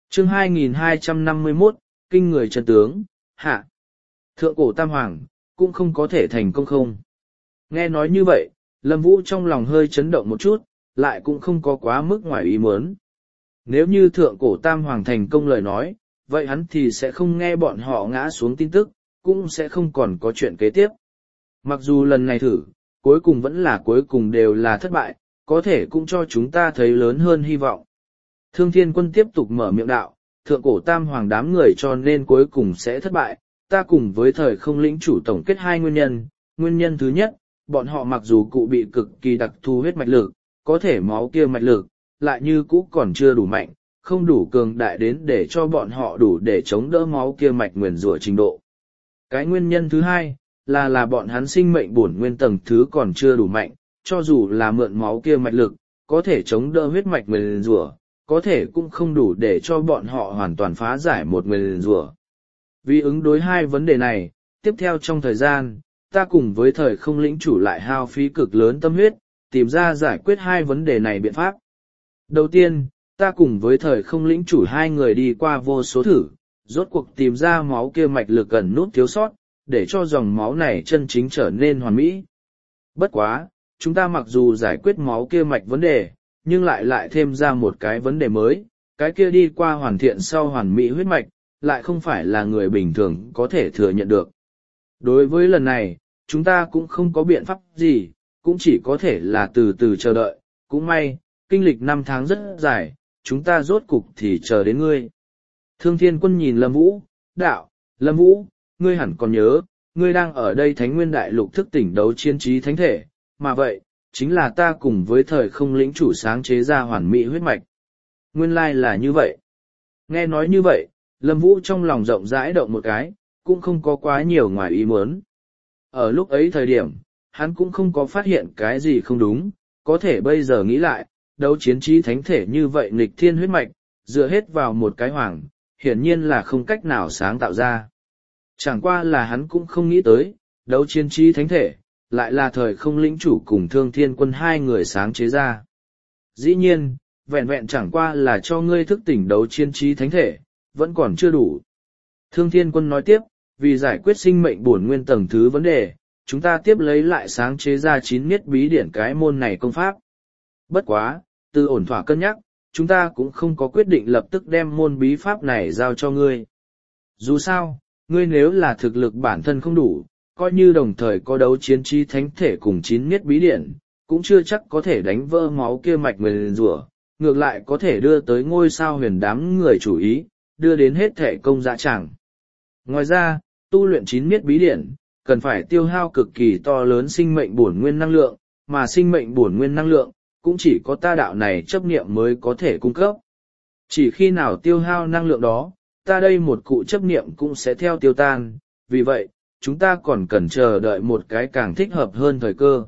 Chương 2251, Kinh người chân tướng, hạ. Thượng cổ Tam Hoàng, cũng không có thể thành công không. Nghe nói như vậy, Lâm Vũ trong lòng hơi chấn động một chút, lại cũng không có quá mức ngoài ý muốn. Nếu như thượng cổ Tam Hoàng thành công lời nói, vậy hắn thì sẽ không nghe bọn họ ngã xuống tin tức, cũng sẽ không còn có chuyện kế tiếp. Mặc dù lần này thử, cuối cùng vẫn là cuối cùng đều là thất bại, có thể cũng cho chúng ta thấy lớn hơn hy vọng. Thương Thiên Quân tiếp tục mở miệng đạo, thượng cổ Tam Hoàng đám người cho nên cuối cùng sẽ thất bại, ta cùng với thời không lĩnh chủ tổng kết hai nguyên nhân. Nguyên nhân thứ nhất, bọn họ mặc dù cụ bị cực kỳ đặc thù huyết mạch lực, có thể máu kia mạch lực, lại như cũ còn chưa đủ mạnh, không đủ cường đại đến để cho bọn họ đủ để chống đỡ máu kia mạch nguyền rủa trình độ. Cái nguyên nhân thứ hai, là bọn hắn sinh mệnh bổn nguyên tầng thứ còn chưa đủ mạnh, cho dù là mượn máu kia mạch lực, có thể chống đỡ huyết mạch nguyền rủa, có thể cũng không đủ để cho bọn họ hoàn toàn phá giải một nguyền rủa. Vì ứng đối hai vấn đề này, tiếp theo trong thời gian, ta cùng với thời không lĩnh chủ lại hao phí cực lớn tâm huyết, tìm ra giải quyết hai vấn đề này biện pháp. Đầu tiên, ta cùng với thời không lĩnh chủ hai người đi qua vô số thử, rốt cuộc tìm ra máu kia mạch lực gần nút thiếu sót, để cho dòng máu này chân chính trở nên hoàn mỹ. Bất quá, chúng ta mặc dù giải quyết máu kia mạch vấn đề, nhưng lại thêm ra một cái vấn đề mới, cái kia đi qua hoàn thiện sau hoàn mỹ huyết mạch, lại không phải là người bình thường có thể thừa nhận được. Đối với lần này, chúng ta cũng không có biện pháp gì, cũng chỉ có thể là từ từ chờ đợi, cũng may, kinh lịch 5 tháng rất dài, chúng ta rốt cục thì chờ đến ngươi. Thương Thiên Quân nhìn Lâm Vũ, đạo, Lâm Vũ, ngươi hẳn còn nhớ, ngươi đang ở đây Thánh Nguyên Đại Lục thức tỉnh đấu chiến trí thánh thể, mà vậy, chính là ta cùng với thời không lĩnh chủ sáng chế ra hoàn mỹ huyết mạch. Nguyên lai là như vậy. Nghe nói như vậy, Lâm Vũ trong lòng rộng rãi động một cái, cũng không có quá nhiều ngoài ý muốn. Ở lúc ấy thời điểm, hắn cũng không có phát hiện cái gì không đúng, có thể bây giờ nghĩ lại, đấu chiến trí thánh thể như vậy nghịch thiên huyết mạch, dựa hết vào một cái hoàng, hiển nhiên là không cách nào sáng tạo ra. Chẳng qua là hắn cũng không nghĩ tới, đấu chiến trí thánh thể, lại là thời không lĩnh chủ cùng Thương Thiên Quân hai người sáng chế ra. Dĩ nhiên, vẹn vẹn chẳng qua là cho ngươi thức tỉnh đấu chiến trí thánh thể, vẫn còn chưa đủ. Thương Thiên Quân nói tiếp, vì giải quyết sinh mệnh bổn nguyên tầng thứ vấn đề, chúng ta tiếp lấy lại sáng chế ra 9 niết bí điển cái môn này công pháp. Bất quá, từ ổn thỏa cân nhắc, chúng ta cũng không có quyết định lập tức đem môn bí pháp này giao cho ngươi. Dù sao, ngươi nếu là thực lực bản thân không đủ, coi như đồng thời có đấu chiến trí thánh thể cùng 9 niết bí điển, cũng chưa chắc có thể đánh vỡ máu kia mạch nguyền rủa, ngược lại có thể đưa tới ngôi sao huyền đám người chủ ý, đưa đến hết thể công dã tràng. Ngoài ra, tu luyện 9 niết bí điển, cần phải tiêu hao cực kỳ to lớn sinh mệnh bổn nguyên năng lượng, mà sinh mệnh bổn nguyên năng lượng, cũng chỉ có ta đạo này chấp niệm mới có thể cung cấp. Chỉ khi nào tiêu hao năng lượng đó, ta đây một cụ chấp niệm cũng sẽ theo tiêu tan, vì vậy, chúng ta còn cần chờ đợi một cái càng thích hợp hơn thời cơ.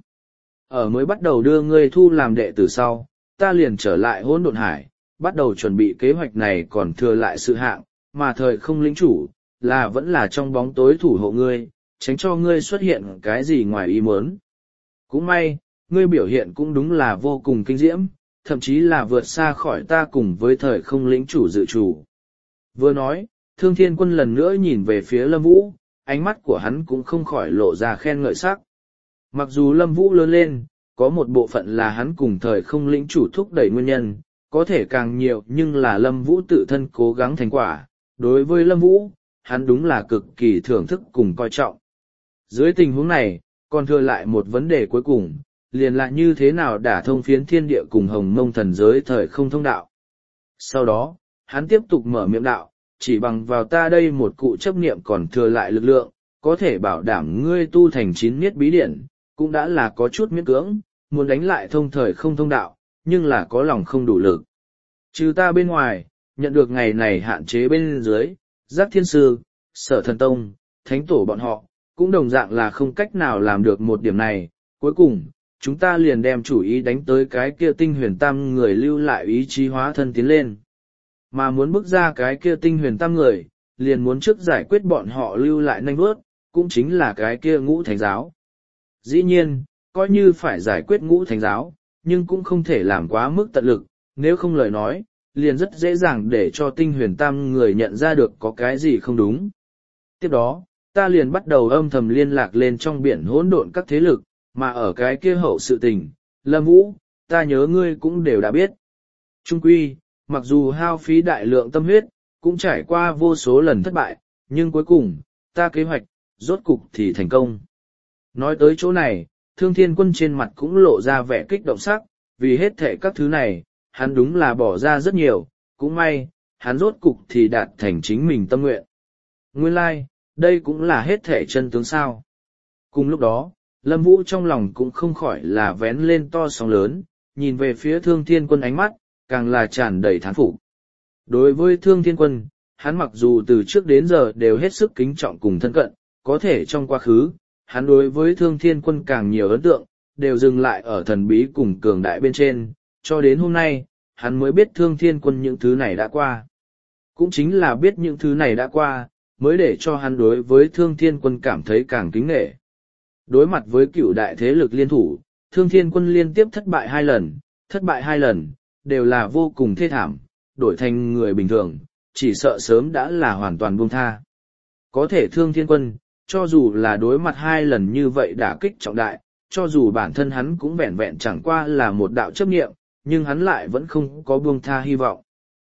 Ở mới bắt đầu đưa ngươi thu làm đệ tử sau, ta liền trở lại hỗn độn hải, bắt đầu chuẩn bị kế hoạch này còn thừa lại sự hạng, mà thời không lĩnh chủ, là vẫn là trong bóng tối thủ hộ ngươi, tránh cho ngươi xuất hiện cái gì ngoài ý muốn. Cũng may, ngươi biểu hiện cũng đúng là vô cùng kinh diễm, thậm chí là vượt xa khỏi ta cùng với thời không lĩnh chủ dự chủ. Vừa nói, Thương Thiên Quân lần nữa nhìn về phía Lâm Vũ, ánh mắt của hắn cũng không khỏi lộ ra khen ngợi sắc. Mặc dù Lâm Vũ lớn lên, có một bộ phận là hắn cùng thời không lĩnh chủ thúc đẩy nguyên nhân, có thể càng nhiều nhưng là Lâm Vũ tự thân cố gắng thành quả. Đối với Lâm Vũ, hắn đúng là cực kỳ thưởng thức cùng coi trọng. Dưới tình huống này, còn thừa lại một vấn đề cuối cùng, liền là như thế nào đả thông phiến thiên địa cùng hồng mông thần giới thời không thông đạo. Sau đó, hắn tiếp tục mở miệng đạo, chỉ bằng vào ta đây một cụ chấp niệm còn thừa lại lực lượng, có thể bảo đảm ngươi tu thành 9 niết bí điển, cũng đã là có chút miễn cưỡng, muốn đánh lại thông thời không thông đạo, nhưng là có lòng không đủ lực. Trừ ta bên ngoài, nhận được ngày này hạn chế bên dưới, Giác Thiên Sư, Sở Thần Tông, Thánh Tổ bọn họ, cũng đồng dạng là không cách nào làm được một điểm này. Cuối cùng, chúng ta liền đem chủ ý đánh tới cái kia tinh huyền tam người lưu lại ý chí hóa thân tiến lên. Mà muốn bước ra cái kia tinh huyền tam người, liền muốn trước giải quyết bọn họ lưu lại nanh bước, cũng chính là cái kia ngũ thánh giáo. Dĩ nhiên, coi như phải giải quyết ngũ thánh giáo, nhưng cũng không thể làm quá mức tận lực, nếu không lời nói, liền rất dễ dàng để cho Tinh Huyền Tam người nhận ra được có cái gì không đúng. Tiếp đó, ta liền bắt đầu âm thầm liên lạc lên trong biển hỗn độn các thế lực, mà ở cái kia hậu sự tình, Lâm Vũ, ta nhớ ngươi cũng đều đã biết. Trung quy, mặc dù hao phí đại lượng tâm huyết, cũng trải qua vô số lần thất bại, nhưng cuối cùng, ta kế hoạch, rốt cục thì thành công. Nói tới chỗ này, Thương Thiên Quân trên mặt cũng lộ ra vẻ kích động sắc, vì hết thệ các thứ này, hắn đúng là bỏ ra rất nhiều, cũng may, hắn rốt cục thì đạt thành chính mình tâm nguyện. Nguyên lai, đây cũng là hết thệ chân tướng sao. Cùng lúc đó, Lâm Vũ trong lòng cũng không khỏi là vén lên to sóng lớn, nhìn về phía Thương Thiên Quân ánh mắt, càng là tràn đầy thán phục. Đối với Thương Thiên Quân, hắn mặc dù từ trước đến giờ đều hết sức kính trọng cùng thân cận, có thể trong quá khứ, hắn đối với Thương Thiên Quân càng nhiều ấn tượng, đều dừng lại ở thần bí cùng cường đại bên trên, cho đến hôm nay, hắn mới biết Thương Thiên Quân những thứ này đã qua. Cũng chính là biết những thứ này đã qua, mới để cho hắn đối với Thương Thiên Quân cảm thấy càng kính nể. Đối mặt với cựu đại thế lực liên thủ, Thương Thiên Quân liên tiếp thất bại hai lần, đều là vô cùng thê thảm, đổi thành người bình thường, chỉ sợ sớm đã là hoàn toàn buông tha. Có thể Thương Thiên Quân, cho dù là đối mặt hai lần như vậy đả kích trọng đại, cho dù bản thân hắn cũng vẹn vẹn chẳng qua là một đạo chấp niệm, nhưng hắn lại vẫn không có buông tha hy vọng.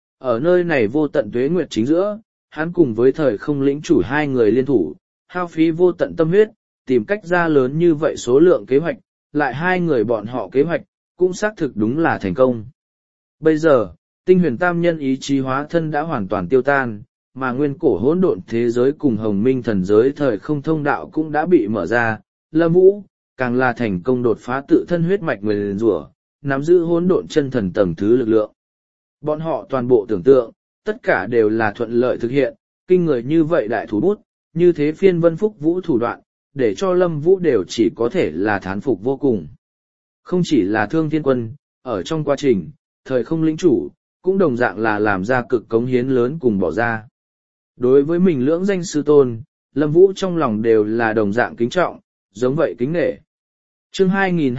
Ở nơi này vô tận tuế nguyệt chính giữa, hắn cùng với thời không lĩnh chủ hai người liên thủ, hao phí vô tận tâm huyết, tìm cách ra lớn như vậy số lượng kế hoạch, lại hai người bọn họ kế hoạch, cũng xác thực đúng là thành công. Bây giờ, Tinh Huyền Tam nhân ý chí hóa thân đã hoàn toàn tiêu tan, mà nguyên cổ hỗn độn thế giới cùng hồng minh thần giới thời không thông đạo cũng đã bị mở ra, Lâm Vũ, càng là thành công đột phá tự thân huyết mạch nguyền rủa, nắm giữ hỗn độn chân thần tầng thứ lực lượng. Bọn họ toàn bộ tưởng tượng, tất cả đều là thuận lợi thực hiện, kinh người như vậy đại thủ bút, như thế phiên vân phúc vũ thủ đoạn, để cho Lâm Vũ đều chỉ có thể là thán phục vô cùng. Không chỉ là Thương Thiên Quân, ở trong quá trình, thời không lĩnh chủ, cũng đồng dạng là làm ra cực cống hiến lớn cùng bỏ ra. Đối với mình lưỡng danh sư tôn, Lâm Vũ trong lòng đều là đồng dạng kính trọng, giống vậy kính nể. Chương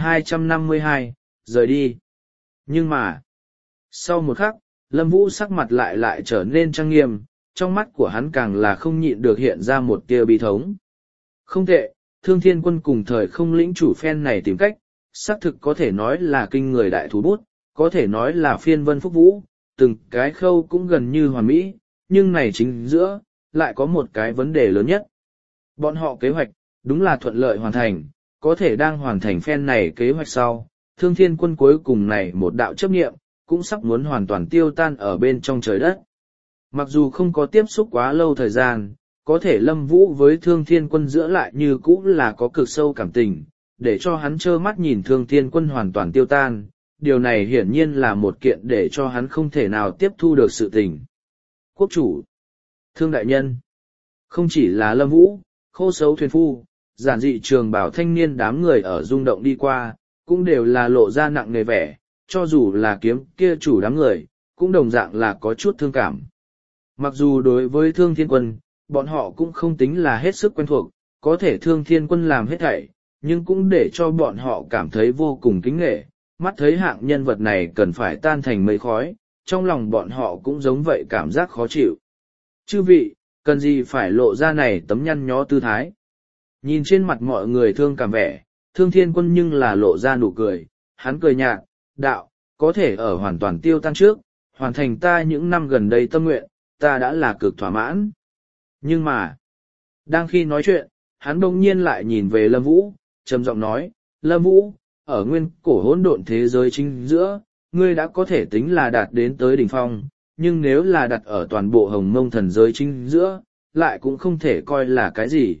2252, rời đi. Nhưng mà, sau một khắc, Lâm Vũ sắc mặt lại trở nên trang nghiêm, trong mắt của hắn càng là không nhịn được hiện ra một tia bi thống. Không tệ, Thương Thiên Quân cùng thời không lĩnh chủ phen này tìm cách, xác thực có thể nói là kinh người đại thú bút, có thể nói là phiên vân phúc vũ, từng cái khâu cũng gần như hoàn mỹ, nhưng này chính giữa, lại có một cái vấn đề lớn nhất. Bọn họ kế hoạch, đúng là thuận lợi hoàn thành, có thể đang hoàn thành phen này kế hoạch sau, Thương Thiên Quân cuối cùng này một đạo chấp nghiệm, cũng sắp muốn hoàn toàn tiêu tan ở bên trong trời đất. Mặc dù không có tiếp xúc quá lâu thời gian, có thể Lâm Vũ với Thương Thiên Quân giữa lại như cũ là có cực sâu cảm tình, để cho hắn trơ mắt nhìn Thương Thiên Quân hoàn toàn tiêu tan, điều này hiển nhiên là một kiện để cho hắn không thể nào tiếp thu được sự tình. Quốc chủ, Thương Đại Nhân, không chỉ là Lâm Vũ, Khô Sấu Thuyền Phu, giản dị trường bảo thanh niên đám người ở rung động đi qua, cũng đều là lộ ra nặng nề vẻ, cho dù là kiếm kia chủ đám người, cũng đồng dạng là có chút thương cảm. Mặc dù đối với Thương Thiên Quân, bọn họ cũng không tính là hết sức quen thuộc, có thể Thương Thiên Quân làm hết thảy, nhưng cũng để cho bọn họ cảm thấy vô cùng kính nghệ, mắt thấy hạng nhân vật này cần phải tan thành mây khói, trong lòng bọn họ cũng giống vậy cảm giác khó chịu. Chư vị, cần gì phải lộ ra này tấm nhăn nhó tư thái. Nhìn trên mặt mọi người thương cảm vẻ, Thương Thiên Quân nhưng là lộ ra nụ cười, hắn cười nhạt, đạo, có thể ở hoàn toàn tiêu tan trước, hoàn thành ta những năm gần đây tâm nguyện, ta đã là cực thỏa mãn. Nhưng mà, đang khi nói chuyện, hắn bỗng nhiên lại nhìn về Lâm Vũ, trầm giọng nói, Lâm Vũ, ở nguyên cổ hỗn độn thế giới chính giữa, ngươi đã có thể tính là đạt đến tới đỉnh phong, nhưng nếu là đặt ở toàn bộ hồng mông thần giới chính giữa, lại cũng không thể coi là cái gì.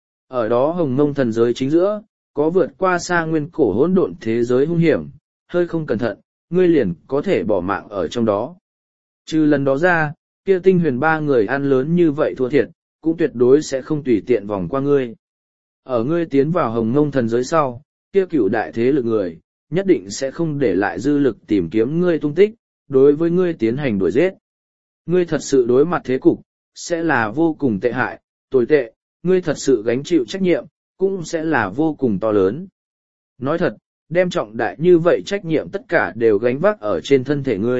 Ở đó hồng mông thần giới chính giữa, có vượt qua xa nguyên cổ hỗn độn thế giới hung hiểm, hơi không cẩn thận, ngươi liền có thể bỏ mạng ở trong đó. Trừ lần đó ra, kia Tinh Huyền ba người ăn lớn như vậy thua thiệt, cũng tuyệt đối sẽ không tùy tiện vòng qua ngươi. Ở ngươi tiến vào hồng mông thần giới sau, kia cửu đại thế lực người, nhất định sẽ không để lại dư lực tìm kiếm ngươi tung tích, đối với ngươi tiến hành đuổi giết. Ngươi thật sự đối mặt thế cục, sẽ là vô cùng tệ hại, tồi tệ, ngươi thật sự gánh chịu trách nhiệm, cũng sẽ là vô cùng to lớn. Nói thật, đem trọng đại như vậy trách nhiệm tất cả đều gánh vác ở trên thân thể ngươi,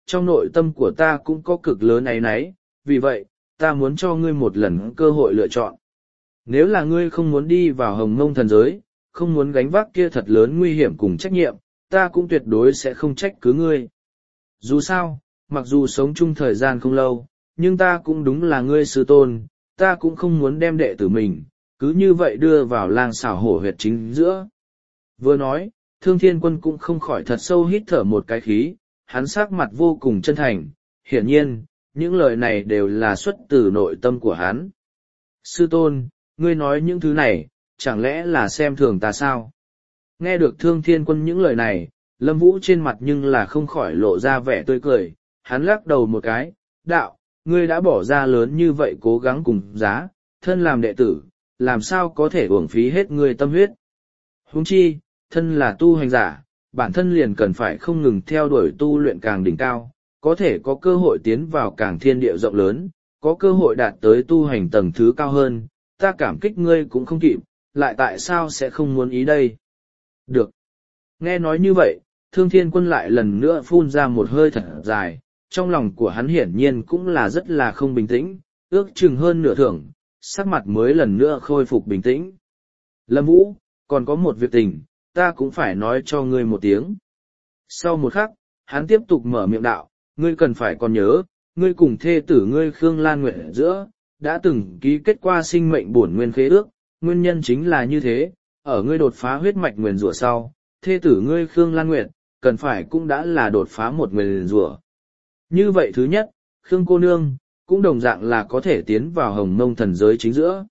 trong nội tâm của ta cũng có cực lớn áy náy, vì vậy, ta muốn cho ngươi một lần cơ hội lựa chọn. Nếu là ngươi không muốn đi vào hồng mông thần giới, không muốn gánh vác kia thật lớn nguy hiểm cùng trách nhiệm, ta cũng tuyệt đối sẽ không trách cứ ngươi. Dù sao, mặc dù sống chung thời gian không lâu, nhưng ta cũng đúng là ngươi sư tôn, ta cũng không muốn đem đệ tử mình, cứ như vậy đưa vào lang xảo hổ huyệt chính giữa. Vừa nói, Thương Thiên Quân cũng không khỏi thật sâu hít thở một cái khí, hắn sắc mặt vô cùng chân thành, hiển nhiên, những lời này đều là xuất từ nội tâm của hắn. Sư tôn, ngươi nói những thứ này, chẳng lẽ là xem thường ta sao? Nghe được Thương Thiên Quân những lời này, Lâm Vũ trên mặt nhưng là không khỏi lộ ra vẻ tươi cười, hắn lắc đầu một cái, đạo, ngươi đã bỏ ra lớn như vậy cố gắng cùng giá, thân làm đệ tử, làm sao có thể uổng phí hết ngươi tâm huyết. Huống chi, thân là tu hành giả, bản thân liền cần phải không ngừng theo đuổi tu luyện càng đỉnh cao, có thể có cơ hội tiến vào càng thiên địa rộng lớn, có cơ hội đạt tới tu hành tầng thứ cao hơn, ta cảm kích ngươi cũng không kịp, lại tại sao sẽ không muốn ý đây? Được. Nghe nói như vậy, Thương Thiên Quân lại lần nữa phun ra một hơi thật dài, trong lòng của hắn hiển nhiên cũng là rất là không bình tĩnh, ước chừng hơn nửa thưởng, sắc mặt mới lần nữa khôi phục bình tĩnh. Lâm Vũ, còn có một việc tình, ta cũng phải nói cho ngươi một tiếng. Sau một khắc, hắn tiếp tục mở miệng đạo, ngươi cần phải còn nhớ, ngươi cùng thê tử ngươi Khương Lan Nguyệt giữa, đã từng ký kết qua sinh mệnh bổn nguyên khế ước, nguyên nhân chính là như thế, ở ngươi đột phá huyết mạch nguyền rủa sau, thê tử ngươi Khương Lan Nguyệt, cần phải cũng đã là đột phá một nguyền rủa. Như vậy thứ nhất, Khương cô nương, cũng đồng dạng là có thể tiến vào hồng mông thần giới chính giữa.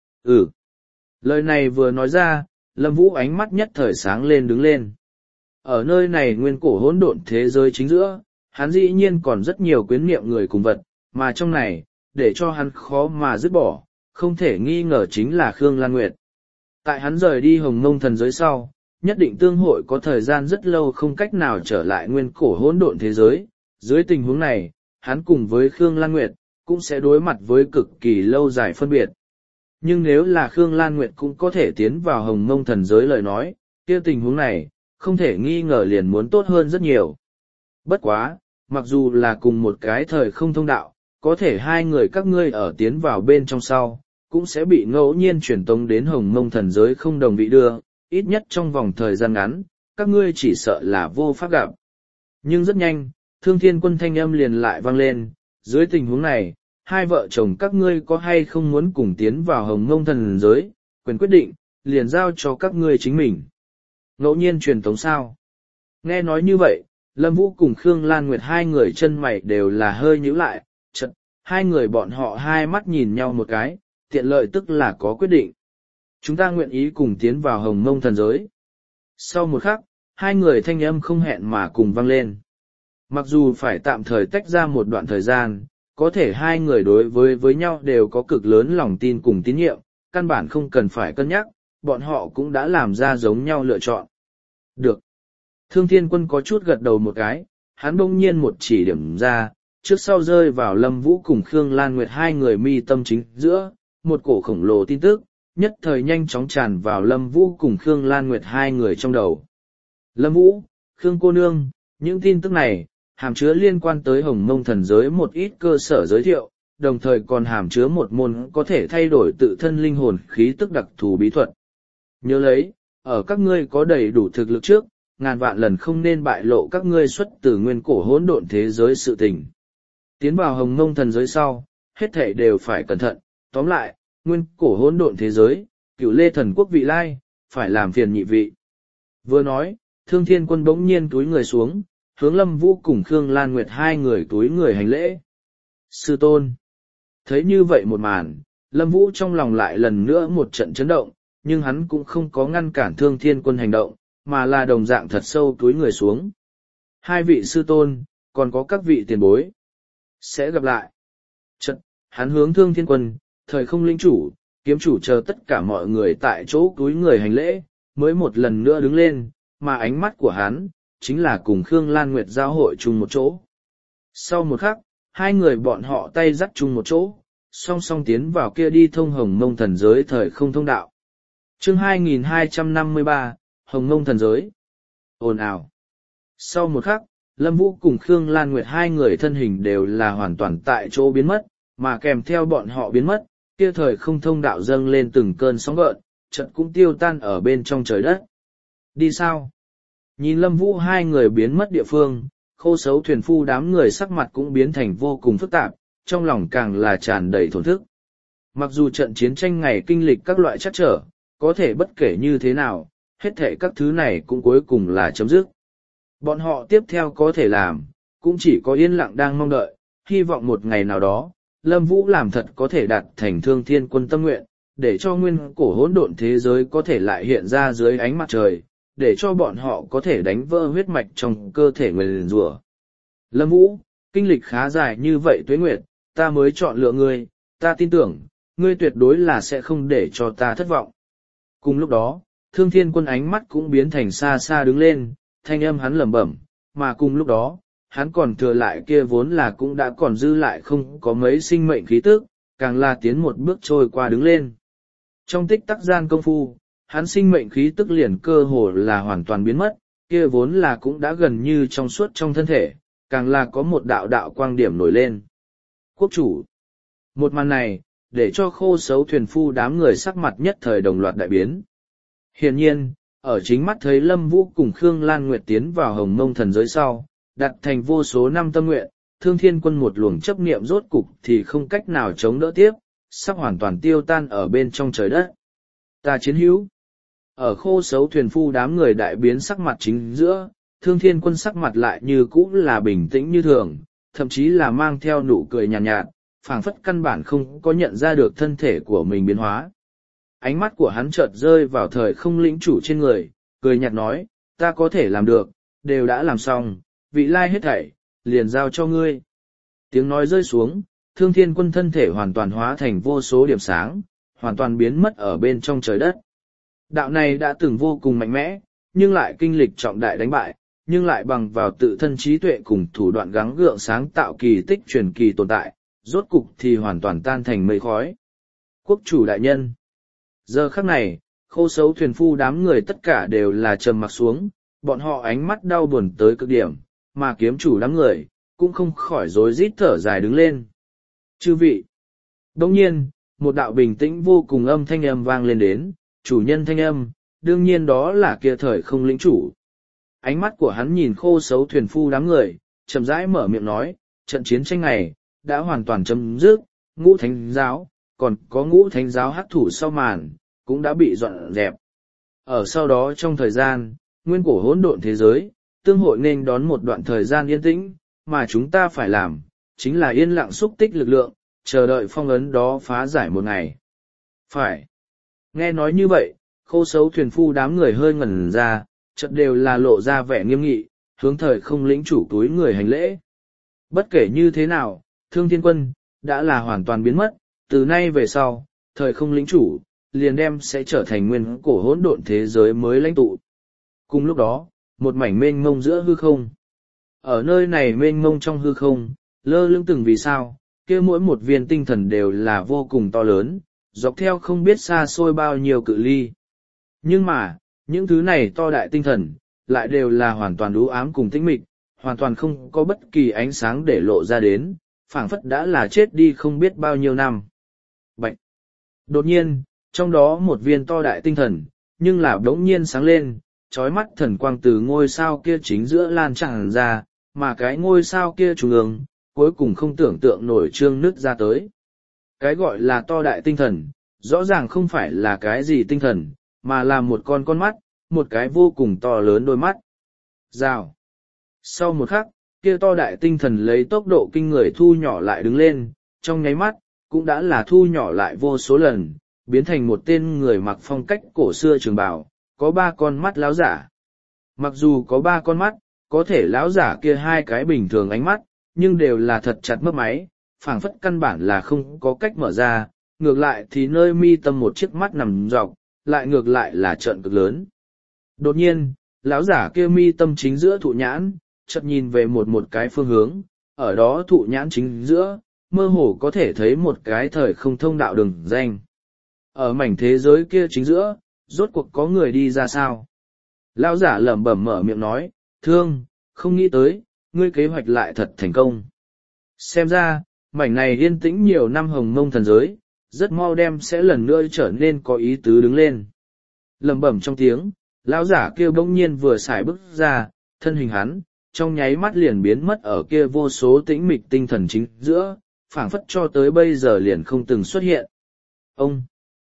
Lời này vừa nói ra, Lâm Vũ ánh mắt nhất thời sáng lên đứng lên. Ở nơi này nguyên cổ hỗn độn thế giới chính giữa, hắn dĩ nhiên còn rất nhiều quyến niệm người cùng vật, mà trong này, để cho hắn khó mà dứt bỏ, không thể nghi ngờ chính là Khương Lan Nguyệt. Tại hắn rời đi hồng mông thần giới sau, nhất định tương hội có thời gian rất lâu không cách nào trở lại nguyên cổ hỗn độn thế giới. Dưới tình huống này, hắn cùng với Khương Lan Nguyệt, cũng sẽ đối mặt với cực kỳ lâu dài phân biệt. Nhưng nếu là Khương Lan Nguyệt cũng có thể tiến vào hồng mông thần giới lời nói, kia tình huống này, không thể nghi ngờ liền muốn tốt hơn rất nhiều. Bất quá, mặc dù là cùng một cái thời không thông đạo, có thể hai người các ngươi ở tiến vào bên trong sau, cũng sẽ bị ngẫu nhiên truyền tống đến hồng mông thần giới không đồng vị đưa, ít nhất trong vòng thời gian ngắn, các ngươi chỉ sợ là vô pháp gặp. Nhưng rất nhanh, Thương Thiên Quân thanh âm liền lại vang lên, dưới tình huống này, hai vợ chồng các ngươi có hay không muốn cùng tiến vào hồng mông thần giới, quyền quyết định, liền giao cho các ngươi chính mình. Ngẫu nhiên truyền tống sao? Nghe nói như vậy, Lâm Vũ cùng Khương Lan Nguyệt hai người chân mày đều là hơi nhíu lại, chật, hai người bọn họ hai mắt nhìn nhau một cái, tiện lợi tức là có quyết định. Chúng ta nguyện ý cùng tiến vào hồng mông thần giới. Sau một khắc, hai người thanh âm không hẹn mà cùng vang lên. Mặc dù phải tạm thời tách ra một đoạn thời gian, có thể hai người đối với nhau đều có cực lớn lòng tin cùng tín nhiệm, căn bản không cần phải cân nhắc, bọn họ cũng đã làm ra giống nhau lựa chọn. Được. Thương Thiên Quân có chút gật đầu một cái, hắn bỗng nhiên một chỉ điểm ra, trước sau rơi vào Lâm Vũ cùng Khương Lan Nguyệt hai người mi tâm chính giữa, một cổ khổng lồ tin tức, nhất thời nhanh chóng tràn vào Lâm Vũ cùng Khương Lan Nguyệt hai người trong đầu. Lâm Vũ, Khương cô nương, những tin tức này, hàm chứa liên quan tới hồng mông thần giới một ít cơ sở giới thiệu, đồng thời còn hàm chứa một môn có thể thay đổi tự thân linh hồn khí tức đặc thù bí thuật. Nhớ lấy, ở các ngươi có đầy đủ thực lực trước, ngàn vạn lần không nên bại lộ các ngươi xuất từ nguyên cổ hỗn độn thế giới sự tình. Tiến vào hồng mông thần giới sau, hết thảy đều phải cẩn thận, tóm lại, nguyên cổ hỗn độn thế giới, Cửu Lê thần quốc vị lai, phải làm phiền nhị vị. Vừa nói, Thương Thiên Quân bỗng nhiên túi người xuống, hướng Lâm Vũ cùng Khương Lan Nguyệt hai người túi người hành lễ. Sư tôn. Thấy như vậy một màn, Lâm Vũ trong lòng lại lần nữa một trận chấn động, nhưng hắn cũng không có ngăn cản Thương Thiên Quân hành động, mà là đồng dạng thật sâu túi người xuống. Hai vị sư tôn, còn có các vị tiền bối. Sẽ gặp lại. Trận, hắn hướng Thương Thiên Quân, thời không linh chủ, kiếm chủ chờ tất cả mọi người tại chỗ túi người hành lễ, mới một lần nữa đứng lên, mà ánh mắt của hắn, chính là cùng Khương Lan Nguyệt giao hội chung một chỗ. Sau một khắc, hai người bọn họ tay dắt chung một chỗ, song song tiến vào kia đi thông hồng mông thần giới thời không thông đạo. Chương 2253, Hồng Mông thần giới. Ồn ào. Sau một khắc, Lâm Vũ cùng Khương Lan Nguyệt hai người thân hình đều là hoàn toàn tại chỗ biến mất, mà kèm theo bọn họ biến mất, kia thời không thông đạo dâng lên từng cơn sóng gợn, chợt cũng tiêu tan ở bên trong trời đất. Đi sao? Nhìn Lâm Vũ hai người biến mất địa phương, Khô Sấu thuyền phu đám người sắc mặt cũng biến thành vô cùng phức tạp, trong lòng càng là tràn đầy thổn thức. Mặc dù trận chiến tranh ngày kinh lịch các loại trắc trở, có thể bất kể như thế nào, hết thệ các thứ này cũng cuối cùng là chấm dứt. Bọn họ tiếp theo có thể làm, cũng chỉ có yên lặng đang mong đợi, hy vọng một ngày nào đó, Lâm Vũ làm thật có thể đạt thành Thương Thiên Quân tâm nguyện, để cho nguyên cổ hỗn độn thế giới có thể lại hiện ra dưới ánh mặt trời, để cho bọn họ có thể đánh vỡ huyết mạch trong cơ thể nguyền rủa. Lâm Vũ, kinh lịch khá dài như vậy tuế nguyệt, ta mới chọn lựa ngươi, ta tin tưởng, ngươi tuyệt đối là sẽ không để cho ta thất vọng. Cùng lúc đó, Thương Thiên Quân ánh mắt cũng biến thành xa xa đứng lên, thanh âm hắn lẩm bẩm, mà cùng lúc đó, hắn còn thừa lại kia vốn là cũng đã còn dư lại không có mấy sinh mệnh khí tức, càng là tiến một bước trôi qua đứng lên. Trong tích tắc gian công phu, hắn sinh mệnh khí tức liền cơ hồ là hoàn toàn biến mất, kia vốn là cũng đã gần như trong suốt trong thân thể, càng là có một đạo đạo quang điểm nổi lên. Quốc chủ. Một màn này, để cho Khô Sấu thuyền phu đám người sắc mặt nhất thời đồng loạt đại biến. Hiển nhiên, ở chính mắt thấy Lâm Vũ cùng Khương Lan Nguyệt tiến vào Hồng Mông thần giới sau, đặt thành vô số năm tâm nguyện, Thương Thiên Quân một luồng chấp niệm rốt cục thì không cách nào chống đỡ tiếp, sắp hoàn toàn tiêu tan ở bên trong trời đất. Ta chiến hữu. Ở Khô Sấu thuyền phu đám người đại biến sắc mặt chính giữa, Thương Thiên Quân sắc mặt lại như cũ là bình tĩnh như thường, thậm chí là mang theo nụ cười nhàn nhạt, phảng phất căn bản không có nhận ra được thân thể của mình biến hóa. Ánh mắt của hắn chợt rơi vào thời không lĩnh chủ trên người, cười nhạt nói, ta có thể làm được, đều đã làm xong, vị lai hết thảy, liền giao cho ngươi. Tiếng nói rơi xuống, Thương Thiên Quân thân thể hoàn toàn hóa thành vô số điểm sáng, hoàn toàn biến mất ở bên trong trời đất. Đạo này đã từng vô cùng mạnh mẽ, nhưng lại kinh lịch trọng đại đánh bại, nhưng lại bằng vào tự thân trí tuệ cùng thủ đoạn gắng gượng sáng tạo kỳ tích truyền kỳ tồn tại, rốt cục thì hoàn toàn tan thành mây khói. Quốc chủ đại nhân. Giờ khắc này, Khô Sấu thuyền phu đám người tất cả đều là trầm mặc xuống, bọn họ ánh mắt đau buồn tới cực điểm, mà kiếm chủ đám người, cũng không khỏi rối rít thở dài đứng lên. Chư vị. Đồng nhiên, một đạo bình tĩnh vô cùng âm thanh âm vang lên đến, chủ nhân thanh âm, đương nhiên đó là kia thời không lĩnh chủ. Ánh mắt của hắn nhìn Khô Sấu thuyền phu đám người, chậm rãi mở miệng nói, trận chiến tranh này, đã hoàn toàn chấm dứt, Ngũ Thánh giáo, còn có Ngũ Thánh giáo hắc thủ sau màn, cũng đã bị dọn dẹp. Ở sau đó trong thời gian, nguyên cổ hỗn độn thế giới, tương hội nên đón một đoạn thời gian yên tĩnh, mà chúng ta phải làm, chính là yên lặng xúc tích lực lượng, chờ đợi phong ấn đó phá giải một ngày. Phải. Nghe nói như vậy, Khô Sấu thuyền phu đám người hơi ngẩn ra, chợt đều là lộ ra vẻ nghiêm nghị, hướng thời không lĩnh chủ túi người hành lễ. Bất kể như thế nào, Thương Thiên Quân, đã là hoàn toàn biến mất, từ nay về sau, thời không lĩnh chủ, liền đem sẽ trở thành nguyên cổ hỗn độn thế giới mới lãnh tụ. Cùng lúc đó, một mảnh mênh mông giữa hư không. Ở nơi này mênh mông trong hư không, lơ lửng từng vì sao, kia mỗi một viên tinh thần đều là vô cùng to lớn, dọc theo không biết xa xôi bao nhiêu cự ly. Nhưng mà, những thứ này to đại tinh thần, lại đều là hoàn toàn u ám cùng tĩnh mịch, hoàn toàn không có bất kỳ ánh sáng để lộ ra đến, phảng phất đã là chết đi không biết bao nhiêu năm. Bạch! Đột nhiên, trong đó một viên to đại tinh thần, nhưng là đống nhiên sáng lên, trói mắt thần quang từ ngôi sao kia chính giữa lan tràn ra, mà cái ngôi sao kia trung ương, cuối cùng không tưởng tượng nổi trương nứt ra tới. Cái gọi là to đại tinh thần, rõ ràng không phải là cái gì tinh thần, mà là một con mắt, một cái vô cùng to lớn đôi mắt. Rào. Sau một khắc, kia to đại tinh thần lấy tốc độ kinh người thu nhỏ lại đứng lên, trong nháy mắt, cũng đã là thu nhỏ lại vô số lần, biến thành một tên người mặc phong cách cổ xưa trường bào, có 3 con mắt láo giả. Mặc dù có 3 con mắt, có thể láo giả kia 2 cái bình thường ánh mắt, nhưng đều là thật chặt mấp máy, phảng phất căn bản là không có cách mở ra, ngược lại thì nơi mi tâm một chiếc mắt nằm dọc, lại ngược lại là trợn cực lớn. Đột nhiên, lão giả kia mi tâm chính giữa thụ nhãn, chợt nhìn về một cái phương hướng, ở đó thụ nhãn chính giữa, mơ hồ có thể thấy một cái thời không thông đạo đường danh. Ở mảnh thế giới kia chính giữa, rốt cuộc có người đi ra sao? Lão giả lẩm bẩm mở miệng nói, thương, không nghĩ tới, ngươi kế hoạch lại thật thành công. Xem ra, mảnh này yên tĩnh nhiều năm hồng mông thần giới, rất mau đem sẽ lần nữa trở nên có ý tứ đứng lên. Lẩm bẩm trong tiếng, lão giả kia bỗng nhiên vừa xài bước ra, thân hình hắn, trong nháy mắt liền biến mất ở kia vô số tĩnh mịch tinh thần chính giữa, phảng phất cho tới bây giờ liền không từng xuất hiện. Ông,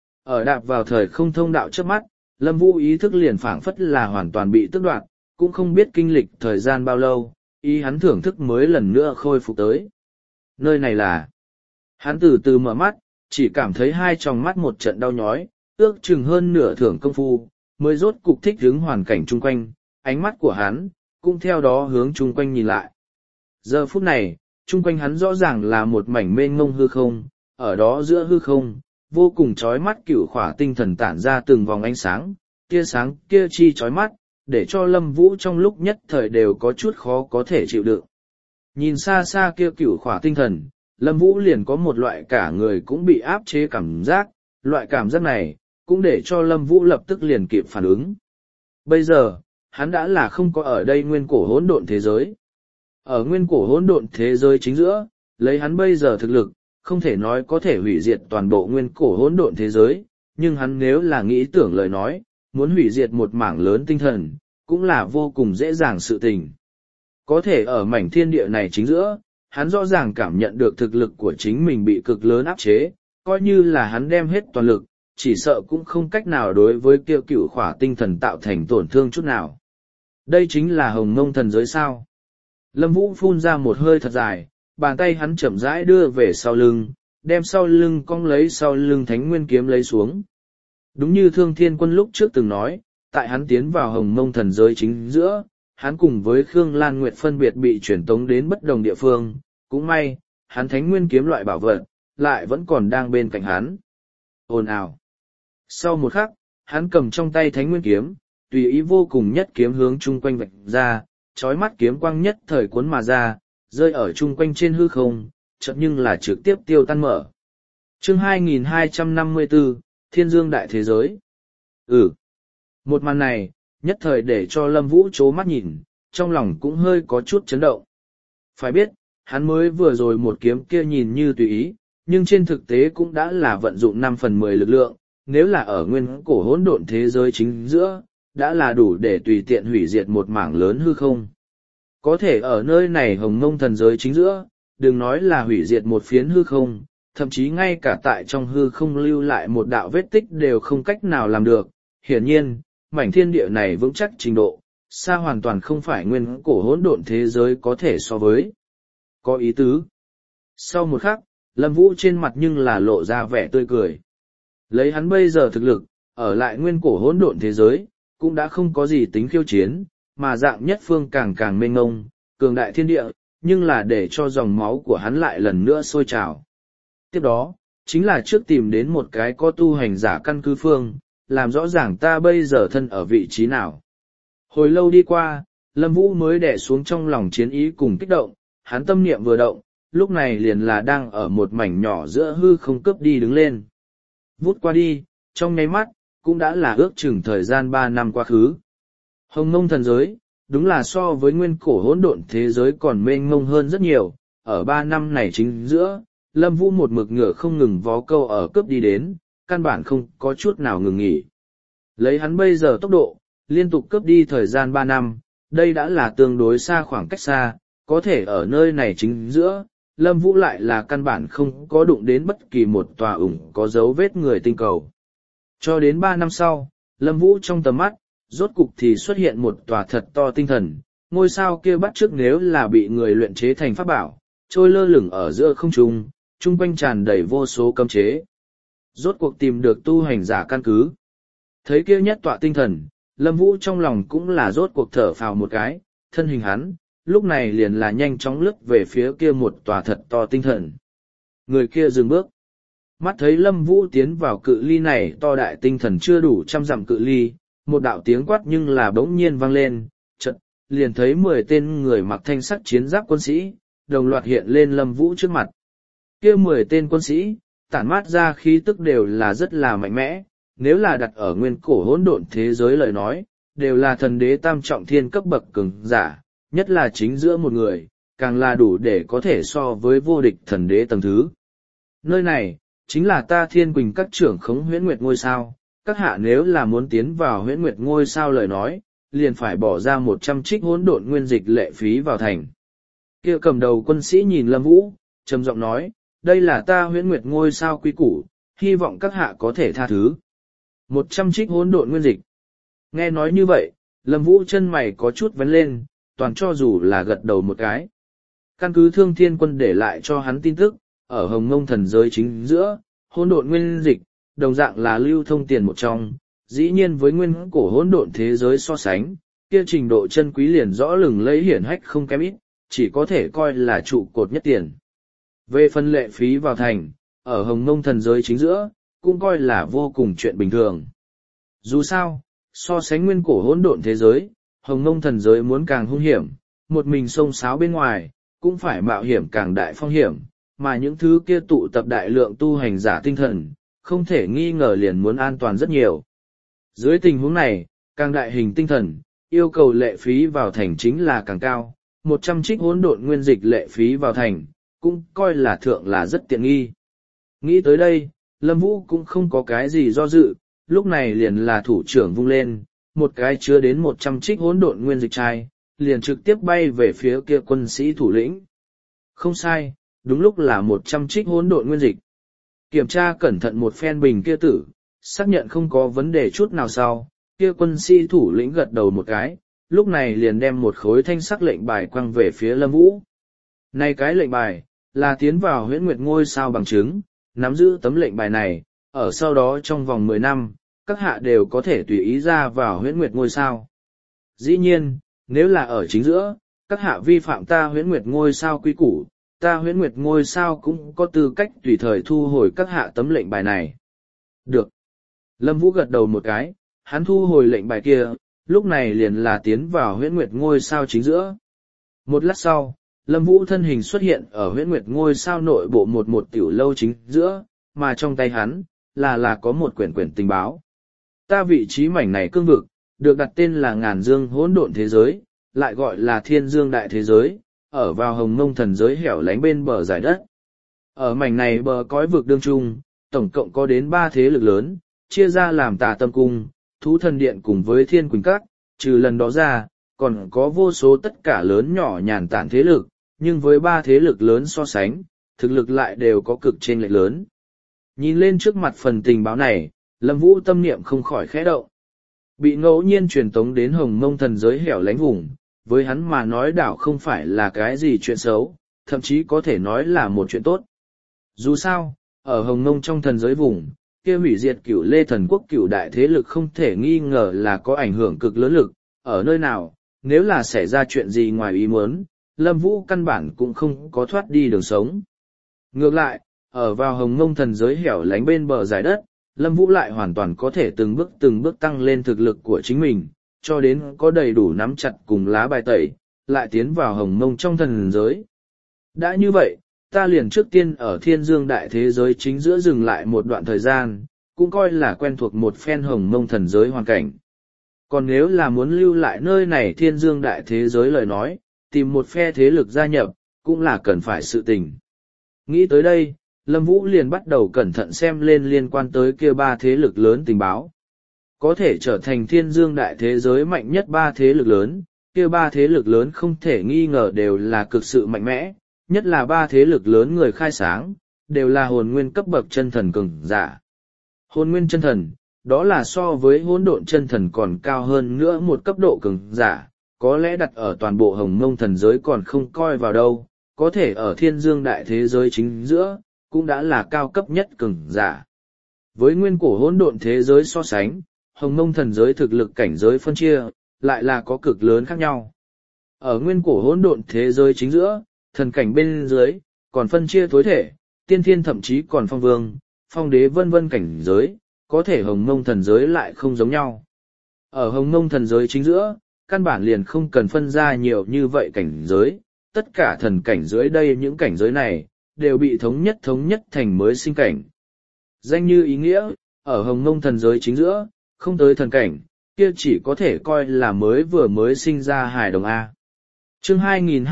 ở đạp vào thời không thông đạo trước mắt, Lâm Vũ ý thức liền phảng phất là hoàn toàn bị tước đoạt, cũng không biết kinh lịch thời gian bao lâu, ý hắn thưởng thức mới lần nữa khôi phục tới. Nơi này là... Hắn từ từ mở mắt, chỉ cảm thấy hai tròng mắt một trận đau nhói, ước chừng hơn nửa thưởng công phu, mới rốt cục thích ứng hoàn cảnh chung quanh, ánh mắt của hắn, cũng theo đó hướng chung quanh nhìn lại. Giờ phút này, chung quanh hắn rõ ràng là một mảnh mênh mông hư không, ở đó giữa hư không, vô cùng chói mắt cửu khỏa tinh thần tản ra từng vòng ánh sáng, kia chi chói mắt, để cho Lâm Vũ trong lúc nhất thời đều có chút khó có thể chịu đựng. Nhìn xa xa kia cửu khỏa tinh thần, Lâm Vũ liền có một loại cả người cũng bị áp chế cảm giác, loại cảm giác này, cũng để cho Lâm Vũ lập tức liền kịp phản ứng. Bây giờ, hắn đã là không có ở đây nguyên cổ hỗn độn thế giới. Ở nguyên cổ hỗn độn thế giới chính giữa, lấy hắn bây giờ thực lực, không thể nói có thể hủy diệt toàn bộ nguyên cổ hỗn độn thế giới, nhưng hắn nếu là nghĩ tưởng lời nói, muốn hủy diệt một mảng lớn tinh thần, cũng là vô cùng dễ dàng sự tình. Có thể ở mảnh thiên địa này chính giữa, hắn rõ ràng cảm nhận được thực lực của chính mình bị cực lớn áp chế, coi như là hắn đem hết toàn lực, chỉ sợ cũng không cách nào đối với kia cựu khỏa tinh thần tạo thành tổn thương chút nào. Đây chính là hồng mông thần giới sao. Lâm Vũ phun ra một hơi thật dài, bàn tay hắn chậm rãi đưa về sau lưng, đem sau lưng cong lấy sau lưng thánh nguyên kiếm lấy xuống. Đúng như Thương Thiên Quân lúc trước từng nói, tại hắn tiến vào hồng mông thần giới chính giữa, hắn cùng với Khương Lan Nguyệt phân biệt bị chuyển tống đến bất đồng địa phương, cũng may, hắn thánh nguyên kiếm loại bảo vật, lại vẫn còn đang bên cạnh hắn. Ồn ào. Sau một khắc, hắn cầm trong tay thánh nguyên kiếm, tùy ý vô cùng nhất kiếm hướng chung quanh vạch ra, chói mắt kiếm quang nhất thời cuốn mà ra, rơi ở chung quanh trên hư không, chợt nhưng là trực tiếp tiêu tan mở. Chương 2254, Thiên Dương Đại Thế Giới. Một màn này, nhất thời để cho Lâm Vũ chố mắt nhìn, trong lòng cũng hơi có chút chấn động. Phải biết, hắn mới vừa rồi một kiếm kia nhìn như tùy ý, nhưng trên thực tế cũng đã là vận dụng 5/10 lực lượng, nếu là ở nguyên cổ hỗn độn thế giới chính giữa, đã là đủ để tùy tiện hủy diệt một mảng lớn hư không. Có thể ở nơi này hồng mông thần giới chính giữa, đừng nói là hủy diệt một phiến hư không, thậm chí ngay cả tại trong hư không lưu lại một đạo vết tích đều không cách nào làm được. Hiển nhiên, mảnh thiên địa này vững chắc trình độ, xa hoàn toàn không phải nguyên cổ hỗn độn thế giới có thể so với. Có ý tứ. Sau một khắc, Lâm Vũ trên mặt nhưng là lộ ra vẻ tươi cười. Lấy hắn bây giờ thực lực, ở lại nguyên cổ hỗn độn thế giới, cũng đã không có gì tính khiêu chiến, mà dạng nhất phương càng càng mênh mông, cường đại thiên địa, nhưng là để cho dòng máu của hắn lại lần nữa sôi trào. Tiếp đó, chính là trước tìm đến một cái có tu hành giả căn cứ phương, làm rõ ràng ta bây giờ thân ở vị trí nào. Hồi lâu đi qua, Lâm Vũ mới đè xuống trong lòng chiến ý cùng kích động, hắn tâm niệm vừa động, lúc này liền là đang ở một mảnh nhỏ giữa hư không cướp đi đứng lên. Vút qua đi, trong nháy mắt, cũng đã là ước chừng thời gian 3 năm quá khứ. Hồng mông thần giới, đúng là so với nguyên cổ hỗn độn thế giới còn mênh mông hơn rất nhiều, ở 3 năm này chính giữa, Lâm Vũ một mực ngựa không ngừng vó câu ở cướp đi đến, căn bản không có chút nào ngừng nghỉ. Lấy hắn bây giờ tốc độ, liên tục cướp đi thời gian 3 năm, đây đã là tương đối xa khoảng cách xa, có thể ở nơi này chính giữa, Lâm Vũ lại là căn bản không có đụng đến bất kỳ một tòa ủng có dấu vết người tinh cầu. Cho đến 3 năm sau, Lâm Vũ trong tầm mắt, rốt cục thì xuất hiện một tòa thật to tinh thần, ngôi sao kia bắt chước nếu là bị người luyện chế thành pháp bảo, trôi lơ lửng ở giữa không trung, chung quanh tràn đầy vô số cấm chế. Rốt cuộc tìm được tu hành giả căn cứ. Thấy kia nhất tọa tinh thần, Lâm Vũ trong lòng cũng là rốt cuộc thở phào một cái, thân hình hắn, lúc này liền là nhanh chóng lướt về phía kia một tòa thật to tinh thần. Người kia dừng bước. Mắt thấy Lâm Vũ tiến vào cự ly này to đại tinh thần chưa đủ 100 dặm cự ly, một đạo tiếng quát nhưng là bỗng nhiên vang lên, chợt liền thấy 10 tên người mặc thanh sắc chiến giáp quân sĩ, đồng loạt hiện lên Lâm Vũ trước mặt. Kia 10 tên quân sĩ, tản mát ra khí tức đều là rất là mạnh mẽ, nếu là đặt ở nguyên cổ hỗn độn thế giới lời nói, đều là thần đế tam trọng thiên cấp bậc cường giả, nhất là chính giữa một người, càng là đủ để có thể so với vô địch thần đế tầng thứ. Nơi này, chính là ta Thiên Quỳnh các trưởng khống huyễn nguyệt ngôi sao, các hạ nếu là muốn tiến vào huyễn nguyệt ngôi sao lời nói, liền phải bỏ ra 100 trích hỗn độn nguyên dịch lệ phí vào thành. Kia cầm đầu quân sĩ nhìn Lâm Vũ, trầm giọng nói, đây là ta huyễn nguyệt ngôi sao quy củ, hy vọng các hạ có thể tha thứ. 100 trích hỗn độn nguyên dịch. Nghe nói như vậy, Lâm Vũ chân mày có chút vấn lên, toàn cho dù là gật đầu một cái. Căn cứ Thương Thiên Quân để lại cho hắn tin tức, ở Hồng Mông thần giới chính giữa, hỗn độn nguyên dịch, đồng dạng là lưu thông tiền một trong, dĩ nhiên với nguyên cổ hỗn độn thế giới so sánh, kia trình độ chân quý liền rõ lừng lấy hiển hách không kém ít, chỉ có thể coi là trụ cột nhất tiền. Về phần lệ phí vào thành, ở Hồng Mông thần giới chính giữa, cũng coi là vô cùng chuyện bình thường. Dù sao, so sánh nguyên cổ hỗn độn thế giới, Hồng Mông thần giới muốn càng hung hiểm, một mình xông xáo bên ngoài, cũng phải mạo hiểm càng đại phong hiểm, mà những thứ kia tụ tập đại lượng tu hành giả tinh thần, không thể nghi ngờ liền muốn an toàn rất nhiều. Dưới tình huống này, càng đại hình tinh thần, yêu cầu lệ phí vào thành chính là càng cao, 100 trích hỗn độn nguyên dịch lệ phí vào thành, cũng coi là thượng là rất tiện nghi. Nghĩ tới đây, Lâm Vũ cũng không có cái gì do dự, lúc này liền là thủ trưởng vung lên, một cái chứa đến 100 trích hỗn độn nguyên dịch chai, liền trực tiếp bay về phía kia quân sĩ thủ lĩnh. Không sai, đúng lúc là 100 trích hỗn độn nguyên dịch. Kiểm tra cẩn thận một phen bình kia tử, xác nhận không có vấn đề chút nào sau, kia quân sĩ thủ lĩnh gật đầu một cái, lúc này liền đem một khối thanh sắc lệnh bài quăng về phía Lâm Vũ. Này cái lệnh bài, là tiến vào huyễn nguyệt ngôi sao bằng chứng, nắm giữ tấm lệnh bài này, ở sau đó trong vòng 10 năm, các hạ đều có thể tùy ý ra vào huyễn nguyệt ngôi sao. Dĩ nhiên, nếu là ở chính giữa, các hạ vi phạm ta huyễn nguyệt ngôi sao quy củ, ta huyễn nguyệt ngôi sao cũng có tư cách tùy thời thu hồi các hạ tấm lệnh bài này. Được. Lâm Vũ gật đầu một cái, hắn thu hồi lệnh bài kia, lúc này liền là tiến vào huyễn nguyệt ngôi sao chính giữa. Một lát sau, Lâm Vũ thân hình xuất hiện ở huyễn nguyệt ngôi sao nội bộ một tiểu lâu chính giữa, mà trong tay hắn, là có một quyển tình báo. Ta vị trí mảnh này cương vực, được đặt tên là Ngàn Dương hỗn độn thế giới, lại gọi là Thiên Dương đại thế giới, ở vào Hồng Mông thần giới hẻo lánh bên bờ giải đất. Ở mảnh này bờ cõi vực đương trung, tổng cộng có đến 3 thế lực lớn, chia ra làm Tà Tâm Cung, Thú Thần Điện cùng với Thiên Quỳnh Các, trừ lần đó ra, còn có vô số tất cả lớn nhỏ nhàn tản thế lực, nhưng với 3 thế lực lớn so sánh, thực lực lại đều có cực chênh lệch lớn. Nhìn lên trước mặt phần tình báo này, Lâm Vũ tâm niệm không khỏi khẽ động. Bị ngẫu nhiên truyền tống đến Hồng Mông thần giới hẻo lánh vùng, với hắn mà nói đảo không phải là cái gì chuyện xấu, thậm chí có thể nói là một chuyện tốt. Dù sao, ở Hồng Mông trong thần giới vùng, kia hủy diệt Cửu Lê thần quốc cửu đại thế lực không thể nghi ngờ là có ảnh hưởng cực lớn lực, ở nơi nào, nếu là xảy ra chuyện gì ngoài ý muốn, Lâm Vũ căn bản cũng không có thoát đi đường sống. Ngược lại, ở vào Hồng Mông thần giới hẻo lánh bên bờ giải đất, Lâm Vũ lại hoàn toàn có thể từng bước tăng lên thực lực của chính mình, cho đến có đầy đủ nắm chặt cùng lá bài tẩy, lại tiến vào Hồng Mông trong thần giới. Đã như vậy, ta liền trước tiên ở Thiên Dương đại thế giới chính giữa dừng lại một đoạn thời gian, cũng coi là quen thuộc một phen Hồng Mông thần giới hoàn cảnh. Còn nếu là muốn lưu lại nơi này Thiên Dương đại thế giới lời nói, tìm một phe thế lực gia nhập, cũng là cần phải sự tình. Nghĩ tới đây, Lâm Vũ liền bắt đầu cẩn thận xem lên liên quan tới kia 3 thế lực lớn tình báo. Có thể trở thành Thiên Dương đại thế giới mạnh nhất 3 thế lực lớn, kia 3 thế lực lớn không thể nghi ngờ đều là cực sự mạnh mẽ, nhất là 3 thế lực lớn người khai sáng, đều là hồn nguyên cấp bậc chân thần cường giả. Hồn nguyên chân thần, đó là so với hỗn độn chân thần còn cao hơn nữa một cấp độ cường giả, có lẽ đặt ở toàn bộ Hồng Mông thần giới còn không coi vào đâu, có thể ở Thiên Dương đại thế giới chính giữa, cũng đã là cao cấp nhất cường giả. Với nguyên cổ hỗn độn thế giới so sánh, Hồng Mông thần giới thực lực cảnh giới phân chia, lại là có cực lớn khác nhau. Ở nguyên cổ hỗn độn thế giới chính giữa, thần cảnh bên dưới, còn phân chia tối thể, tiên thiên thậm chí còn phong vương, phong đế vân vân cảnh giới, có thể Hồng Mông thần giới lại không giống nhau. Ở Hồng Mông thần giới chính giữa, căn bản liền không cần phân ra nhiều như vậy cảnh giới, tất cả thần cảnh dưới đây những cảnh giới này, đều bị thống nhất thành mới sinh cảnh. Danh như ý nghĩa, ở Hồng Mông thần giới chính giữa, không tới thần cảnh, kia chỉ có thể coi là mới sinh ra hài đồng A. Chương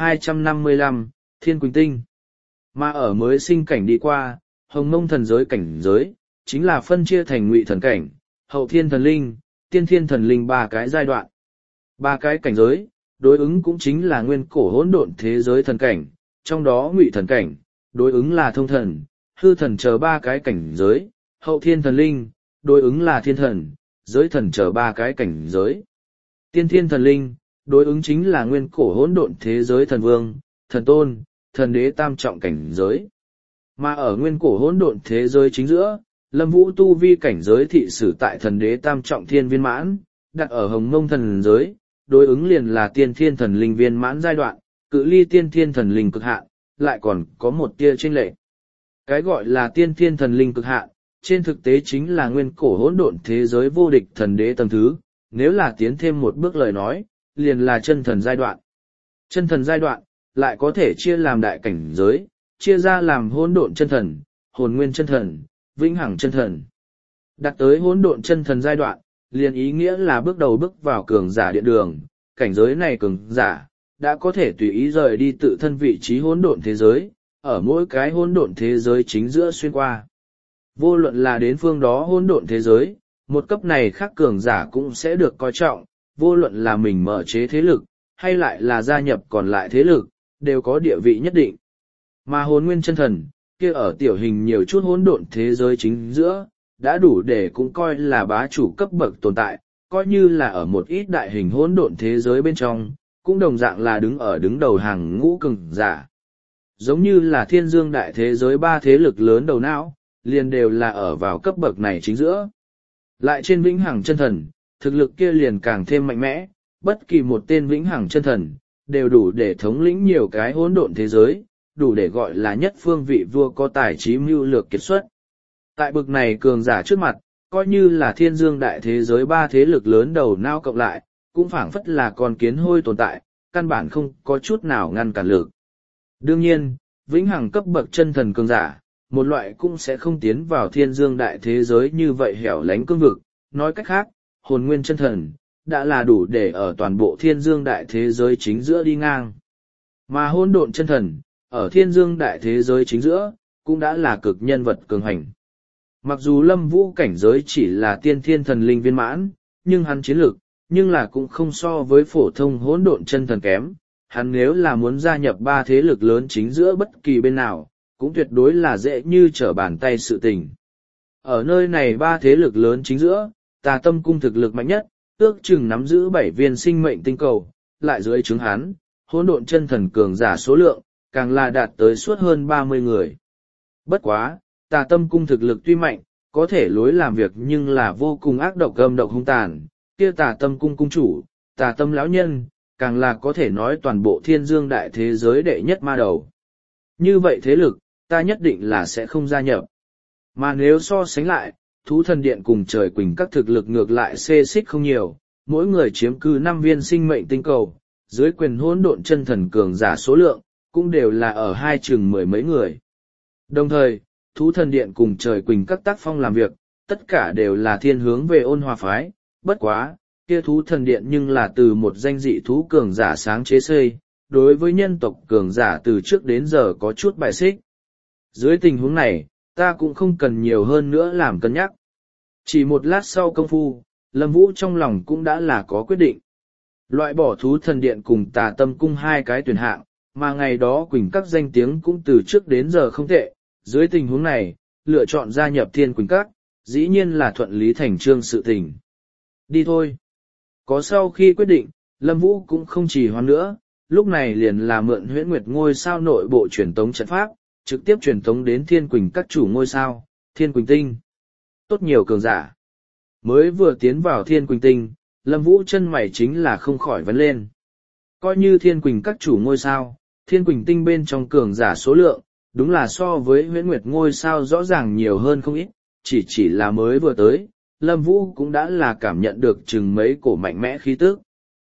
2255, Thiên Quỳnh Tinh. Mà ở mới sinh cảnh đi qua, hồng mông thần giới cảnh giới, chính là phân chia thành ngụy thần cảnh, hậu thiên thần linh, tiên thiên thần linh ba cái giai đoạn. Ba cái cảnh giới, đối ứng cũng chính là nguyên cổ hỗn độn thế giới thần cảnh, trong đó ngụy thần cảnh, đối ứng là thông thần, hư thần chờ ba cái cảnh giới, hậu thiên thần linh, đối ứng là thiên thần, giới thần chờ ba cái cảnh giới. Tiên thiên thần linh, đối ứng chính là nguyên cổ hỗn độn thế giới thần vương, thần tôn, thần đế tam trọng cảnh giới. Mà ở nguyên cổ hỗn độn thế giới chính giữa, Lâm Vũ tu vi cảnh giới thị sử tại thần đế tam trọng thiên viên mãn, đặt ở hồng mông thần giới, đối ứng liền là tiên thiên thần linh viên mãn giai đoạn, cự ly tiên thiên thần linh cực hạn, lại còn có một tia chênh lệch. Cái gọi là tiên thiên thần linh cực hạn, trên thực tế chính là nguyên cổ hỗn độn thế giới vô địch thần đế tầng thứ, nếu là tiến thêm một bước lời nói, liền là chân thần giai đoạn. Chân thần giai đoạn, lại có thể chia làm đại cảnh giới, chia ra làm hỗn độn chân thần, hồn nguyên chân thần, vĩnh hằng chân thần. Đặt tới hỗn độn chân thần giai đoạn, liền ý nghĩa là bước đầu bước vào cường giả điện đường, cảnh giới này cường giả, đã có thể tùy ý rời đi tự thân vị trí hỗn độn thế giới, ở mỗi cái hỗn độn thế giới chính giữa xuyên qua. Vô luận là đến phương đó hỗn độn thế giới, một cấp này khác cường giả cũng sẽ được coi trọng, vô luận là mình mở chế thế lực, hay lại là gia nhập còn lại thế lực, đều có địa vị nhất định. Mà hồn nguyên chân thần, kia ở tiểu hình nhiều chút hỗn độn thế giới chính giữa, đã đủ để cũng coi là bá chủ cấp bậc tồn tại, coi như là ở một ít đại hình hỗn độn thế giới bên trong, cũng đồng dạng là đứng đầu hàng ngũ cường giả. Giống như là thiên dương đại thế giới ba thế lực lớn đầu não, liền đều là ở vào cấp bậc này chính giữa. Lại trên vĩnh hằng chân thần, thực lực kia liền càng thêm mạnh mẽ, bất kỳ một tên vĩnh hằng chân thần, đều đủ để thống lĩnh nhiều cái hỗn độn thế giới, đủ để gọi là nhất phương vị vua có tài trí mưu lược kiệt xuất. Tại bực này cường giả trước mặt, coi như là thiên dương đại thế giới ba thế lực lớn đầu não cộng lại, cũng phảng phất là con kiến hôi tồn tại, căn bản không có chút nào ngăn cản lực. Đương nhiên, vĩnh hằng cấp bậc chân thần cường giả, một loại cũng sẽ không tiến vào thiên dương đại thế giới như vậy hẻo lánh cương vực, nói cách khác, hồn nguyên chân thần, đã là đủ để ở toàn bộ thiên dương đại thế giới chính giữa đi ngang. Mà hỗn độn chân thần, ở thiên dương đại thế giới chính giữa, cũng đã là cực nhân vật cường hành. Mặc dù Lâm Vũ cảnh giới chỉ là tiên thiên thần linh viên mãn, nhưng hắn chiến lược, nhưng là cũng không so với phổ thông hỗn độn chân thần kém. Hắn nếu là muốn gia nhập ba thế lực lớn chính giữa bất kỳ bên nào, cũng tuyệt đối là dễ như trở bàn tay sự tình. Ở nơi này ba thế lực lớn chính giữa, Tà Tâm Cung thực lực mạnh nhất, ước chừng nắm giữ 7 viên sinh mệnh tinh cầu, lại dưới trướng hắn, hỗn độn chân thần cường giả số lượng, càng là đạt tới suốt hơn 30 người. Bất quá, Tà Tâm Cung thực lực tuy mạnh, có thể lối làm việc nhưng là vô cùng ác độc âm độc hung tàn, kia Tà Tâm Cung cung chủ, Tà Tâm lão nhân, càng là có thể nói toàn bộ thiên dương đại thế giới đệ nhất ma đầu. Như vậy thế lực, ta nhất định là sẽ không gia nhập. Mà nếu so sánh lại, thú thần điện cùng trời quỳnh các thực lực ngược lại xê xích không nhiều, mỗi người chiếm cứ 5 viên sinh mệnh tinh cầu, dưới quyền hỗn độn chân thần cường giả số lượng, cũng đều là ở hai chừng 10 mấy người. Đồng thời, thú thần điện cùng trời quỳnh các tác phong làm việc, tất cả đều là thiên hướng về ôn hòa phái, bất quá, kia thú thần điện nhưng là từ một danh dị thú cường giả sáng chế xây, đối với nhân tộc cường giả từ trước đến giờ có chút bài xích. Dưới tình huống này, ta cũng không cần nhiều hơn nữa làm cân nhắc. Chỉ một lát sau công phu, Lâm Vũ trong lòng cũng đã là có quyết định. Loại bỏ thú thần điện cùng Tà Tâm Cung hai cái tuyển hạng, mà ngày đó Quỳnh các danh tiếng cũng từ trước đến giờ không tệ. Dưới tình huống này, lựa chọn gia nhập Thiên Quỳnh các, dĩ nhiên là thuận lý thành trương sự tình. Đi thôi. Có sau khi quyết định, Lâm Vũ cũng không trì hoãn nữa, lúc này liền là mượn Huyễn Nguyệt ngôi sao nội bộ truyền tống trận pháp, trực tiếp truyền tống đến Thiên Quỳnh các chủ ngôi sao, Thiên Quỳnh Tinh. Tốt nhiều cường giả. Mới vừa tiến vào Thiên Quỳnh Tinh, Lâm Vũ chân mày chính là không khỏi vấn lên. Coi như Thiên Quỳnh các chủ ngôi sao, Thiên Quỳnh Tinh bên trong cường giả số lượng, đúng là so với Huyễn Nguyệt ngôi sao rõ ràng nhiều hơn không ít, chỉ là mới vừa tới, Lâm Vũ cũng đã là cảm nhận được chừng mấy cổ mạnh mẽ khí tức.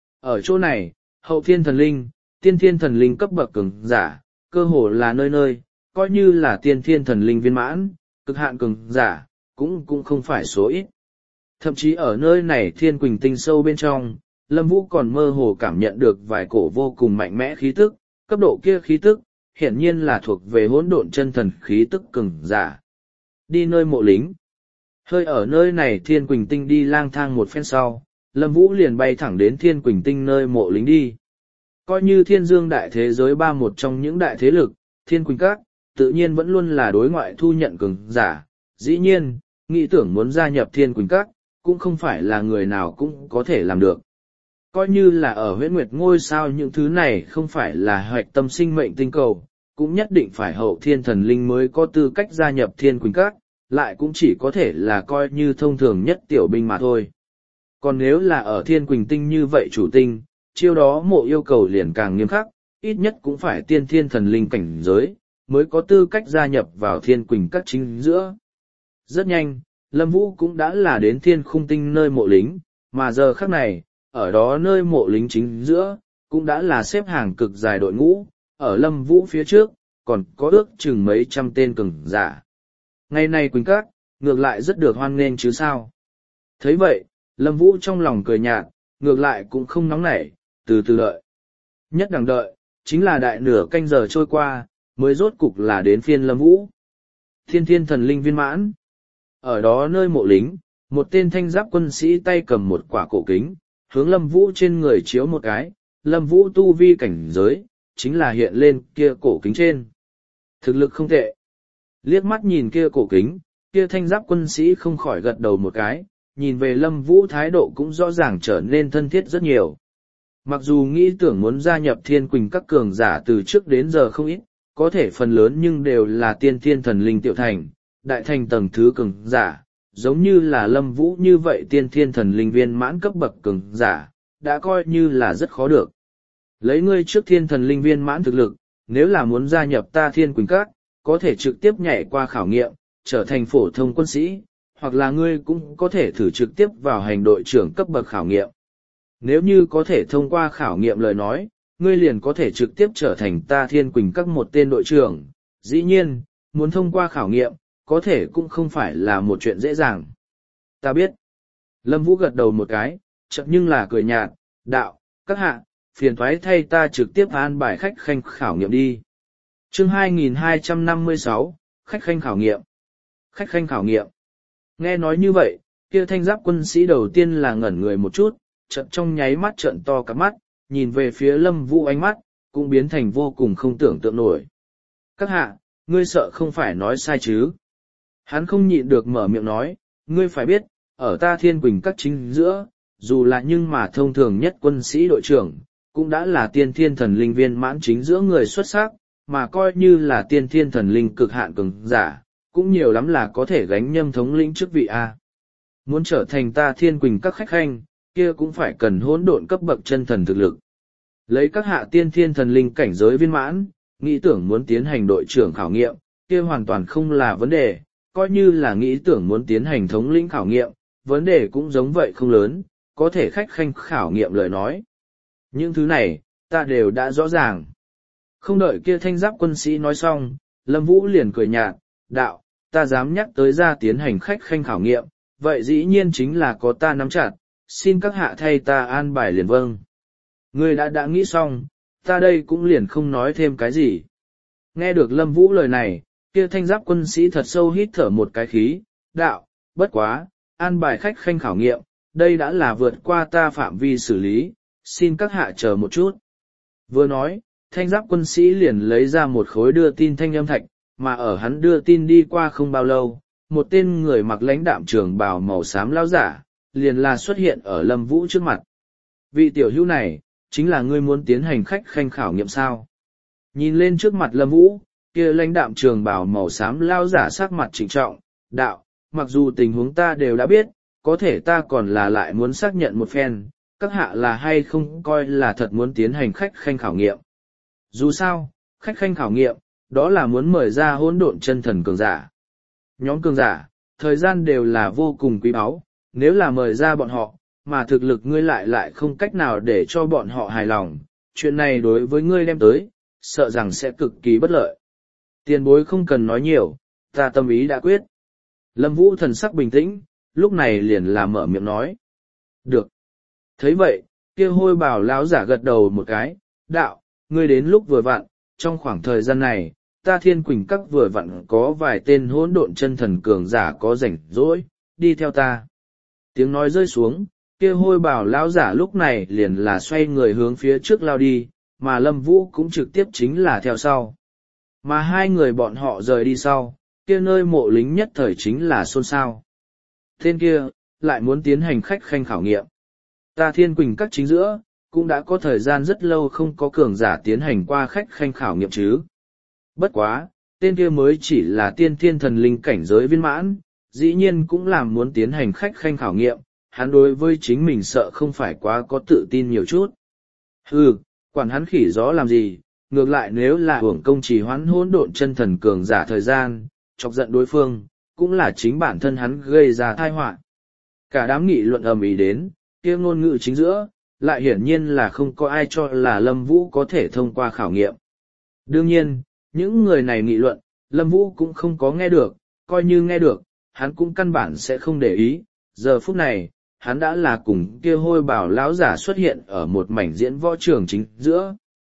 Ở chỗ này, hậu thiên thần linh, tiên thiên thần linh cấp bậc cường giả, cơ hồ là nơi nơi, coi như là tiên thiên thần linh viên mãn, cực hạn cường giả, cũng không phải số ít. Thậm chí ở nơi này Thiên Quỳnh Tinh sâu bên trong, Lâm Vũ còn mơ hồ cảm nhận được vài cổ vô cùng mạnh mẽ khí tức, cấp độ kia khí tức, hiển nhiên là thuộc về hỗn độn chân thần khí tức cường giả. Đi nơi mộ lính. Hơi ở nơi này Thiên Quỳnh Tinh đi lang thang một phen sau, Lâm Vũ liền bay thẳng đến Thiên Quỳnh Tinh nơi mộ lính đi. Coi như Thiên Dương đại thế giới ba một trong những đại thế lực, Thiên Quỳnh Các, tự nhiên vẫn luôn là đối ngoại thu nhận cường giả. Dĩ nhiên, nghĩ tưởng muốn gia nhập Thiên Quỳnh Các, cũng không phải là người nào cũng có thể làm được. Coi như là ở huyễn nguyệt ngôi sao những thứ này không phải là hoạch tâm sinh mệnh tinh cầu, cũng nhất định phải hậu thiên thần linh mới có tư cách gia nhập Thiên Quỳnh Các, lại cũng chỉ có thể là coi như thông thường nhất tiểu binh mà thôi. Còn nếu là ở Thiên Quỳnh Tinh như vậy chủ tinh, chiêu đó mộ yêu cầu liền càng nghiêm khắc, ít nhất cũng phải tiên thiên thần linh cảnh giới, mới có tư cách gia nhập vào Thiên Quỳnh Các chính giữa. Rất nhanh, Lâm Vũ cũng đã là đến Thiên Khung Tinh nơi mộ lính, mà giờ khắc này, ở đó nơi mộ lính chính giữa, cũng đã là xếp hàng cực dài đội ngũ, ở Lâm Vũ phía trước, còn có ước chừng mấy trăm tên cường giả. Ngày này Quỳnh Các, ngược lại rất được hoan nghênh chứ sao. Thấy vậy, Lâm Vũ trong lòng cười nhạt, ngược lại cũng không nóng nảy, từ từ đợi. Nhất đằng đợi, chính là đại nửa canh giờ trôi qua, mới rốt cục là đến phiên Lâm Vũ. Thiên thiên thần linh viên mãn. Ở đó nơi mộ lính, một tên thanh giáp quân sĩ tay cầm một quả cổ kính, hướng Lâm Vũ trên người chiếu một cái, Lâm Vũ tu vi cảnh giới, chính là hiện lên kia cổ kính trên. Thực lực không tệ. Liếc mắt nhìn kia cổ kính, kia thanh giáp quân sĩ không khỏi gật đầu một cái, nhìn về Lâm Vũ thái độ cũng rõ ràng trở nên thân thiết rất nhiều. Mặc dù nghĩ tưởng muốn gia nhập Thiên Quỳnh Các cường giả từ trước đến giờ không ít, có thể phần lớn nhưng đều là tiên thiên thần linh tiểu thành, đại thành tầng thứ cường giả, giống như là Lâm Vũ như vậy tiên thiên thần linh viên mãn cấp bậc cường giả, đã coi như là rất khó được. Lấy ngươi trước thiên thần linh viên mãn thực lực, nếu là muốn gia nhập ta Thiên Quỳnh Các, có thể trực tiếp nhảy qua khảo nghiệm, trở thành phổ thông quân sĩ, hoặc là ngươi cũng có thể thử trực tiếp vào hành đội trưởng cấp bậc khảo nghiệm. Nếu như có thể thông qua khảo nghiệm lời nói, ngươi liền có thể trực tiếp trở thành ta Thiên Quỳnh Các một tên đội trưởng. Dĩ nhiên, muốn thông qua khảo nghiệm, có thể cũng không phải là một chuyện dễ dàng. Ta biết. Lâm Vũ gật đầu một cái, chậm nhưng là cười nhạt, đạo, các hạ, phiền thoái thay ta trực tiếp an bài khách khanh khảo nghiệm đi. Chương 2256, khách khanh khảo nghiệm. Khách khanh khảo nghiệm. Nghe nói như vậy, kia thanh giáp quân sĩ đầu tiên là ngẩn người một chút, chợt trong nháy mắt trợn to cả mắt, nhìn về phía Lâm Vũ ánh mắt, cũng biến thành vô cùng không tưởng tượng nổi. Các hạ, ngươi sợ không phải nói sai chứ? Hắn không nhịn được mở miệng nói, ngươi phải biết, ở ta Thiên Quỳnh Các chính giữa, dù là nhưng mà thông thường nhất quân sĩ đội trưởng, cũng đã là tiên thiên thần linh viên mãn chính giữa người xuất sắc, mà coi như là tiên thiên thần linh cực hạn cường giả, cũng nhiều lắm là có thể gánh nhâm thống lĩnh chức vị A. Muốn trở thành ta Thiên Quỳnh Các khách khanh, kia cũng phải cần hỗn độn cấp bậc chân thần thực lực. Lấy các hạ tiên thiên thần linh cảnh giới viên mãn, nghĩ tưởng muốn tiến hành đội trưởng khảo nghiệm, kia hoàn toàn không là vấn đề, coi như là nghĩ tưởng muốn tiến hành thống lĩnh khảo nghiệm, vấn đề cũng giống vậy không lớn, có thể khách khanh khảo nghiệm lời nói. Những thứ này, ta đều đã rõ ràng. Không đợi kia thanh giáp quân sĩ nói xong, Lâm Vũ liền cười nhạt, đạo, ta dám nhắc tới ra tiến hành khách khanh khảo nghiệm, vậy dĩ nhiên chính là có ta nắm chặt, xin các hạ thay ta an bài liền vâng. Ngươi đã nghĩ xong, ta đây cũng liền không nói thêm cái gì. Nghe được Lâm Vũ lời này, kia thanh giáp quân sĩ thật sâu hít thở một cái khí, đạo, bất quá, an bài khách khanh khảo nghiệm, đây đã là vượt qua ta phạm vi xử lý, xin các hạ chờ một chút. Vừa nói, thanh giáp quân sĩ liền lấy ra một khối đưa tin thanh âm thạch, mà ở hắn đưa tin đi qua không bao lâu, một tên người mặc lãnh đạm trường bào màu xám lão giả, liền là xuất hiện ở Lâm Vũ trước mặt. Vị tiểu hữu này, chính là ngươi muốn tiến hành khách khanh khảo nghiệm sao? Nhìn lên trước mặt Lâm Vũ, kia lãnh đạm trường bào màu xám lão giả sắc mặt trịnh trọng, đạo, mặc dù tình huống ta đều đã biết, có thể ta còn là lại muốn xác nhận một phen, các hạ là hay không coi là thật muốn tiến hành khách khanh khảo nghiệm. Dù sao, khách khanh khảo nghiệm, đó là muốn mời ra hỗn độn chân thần cường giả. Nhóm cường giả, thời gian đều là vô cùng quý báu, nếu là mời ra bọn họ, mà thực lực ngươi lại không cách nào để cho bọn họ hài lòng, chuyện này đối với ngươi đem tới, sợ rằng sẽ cực kỳ bất lợi. Tiền bối không cần nói nhiều, ta tâm ý đã quyết. Lâm Vũ thần sắc bình tĩnh, lúc này liền là mở miệng nói. Được. Thấy vậy, Kia hôi bảo lão giả gật đầu một cái, đạo, ngươi đến lúc vừa vặn, trong khoảng thời gian này, ta Thiên Quỳnh Các vừa vặn có vài tên hỗn độn chân thần cường giả có rảnh rỗi, đi theo ta. Tiếng nói rơi xuống, kia hôi bảo lão giả lúc này liền là xoay người hướng phía trước lao đi, mà Lâm Vũ cũng trực tiếp chính là theo sau. Mà hai người bọn họ rời đi sau, kia nơi mộ lính nhất thời chính là xôn xao. Tên kia, lại muốn tiến hành khách khanh khảo nghiệm. Ta Thiên Quỳnh Các chính giữa, cũng đã có thời gian rất lâu không có cường giả tiến hành qua khách khanh khảo nghiệm chứ. Bất quá, tên kia mới chỉ là tiên thiên thần linh cảnh giới viên mãn, dĩ nhiên cũng làm muốn tiến hành khách khanh khảo nghiệm, hắn đối với chính mình sợ không phải quá có tự tin nhiều chút. Quản hắn khỉ gió làm gì, ngược lại nếu là hưởng công trì hoãn hỗn độn chân thần cường giả thời gian, chọc giận đối phương, cũng là chính bản thân hắn gây ra tai họa. Cả đám nghị luận ầm ĩ đến, kia ngôn ngữ chính giữa, lại hiển nhiên là không có ai cho là Lâm Vũ có thể thông qua khảo nghiệm. Đương nhiên, những người này nghị luận, Lâm Vũ cũng không có nghe được, coi như nghe được, hắn cũng căn bản sẽ không để ý. Giờ phút này, hắn đã là cùng kia hôi bảo lão giả xuất hiện ở một mảnh diễn võ trường chính giữa.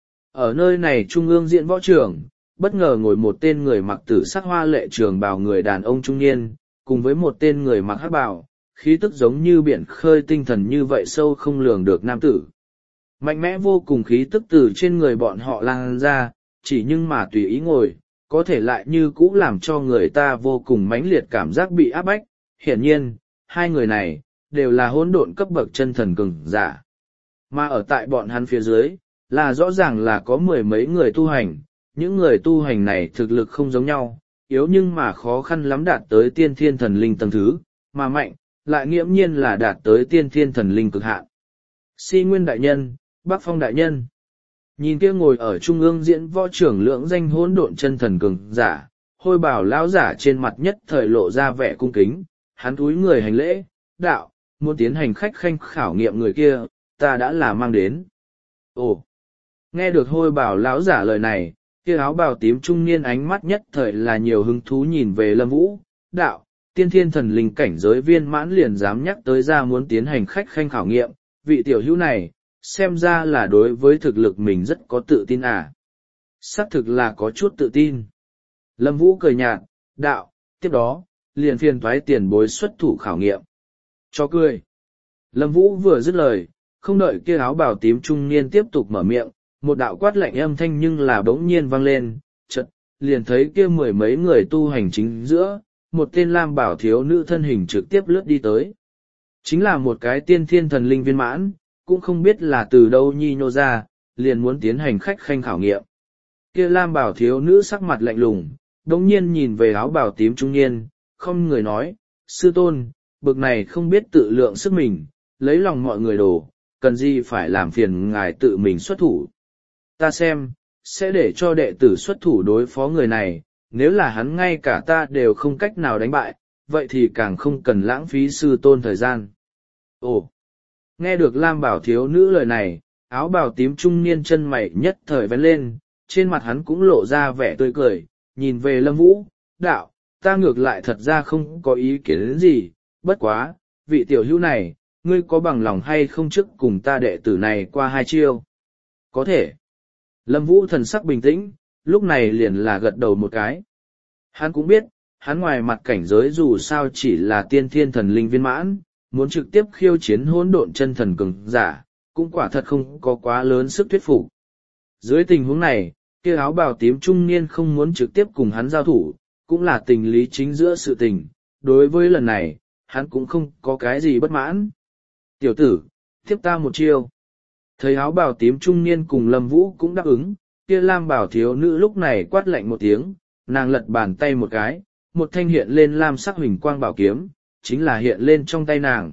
Ở nơi này trung ương diễn võ trường, bất ngờ ngồi một tên người mặc tử sắc hoa lệ trường bào người đàn ông trung niên, cùng với một tên người mặc hắc bào, khí tức giống như biển khơi tinh thần như vậy sâu không lường được nam tử. Mạnh mẽ vô cùng khí tức từ trên người bọn họ lan ra, chỉ nhưng mà tùy ý ngồi, có thể lại như cũ làm cho người ta vô cùng mãnh liệt cảm giác bị áp bách. Hiển nhiên, hai người này, đều là hỗn độn cấp bậc chân thần cường giả. Mà ở tại bọn hắn phía dưới, là rõ ràng là có mười mấy người tu hành, những người tu hành này thực lực không giống nhau, yếu nhưng mà khó khăn lắm đạt tới tiên thiên thần linh tầng thứ, mà mạnh, lại nghiễm nhiên là đạt tới tiên thiên thần linh cực hạn. Si Nguyên đại nhân, Bắc Phong đại nhân. Nhìn kia ngồi ở trung ương diễn võ trưởng lưỡng danh hỗn độn chân thần cường giả, hôi bảo lão giả trên mặt nhất thời lộ ra vẻ cung kính, hắn cúi người hành lễ, đạo, muốn tiến hành khách khanh khảo nghiệm người kia, ta đã là mang đến. Ồ! Nghe được hôi bảo lão giả lời này, kia áo bào tím trung niên ánh mắt nhất thời là nhiều hứng thú nhìn về Lâm Vũ, đạo, tiên thiên thần linh cảnh giới viên mãn liền dám nhắc tới ra muốn tiến hành khách khanh khảo nghiệm, vị tiểu hữu này, xem ra là đối với thực lực mình rất có tự tin à. Xác thực là có chút tự tin. Lâm Vũ cười nhạt, đạo, tiếp đó, liền phiền toái tiền bối xuất thủ khảo nghiệm. Cho cười. Lâm Vũ vừa dứt lời, không đợi kia áo bào tím trung niên tiếp tục mở miệng, một đạo quát lạnh âm thanh nhưng là bỗng nhiên vang lên, chợt liền thấy kia mười mấy người tu hành chính giữa, một tên lam bảo thiếu nữ thân hình trực tiếp lướt đi tới. Chính là một cái tiên thiên thần linh viên mãn, cũng không biết là từ đâu nhi nhô ra, liền muốn tiến hành khách khanh khảo nghiệm. Kia lam bảo thiếu nữ sắc mặt lạnh lùng, bỗng nhiên nhìn về áo bào tím trung niên, không người nói, sư tôn, bực này không biết tự lượng sức mình, lấy lòng mọi người đồ, cần gì phải làm phiền ngài tự mình xuất thủ. Ta xem, sẽ để cho đệ tử xuất thủ đối phó người này, nếu là hắn ngay cả ta đều không cách nào đánh bại, vậy thì càng không cần lãng phí sư tôn thời gian. Ồ! Nghe được lam bảo thiếu nữ lời này, áo bào tím trung niên chân mày nhất thời vén lên, trên mặt hắn cũng lộ ra vẻ tươi cười, nhìn về Lâm Vũ, đạo, ta ngược lại thật ra không có ý kiến đến gì, bất quá, vị tiểu hữu này, ngươi có bằng lòng hay không trước cùng ta đệ tử này qua hai chiêu? Có thể. Lâm Vũ thần sắc bình tĩnh, lúc này liền là gật đầu một cái. Hắn cũng biết, hắn ngoài mặt cảnh giới dù sao chỉ là tiên thiên thần linh viên mãn, muốn trực tiếp khiêu chiến hỗn độn chân thần cường giả, cũng quả thật không có quá lớn sức thuyết phục. Dưới tình huống này, kia áo bào tím trung niên không muốn trực tiếp cùng hắn giao thủ, cũng là tình lý chính giữa sự tình, đối với lần này, hắn cũng không có cái gì bất mãn. Tiểu tử, tiếp ta một chiêu. Thấy áo bào tím trung niên cùng Lâm Vũ cũng đáp ứng, kia lam bảo thiếu nữ lúc này quát lạnh một tiếng, nàng lật bàn tay một cái, một thanh hiện lên lam sắc huỳnh quang bảo kiếm, chính là hiện lên trong tay nàng.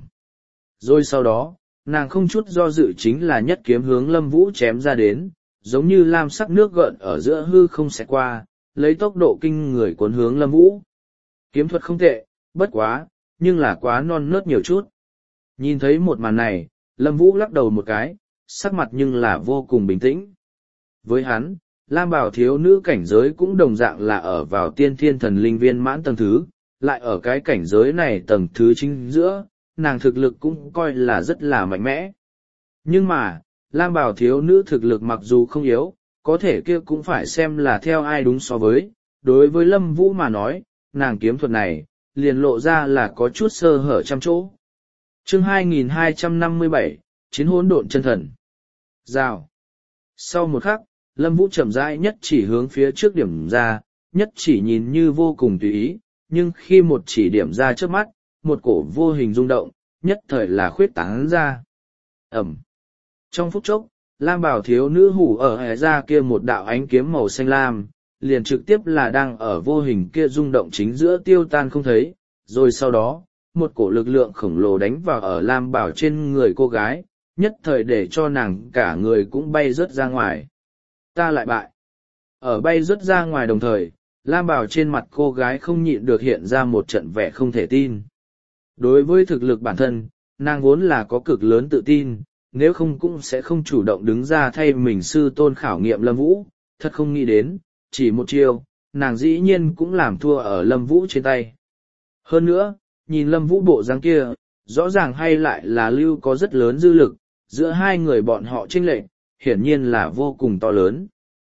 Rồi sau đó, nàng không chút do dự chính là nhất kiếm hướng Lâm Vũ chém ra đến, giống như lam sắc nước gợn ở giữa hư không xẹt qua, lấy tốc độ kinh người cuốn hướng Lâm Vũ. Kiếm thuật không tệ, bất quá, nhưng là quá non nớt nhiều chút. Nhìn thấy một màn này, Lâm Vũ lắc đầu một cái, sắc mặt nhưng là vô cùng bình tĩnh. Với hắn, lam bảo thiếu nữ cảnh giới cũng đồng dạng là ở vào tiên thiên thần linh viên mãn tầng thứ, lại ở cái cảnh giới này tầng thứ chính giữa, nàng thực lực cũng coi là rất là mạnh mẽ. Nhưng mà, Lam Bảo thiếu nữ thực lực mặc dù không yếu, có thể kia cũng phải xem là theo ai đúng so với. Đối với Lâm Vũ mà nói, nàng kiếm thuật này, liền lộ ra là có chút sơ hở trăm chỗ. Chương 2257, Chiến hỗn độn chân thần. Rào. Sau một khắc, Lâm Vũ chậm rãi nhất chỉ hướng phía trước điểm ra, nhất chỉ nhìn như vô cùng tùy ý, nhưng khi một chỉ điểm ra trước mắt, một cổ vô hình rung động, nhất thời là khuyết tán ra. Ẩm. Trong phút chốc, Lam Bảo thiếu nữ hủ ở hẻ ra kia một đạo ánh kiếm màu xanh lam, liền trực tiếp là đang ở vô hình kia rung động chính giữa tiêu tan không thấy, rồi sau đó, một cổ lực lượng khổng lồ đánh vào ở Lam Bảo trên người cô gái, nhất thời để cho nàng cả người cũng bay rớt ra ngoài. Ta lại bại. Ở bay rớt ra ngoài đồng thời, Lam Bảo trên mặt cô gái không nhịn được hiện ra một trận vẻ không thể tin. Đối với thực lực bản thân, nàng vốn là có cực lớn tự tin, nếu không cũng sẽ không chủ động đứng ra thay mình sư tôn khảo nghiệm Lâm Vũ, thật không nghĩ đến, chỉ một chiêu, nàng dĩ nhiên cũng làm thua ở Lâm Vũ trên tay. Hơn nữa, nhìn Lâm Vũ bộ dáng kia, rõ ràng hay lại là lưu có rất lớn dư lực, giữa hai người bọn họ chênh lệch, hiển nhiên là vô cùng to lớn.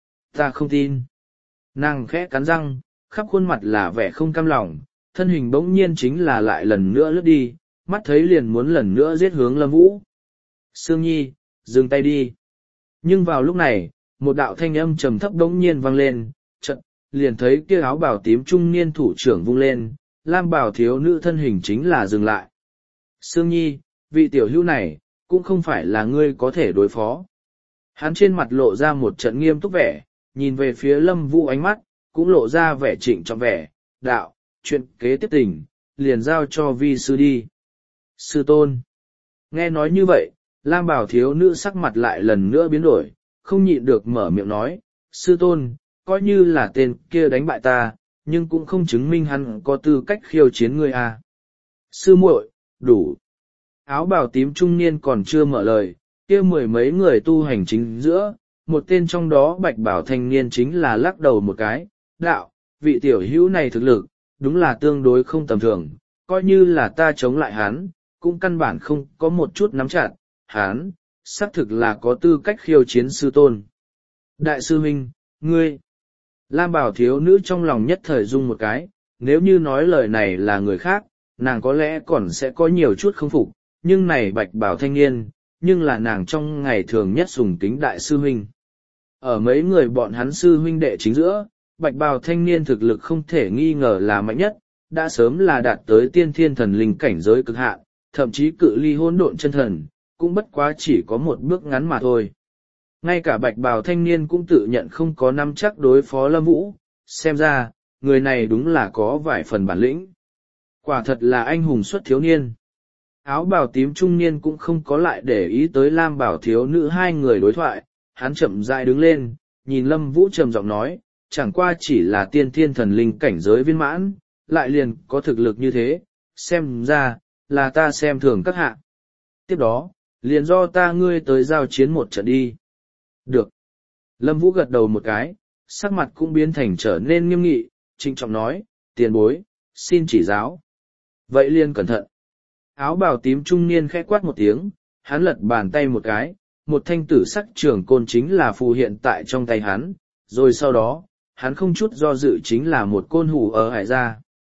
Ta không tin. Nàng khẽ cắn răng, khắp khuôn mặt là vẻ không cam lòng, thân hình bỗng nhiên chính là lại lần nữa lướt đi, mắt thấy liền muốn lần nữa giết hướng Lâm Vũ. Sương Nhi, dừng tay đi. Nhưng vào lúc này, một đạo thanh âm trầm thấp bỗng nhiên vang lên, chợt liền thấy kia áo bào tím trung niên thủ trưởng vung lên, Lam Bảo thiếu nữ thân hình chính là dừng lại. Sương Nhi, vị tiểu hữu này, cũng không phải là ngươi có thể đối phó. Hắn trên mặt lộ ra một trận nghiêm túc vẻ, nhìn về phía Lâm Vũ ánh mắt, cũng lộ ra vẻ trịnh trọng vẻ, đạo, chuyện kế tiếp tình, liền giao cho vi sư đi. Sư tôn. Nghe nói như vậy, Lam Bảo thiếu nữ sắc mặt lại lần nữa biến đổi, không nhịn được mở miệng nói, sư tôn, coi như là tên kia đánh bại ta, nhưng cũng không chứng minh hắn có tư cách khiêu chiến ngươi à. Sư muội, đủ. Áo bào tím trung niên còn chưa mở lời, kia mười mấy người tu hành chính giữa, một tên trong đó bạch bảo thanh niên chính là lắc đầu một cái, đạo, vị tiểu hữu này thực lực, đúng là tương đối không tầm thường, coi như là ta chống lại hắn, cũng căn bản không có một chút nắm chặt, hắn, xác thực là có tư cách khiêu chiến sư tôn. Đại sư huynh, ngươi, Lam Bảo thiếu nữ trong lòng nhất thời rung một cái, nếu như nói lời này là người khác, nàng có lẽ còn sẽ có nhiều chút không phục, nhưng này bạch bảo thanh niên, nhưng là nàng trong ngày thường nhất sùng kính đại sư huynh. Ở mấy người bọn hắn sư huynh đệ chính giữa, bạch bào thanh niên thực lực không thể nghi ngờ là mạnh nhất, đã sớm là đạt tới tiên thiên thần linh cảnh giới cực hạn, thậm chí cự ly hỗn độn chân thần, cũng bất quá chỉ có một bước ngắn mà thôi. Ngay cả bạch bào thanh niên cũng tự nhận không có nắm chắc đối phó Lâm Vũ, xem ra, người này đúng là có vài phần bản lĩnh. Quả thật là anh hùng xuất thiếu niên. Áo bào tím trung niên cũng không có lại để ý tới Lam Bảo thiếu nữ hai người đối thoại, hắn chậm rãi đứng lên, nhìn Lâm Vũ trầm giọng nói, chẳng qua chỉ là tiên thiên thần linh cảnh giới viên mãn, lại liền có thực lực như thế, xem ra, là ta xem thường các hạ. Tiếp đó, liền do ta ngươi tới giao chiến một trận đi. Được. Lâm Vũ gật đầu một cái, sắc mặt cũng biến thành trở nên nghiêm nghị, trịnh trọng nói, tiền bối, xin chỉ giáo. Vậy liền cẩn thận. Áo bào tím trung niên khẽ quát một tiếng, hắn lật bàn tay một cái, một thanh tử sắc trường côn chính là phù hiện tại trong tay hắn, rồi sau đó, hắn không chút do dự chính là một côn hủ ở hải ra.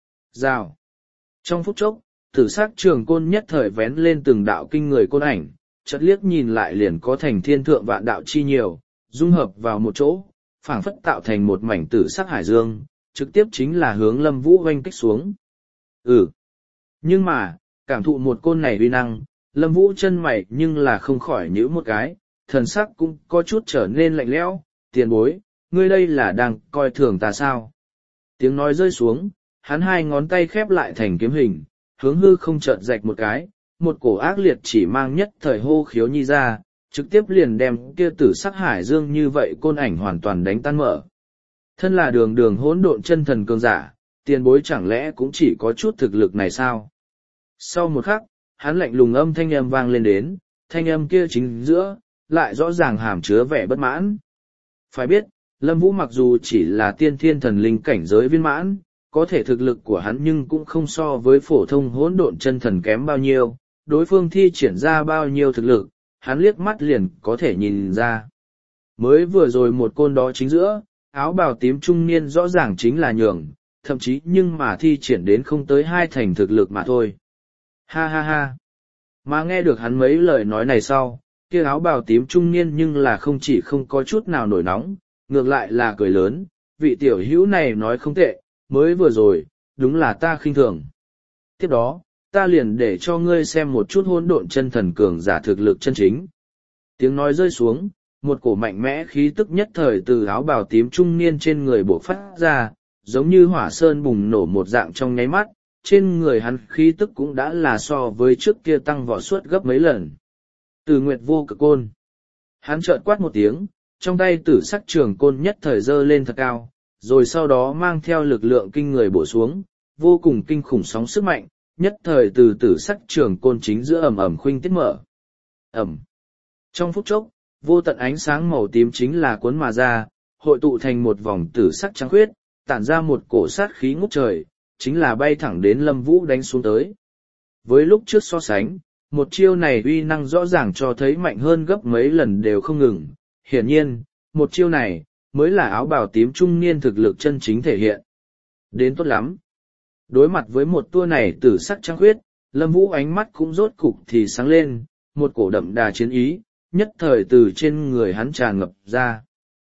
Rào. Trong phút chốc, tử sắc trường côn nhất thời vén lên từng đạo kinh người côn ảnh, chợt liếc nhìn lại liền có thành thiên thượng vạn đạo chi nhiều, dung hợp vào một chỗ, phảng phất tạo thành một mảnh tử sắc hải dương, trực tiếp chính là hướng Lâm Vũ oanh kích xuống. Nhưng mà, cảm thụ một côn này uy năng, Lâm Vũ chân mày nhưng là không khỏi nhíu một cái, thần sắc cũng có chút trở nên lạnh lẽo, tiền bối, ngươi đây là đang coi thường ta sao? Tiếng nói rơi xuống, hắn hai ngón tay khép lại thành kiếm hình, hướng hư không chợt rạch một cái, một cổ ác liệt chỉ mang nhất thời hô khiếu nhi ra, trực tiếp liền đem kia tử sắc hải dương như vậy côn ảnh hoàn toàn đánh tan mở. Thân là đường đường hỗn độn chân thần cường giả, tiền bối chẳng lẽ cũng chỉ có chút thực lực này sao? Sau một khắc, hắn lạnh lùng âm thanh âm vang lên đến, thanh âm kia chính giữa, lại rõ ràng hàm chứa vẻ bất mãn. Phải biết, Lâm Vũ mặc dù chỉ là tiên thiên thần linh cảnh giới viên mãn, có thể thực lực của hắn nhưng cũng không so với phổ thông hỗn độn chân thần kém bao nhiêu, đối phương thi triển ra bao nhiêu thực lực, hắn liếc mắt liền có thể nhìn ra. Mới vừa rồi một côn đó chính giữa, áo bào tím trung niên rõ ràng chính là nhường, thậm chí nhưng mà thi triển đến không tới 2 thành thực lực mà thôi. Ha ha ha. Mà nghe được hắn mấy lời nói này sau, kia áo bào tím trung niên nhưng là không chỉ không có chút nào nổi nóng, ngược lại là cười lớn, vị tiểu hữu này nói không tệ, mới vừa rồi, đúng là ta khinh thường. Tiếp đó, ta liền để cho ngươi xem một chút hỗn độn chân thần cường giả thực lực chân chính. Tiếng nói rơi xuống, một cổ mạnh mẽ khí tức nhất thời từ áo bào tím trung niên trên người bộc phát ra, giống như hỏa sơn bùng nổ một dạng trong nháy mắt, trên người hắn khí tức cũng đã là so với trước kia tăng vọt suốt gấp mấy lần. Từ Nguyệt vô cực côn. Hắn chợt quát một tiếng, trong tay tử sắc trường côn nhất thời giơ lên thật cao, rồi sau đó mang theo lực lượng kinh người bổ xuống, vô cùng kinh khủng sóng sức mạnh, nhất thời từ tử sắc trường côn chính giữa ẩm ẩm khuynh tiết mở. Ẩm. Trong phút chốc, vô tận ánh sáng màu tím chính là cuốn mà ra, hội tụ thành một vòng tử sắc trắng khuyết, tản ra một cổ sát khí ngút trời, chính là bay thẳng đến Lâm Vũ đánh xuống tới. Với lúc trước so sánh, một chiêu này uy năng rõ ràng cho thấy mạnh hơn gấp mấy lần đều không ngừng. Hiển nhiên, một chiêu này, mới là áo bào tím trung niên thực lực chân chính thể hiện. Đến tốt lắm. Đối mặt với một tua này tử sắc trăng khuyết, Lâm Vũ ánh mắt cũng rốt cục thì sáng lên, một cổ đậm đà chiến ý, nhất thời từ trên người hắn tràn ngập ra.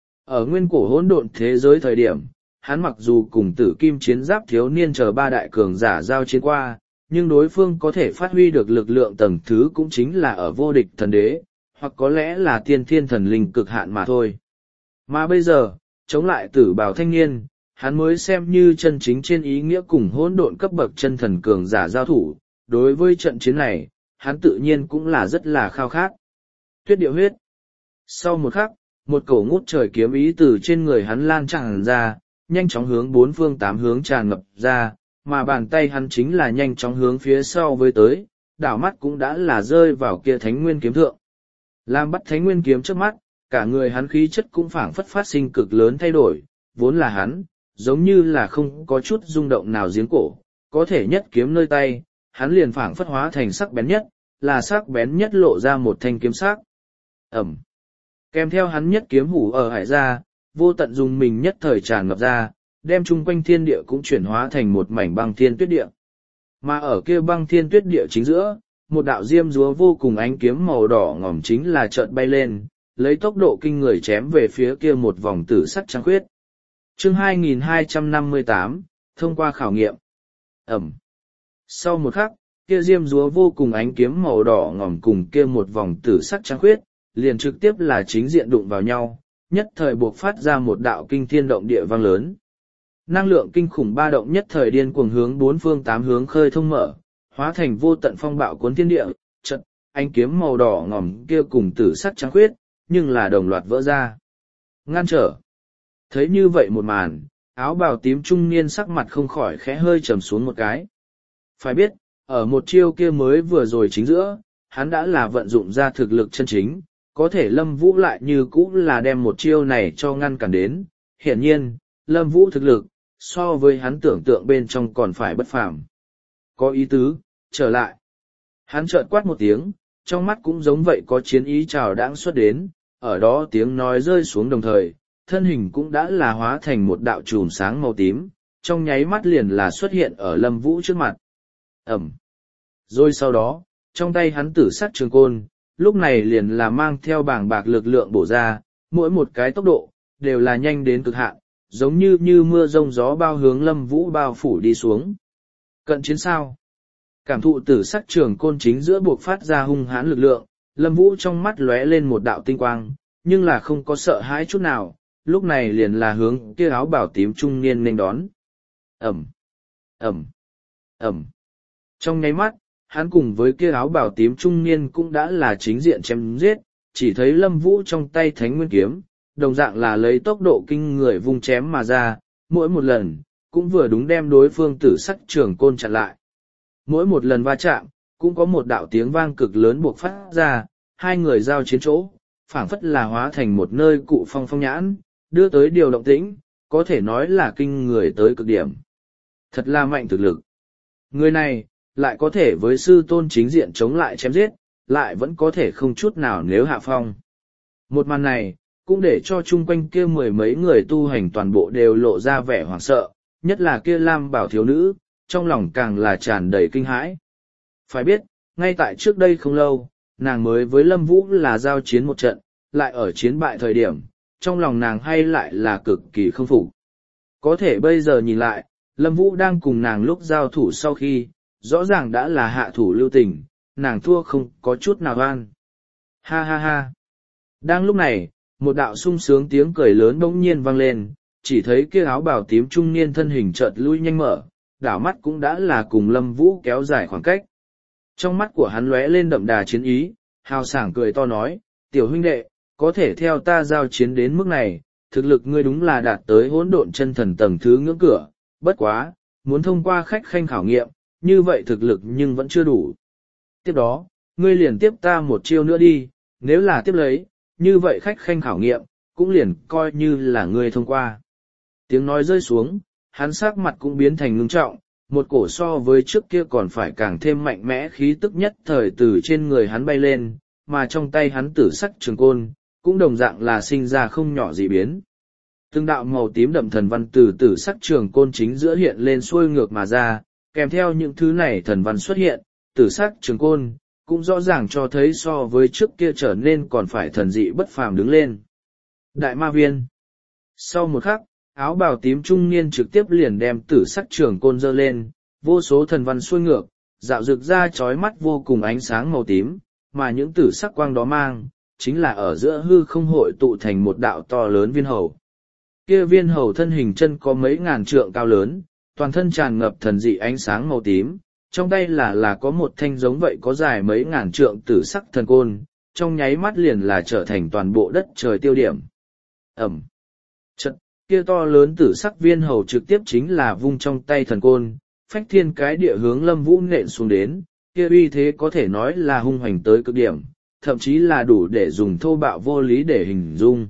Ở nguyên cổ hỗn độn thế giới thời điểm, hắn mặc dù cùng tử kim chiến giáp thiếu niên chờ 3 đại cường giả giao chiến qua, nhưng đối phương có thể phát huy được lực lượng tầng thứ cũng chính là ở vô địch thần đế, hoặc có lẽ là tiên thiên thần linh cực hạn mà thôi. Mà bây giờ, chống lại tử bào thanh niên, hắn mới xem như chân chính trên ý nghĩa cùng hỗn độn cấp bậc chân thần cường giả giao thủ, đối với trận chiến này, hắn tự nhiên cũng là rất là khao khát. Tuyết điệu huyết. Sau một khắc, một cổ ngút trời kiếm ý từ trên người hắn lan tràn ra, nhanh chóng hướng 4 phương 8 hướng tràn ngập ra, mà bàn tay hắn chính là nhanh chóng hướng phía sau với tới, đảo mắt cũng đã là rơi vào kia thánh nguyên kiếm thượng. Làm bắt thánh nguyên kiếm trước mắt, cả người hắn khí chất cũng phảng phất phát sinh cực lớn thay đổi, vốn là hắn, giống như là không có chút rung động nào giếng cổ, có thể nhất kiếm nơi tay, hắn liền phảng phất hóa thành sắc bén nhất, là sắc bén nhất lộ ra một thanh kiếm sắc. Ẩm. Kèm theo hắn nhất kiếm hủ ở hải ra, vô tận dùng mình nhất thời tràn ngập ra, đem chung quanh thiên địa cũng chuyển hóa thành một mảnh băng thiên tuyết địa. Mà ở kia băng thiên tuyết địa chính giữa, một đạo diêm dúa vô cùng ánh kiếm màu đỏ ngòm chính là chợt bay lên, lấy tốc độ kinh người chém về phía kia một vòng tử sắc trắng khuyết. Chương 2258, thông qua khảo nghiệm. Ẩm. Sau một khắc, kia diêm dúa vô cùng ánh kiếm màu đỏ ngòm cùng kia một vòng tử sắc trắng khuyết, liền trực tiếp là chính diện đụng vào nhau, nhất thời buộc phát ra một đạo kinh thiên động địa vang lớn. Năng lượng kinh khủng ba động nhất thời điên cuồng hướng 4 phương 8 hướng khơi thông mở, hóa thành vô tận phong bạo cuốn thiên địa, chợt ánh kiếm màu đỏ ngòm kia cùng tử sắc trắng khuyết, nhưng là đồng loạt vỡ ra. Ngăn trở. Thấy như vậy một màn, áo bào tím trung niên sắc mặt không khỏi khẽ hơi trầm xuống một cái. Phải biết, ở một chiêu kia mới vừa rồi chính giữa, hắn đã là vận dụng ra thực lực chân chính, có thể Lâm Vũ lại như cũ là đem một chiêu này cho ngăn cản đến. Hiển nhiên, Lâm Vũ thực lực, so với hắn tưởng tượng bên trong còn phải bất phàm. Có ý tứ, trở lại. Hắn chợt quát một tiếng, trong mắt cũng giống vậy có chiến ý trào đãng xuất đến, ở đó tiếng nói rơi xuống đồng thời, thân hình cũng đã là hóa thành một đạo chùm sáng màu tím, trong nháy mắt liền là xuất hiện ở Lâm Vũ trước mặt. Ẩm. Rồi sau đó, trong tay hắn tử sắc trường côn, lúc này liền là mang theo bảng bạc lực lượng bổ ra, mỗi một cái tốc độ, đều là nhanh đến cực hạn, giống như mưa rông gió bao hướng Lâm Vũ bao phủ đi xuống. Cận chiến sao? Cảm thụ tử sắc trường côn chính giữa buộc phát ra hung hãn lực lượng, Lâm Vũ trong mắt lóe lên một đạo tinh quang, nhưng là không có sợ hãi chút nào, lúc này liền là hướng kia áo bào tím trung niên nên đón. Ẩm, Ẩm, Ẩm. Trong nháy mắt, hắn cùng với kia áo bào tím trung niên cũng đã là chính diện chém giết, chỉ thấy Lâm Vũ trong tay thánh nguyên kiếm, đồng dạng là lấy tốc độ kinh người vung chém mà ra, mỗi một lần, cũng vừa đúng đem đối phương tử sắc trường côn chặn lại. Mỗi một lần va chạm, cũng có một đạo tiếng vang cực lớn buộc phát ra, hai người giao chiến chỗ, phảng phất là hóa thành một nơi cụ phong phong nhãn, đưa tới điều động tĩnh, có thể nói là kinh người tới cực điểm. Thật là mạnh thực lực. Người này, lại có thể với sư tôn chính diện chống lại chém giết, lại vẫn có thể không chút nào nếu hạ phong. Một màn này, cũng để cho chung quanh kia mười mấy người tu hành toàn bộ đều lộ ra vẻ hoảng sợ, nhất là kia lam bảo thiếu nữ, trong lòng càng là tràn đầy kinh hãi. Phải biết, ngay tại trước đây không lâu, nàng mới với Lâm Vũ là giao chiến một trận, lại ở chiến bại thời điểm, trong lòng nàng hay lại là cực kỳ không phục. Có thể bây giờ nhìn lại, Lâm Vũ đang cùng nàng lúc giao thủ sau khi, rõ ràng đã là hạ thủ lưu tình, nàng thua không có chút nào oan. Ha ha ha. Đang lúc này, một đạo sung sướng tiếng cười lớn bỗng nhiên vang lên, chỉ thấy kia áo bào tím trung niên thân hình chợt lui nhanh mở, đảo mắt cũng đã là cùng Lâm Vũ kéo dài khoảng cách. Trong mắt của hắn lóe lên đậm đà chiến ý, hào sảng cười to nói, tiểu huynh đệ, có thể theo ta giao chiến đến mức này, thực lực ngươi đúng là đạt tới hỗn độn chân thần tầng thứ ngưỡng cửa, bất quá, muốn thông qua khách khanh khảo nghiệm, như vậy thực lực nhưng vẫn chưa đủ. Tiếp đó, ngươi liền tiếp ta một chiêu nữa đi, nếu là tiếp lấy, như vậy khách khanh khảo nghiệm, cũng liền coi như là ngươi thông qua. Tiếng nói rơi xuống, hắn sắc mặt cũng biến thành ngưng trọng, một cổ so với trước kia còn phải càng thêm mạnh mẽ khí tức nhất thời từ trên người hắn bay lên, mà trong tay hắn tử sắc trường côn, cũng đồng dạng là sinh ra không nhỏ dị biến. Từng đạo màu tím đậm thần văn từ tử sắc trường côn chính giữa hiện lên xuôi ngược mà ra, kèm theo những thứ này thần văn xuất hiện, tử sắc trường côn, cũng rõ ràng cho thấy so với trước kia trở nên còn phải thần dị bất phàm đứng lên. Đại ma viên. Sau một khắc, áo bào tím trung niên trực tiếp liền đem tử sắc trường côn giơ lên, vô số thần văn xuôi ngược, dạo rực ra chói mắt vô cùng ánh sáng màu tím, mà những tử sắc quang đó mang, chính là ở giữa hư không hội tụ thành một đạo to lớn viên hầu. Kia viên hầu thân hình chân có mấy ngàn trượng cao lớn, toàn thân tràn ngập thần dị ánh sáng màu tím, trong tay là có một thanh giống vậy có dài mấy ngàn trượng tử sắc thần côn, trong nháy mắt liền là trở thành toàn bộ đất trời tiêu điểm. Ẩm. Trận, kia to lớn tử sắc viên hầu trực tiếp chính là vung trong tay thần côn, phách thiên cái địa hướng Lâm Vũ nện xuống đến, kia uy thế có thể nói là hung hoành tới cực điểm, thậm chí là đủ để dùng thô bạo vô lý để hình dung.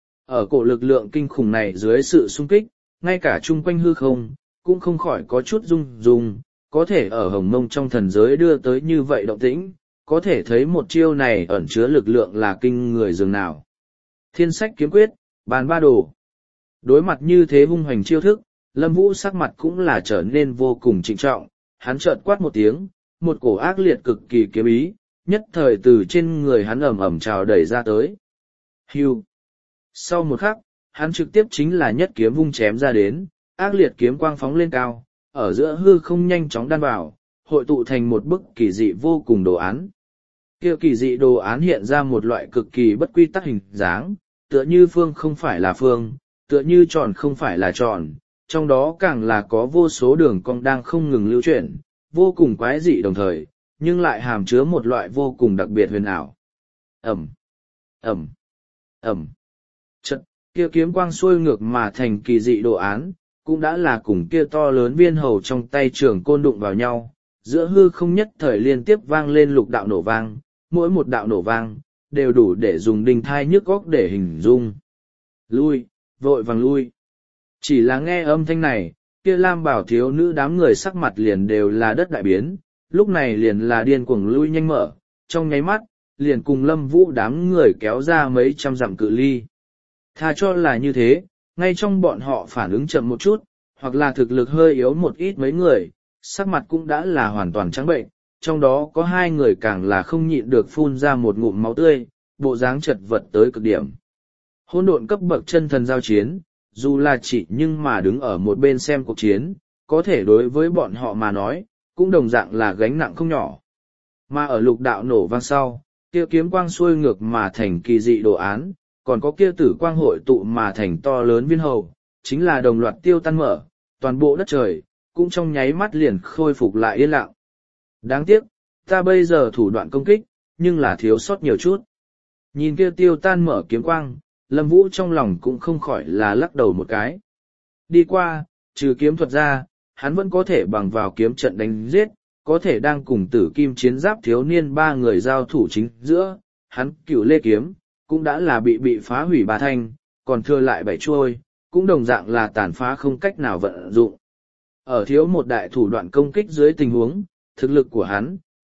Ở cổ lực lượng kinh khủng này dưới sự xung kích, ngay cả chung quanh hư không, cũng không khỏi có chút rung rung, có thể ở hồng mông trong thần giới đưa tới như vậy động tĩnh, có thể thấy một chiêu này ẩn chứa lực lượng là kinh người dường nào. Thiên sách kiếm quyết, bàn ba đồ. Đối mặt như thế hung hoành chiêu thức, Lâm Vũ sắc mặt cũng là trở nên vô cùng trịnh trọng, hắn chợt quát một tiếng, một cổ ác liệt cực kỳ kiếm ý, nhất thời từ trên người hắn ầm ầm trào đẩy ra tới. Hưu. Sau một khắc, hắn trực tiếp chính là nhất kiếm vung chém ra đến, ác liệt kiếm quang phóng lên cao, ở giữa hư không nhanh chóng đan vào, hội tụ thành một bức kỳ dị vô cùng đồ án. Kia kỳ dị đồ án hiện ra một loại cực kỳ bất quy tắc hình dáng, tựa như phương không phải là phương, tựa như tròn không phải là tròn, trong đó càng là có vô số đường cong đang không ngừng lưu chuyển, vô cùng quái dị đồng thời, nhưng lại hàm chứa một loại vô cùng đặc biệt huyền ảo. Ẩm, Ẩm, Ẩm. Trận, kia kiếm quang xuôi ngược mà thành kỳ dị đồ án, cũng đã là cùng kia to lớn viên hầu trong tay trường côn đụng vào nhau, giữa hư không nhất thời liên tiếp vang lên lục đạo nổ vang, mỗi một đạo nổ vang, đều đủ để dùng đinh thai nhức góc để hình dung. Lui, vội vàng lui. Chỉ là nghe âm thanh này, kia lam bảo thiếu nữ đám người sắc mặt liền đều là đất đại biến, lúc này liền là điên cuồng lui nhanh mở, trong nháy mắt, liền cùng Lâm Vũ đám người kéo ra mấy trăm dặm cự ly. Thà cho là như thế, ngay trong bọn họ phản ứng chậm một chút, hoặc là thực lực hơi yếu một ít mấy người, sắc mặt cũng đã là hoàn toàn trắng bệnh, trong đó có hai người càng là không nhịn được phun ra một ngụm máu tươi, bộ dáng chật vật tới cực điểm. Hỗn độn cấp bậc chân thần giao chiến, dù là chỉ nhưng mà đứng ở một bên xem cuộc chiến, có thể đối với bọn họ mà nói, cũng đồng dạng là gánh nặng không nhỏ. Mà ở lục đạo nổ vang sau, kia kiếm quang xuôi ngược mà thành kỳ dị đồ án, còn có kia tử quang hội tụ mà thành to lớn viên hầu, chính là đồng loạt tiêu tan mở, toàn bộ đất trời, cũng trong nháy mắt liền khôi phục lại yên lặng. Đáng tiếc, ta bây giờ thủ đoạn công kích, nhưng là thiếu sót nhiều chút. Nhìn kia tiêu tan mở kiếm quang, Lâm Vũ trong lòng cũng không khỏi là lắc đầu một cái. Đi qua, trừ kiếm thuật ra, hắn vẫn có thể bằng vào kiếm trận đánh giết, có thể đang cùng tử kim chiến giáp thiếu niên ba người giao thủ chính giữa, hắn cửu lê kiếm, cũng đã là bị phá hủy ba thanh, còn thừa lại 7 chuôi, cũng đồng dạng là tàn phá không cách nào vận dụng. Ở thiếu một đại thủ đoạn công kích dưới tình huống, thực lực của hắn,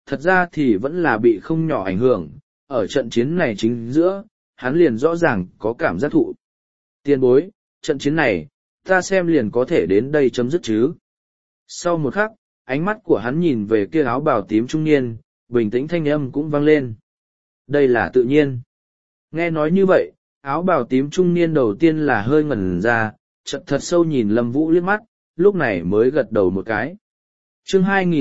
thật ra thì vẫn là bị không nhỏ ảnh hưởng, ở trận chiến này chính giữa, hắn liền rõ ràng có cảm giác thụ. Tiền bối, trận chiến này, ta xem liền có thể đến đây chấm dứt chứ. Sau một khắc, ánh mắt của hắn nhìn về kia áo bào tím trung niên, bình tĩnh thanh âm cũng vang lên. Đây là tự nhiên. Nghe nói như vậy, áo bào tím trung niên đầu tiên là hơi ngẩn ra, chợt thật sâu nhìn Lâm Vũ liếc mắt, lúc này mới gật đầu một cái. Chương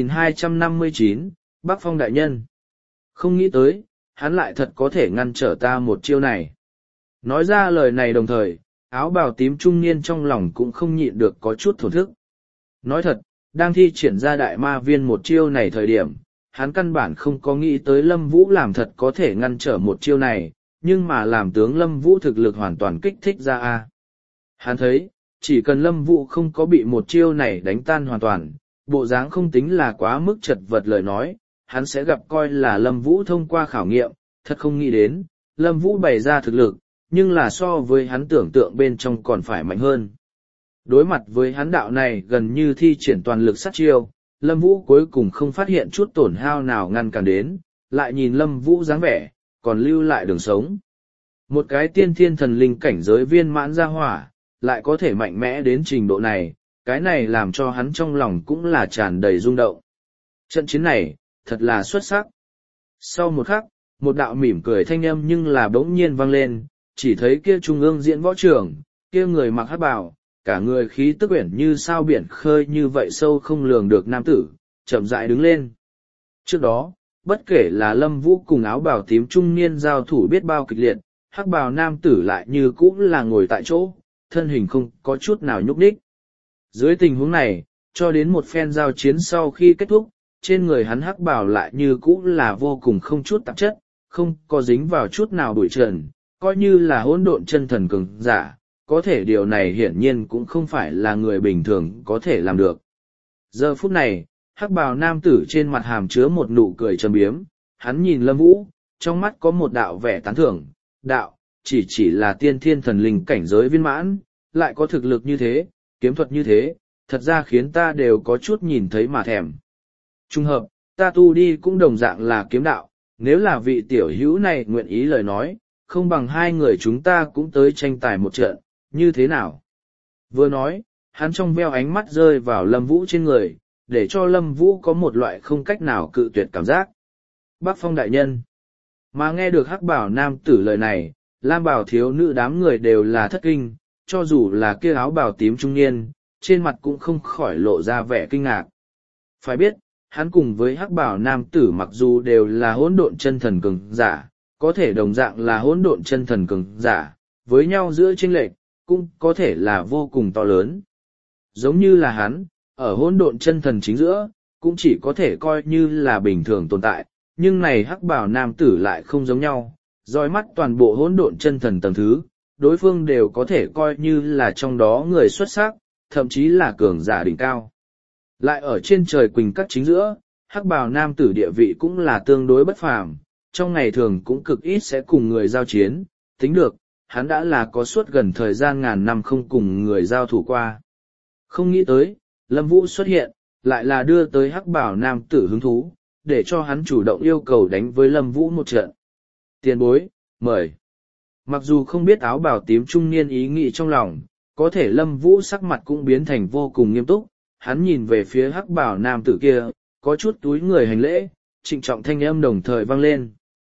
2259, Bắc Phong đại nhân. Không nghĩ tới, hắn lại thật có thể ngăn trở ta một chiêu này. Nói ra lời này đồng thời, áo bào tím trung niên trong lòng cũng không nhịn được có chút thổn thức. Nói thật, đang thi triển ra đại ma viên một chiêu này thời điểm, hắn căn bản không có nghĩ tới Lâm Vũ làm thật có thể ngăn trở một chiêu này, nhưng mà làm tướng Lâm Vũ thực lực hoàn toàn kích thích ra a. Hắn thấy, chỉ cần Lâm Vũ không có bị một chiêu này đánh tan hoàn toàn, bộ dáng không tính là quá mức chật vật lời nói, hắn sẽ gặp coi là Lâm Vũ thông qua khảo nghiệm, thật không nghĩ đến, Lâm Vũ bày ra thực lực, nhưng là so với hắn tưởng tượng bên trong còn phải mạnh hơn. Đối mặt với hắn đạo này gần như thi triển toàn lực sát chiêu, Lâm Vũ cuối cùng không phát hiện chút tổn hao nào ngăn cản đến, lại nhìn Lâm Vũ dáng vẻ, còn lưu lại đường sống. Một cái tiên thiên thần linh cảnh giới viên mãn ra hỏa, lại có thể mạnh mẽ đến trình độ này, cái này làm cho hắn trong lòng cũng là tràn đầy rung động. Trận chiến này, thật là xuất sắc. Sau một khắc, một đạo mỉm cười thanh âm nhưng là bỗng nhiên vang lên, chỉ thấy kia trung ương diễn võ trường, kia người mặc hắc bào, cả người khí tức uyển như sao biển khơi như vậy sâu không lường được nam tử, chậm rãi đứng lên. Trước đó, bất kể là Lâm Vũ cùng áo bào tím trung niên giao thủ biết bao kịch liệt, hắc bào nam tử lại như cũng là ngồi tại chỗ, thân hình không có chút nào nhúc nhích. Dưới tình huống này, cho đến một phen giao chiến sau khi kết thúc, trên người hắn hắc bào lại như cũng là vô cùng không chút tạp chất, không có dính vào chút nào bụi trần, coi như là hỗn độn chân thần cường giả, có thể điều này hiển nhiên cũng không phải là người bình thường có thể làm được. Giờ phút này, hắc bào nam tử trên mặt hàm chứa một nụ cười trầm biếm, hắn nhìn Lâm Vũ, trong mắt có một đạo vẻ tán thưởng, đạo, chỉ là tiên thiên thần linh cảnh giới viên mãn, lại có thực lực như thế, kiếm thuật như thế, thật ra khiến ta đều có chút nhìn thấy mà thèm. Trung hợp, ta tu đi cũng đồng dạng là kiếm đạo, nếu là vị tiểu hữu này nguyện ý lời nói, không bằng hai người chúng ta cũng tới tranh tài một trận, như thế nào? Vừa nói, hắn trong veo ánh mắt rơi vào Lâm Vũ trên người, để cho Lâm Vũ có một loại không cách nào cự tuyệt cảm giác. Bắc Phong đại nhân. Mà nghe được hắc bảo nam tử lời này, lam bảo thiếu nữ đám người đều là thất kinh, cho dù là kia áo bào tím trung niên, trên mặt cũng không khỏi lộ ra vẻ kinh ngạc. Phải biết, hắn cùng với hắc bảo nam tử mặc dù đều là hỗn độn chân thần cường giả, có thể đồng dạng là hỗn độn chân thần cường giả, với nhau giữa chênh lệch cũng có thể là vô cùng to lớn. Giống như là hắn, ở hỗn độn chân thần chính giữa, cũng chỉ có thể coi như là bình thường tồn tại, nhưng này hắc bảo nam tử lại không giống nhau, dõi mắt toàn bộ hỗn độn chân thần tầng thứ, đối phương đều có thể coi như là trong đó người xuất sắc, thậm chí là cường giả đỉnh cao. Lại ở trên trời quỳnh các chính giữa, hắc bào nam tử địa vị cũng là tương đối bất phàm, trong ngày thường cũng cực ít sẽ cùng người giao chiến, tính được, hắn đã là có suốt gần thời gian ngàn năm không cùng người giao thủ qua. Không nghĩ tới, Lâm Vũ xuất hiện, lại là đưa tới hắc bào nam tử hứng thú, để cho hắn chủ động yêu cầu đánh với Lâm Vũ một trận. Tiền bối, mời. Mặc dù không biết áo bào tím trung niên ý nghĩ trong lòng, có thể Lâm Vũ sắc mặt cũng biến thành vô cùng nghiêm túc, hắn nhìn về phía hắc bào nam tử kia, có chút túi người hành lễ, trịnh trọng thanh âm đồng thời vang lên.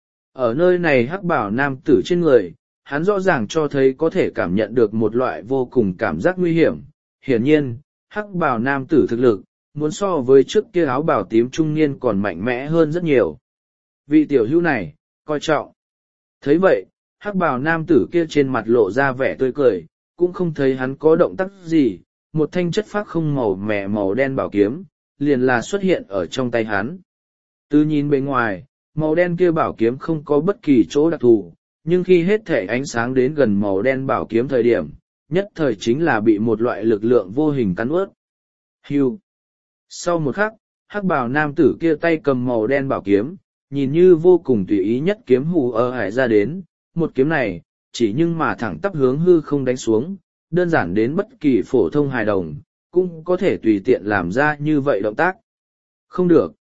Ở nơi này hắc bào nam tử trên người, hắn rõ ràng cho thấy có thể cảm nhận được một loại vô cùng cảm giác nguy hiểm. Hiển nhiên, hắc bào nam tử thực lực, muốn so với trước kia áo bào tím trung niên còn mạnh mẽ hơn rất nhiều. Vị tiểu hữu này, coi trọng. Thấy vậy, hắc bào nam tử kia trên mặt lộ ra vẻ tươi cười, cũng không thấy hắn có động tác gì, một thanh chất phác không màu mẻ màu đen bảo kiếm, liền là xuất hiện ở trong tay hắn. Từ nhìn bên ngoài, màu đen kia bảo kiếm không có bất kỳ chỗ đặc thù, nhưng khi hết thể ánh sáng đến gần màu đen bảo kiếm thời điểm, nhất thời chính là bị một loại lực lượng vô hình cắn ướt. Hưu. Sau một khắc, hắc bào nam tử kia tay cầm màu đen bảo kiếm, nhìn như vô cùng tùy ý nhất kiếm hù hải ra đến, một kiếm này, chỉ nhưng mà thẳng tắp hướng hư không đánh xuống, đơn giản đến bất kỳ phổ thông hài đồng, cũng có thể tùy tiện làm ra như vậy động tác. Không được.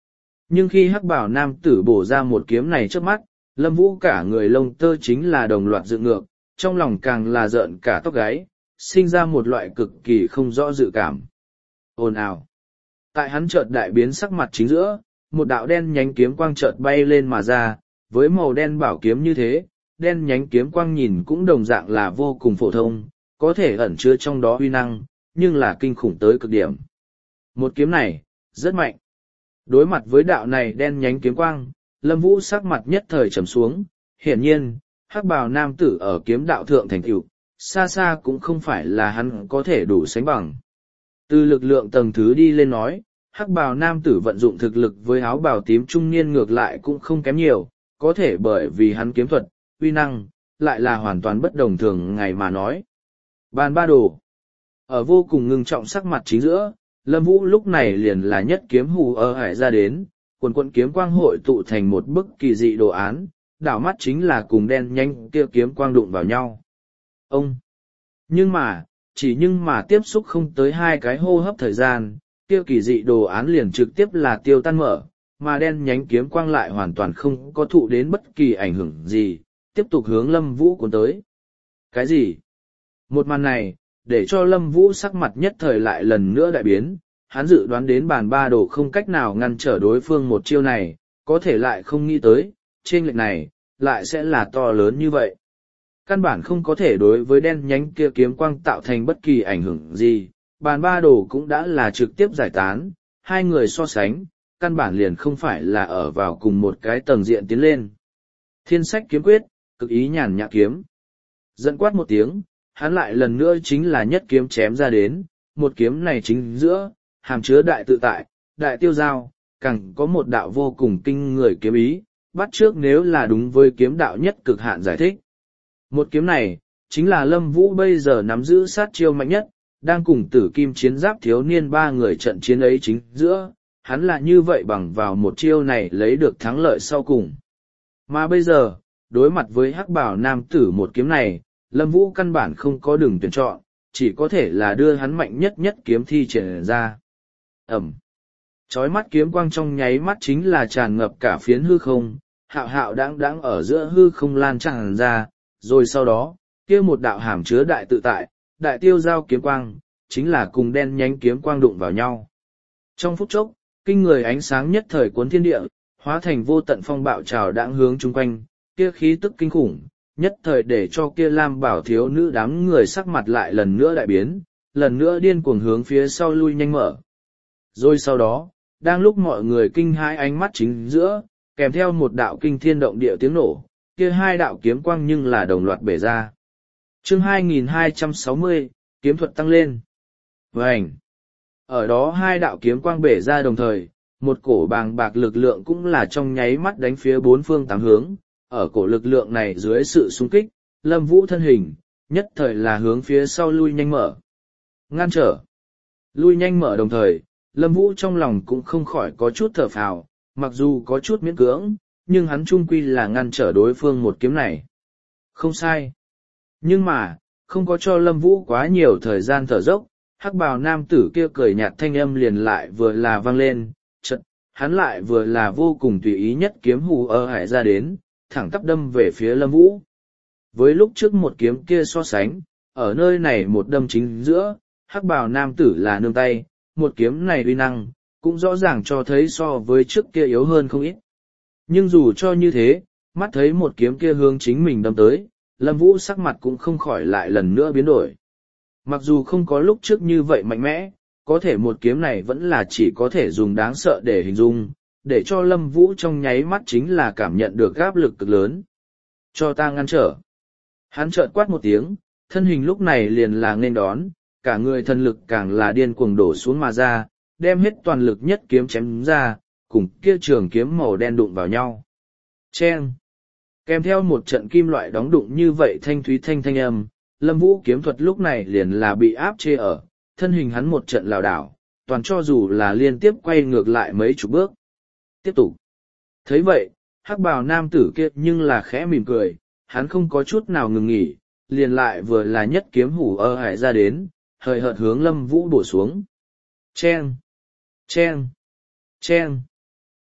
Nhưng khi hắc bảo nam tử bổ ra một kiếm này trước mắt, Lâm Vũ cả người lông tơ chính là đồng loạt dựng ngược, trong lòng càng là rợn cả tóc gáy, sinh ra một loại cực kỳ không rõ dự cảm. Ồn ào. Tại hắn chợt đại biến sắc mặt chính giữa, một đạo đen nhánh kiếm quang chợt bay lên mà ra, với màu đen bảo kiếm như thế, đen nhánh kiếm quang nhìn cũng đồng dạng là vô cùng phổ thông, có thể ẩn chứa trong đó uy năng, nhưng là kinh khủng tới cực điểm. Một kiếm này, rất mạnh. Đối mặt với đạo này đen nhánh kiếm quang, Lâm Vũ sắc mặt nhất thời trầm xuống, hiển nhiên, hắc bào nam tử ở kiếm đạo thượng thành tựu, xa xa cũng không phải là hắn có thể đủ sánh bằng. Từ lực lượng tầng thứ đi lên nói, hắc bào nam tử vận dụng thực lực với áo bào tím trung niên ngược lại cũng không kém nhiều, có thể bởi vì hắn kiếm thuật, uy năng, lại là hoàn toàn bất đồng thường ngày mà nói. Bàn ba đồ. Ở vô cùng ngưng trọng sắc mặt chính giữa, Lâm Vũ lúc này liền là nhất kiếm hù ở hải ra đến, quần quận kiếm quang hội tụ thành một bức kỳ dị đồ án, đảo mắt chính là cùng đen nhanh kia kiếm quang đụng vào nhau. Ông! Nhưng mà tiếp xúc không tới hai cái hô hấp thời gian, kia kỳ dị đồ án liền trực tiếp là tiêu tan mở, mà đen nhánh kiếm quang lại hoàn toàn không có thụ đến bất kỳ ảnh hưởng gì, tiếp tục hướng Lâm Vũ cuốn tới. Cái gì? Một màn này, để cho Lâm Vũ sắc mặt nhất thời lại lần nữa đại biến, hắn dự đoán đến bàn ba đồ không cách nào ngăn trở đối phương một chiêu này, có thể lại không nghĩ tới, chênh lệch này, lại sẽ là to lớn như vậy. Căn bản không có thể đối với đen nhánh kia kiếm quang tạo thành bất kỳ ảnh hưởng gì, bàn ba đồ cũng đã là trực tiếp giải tán, hai người so sánh, căn bản liền không phải là ở vào cùng một cái tầng diện tiến lên. Thiên sách kiếm quyết, cực ý nhàn nhã kiếm. Dẫn quát một tiếng, hắn lại lần nữa chính là nhất kiếm chém ra đến, một kiếm này chính giữa, hàm chứa đại tự tại, đại tiêu giao, càng có một đạo vô cùng kinh người kiếm ý, bắt trước nếu là đúng với kiếm đạo nhất cực hạn giải thích. Một kiếm này, chính là Lâm Vũ bây giờ nắm giữ sát chiêu mạnh nhất, đang cùng tử kim chiến giáp thiếu niên ba người trận chiến ấy chính giữa, hắn là như vậy bằng vào một chiêu này lấy được thắng lợi sau cùng. Mà bây giờ, đối mặt với hắc bảo nam tử một kiếm này, Lâm Vũ căn bản không có đường tuyển chọn, chỉ có thể là đưa hắn mạnh nhất nhất kiếm thi triển ra. Ẩm. Chói mắt kiếm quang trong nháy mắt chính là tràn ngập cả phiến hư không, hạo hạo đáng ở giữa hư không lan tràn ra, rồi sau đó, kia một đạo hàm chứa đại tự tại, đại tiêu giao kiếm quang, chính là cùng đen nhánh kiếm quang đụng vào nhau. Trong phút chốc, kinh người ánh sáng nhất thời cuốn thiên địa, hóa thành vô tận phong bạo trào đãng hướng chung quanh, kia khí tức kinh khủng, nhất thời để cho kia Lam Bảo thiếu nữ đám người sắc mặt lại lần nữa đại biến, lần nữa điên cuồng hướng phía sau lui nhanh mở. Rồi sau đó, đang lúc mọi người kinh hãi ánh mắt chính giữa, kèm theo một đạo kinh thiên động địa tiếng nổ, kia hai đạo kiếm quang nhưng là đồng loạt bể ra. Chương 2260, kiếm thuật tăng lên. Vành. Ở đó hai đạo kiếm quang bể ra đồng thời, một cổ bàng bạc lực lượng cũng là trong nháy mắt đánh phía bốn phương tám hướng. Ở cổ lực lượng này dưới sự xung kích, Lâm Vũ thân hình, nhất thời là hướng phía sau lui nhanh mở. Ngăn trở. Lui nhanh mở đồng thời, Lâm Vũ trong lòng cũng không khỏi có chút thở phào, mặc dù có chút miễn cưỡng, nhưng hắn chung quy là ngăn trở đối phương một kiếm này. Không sai. Nhưng mà, không có cho Lâm Vũ quá nhiều thời gian thở dốc, hắc bào nam tử kia cười nhạt thanh âm liền lại vừa là vang lên, chợt, hắn lại vừa là vô cùng tùy ý nhất kiếm hù ở hải ra đến, thẳng tắp đâm về phía Lâm Vũ. Với lúc trước một kiếm kia so sánh, ở nơi này một đâm chính giữa, hắc bào nam tử là nương tay, một kiếm này uy năng, cũng rõ ràng cho thấy so với trước kia yếu hơn không ít. Nhưng dù cho như thế, mắt thấy một kiếm kia hướng chính mình đâm tới, Lâm Vũ sắc mặt cũng không khỏi lại lần nữa biến đổi. Mặc dù không có lúc trước như vậy mạnh mẽ, có thể một kiếm này vẫn là chỉ có thể dùng đáng sợ để hình dung, để cho Lâm Vũ trong nháy mắt chính là cảm nhận được áp lực cực lớn. Cho ta ngăn trở. Hắn chợt quát một tiếng, thân hình lúc này liền là nên đón, cả người thần lực càng là điên cuồng đổ xuống mà ra, đem hết toàn lực nhất kiếm chém ra, cùng kia trường kiếm màu đen đụng vào nhau. Chen! Kèm theo một trận kim loại đóng đụng như vậy thanh thúy thanh âm, Lâm Vũ kiếm thuật lúc này liền là bị áp chế ở, thân hình hắn một trận lảo đảo, toàn cho dù là liên tiếp quay ngược lại mấy chục bước. Tiếp tục. Thấy vậy, hắc bào nam tử kia nhưng là khẽ mỉm cười, hắn không có chút nào ngừng nghỉ, liền lại vừa là nhất kiếm hủ ở hải ra đến, hời hợt hướng Lâm Vũ bổ xuống. Chen! Chen! Chen!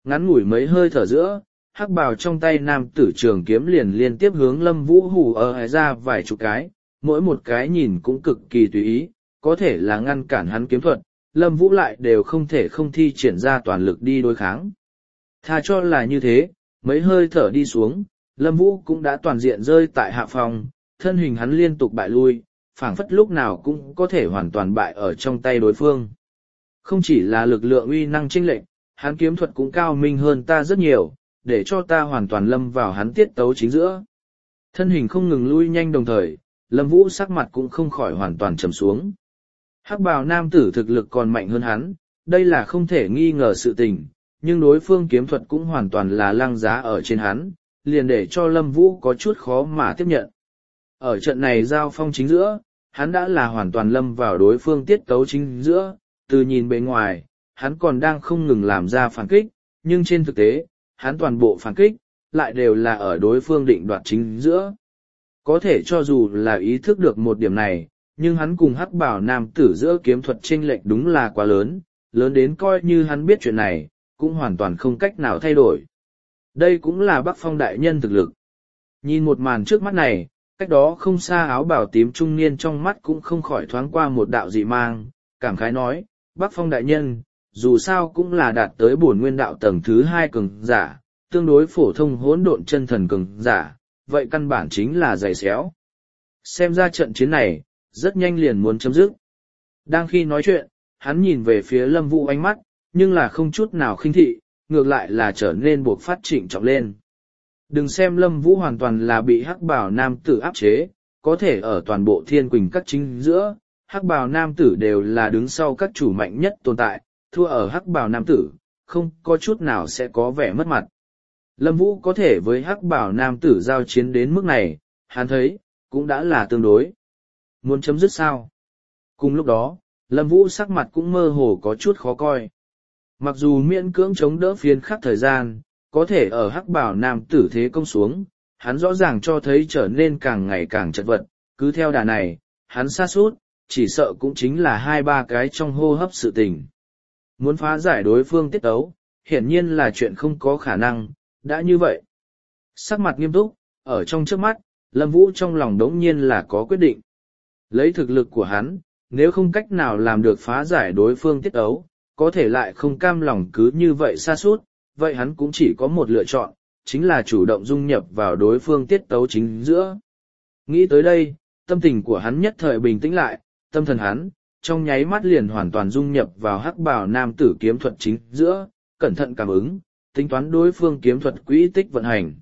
Ngắn ngủi mấy hơi thở giữa, hắc bào trong tay nam tử trường kiếm liền liên tiếp hướng Lâm Vũ hù ở ra vài chục cái, mỗi một cái nhìn cũng cực kỳ tùy ý, có thể là ngăn cản hắn kiếm thuật, Lâm Vũ lại đều không thể không thi triển ra toàn lực đi đối kháng. Tha cho là như thế, mấy hơi thở đi xuống, Lâm Vũ cũng đã toàn diện rơi tại hạ phòng, thân hình hắn liên tục bại lui, phảng phất lúc nào cũng có thể hoàn toàn bại ở trong tay đối phương. Không chỉ là lực lượng uy năng chênh lệch, hắn kiếm thuật cũng cao minh hơn ta rất nhiều, để cho ta hoàn toàn lâm vào hắn tiết tấu chính giữa. Thân hình không ngừng lui nhanh đồng thời, Lâm Vũ sắc mặt cũng không khỏi hoàn toàn trầm xuống. Hắc bào nam tử thực lực còn mạnh hơn hắn, đây là không thể nghi ngờ sự tình, nhưng đối phương kiếm thuật cũng hoàn toàn là lăng giá ở trên hắn, liền để cho Lâm Vũ có chút khó mà tiếp nhận. Ở trận này giao phong chính giữa, hắn đã là hoàn toàn lâm vào đối phương tiết tấu chính giữa, từ nhìn bề ngoài, hắn còn đang không ngừng làm ra phản kích, nhưng trên thực tế, hắn toàn bộ phản kích, lại đều là ở đối phương định đoạt chính giữa. Có thể cho dù là ý thức được một điểm này, nhưng hắn cùng hắc bảo nam tử giữa kiếm thuật chênh lệch đúng là quá lớn, lớn đến coi như hắn biết chuyện này, cũng hoàn toàn không cách nào thay đổi. Đây cũng là Bắc Phong đại nhân thực lực. Nhìn một màn trước mắt này, cách đó không xa áo bào tím trung niên trong mắt cũng không khỏi thoáng qua một đạo dị mang, cảm khái nói, Bắc Phong đại nhân, dù sao cũng là đạt tới bổn nguyên đạo tầng thứ 2 cường giả, tương đối phổ thông hỗn độn chân thần cường giả, vậy căn bản chính là giày xéo. Xem ra trận chiến này, rất nhanh liền muốn chấm dứt. Đang khi nói chuyện, hắn nhìn về phía Lâm Vũ ánh mắt, nhưng là không chút nào khinh thị, ngược lại là trở nên buộc phát trịnh trọng lên. Đừng xem Lâm Vũ hoàn toàn là bị hắc bào nam tử áp chế, có thể ở toàn bộ thiên quỳnh các chính giữa, hắc bào nam tử đều là đứng sau các chủ mạnh nhất tồn tại, thua ở hắc bào nam tử, không có chút nào sẽ có vẻ mất mặt. Lâm Vũ có thể với hắc bào nam tử giao chiến đến mức này, hắn thấy, cũng đã là tương đối. Muốn chấm dứt sao? Cùng lúc đó, Lâm Vũ sắc mặt cũng mơ hồ có chút khó coi. Mặc dù miễn cưỡng chống đỡ phiến khắc thời gian, có thể ở hắc bảo nam tử thế công xuống, hắn rõ ràng cho thấy trở nên càng ngày càng chật vật, cứ theo đà này, hắn sa sút chỉ sợ cũng chính là 2-3 cái trong hô hấp sự tình. Muốn phá giải đối phương tiết tấu, hiển nhiên là chuyện không có khả năng, đã như vậy. Sắc mặt nghiêm túc, ở trong trước mắt, Lâm Vũ trong lòng đống nhiên là có quyết định. Lấy thực lực của hắn, nếu không cách nào làm được phá giải đối phương tiết tấu, có thể lại không cam lòng cứ như vậy sa sút, vậy hắn cũng chỉ có một lựa chọn, chính là chủ động dung nhập vào đối phương tiết tấu chính giữa. Nghĩ tới đây, tâm tình của hắn nhất thời bình tĩnh lại, tâm thần hắn, trong nháy mắt liền hoàn toàn dung nhập vào hắc bào nam tử kiếm thuật chính giữa, cẩn thận cảm ứng, tính toán đối phương kiếm thuật quỹ tích vận hành.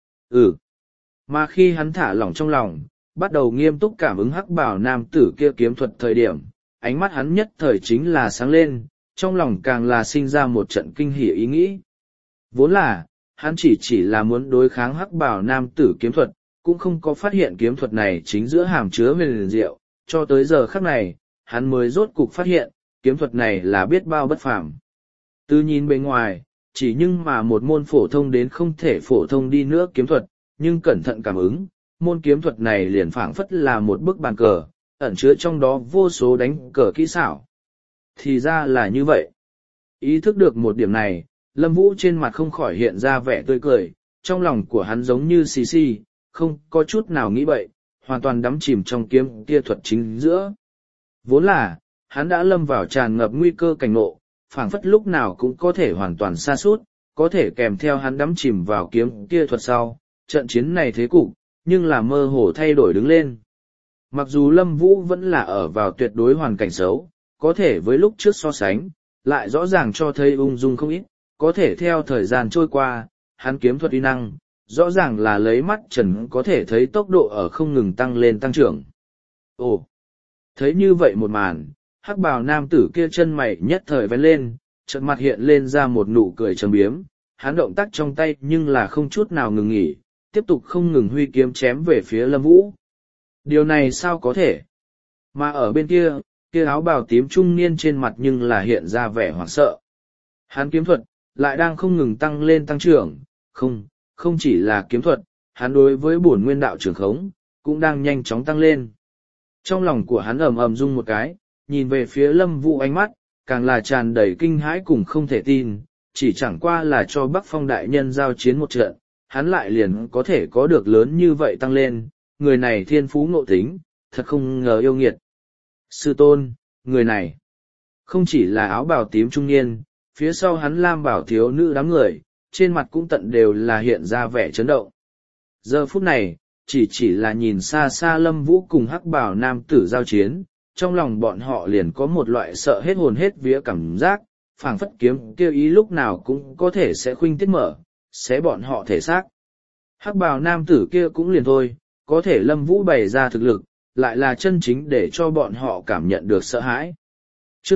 Mà khi hắn thả lỏng trong lòng, bắt đầu nghiêm túc cảm ứng hắc bào nam tử kia kiếm thuật thời điểm, ánh mắt hắn nhất thời chính là sáng lên, trong lòng càng là sinh ra một trận kinh hỉ ý nghĩ. Vốn là, hắn chỉ là muốn đối kháng hắc bào nam tử kiếm thuật, cũng không có phát hiện kiếm thuật này chính giữa hàm chứa huyền diệu, cho tới giờ khắc này, hắn mới rốt cục phát hiện, kiếm thuật này là biết bao bất phàm. Từ nhìn bên ngoài, chỉ nhưng mà một môn phổ thông đến không thể phổ thông đi nữa kiếm thuật, nhưng cẩn thận cảm ứng, môn kiếm thuật này liền phảng phất là một bức bàn cờ, ẩn chứa trong đó vô số đánh cờ kỹ xảo. Thì ra là như vậy. Ý thức được một điểm này, Lâm Vũ trên mặt không khỏi hiện ra vẻ tươi cười, trong lòng của hắn giống như xì xì, không có chút nào nghĩ bậy, hoàn toàn đắm chìm trong kiếm kia thuật chính giữa. Vốn là, hắn đã lâm vào tràn ngập nguy cơ cảnh ngộ, phảng phất lúc nào cũng có thể hoàn toàn sa sút, có thể kèm theo hắn đắm chìm vào kiếm kia thuật sau, trận chiến này thế cục, nhưng là mơ hồ thay đổi đứng lên. Mặc dù Lâm Vũ vẫn là ở vào tuyệt đối hoàn cảnh xấu, có thể với lúc trước so sánh, lại rõ ràng cho thấy ung dung không ít, có thể theo thời gian trôi qua, hắn kiếm thuật uy năng, rõ ràng là lấy mắt trần có thể thấy tốc độ ở không ngừng tăng lên tăng trưởng. Ồ! Thấy như vậy một màn, hắc bào nam tử kia chân mày nhất thời vén lên, chợt mặt hiện lên ra một nụ cười trầm biếm, hắn động tác trong tay nhưng là không chút nào ngừng nghỉ, tiếp tục không ngừng huy kiếm chém về phía Lâm Vũ. Điều này sao có thể? Mà ở bên kia, kia áo bào tím trung niên trên mặt nhưng là hiện ra vẻ hoảng sợ. Hắn kiếm thuật, lại đang không ngừng tăng lên tăng trưởng, không chỉ là kiếm thuật, hắn đối với bổn nguyên đạo trưởng khống, cũng đang nhanh chóng tăng lên. Trong lòng của hắn ầm ầm rung một cái, nhìn về phía Lâm Vũ ánh mắt, càng là tràn đầy kinh hãi cùng không thể tin, chỉ chẳng qua là cho Bắc Phong đại nhân giao chiến một trận, hắn lại liền có thể có được lớn như vậy tăng lên, người này thiên phú ngộ tính, thật không ngờ yêu nghiệt. Sư tôn, người này, không chỉ là áo bào tím trung niên, phía sau hắn lam bảo thiếu nữ đám người, trên mặt cũng tận đều là hiện ra vẻ chấn động. Giờ phút này, chỉ là nhìn xa xa Lâm Vũ cùng hắc bào nam tử giao chiến, trong lòng bọn họ liền có một loại sợ hết hồn hết vía cảm giác, phảng phất kiếm kêu ý lúc nào cũng có thể sẽ khuynh tiết mở, xé bọn họ thể xác. Hắc bào nam tử kia cũng liền thôi, có thể Lâm Vũ bày ra thực lực, lại là chân chính để cho bọn họ cảm nhận được sợ hãi. Chương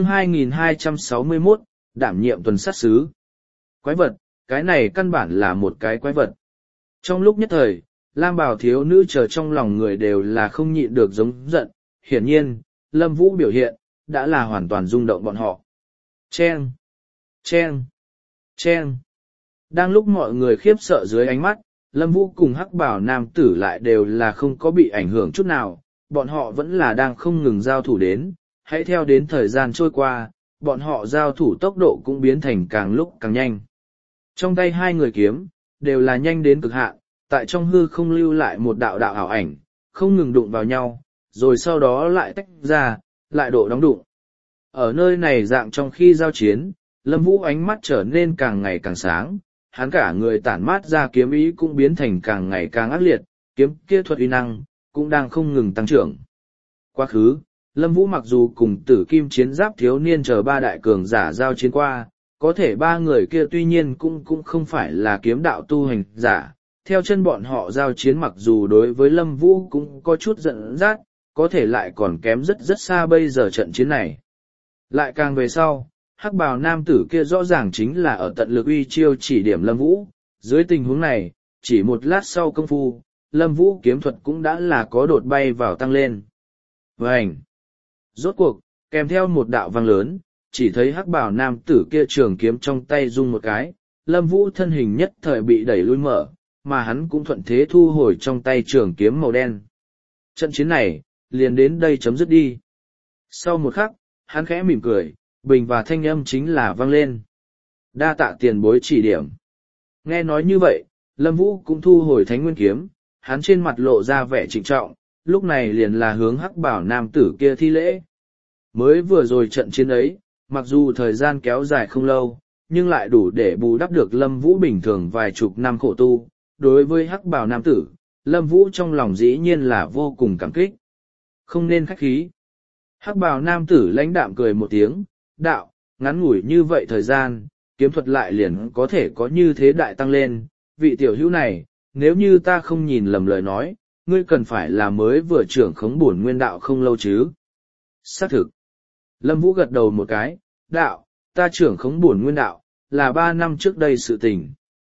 2261, đảm nhiệm tuần sát sứ. Quái vật, cái này căn bản là một cái quái vật. Trong lúc nhất thời, lam bào thiếu nữ chờ trong lòng người đều là không nhịn được giống giận, hiển nhiên, Lâm Vũ biểu hiện, đã là hoàn toàn rung động bọn họ. Chen! Chen! Chen! Đang lúc mọi người khiếp sợ dưới ánh mắt, Lâm Vũ cùng hắc bảo nam tử lại đều là không có bị ảnh hưởng chút nào, bọn họ vẫn là đang không ngừng giao thủ đến, hãy theo đến thời gian trôi qua, bọn họ giao thủ tốc độ cũng biến thành càng lúc càng nhanh. Trong tay hai người kiếm, đều là nhanh đến cực hạn, tại trong hư không lưu lại một đạo đạo ảo ảnh, không ngừng đụng vào nhau, rồi sau đó lại tách ra, lại độ đóng đụng. Ở nơi này dạng trong khi giao chiến, Lâm Vũ ánh mắt trở nên càng ngày càng sáng, hắn cả người tản mát ra kiếm ý cũng biến thành càng ngày càng ác liệt, kiếm kia thuật uy năng, cũng đang không ngừng tăng trưởng. Quá khứ, Lâm Vũ mặc dù cùng Tử Kim Chiến Giáp thiếu niên chờ ba đại cường giả giao chiến qua, có thể ba người kia tuy nhiên cũng không phải là kiếm đạo tu hành giả. Theo chân bọn họ giao chiến mặc dù đối với Lâm Vũ cũng có chút giận dắt, có thể lại còn kém rất rất xa bây giờ trận chiến này. Lại càng về sau, hắc bào nam tử kia rõ ràng chính là ở tận lực uy chiêu chỉ điểm Lâm Vũ. Dưới tình huống này, chỉ một lát sau công phu, Lâm Vũ kiếm thuật cũng đã là có đột bay vào tăng lên. Vành! Rốt cuộc, kèm theo một đạo vang lớn, chỉ thấy hắc bào nam tử kia trường kiếm trong tay rung một cái, Lâm Vũ thân hình nhất thời bị đẩy lui mở, mà hắn cũng thuận thế thu hồi trong tay trường kiếm màu đen. Trận chiến này, liền đến đây chấm dứt đi. Sau một khắc, hắn khẽ mỉm cười, bình và thanh âm chính là vang lên. Đa tạ tiền bối chỉ điểm. Nghe nói như vậy, Lâm Vũ cũng thu hồi thánh nguyên kiếm, hắn trên mặt lộ ra vẻ trịnh trọng, lúc này liền là hướng hắc bảo nam tử kia thi lễ. Mới vừa rồi trận chiến ấy, mặc dù thời gian kéo dài không lâu, nhưng lại đủ để bù đắp được Lâm Vũ bình thường vài chục năm khổ tu. Đối với hắc bào nam tử, Lâm Vũ trong lòng dĩ nhiên là vô cùng cảm kích. Không nên khách khí. Hắc bào nam tử lãnh đạm cười một tiếng, đạo, ngắn ngủi như vậy thời gian, kiếm thuật lại liền có thể có như thế đại tăng lên. Vị tiểu hữu này, nếu như ta không nhìn lầm lời nói, ngươi cần phải là mới vừa trưởng khống bổn nguyên đạo không lâu chứ. Xác thực. Lâm Vũ gật đầu một cái, đạo, ta trưởng khống bổn nguyên đạo, là 3 năm trước đây sự tình.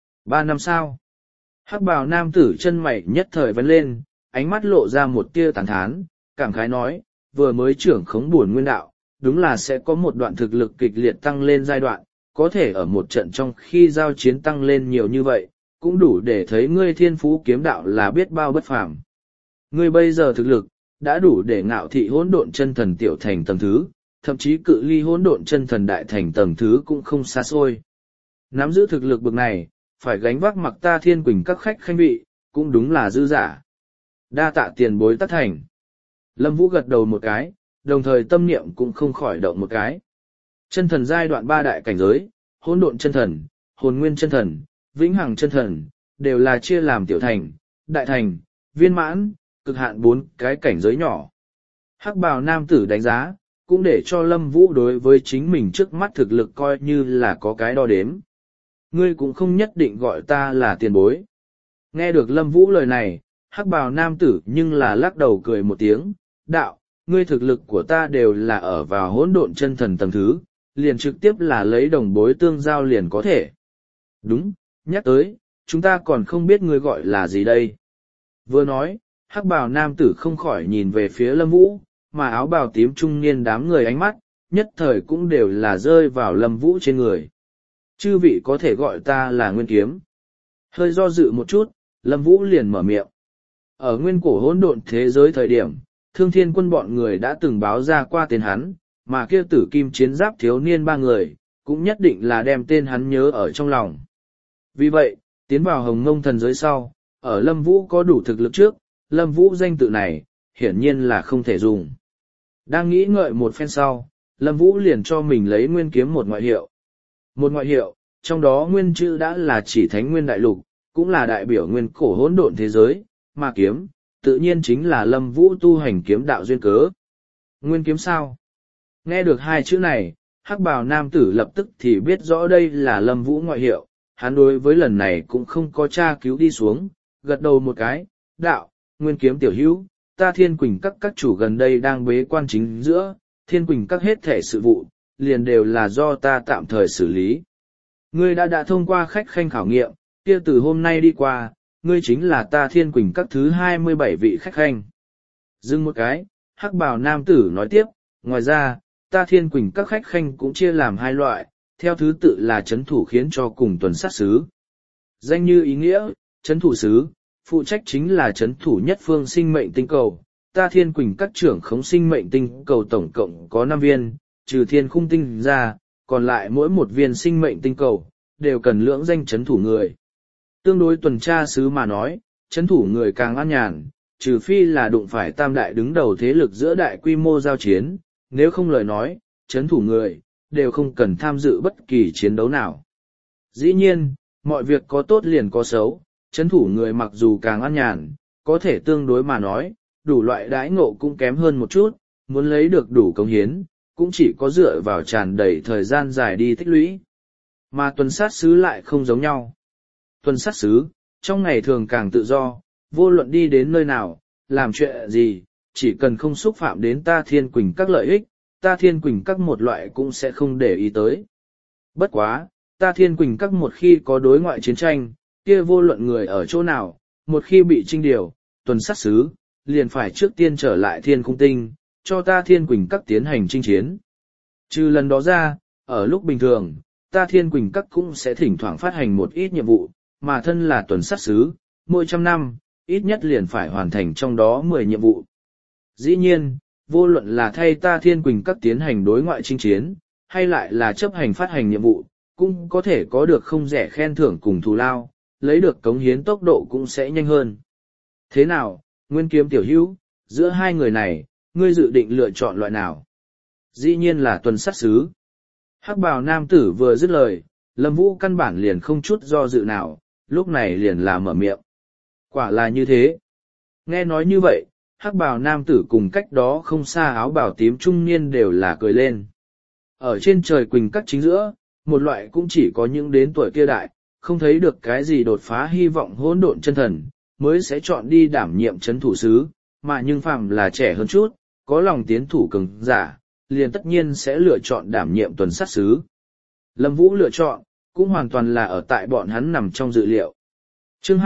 3 năm sao? Hắc bào nam tử chân mày nhất thời vấn lên, ánh mắt lộ ra một tia tán thán, cảm khái nói, vừa mới trưởng khống bổn nguyên đạo, đúng là sẽ có một đoạn thực lực kịch liệt tăng lên giai đoạn, có thể ở một trận trong khi giao chiến tăng lên nhiều như vậy, cũng đủ để thấy ngươi thiên phú kiếm đạo là biết bao bất phàm. Ngươi bây giờ thực lực, đã đủ để ngạo thị hỗn độn chân thần tiểu thành tầng thứ, thậm chí cự ly hỗn độn chân thần đại thành tầng thứ cũng không xa xôi. Nắm giữ thực lực bậc này, phải gánh vác mặc ta thiên quỳnh các khách khanh vị, cũng đúng là dư giả. Đa tạ tiền bối tất thành. Lâm Vũ gật đầu một cái, đồng thời tâm niệm cũng không khỏi động một cái. Chân thần giai đoạn 3 đại cảnh giới, hỗn độn chân thần, hồn nguyên chân thần, vĩnh hằng chân thần, đều là chia làm tiểu thành, đại thành, viên mãn, cực hạn 4 cái cảnh giới nhỏ. Hắc bào nam tử đánh giá, cũng để cho Lâm Vũ đối với chính mình trước mắt thực lực coi như là có cái đo đếm. Ngươi cũng không nhất định gọi ta là tiền bối. Nghe được Lâm Vũ lời này, hắc bào nam tử nhưng là lắc đầu cười một tiếng, đạo, ngươi thực lực của ta đều là ở vào hỗn độn chân thần tầng thứ, liền trực tiếp là lấy đồng bối tương giao liền có thể. Đúng, nhắc tới, chúng ta còn không biết ngươi gọi là gì đây. Vừa nói, hắc bào nam tử không khỏi nhìn về phía Lâm Vũ, mà áo bào tím trung niên đám người ánh mắt, nhất thời cũng đều là rơi vào Lâm Vũ trên người. Chư vị có thể gọi ta là Nguyên Kiếm. Hơi do dự một chút, Lâm Vũ liền mở miệng. Ở nguyên cổ hỗn độn thế giới thời điểm, Thương Thiên Quân bọn người đã từng báo ra qua tên hắn, mà kia Tử Kim Chiến Giáp thiếu niên 3 người, cũng nhất định là đem tên hắn nhớ ở trong lòng. Vì vậy, tiến vào hồng ngông thần giới sau, ở Lâm Vũ có đủ thực lực trước, Lâm Vũ danh tự này, hiển nhiên là không thể dùng. Đang nghĩ ngợi một phen sau, Lâm Vũ liền cho mình lấy nguyên kiếm một ngoại hiệu. Một ngoại hiệu, trong đó nguyên chữ đã là chỉ thánh nguyên đại lục, cũng là đại biểu nguyên cổ hỗn độn thế giới, mà kiếm, tự nhiên chính là Lâm Vũ tu hành kiếm đạo duyên cớ. Nguyên kiếm sao? Nghe được hai chữ này, hắc bào nam tử lập tức thì biết rõ đây là Lâm Vũ ngoại hiệu, hắn đối với lần này cũng không có tra cứu đi xuống, gật đầu một cái, đạo, nguyên kiếm tiểu hữu, ta Thiên Quỳnh các chủ gần đây đang bế quan chính giữa, Thiên Quỳnh các hết thể sự vụ, liền đều là do ta tạm thời xử lý. Ngươi đã thông qua khách khanh khảo nghiệm, kia từ hôm nay đi qua, ngươi chính là ta Thiên Quỳnh các thứ 27 vị khách khanh. Dừng một cái, hắc bào nam tử nói tiếp, ngoài ra, ta Thiên Quỳnh các khách khanh cũng chia làm hai loại, theo thứ tự là chấn thủ khiến cho cùng tuần sát sứ. Danh như ý nghĩa, chấn thủ sứ, phụ trách chính là chấn thủ nhất phương sinh mệnh tinh cầu. Ta Thiên Quỳnh các trưởng khống sinh mệnh tinh cầu tổng cộng có 5 viên, trừ thiên khung tinh ra, còn lại mỗi một viên sinh mệnh tinh cầu, đều cần lưỡng danh chấn thủ người. Tương đối tuần tra sứ mà nói, chấn thủ người càng an nhàn, trừ phi là đụng phải tam đại đứng đầu thế lực giữa đại quy mô giao chiến, nếu không lời nói, chấn thủ người, đều không cần tham dự bất kỳ chiến đấu nào. Dĩ nhiên, mọi việc có tốt liền có xấu, chấn thủ người mặc dù càng an nhàn, có thể tương đối mà nói, đủ loại đãi ngộ cũng kém hơn một chút, muốn lấy được đủ công hiến, cũng chỉ có dựa vào tràn đầy thời gian dài đi tích lũy. Mà tuần sát sứ lại không giống nhau. Tuần sát sứ, trong ngày thường càng tự do, vô luận đi đến nơi nào, làm chuyện gì, chỉ cần không xúc phạm đến ta Thiên Quỳnh các lợi ích, ta Thiên Quỳnh các một loại cũng sẽ không để ý tới. Bất quá, ta Thiên Quỳnh các một khi có đối ngoại chiến tranh, kia vô luận người ở chỗ nào, một khi bị trinh điều, tuần sát sứ, liền phải trước tiên trở lại Thiên Khung Tinh, cho ta Thiên Quỳnh các tiến hành chinh chiến. Trừ lần đó ra, ở lúc bình thường, ta Thiên Quỳnh các cũng sẽ thỉnh thoảng phát hành một ít nhiệm vụ, mà thân là tuần sát sứ, mỗi trăm năm, ít nhất liền phải hoàn thành trong đó 10 nhiệm vụ. Dĩ nhiên, vô luận là thay ta Thiên Quỳnh các tiến hành đối ngoại chinh chiến, hay lại là chấp hành phát hành nhiệm vụ, cũng có thể có được không rẻ khen thưởng cùng thù lao, lấy được cống hiến tốc độ cũng sẽ nhanh hơn. Thế nào, Nguyên Kiếm tiểu hữu, giữa hai người này, ngươi dự định lựa chọn loại nào? Dĩ nhiên là tuần sát sứ. Hắc bào nam tử vừa dứt lời, Lâm Vũ căn bản liền không chút do dự nào, lúc này liền là mở miệng. Quả là như thế. Nghe nói như vậy, hắc bào nam tử cùng cách đó không xa áo bào tím trung niên đều là cười lên. Ở trên trời quỳnh các chính giữa, một loại cũng chỉ có những đến tuổi kia đại, không thấy được cái gì đột phá hy vọng hỗn độn chân thần, mới sẽ chọn đi đảm nhiệm chấn thủ sứ, mà nhưng phàm là trẻ hơn chút, có lòng tiến thủ cường giả, liền tất nhiên sẽ lựa chọn đảm nhiệm tuần sát sứ. Lâm Vũ lựa chọn, cũng hoàn toàn là ở tại bọn hắn nằm trong dự liệu. Chương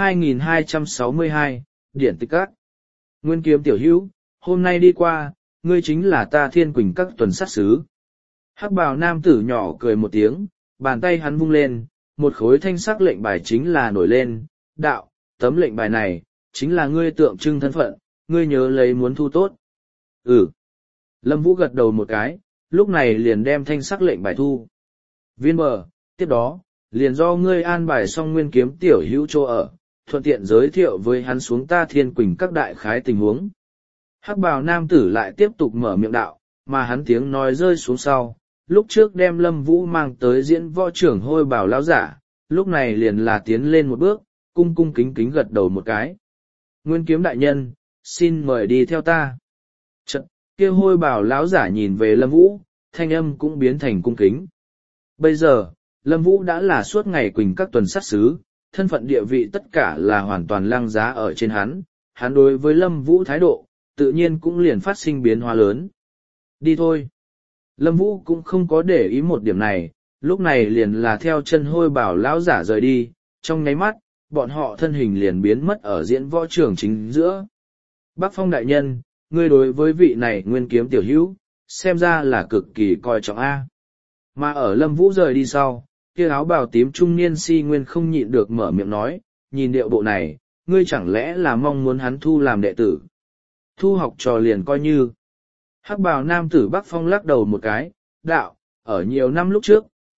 2262, Điển Tịch Các. Nguyên Kiếm tiểu hữu, hôm nay đi qua, ngươi chính là ta Thiên Quỳnh các tuần sát sứ. Hắc bào nam tử nhỏ cười một tiếng, bàn tay hắn vung lên, một khối thanh sắc lệnh bài chính là nổi lên, đạo, tấm lệnh bài này, chính là ngươi tượng trưng thân phận, ngươi nhớ lấy muốn thu tốt. Ừ. Lâm Vũ gật đầu một cái, lúc này liền đem thanh sắc lệnh bài thu. Viên bờ, tiếp đó, liền do ngươi an bài xong Nguyên Kiếm tiểu hữu chỗ ở, thuận tiện giới thiệu với hắn xuống ta Thiên Quỳnh các đại khái tình huống. Hắc bào nam tử lại tiếp tục mở miệng đạo, mà hắn tiếng nói rơi xuống sau, lúc trước đem Lâm Vũ mang tới diễn võ trưởng hôi bảo lão giả, lúc này liền là tiến lên một bước, cung cung kính kính gật đầu một cái. Nguyên Kiếm đại nhân, xin mời đi theo ta. Chật, kia hôi bảo lão giả nhìn về Lâm Vũ, thanh âm cũng biến thành cung kính. Bây giờ, Lâm Vũ đã là suốt ngày quỳnh các tuần sát sứ, thân phận địa vị tất cả là hoàn toàn lăng giá ở trên hắn đối với Lâm Vũ thái độ, tự nhiên cũng liền phát sinh biến hóa lớn. Đi thôi. Lâm Vũ cũng không có để ý một điểm này, lúc này liền là theo chân hôi bảo lão giả rời đi, trong nháy mắt, bọn họ thân hình liền biến mất ở diễn võ trường chính giữa. Bác Phong đại nhân, ngươi đối với vị này Nguyên Kiếm tiểu hữu, xem ra là cực kỳ coi trọng A. Mà ở Lâm Vũ rời đi sau, kia áo bào tím trung niên si nguyên không nhịn được mở miệng nói, nhìn điệu bộ này, ngươi chẳng lẽ là mong muốn hắn thu làm đệ tử. Thu học trò liền coi như. Hắc bào nam tử Bắc Phong lắc đầu một cái, đạo, ở nhiều năm lúc trước,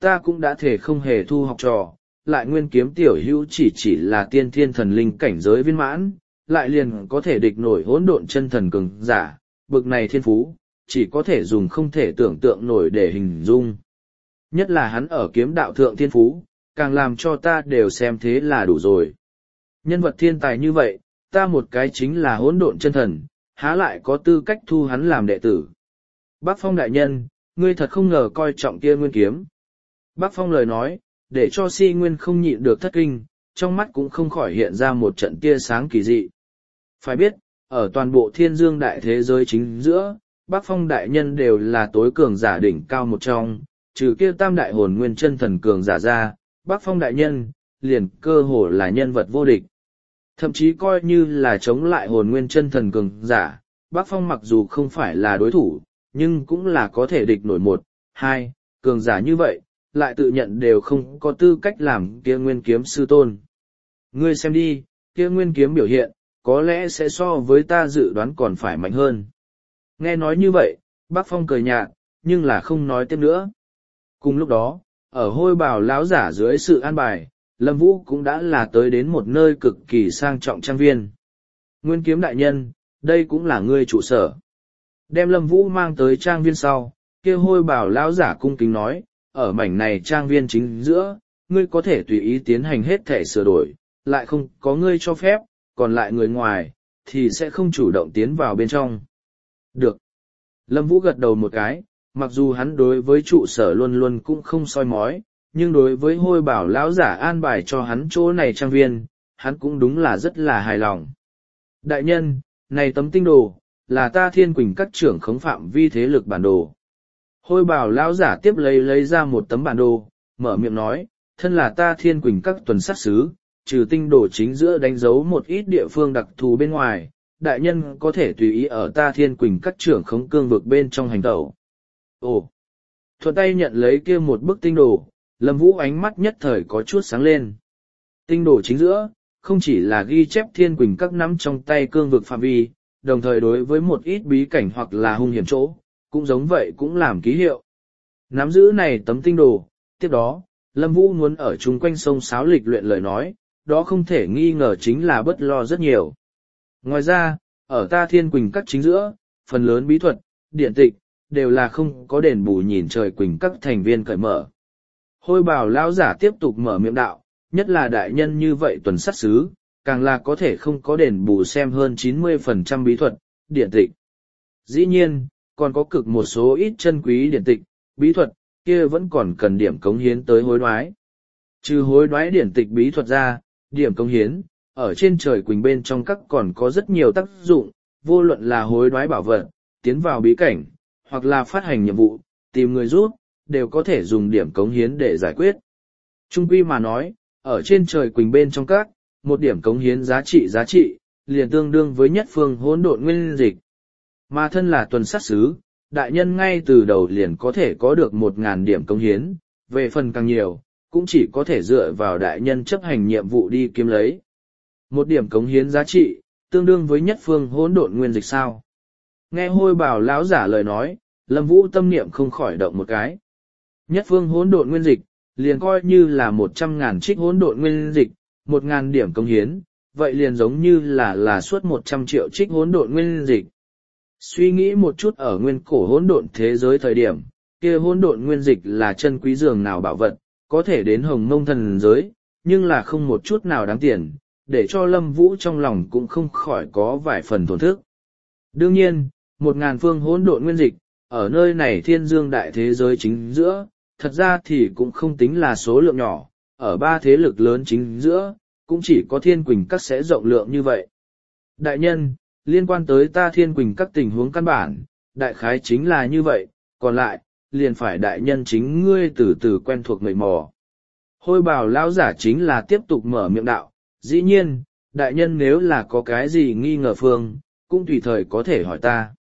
ta cũng đã thể không hề thu học trò, lại nguyên kiếm tiểu hữu chỉ là tiên thiên thần linh cảnh giới viên mãn, lại liền có thể địch nổi hỗn độn chân thần cường giả, bực này thiên phú, chỉ có thể dùng không thể tưởng tượng nổi để hình dung. Nhất là hắn ở kiếm đạo thượng thiên phú, càng làm cho ta đều xem thế là đủ rồi. Nhân vật thiên tài như vậy, ta một cái chính là hỗn độn chân thần, há lại có tư cách thu hắn làm đệ tử. Bác Phong đại nhân, ngươi thật không ngờ coi trọng kia nguyên kiếm. Bác Phong lời nói, để cho Si Nguyên không nhịn được thất kinh, trong mắt cũng không khỏi hiện ra một trận tia sáng kỳ dị. Phải biết, ở toàn bộ thiên dương đại thế giới chính giữa, Bác Phong đại nhân đều là tối cường giả đỉnh cao một trong, trừ kia tam đại hồn nguyên chân thần cường giả ra, Bác Phong đại nhân, liền cơ hồ là nhân vật vô địch. Thậm chí coi như là chống lại hồn nguyên chân thần cường giả, Bác Phong mặc dù không phải là đối thủ, nhưng cũng là có thể địch nổi một, hai, cường giả như vậy, lại tự nhận đều không có tư cách làm kia nguyên kiếm sư tôn. Ngươi xem đi, kia nguyên kiếm biểu hiện, có lẽ sẽ so với ta dự đoán còn phải mạnh hơn. Nghe nói như vậy, Bác Phong cười nhạt, nhưng là không nói tiếp nữa. Cùng lúc đó, ở hôi bào lão giả dưới sự an bài, Lâm Vũ cũng đã là tới đến một nơi cực kỳ sang trọng trang viên. Nguyên kiếm đại nhân, đây cũng là ngươi trụ sở. Đem Lâm Vũ mang tới trang viên sau, kia hôi bào lão giả cung kính nói, ở mảnh này trang viên chính giữa, ngươi có thể tùy ý tiến hành hết thể sửa đổi, lại không có ngươi cho phép, còn lại người ngoài, thì sẽ không chủ động tiến vào bên trong. Được. Lâm Vũ gật đầu một cái, mặc dù hắn đối với trụ sở luôn luôn cũng không soi mói, nhưng đối với hôi bảo lão giả an bài cho hắn chỗ này trang viên, hắn cũng đúng là rất là hài lòng. Đại nhân, này tấm tinh đồ, là ta Thiên Quỳnh các trưởng khống phạm vi thế lực bản đồ. Hôi bảo lão giả tiếp lấy ra một tấm bản đồ, mở miệng nói, thân là ta Thiên Quỳnh các tuần sát sứ, trừ tinh đồ chính giữa đánh dấu một ít địa phương đặc thù bên ngoài, đại nhân có thể tùy ý ở ta Thiên Quỳnh các trưởng khống cương vực bên trong hành tẩu. Ồ! Thuận tay nhận lấy kia một bức tinh đồ, Lâm Vũ ánh mắt nhất thời có chút sáng lên. Tinh đồ chính giữa, không chỉ là ghi chép Thiên Quỳnh các nắm trong tay cương vực phạm vi, đồng thời đối với một ít bí cảnh hoặc là hung hiểm chỗ, cũng giống vậy cũng làm ký hiệu. Nắm giữ này tấm tinh đồ, tiếp đó, Lâm Vũ muốn ở chung quanh sông Sáo lịch luyện lời nói, đó không thể nghi ngờ chính là bất lo rất nhiều. Ngoài ra, ở ta Thiên Quỳnh các chính giữa, phần lớn bí thuật, điện tịch, đều là không có đền bù nhìn trời Quỳnh các thành viên cởi mở. Hôi bào lão giả tiếp tục mở miệng đạo, nhất là đại nhân như vậy tuần sát sứ, càng là có thể không có đền bù xem hơn 90% bí thuật, điện tịch. Dĩ nhiên, còn có cực một số ít chân quý điện tịch, bí thuật, kia vẫn còn cần điểm cống hiến tới hối đoái. Trừ hối đoái điển tịch bí thuật ra, điểm cống hiến, ở trên trời Quỳnh bên trong các còn có rất nhiều tác dụng, vô luận là hối đoái bảo vật, tiến vào bí cảnh, hoặc là phát hành nhiệm vụ, tìm người giúp, đều có thể dùng điểm cống hiến để giải quyết. Trung quy mà nói, ở trên trời Quỳnh bên trong các, một điểm cống hiến giá trị, liền tương đương với nhất phương hỗn độn nguyên dịch. Mà thân là tuần sát sứ, đại nhân ngay từ đầu liền có thể có được 1.000 điểm cống hiến, về phần càng nhiều, cũng chỉ có thể dựa vào đại nhân chấp hành nhiệm vụ đi kiếm lấy. Một điểm cống hiến giá trị, tương đương với nhất phương hỗn độn nguyên dịch sao. Nghe hôi bào lão giả lời nói, Lâm Vũ tâm niệm không khỏi động một cái. Nhất phương hỗn độn nguyên dịch, liền coi như là 100.000 trích hỗn độn nguyên dịch, 1.000 điểm cống hiến, vậy liền giống như là suốt 100 triệu trích hỗn độn nguyên dịch. Suy nghĩ một chút ở nguyên cổ hỗn độn thế giới thời điểm, kia hỗn độn nguyên dịch là chân quý dường nào bảo vật, có thể đến hồng mông thần giới, nhưng là không một chút nào đáng tiền, để cho Lâm Vũ trong lòng cũng không khỏi có vài phần thổn thức. Đương nhiên, 1.000 phương hỗn độn nguyên dịch, ở nơi này thiên dương đại thế giới chính giữa, thật ra thì cũng không tính là số lượng nhỏ, ở ba thế lực lớn chính giữa, cũng chỉ có Thiên Quỳnh các sẽ rộng lượng như vậy. Đại nhân, liên quan tới ta Thiên Quỳnh các tình huống căn bản, đại khái chính là như vậy, còn lại, liền phải đại nhân chính ngươi từ từ quen thuộc người mò. Hôi bào lão giả chính là tiếp tục mở miệng đạo, dĩ nhiên, đại nhân nếu là có cái gì nghi ngờ phương, cũng tùy thời có thể hỏi ta.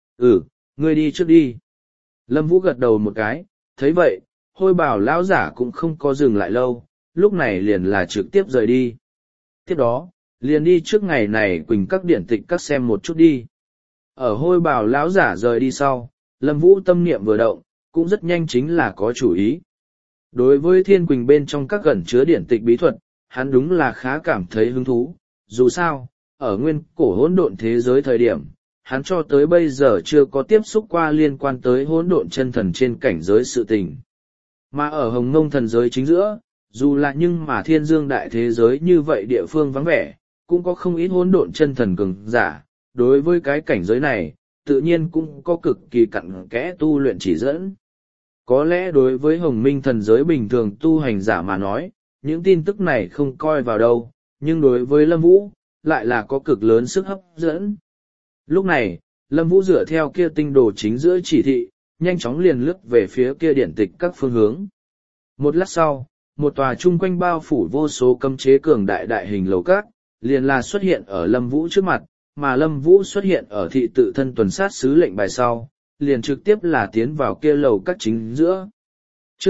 Ngươi đi trước đi. Lâm Vũ gật đầu một cái, thấy vậy, hôi bào lão giả cũng không có dừng lại lâu, lúc này liền là trực tiếp rời đi. Tiếp đó, liền đi trước ngày này Quỳnh các điển tịch các xem một chút đi. Ở hôi bào lão giả rời đi sau, Lâm Vũ tâm niệm vừa động, cũng rất nhanh chính là có chủ ý. Đối với Thiên Quỳnh bên trong các gần chứa điển tịch bí thuật, hắn đúng là khá cảm thấy hứng thú. Dù sao, ở nguyên cổ hỗn độn thế giới thời điểm, hắn cho tới bây giờ chưa có tiếp xúc qua liên quan tới hỗn độn chân thần trên cảnh giới sự tình. Mà ở Hồng Ngông thần giới chính giữa, dù là nhưng mà thiên dương đại thế giới như vậy địa phương vắng vẻ, cũng có không ít hỗn độn chân thần cường giả, đối với cái cảnh giới này, tự nhiên cũng có cực kỳ cặn kẽ tu luyện chỉ dẫn. Có lẽ đối với Hồng Minh thần giới bình thường tu hành giả mà nói, những tin tức này không coi vào đâu, nhưng đối với Lâm Vũ, lại là có cực lớn sức hấp dẫn. Lúc này, Lâm Vũ dựa theo kia tinh đồ chính giữa chỉ thị, nhanh chóng liền lướt về phía kia điển tịch các phương hướng. Một lát sau, một tòa chung quanh bao phủ vô số cấm chế cường đại đại hình lầu các, liền là xuất hiện ở Lâm Vũ trước mặt, mà Lâm Vũ xuất hiện ở thị tự thân tuần sát sứ lệnh bài sau, liền trực tiếp là tiến vào kia lầu các chính giữa. Chương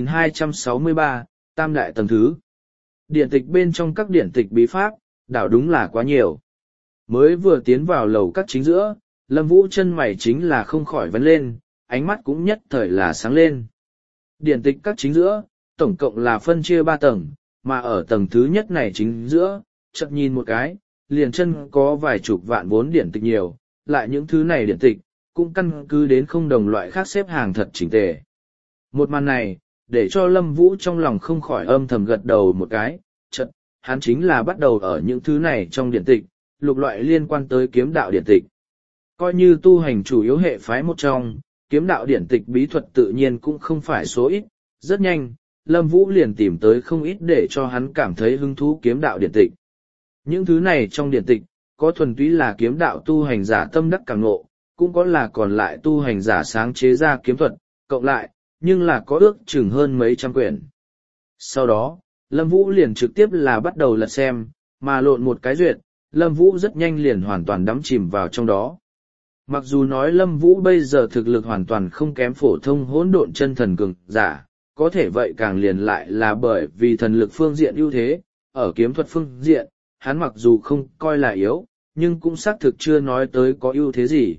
2263, Tam Đại Tầng Thứ. Điển tịch bên trong các điển tịch bí pháp, đảo đúng là quá nhiều. Mới vừa tiến vào lầu các chính giữa, Lâm Vũ chân mày chính là không khỏi vấn lên, ánh mắt cũng nhất thời là sáng lên. Điển tịch các chính giữa, tổng cộng là phân chia 3 tầng, mà ở tầng thứ nhất này chính giữa, chợt nhìn một cái, liền chân có vài chục vạn vốn điển tịch nhiều, lại những thứ này điển tịch, cũng căn cứ đến không đồng loại khác xếp hàng thật chỉnh tề. Một màn này, để cho Lâm Vũ trong lòng không khỏi âm thầm gật đầu một cái, chợt, hắn chính là bắt đầu ở những thứ này trong điển tịch, lục loại liên quan tới kiếm đạo điển tịch. Coi như tu hành chủ yếu hệ phái một trong, kiếm đạo điển tịch bí thuật tự nhiên cũng không phải số ít, rất nhanh, Lâm Vũ liền tìm tới không ít để cho hắn cảm thấy hứng thú kiếm đạo điển tịch. Những thứ này trong điển tịch, có thuần túy là kiếm đạo tu hành giả tâm đắc cảm ngộ, cũng có là còn lại tu hành giả sáng chế ra kiếm thuật, cộng lại, nhưng là có ước chừng hơn mấy trăm quyển. Sau đó, Lâm Vũ liền trực tiếp là bắt đầu lật xem, mà lộn một cái duyệt, Lâm Vũ rất nhanh liền hoàn toàn đắm chìm vào trong đó. Mặc dù nói Lâm Vũ bây giờ thực lực hoàn toàn không kém phổ thông hỗn độn chân thần cường giả, có thể vậy càng liền lại là bởi vì thần lực phương diện ưu thế, ở kiếm thuật phương diện, hắn mặc dù không coi là yếu, nhưng cũng xác thực chưa nói tới có ưu thế gì.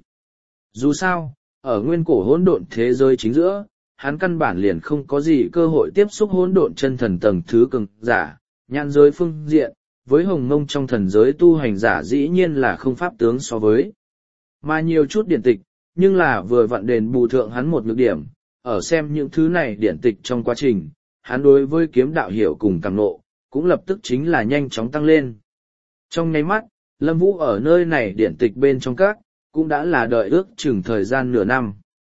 Dù sao, ở nguyên cổ hỗn độn thế giới chính giữa, hắn căn bản liền không có gì cơ hội tiếp xúc hỗn độn chân thần tầng thứ cường giả, nhãn giới phương diện, với Hồng Mông trong thần giới tu hành giả dĩ nhiên là không pháp tướng so với. Mà nhiều chút điển tịch, nhưng là vừa vặn đền bù thượng hắn một nhược điểm, ở xem những thứ này điển tịch trong quá trình, hắn đối với kiếm đạo hiểu cùng càng nộ, cũng lập tức chính là nhanh chóng tăng lên. Trong nháy mắt, Lâm Vũ ở nơi này điển tịch bên trong các, cũng đã là đợi ước chừng thời gian nửa năm.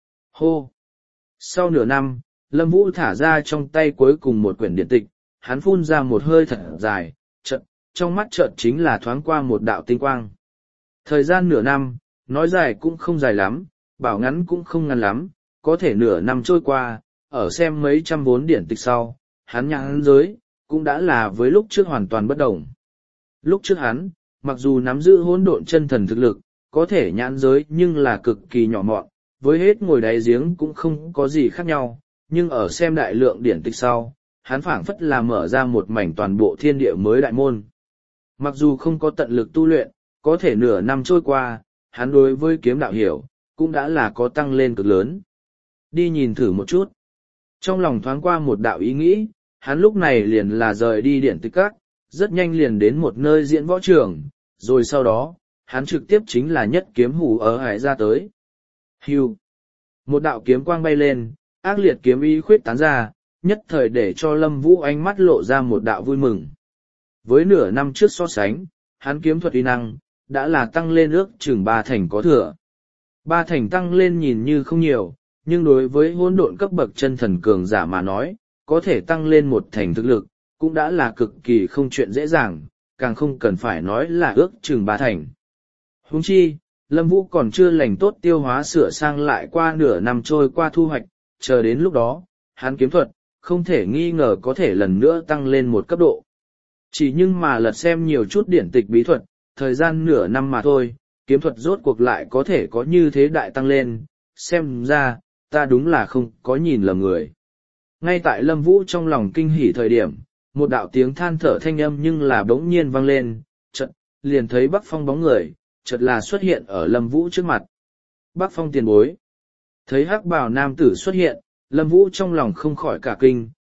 Hô! Sau nửa năm, Lâm Vũ thả ra trong tay cuối cùng một quyển điển tịch, hắn phun ra một hơi thật dài, chợt, trong mắt chợt chính là thoáng qua một đạo tinh quang. Thời gian nửa năm, nói dài cũng không dài lắm, bảo ngắn cũng không ngắn lắm, có thể nửa năm trôi qua, ở xem mấy trăm vốn điển tịch sau, hắn nhãn giới, cũng đã là với lúc trước hoàn toàn bất đồng. Lúc trước hắn, mặc dù nắm giữ hỗn độn chân thần thực lực, có thể nhãn giới nhưng là cực kỳ nhỏ mọn, với hết ngồi đáy giếng cũng không có gì khác nhau, nhưng ở xem đại lượng điển tịch sau, hắn phảng phất là mở ra một mảnh toàn bộ thiên địa mới đại môn. Mặc dù không có tận lực tu luyện, có thể nửa năm trôi qua, hắn đối với kiếm đạo hiểu, cũng đã là có tăng lên cực lớn. Đi nhìn thử một chút. Trong lòng thoáng qua một đạo ý nghĩ, hắn lúc này liền là rời đi điển tịch các, rất nhanh liền đến một nơi diễn võ trường, rồi sau đó, hắn trực tiếp chính là nhất kiếm hủ ở hải ra tới. Hưu. Một đạo kiếm quang bay lên, ác liệt kiếm ý khuyết tán ra, nhất thời để cho Lâm Vũ ánh mắt lộ ra một đạo vui mừng. Với nửa năm trước so sánh, hắn kiếm thuật uy năng, đã là tăng lên ước chừng 3 thành có thừa. 3 thành tăng lên nhìn như không nhiều, nhưng đối với hỗn độn cấp bậc chân thần cường giả mà nói, có thể tăng lên 1 thành thực lực, cũng đã là cực kỳ không chuyện dễ dàng, càng không cần phải nói là ước chừng 3 thành. Huống chi, Lâm Vũ còn chưa lành tốt tiêu hóa sửa sang lại qua nửa năm trôi qua thu hoạch, chờ đến lúc đó, hắn kiếm thuật, không thể nghi ngờ có thể lần nữa tăng lên một cấp độ. Chỉ nhưng mà lật xem nhiều chút điển tịch bí thuật, thời gian nửa năm mà thôi, kiếm thuật rốt cuộc lại có thể có như thế đại tăng lên, xem ra, ta đúng là không có nhìn lầm người. Ngay tại Lâm Vũ trong lòng kinh hỉ thời điểm, một đạo tiếng than thở thanh âm nhưng là bỗng nhiên vang lên, chợt liền thấy Bắc Phong bóng người, chợt là xuất hiện ở Lâm Vũ trước mặt. Bắc Phong tiền bối. Thấy hắc bào nam tử xuất hiện, Lâm Vũ trong lòng không khỏi cả kinh,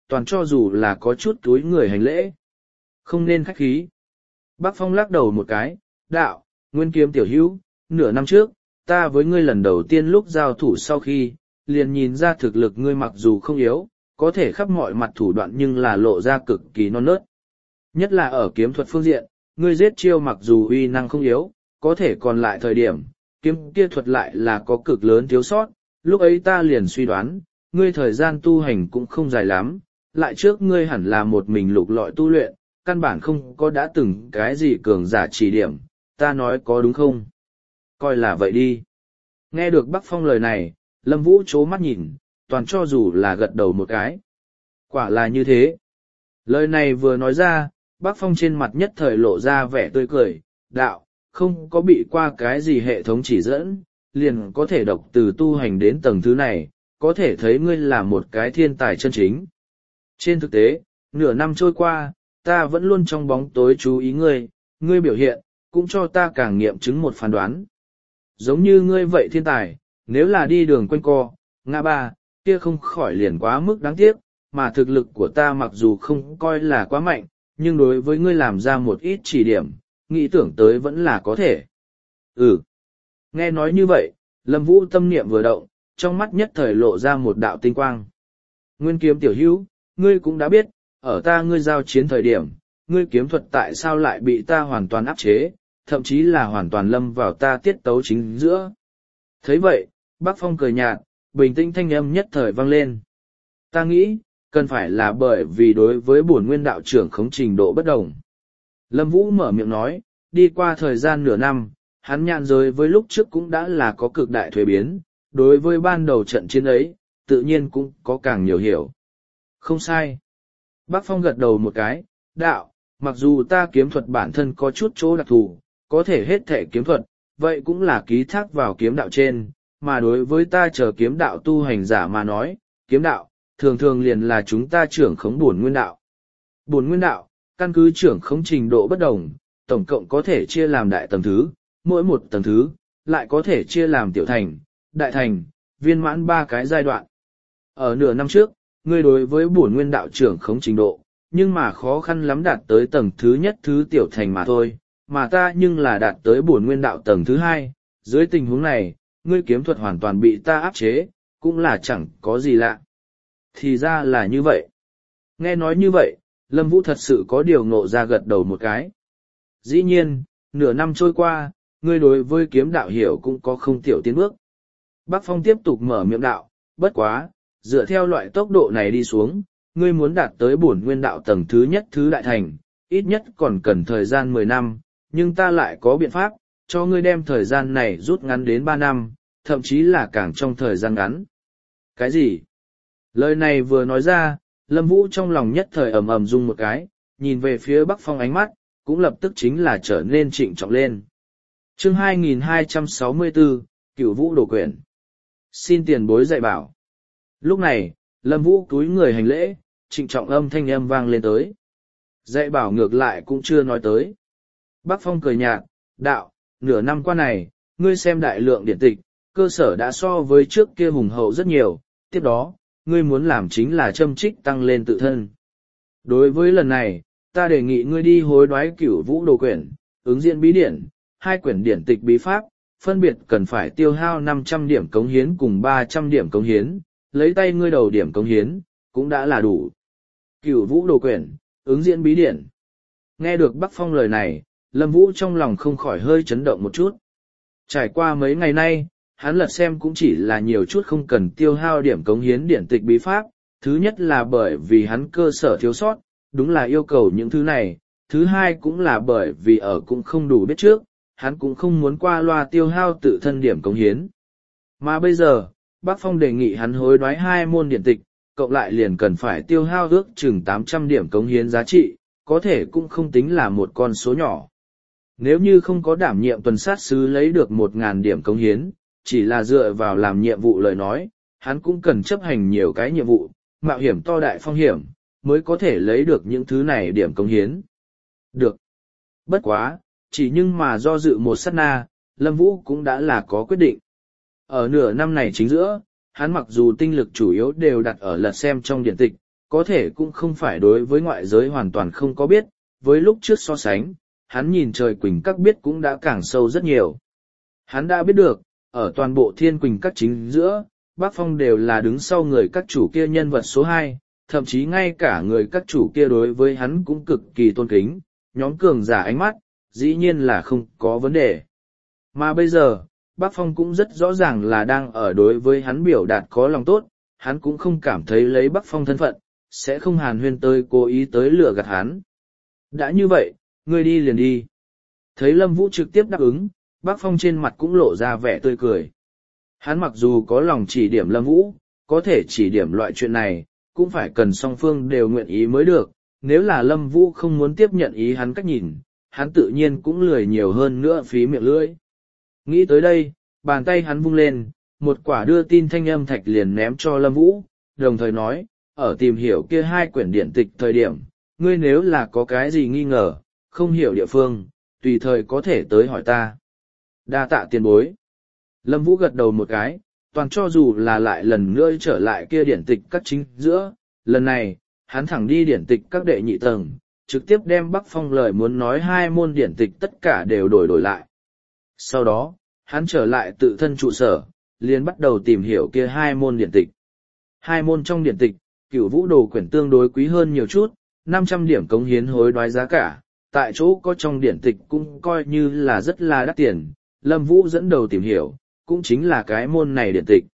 toàn cho dù là có chút túi người hành lễ. Không nên khách khí. Bác Phong lắc đầu một cái, đạo, Nguyên Kiếm tiểu hữu, nửa năm trước, ta với ngươi lần đầu tiên lúc giao thủ sau khi, liền nhìn ra thực lực ngươi mặc dù không yếu, có thể khắp mọi mặt thủ đoạn nhưng là lộ ra cực kỳ non nớt. Nhất là ở kiếm thuật phương diện, ngươi giết chiêu mặc dù uy năng không yếu, có thể còn lại thời điểm, kiếm kia thuật lại là có cực lớn thiếu sót, lúc ấy ta liền suy đoán, ngươi thời gian tu hành cũng không dài lắm, lại trước ngươi hẳn là một mình lục lọi tu luyện, căn bản không có đã từng cái gì cường giả chỉ điểm, ta nói có đúng không? Coi là vậy đi. Nghe được Bắc Phong lời này, Lâm Vũ chố mắt nhìn, toàn cho dù là gật đầu một cái. Quả là như thế. Lời này vừa nói ra, Bắc Phong trên mặt nhất thời lộ ra vẻ tươi cười, đạo, không có bị qua cái gì hệ thống chỉ dẫn, liền có thể độc từ tu hành đến tầng thứ này, có thể thấy ngươi là một cái thiên tài chân chính. Trên thực tế, nửa năm trôi qua, ta vẫn luôn trong bóng tối chú ý ngươi, ngươi biểu hiện, cũng cho ta càng nghiệm chứng một phán đoán. Giống như ngươi vậy thiên tài, nếu là đi đường quanh co, ngã ba, kia không khỏi liền quá mức đáng tiếc, mà thực lực của ta mặc dù không coi là quá mạnh, nhưng đối với ngươi làm ra một ít chỉ điểm, nghĩ tưởng tới vẫn là có thể. Nghe nói như vậy, Lâm Vũ tâm niệm vừa động, trong mắt nhất thời lộ ra một đạo tinh quang. Nguyên Kiếm tiểu hữu, ngươi cũng đã biết, ở ta ngươi giao chiến thời điểm, ngươi kiếm thuật tại sao lại bị ta hoàn toàn áp chế, thậm chí là hoàn toàn lâm vào ta tiết tấu chính giữa. Thấy vậy, Bác Phong cười nhạt, bình tĩnh thanh âm nhất thời vang lên. Ta nghĩ, cần phải là bởi vì đối với bổn nguyên đạo trưởng khống trình độ bất đồng. Lâm Vũ mở miệng nói, đi qua thời gian nửa năm, hắn nhãn giới với lúc trước cũng đã là có cực đại thuế biến, đối với ban đầu trận chiến ấy, tự nhiên cũng có càng nhiều hiểu. Không sai. Bác Phong gật đầu một cái, đạo, mặc dù ta kiếm thuật bản thân có chút chỗ đặc thù, có thể hết thể kiếm thuật, vậy cũng là ký thác vào kiếm đạo trên, mà đối với ta chờ kiếm đạo tu hành giả mà nói, kiếm đạo, thường thường liền là chúng ta trưởng khống bổn nguyên đạo. Bổn nguyên đạo, căn cứ trưởng khống trình độ bất đồng, tổng cộng có thể chia làm đại tầng thứ, mỗi một tầng thứ, lại có thể chia làm tiểu thành, đại thành, viên mãn 3 cái giai đoạn. Ở nửa năm trước, ngươi đối với bổn nguyên đạo trưởng khống trình độ, nhưng mà khó khăn lắm đạt tới tầng thứ nhất thứ tiểu thành mà thôi, mà ta nhưng là đạt tới bổn nguyên đạo tầng thứ 2, dưới tình huống này, ngươi kiếm thuật hoàn toàn bị ta áp chế, cũng là chẳng có gì lạ. Thì ra là như vậy. Nghe nói như vậy, Lâm Vũ thật sự có điều ngộ ra gật đầu một cái. Dĩ nhiên, nửa năm trôi qua, ngươi đối với kiếm đạo hiểu cũng có không tiểu tiến bước. Bác Phong tiếp tục mở miệng đạo, bất quá, dựa theo loại tốc độ này đi xuống, ngươi muốn đạt tới bổn nguyên đạo tầng thứ nhất thứ đại thành, ít nhất còn cần thời gian 10 năm, nhưng ta lại có biện pháp, cho ngươi đem thời gian này rút ngắn đến 3 năm, thậm chí là càng trong thời gian ngắn. Cái gì? Lời này vừa nói ra, Lâm Vũ trong lòng nhất thời ầm ầm rung một cái, nhìn về phía Bắc Phong ánh mắt, cũng lập tức chính là trở nên trịnh trọng lên. Chương 2264, Cửu Vũ Đồ Quyển. Xin tiền bối dạy bảo. Lúc này, Lâm Vũ cúi người hành lễ, trịnh trọng âm thanh âm vang lên tới. Dạy bảo ngược lại cũng chưa nói tới. Bắc Phong cười nhạt, đạo, nửa năm qua này, ngươi xem đại lượng điển tịch, cơ sở đã so với trước kia hùng hậu rất nhiều, tiếp đó, ngươi muốn làm chính là châm trích tăng lên tự thân. Đối với lần này, ta đề nghị ngươi đi hối đoái Cửu Vũ Đồ Quyển, ứng diễn bí điển, 2 quyển điển tịch bí pháp, phân biệt cần phải tiêu hao 500 điểm cống hiến cùng 300 điểm cống hiến, lấy tay ngươi đầu điểm cống hiến, cũng đã là đủ. Cửu Vũ Đồ Quyển, ứng diễn bí điển. Nghe được Bắc Phong lời này, Lâm Vũ trong lòng không khỏi hơi chấn động một chút. Trải qua mấy ngày nay, hắn lật xem cũng chỉ là nhiều chút không cần tiêu hao điểm cống hiến điển tịch bí pháp, thứ nhất là bởi vì hắn cơ sở thiếu sót, đúng là yêu cầu những thứ này, thứ hai cũng là bởi vì ở cũng không đủ biết trước, hắn cũng không muốn qua loa tiêu hao tự thân điểm cống hiến. Mà bây giờ, Bác Phong đề nghị hắn hối đoái 2 môn điển tịch, cộng lại liền cần phải tiêu hao ước chừng 800 điểm cống hiến giá trị, có thể cũng không tính là một con số nhỏ. Nếu như không có đảm nhiệm tuần sát sứ lấy được 1.000 điểm cống hiến, chỉ là dựa vào làm nhiệm vụ lời nói, hắn cũng cần chấp hành nhiều cái nhiệm vụ, mạo hiểm to đại phong hiểm, mới có thể lấy được những thứ này điểm cống hiến. Được. Bất quá, chỉ nhưng mà do dự một sát na, Lâm Vũ cũng đã là có quyết định. Ở nửa năm này chính giữa, hắn mặc dù tinh lực chủ yếu đều đặt ở lật xem trong điển tịch, có thể cũng không phải đối với ngoại giới hoàn toàn không có biết, với lúc trước so sánh, hắn nhìn trời Quỳnh Các biết cũng đã càng sâu rất nhiều. Hắn đã biết được, ở toàn bộ Thiên Quỳnh Các chính giữa, Bác Phong đều là đứng sau người các chủ kia nhân vật số 2, thậm chí ngay cả người các chủ kia đối với hắn cũng cực kỳ tôn kính, nhóm cường giả ánh mắt, dĩ nhiên là không có vấn đề. Mà bây giờ, Bác Phong cũng rất rõ ràng là đang ở đối với hắn biểu đạt có lòng tốt, hắn cũng không cảm thấy lấy Bác Phong thân phận, sẽ không hàn huyên tới cố ý tới lừa gạt hắn. Đã như vậy, ngươi đi liền đi. Thấy Lâm Vũ trực tiếp đáp ứng, Bác Phong trên mặt cũng lộ ra vẻ tươi cười. Hắn mặc dù có lòng chỉ điểm Lâm Vũ, có thể chỉ điểm loại chuyện này, cũng phải cần song phương đều nguyện ý mới được. Nếu là Lâm Vũ không muốn tiếp nhận ý hắn cách nhìn, hắn tự nhiên cũng lười nhiều hơn nữa phí miệng lưỡi. Nghĩ tới đây, bàn tay hắn vung lên, một quả đưa tin thanh âm thạch liền ném cho Lâm Vũ, đồng thời nói, ở tìm hiểu kia 2 quyển điển tịch thời điểm, ngươi nếu là có cái gì nghi ngờ, không hiểu địa phương, tùy thời có thể tới hỏi ta. Đa tạ tiền bối. Lâm Vũ gật đầu một cái, toàn cho dù là lại lần nữa trở lại kia điển tịch các chính giữa, lần này, hắn thẳng đi điển tịch các đệ nhị tầng, trực tiếp đem Bắc Phong lời muốn nói 2 môn điển tịch tất cả đều đổi lại. Sau đó, hắn trở lại tự thân trụ sở, liền bắt đầu tìm hiểu kia 2 môn điển tịch. 2 môn trong điển tịch, Cửu Vũ Đồ quyển tương đối quý hơn nhiều chút, 500 điểm cống hiến hối đoái giá cả, tại chỗ có trong điển tịch cũng coi như là rất là đắt tiền, Lâm Vũ dẫn đầu tìm hiểu, cũng chính là cái môn này điển tịch.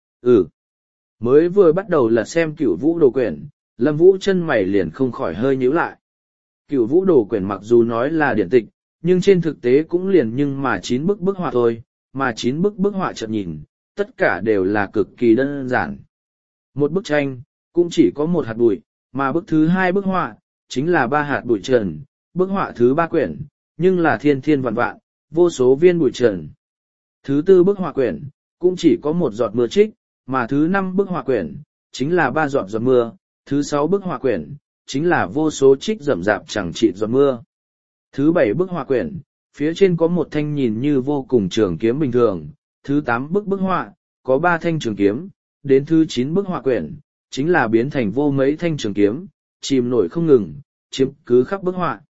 Mới vừa bắt đầu là xem Cửu Vũ Đồ quyển, Lâm Vũ chân mày liền không khỏi hơi nhíu lại. Cửu Vũ Đồ quyển mặc dù nói là điển tịch, nhưng trên thực tế cũng liền nhưng mà 9 bức họa thôi, mà 9 bức họa chợt nhìn, tất cả đều là cực kỳ đơn giản. Một bức tranh, cũng chỉ có 1 hạt bụi, mà bức thứ 2 bức họa, chính là 3 hạt bụi trần, bức họa thứ 3 quyển, nhưng là thiên thiên vạn vạn, vô số viên bụi trần. Thứ 4 bức họa quyển, cũng chỉ có 1 giọt mưa trích, mà thứ 5 bức họa quyển, chính là 3 giọt mưa, thứ 6 bức họa quyển, chính là vô số trích rậm rạp chẳng chịt giọt mưa. Thứ 7 bức họa quyển, phía trên có 1 thanh nhìn như vô cùng trường kiếm bình thường, thứ 8 bức họa, có 3 thanh trường kiếm, đến thứ 9 bức họa quyển, chính là biến thành vô mấy thanh trường kiếm, chìm nổi không ngừng, chiếm cứ khắp bức họa.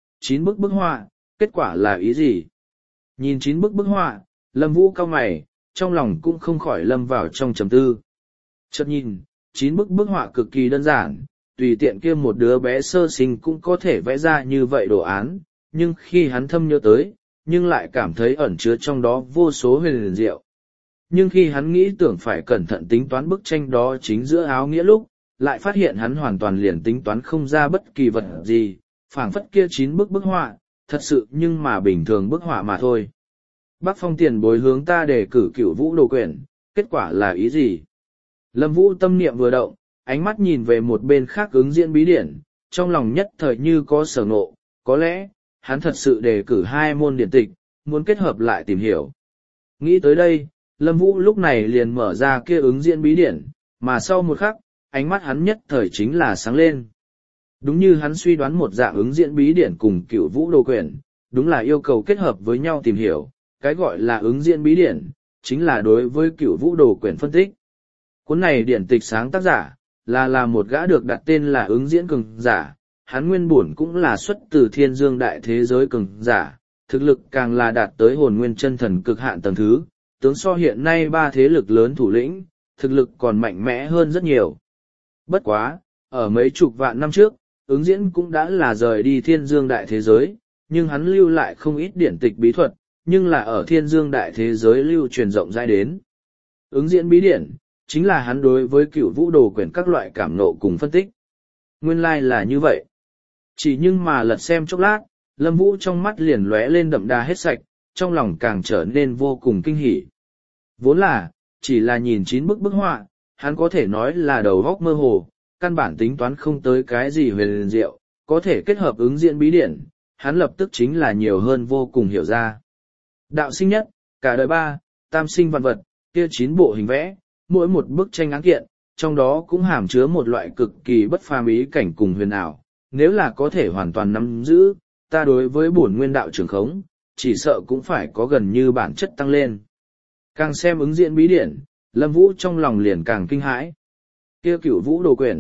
9 bức họa, kết quả là ý gì? Nhìn 9 bức họa, Lâm Vũ cau mày, trong lòng cũng không khỏi lâm vào trong trầm tư. Chợt nhìn, 9 bức họa cực kỳ đơn giản, tùy tiện kia một đứa bé sơ sinh cũng có thể vẽ ra như vậy đồ án, nhưng khi hắn thâm nhớ tới, nhưng lại cảm thấy ẩn chứa trong đó vô số huyền diệu. Nhưng khi hắn nghĩ tưởng phải cẩn thận tính toán bức tranh đó chính giữa áo nghĩa lúc, lại phát hiện hắn hoàn toàn liền tính toán không ra bất kỳ vật gì, phảng phất kia 9 bức họa, thật sự nhưng mà bình thường bức họa mà thôi. Bác Phong tiền bối hướng ta đề cử Cửu Vũ Đồ quyển, kết quả là ý gì? Lâm Vũ tâm niệm vừa động, ánh mắt nhìn về một bên khác ứng diễn bí điển, trong lòng nhất thời như có sở ngộ, có lẽ, hắn thật sự đề cử 2 môn điển tịch, muốn kết hợp lại tìm hiểu. Nghĩ tới đây, Lâm Vũ lúc này liền mở ra kia ứng diễn bí điển, mà sau một khắc, ánh mắt hắn nhất thời chính là sáng lên. Đúng như hắn suy đoán một dạng ứng diễn bí điển cùng Cửu Vũ Đồ quyển, đúng là yêu cầu kết hợp với nhau tìm hiểu, cái gọi là ứng diễn bí điển, chính là đối với Cửu Vũ Đồ quyển phân tích. Cuốn này điển tịch sáng tác giả, là một gã được đặt tên là ứng diễn cường giả, hắn nguyên bổn cũng là xuất từ Thiên Dương đại thế giới cường giả, thực lực càng là đạt tới hồn nguyên chân thần cực hạn tầng thứ, tướng so hiện nay 3 thế lực lớn thủ lĩnh, thực lực còn mạnh mẽ hơn rất nhiều. Bất quá, ở mấy chục vạn năm trước, ứng diễn cũng đã là rời đi Thiên Dương đại thế giới, nhưng hắn lưu lại không ít điển tịch bí thuật, nhưng là ở Thiên Dương đại thế giới lưu truyền rộng rãi đến. Ứng diễn bí điển, chính là hắn đối với Cửu Vũ Đồ quyển các loại cảm nộ cùng phân tích. Nguyên lai là như vậy. Chỉ nhưng mà lật xem chốc lát, Lâm Vũ trong mắt liền lóe lên đậm đà hết sạch, trong lòng càng trở nên vô cùng kinh hỉ. Vốn là, chỉ là nhìn 9 bức họa, hắn có thể nói là đầu óc mơ hồ, căn bản tính toán không tới cái gì huyền diệu, có thể kết hợp ứng diễn bí điển, hắn lập tức chính là nhiều hơn vô cùng hiểu ra. Đạo sinh nhất, cả đời 3, tam sinh vạn vật, kia 9 bộ hình vẽ, mỗi một bức tranh áng kiện, trong đó cũng hàm chứa một loại cực kỳ bất phàm ý cảnh cùng huyền ảo, nếu là có thể hoàn toàn nắm giữ, ta đối với bổn nguyên đạo trường khống, chỉ sợ cũng phải có gần như bản chất tăng lên. Càng xem ứng diễn bí điển, Lâm Vũ trong lòng liền càng kinh hãi. Kia Cửu Vũ Đồ quyển,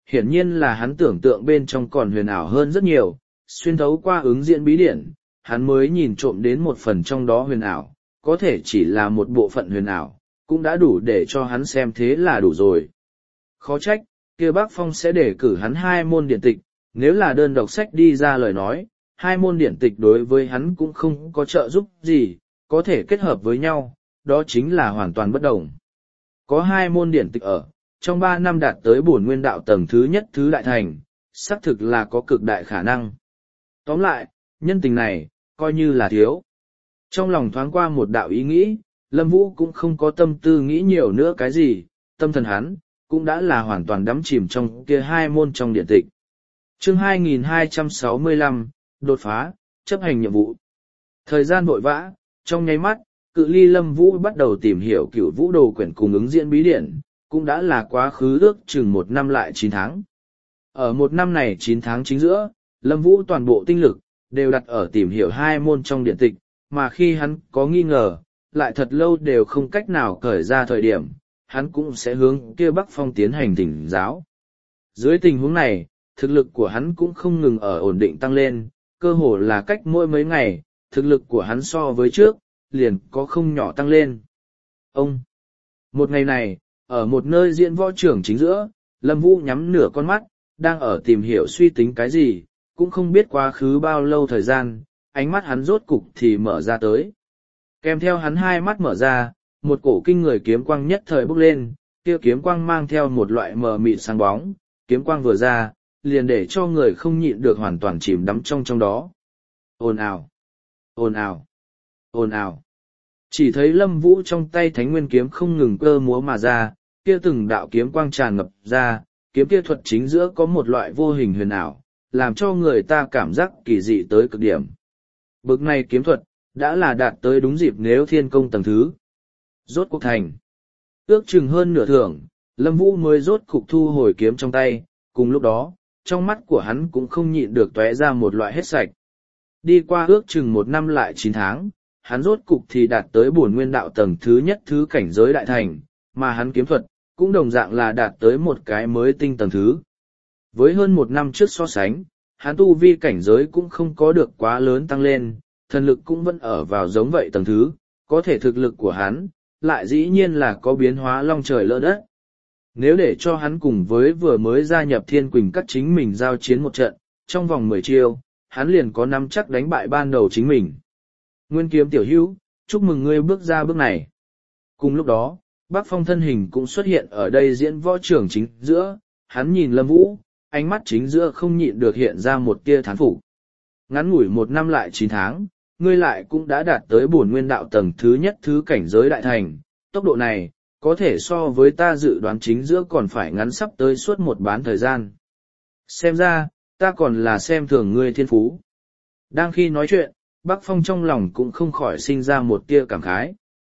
hiển nhiên là hắn tưởng tượng bên trong còn huyền ảo hơn rất nhiều, xuyên thấu qua ứng diễn bí điển, hắn mới nhìn trộm đến một phần trong đó huyền ảo, có thể chỉ là một bộ phận huyền ảo, cũng đã đủ để cho hắn xem thế là đủ rồi. Khó trách, kia Bác Phong sẽ để cử hắn 2 môn điển tịch, nếu là đơn độc sách đi ra lời nói, 2 môn điển tịch đối với hắn cũng không có trợ giúp gì, có thể kết hợp với nhau, đó chính là hoàn toàn bất đồng. Có 2 môn điển tịch ở, trong 3 năm đạt tới bổn nguyên đạo tầng thứ nhất thứ đại thành, xác thực là có cực đại khả năng. Tóm lại, nhân tình này, coi như là thiếu. Trong lòng thoáng qua một đạo ý nghĩ, Lâm Vũ cũng không có tâm tư nghĩ nhiều nữa cái gì, tâm thần hắn, cũng đã là hoàn toàn đắm chìm trong kia 2 môn trong điển tịch. Chương 2265, đột phá, chấp hành nhiệm vụ. Thời gian vội vã, trong nháy mắt, cự ly Lâm Vũ bắt đầu tìm hiểu Cửu Vũ Đồ quyển cùng ứng diễn bí điển, cũng đã là quá khứ ước chừng 1 năm lại 9 tháng. Ở 1 năm này 9 tháng chính giữa, Lâm Vũ toàn bộ tinh lực, đều đặt ở tìm hiểu 2 môn trong điển tịch, mà khi hắn có nghi ngờ, lại thật lâu đều không cách nào cởi ra thời điểm, hắn cũng sẽ hướng kia Bắc Phong tiến hành thỉnh giáo. Dưới tình huống này, thực lực của hắn cũng không ngừng ở ổn định tăng lên, cơ hồ là cách mỗi mấy ngày, thực lực của hắn so với trước, liền có không nhỏ tăng lên. Một ngày này, ở một nơi diễn võ trưởng chính giữa, Lâm Vũ nhắm nửa con mắt, đang ở tìm hiểu suy tính cái gì, cũng không biết quá khứ bao lâu thời gian, ánh mắt hắn rốt cục thì mở ra tới. Kèm theo hắn 2 mắt mở ra, một cổ kinh người kiếm quang nhất thời bốc lên, kia kiếm quang mang theo một loại mờ mịt sáng bóng, kiếm quang vừa ra, liền để cho người không nhịn được hoàn toàn chìm đắm trong đó. Ồn ào, ồn ào, ồn ào. Chỉ thấy Lâm Vũ trong tay Thánh Nguyên kiếm không ngừng cơ múa mà ra, kia từng đạo kiếm quang tràn ngập ra, kiếm kia thuật chính giữa có một loại vô hình huyền ảo, làm cho người ta cảm giác kỳ dị tới cực điểm. Bực này kiếm thuật, đã là đạt tới đúng dịp nếu thiên công tầng thứ. Rốt cuộc thành. Ước chừng hơn nửa thưởng, Lâm Vũ mới rốt cục thu hồi kiếm trong tay, cùng lúc đó, trong mắt của hắn cũng không nhịn được tóe ra một loại hết sạch. Đi qua ước chừng 1 năm lại 9 tháng, hắn rốt cục thì đạt tới bổn nguyên đạo tầng thứ nhất thứ cảnh giới đại thành, mà hắn kiếm thuật, cũng đồng dạng là đạt tới một cái mới tinh tầng thứ. Với hơn 1 năm trước so sánh, hắn tu vi cảnh giới cũng không có được quá lớn tăng lên, thần lực cũng vẫn ở vào giống vậy tầng thứ, có thể thực lực của hắn, lại dĩ nhiên là có biến hóa long trời lỡ đất. Nếu để cho hắn cùng với vừa mới gia nhập Thiên Quỳnh Các chính mình giao chiến một trận, trong vòng 10 chiêu, hắn liền có nắm chắc đánh bại ban đầu chính mình. Nguyên kiếm tiểu hữu, chúc mừng ngươi bước ra bước này. Cùng lúc đó, Bác Phong thân hình cũng xuất hiện ở đây diễn võ trưởng chính giữa, hắn nhìn Lâm Vũ, ánh mắt chính giữa không nhịn được hiện ra một tia thán phục. Ngắn ngủi 1 năm lại 9 tháng, ngươi lại cũng đã đạt tới bổn nguyên đạo tầng thứ nhất thứ cảnh giới đại thành, tốc độ này, có thể so với ta dự đoán chính giữa còn phải ngắn sắp tới suốt một bán thời gian. Xem ra, ta còn là xem thường ngươi thiên phú. Đang khi nói chuyện, Bác Phong trong lòng cũng không khỏi sinh ra một tia cảm khái.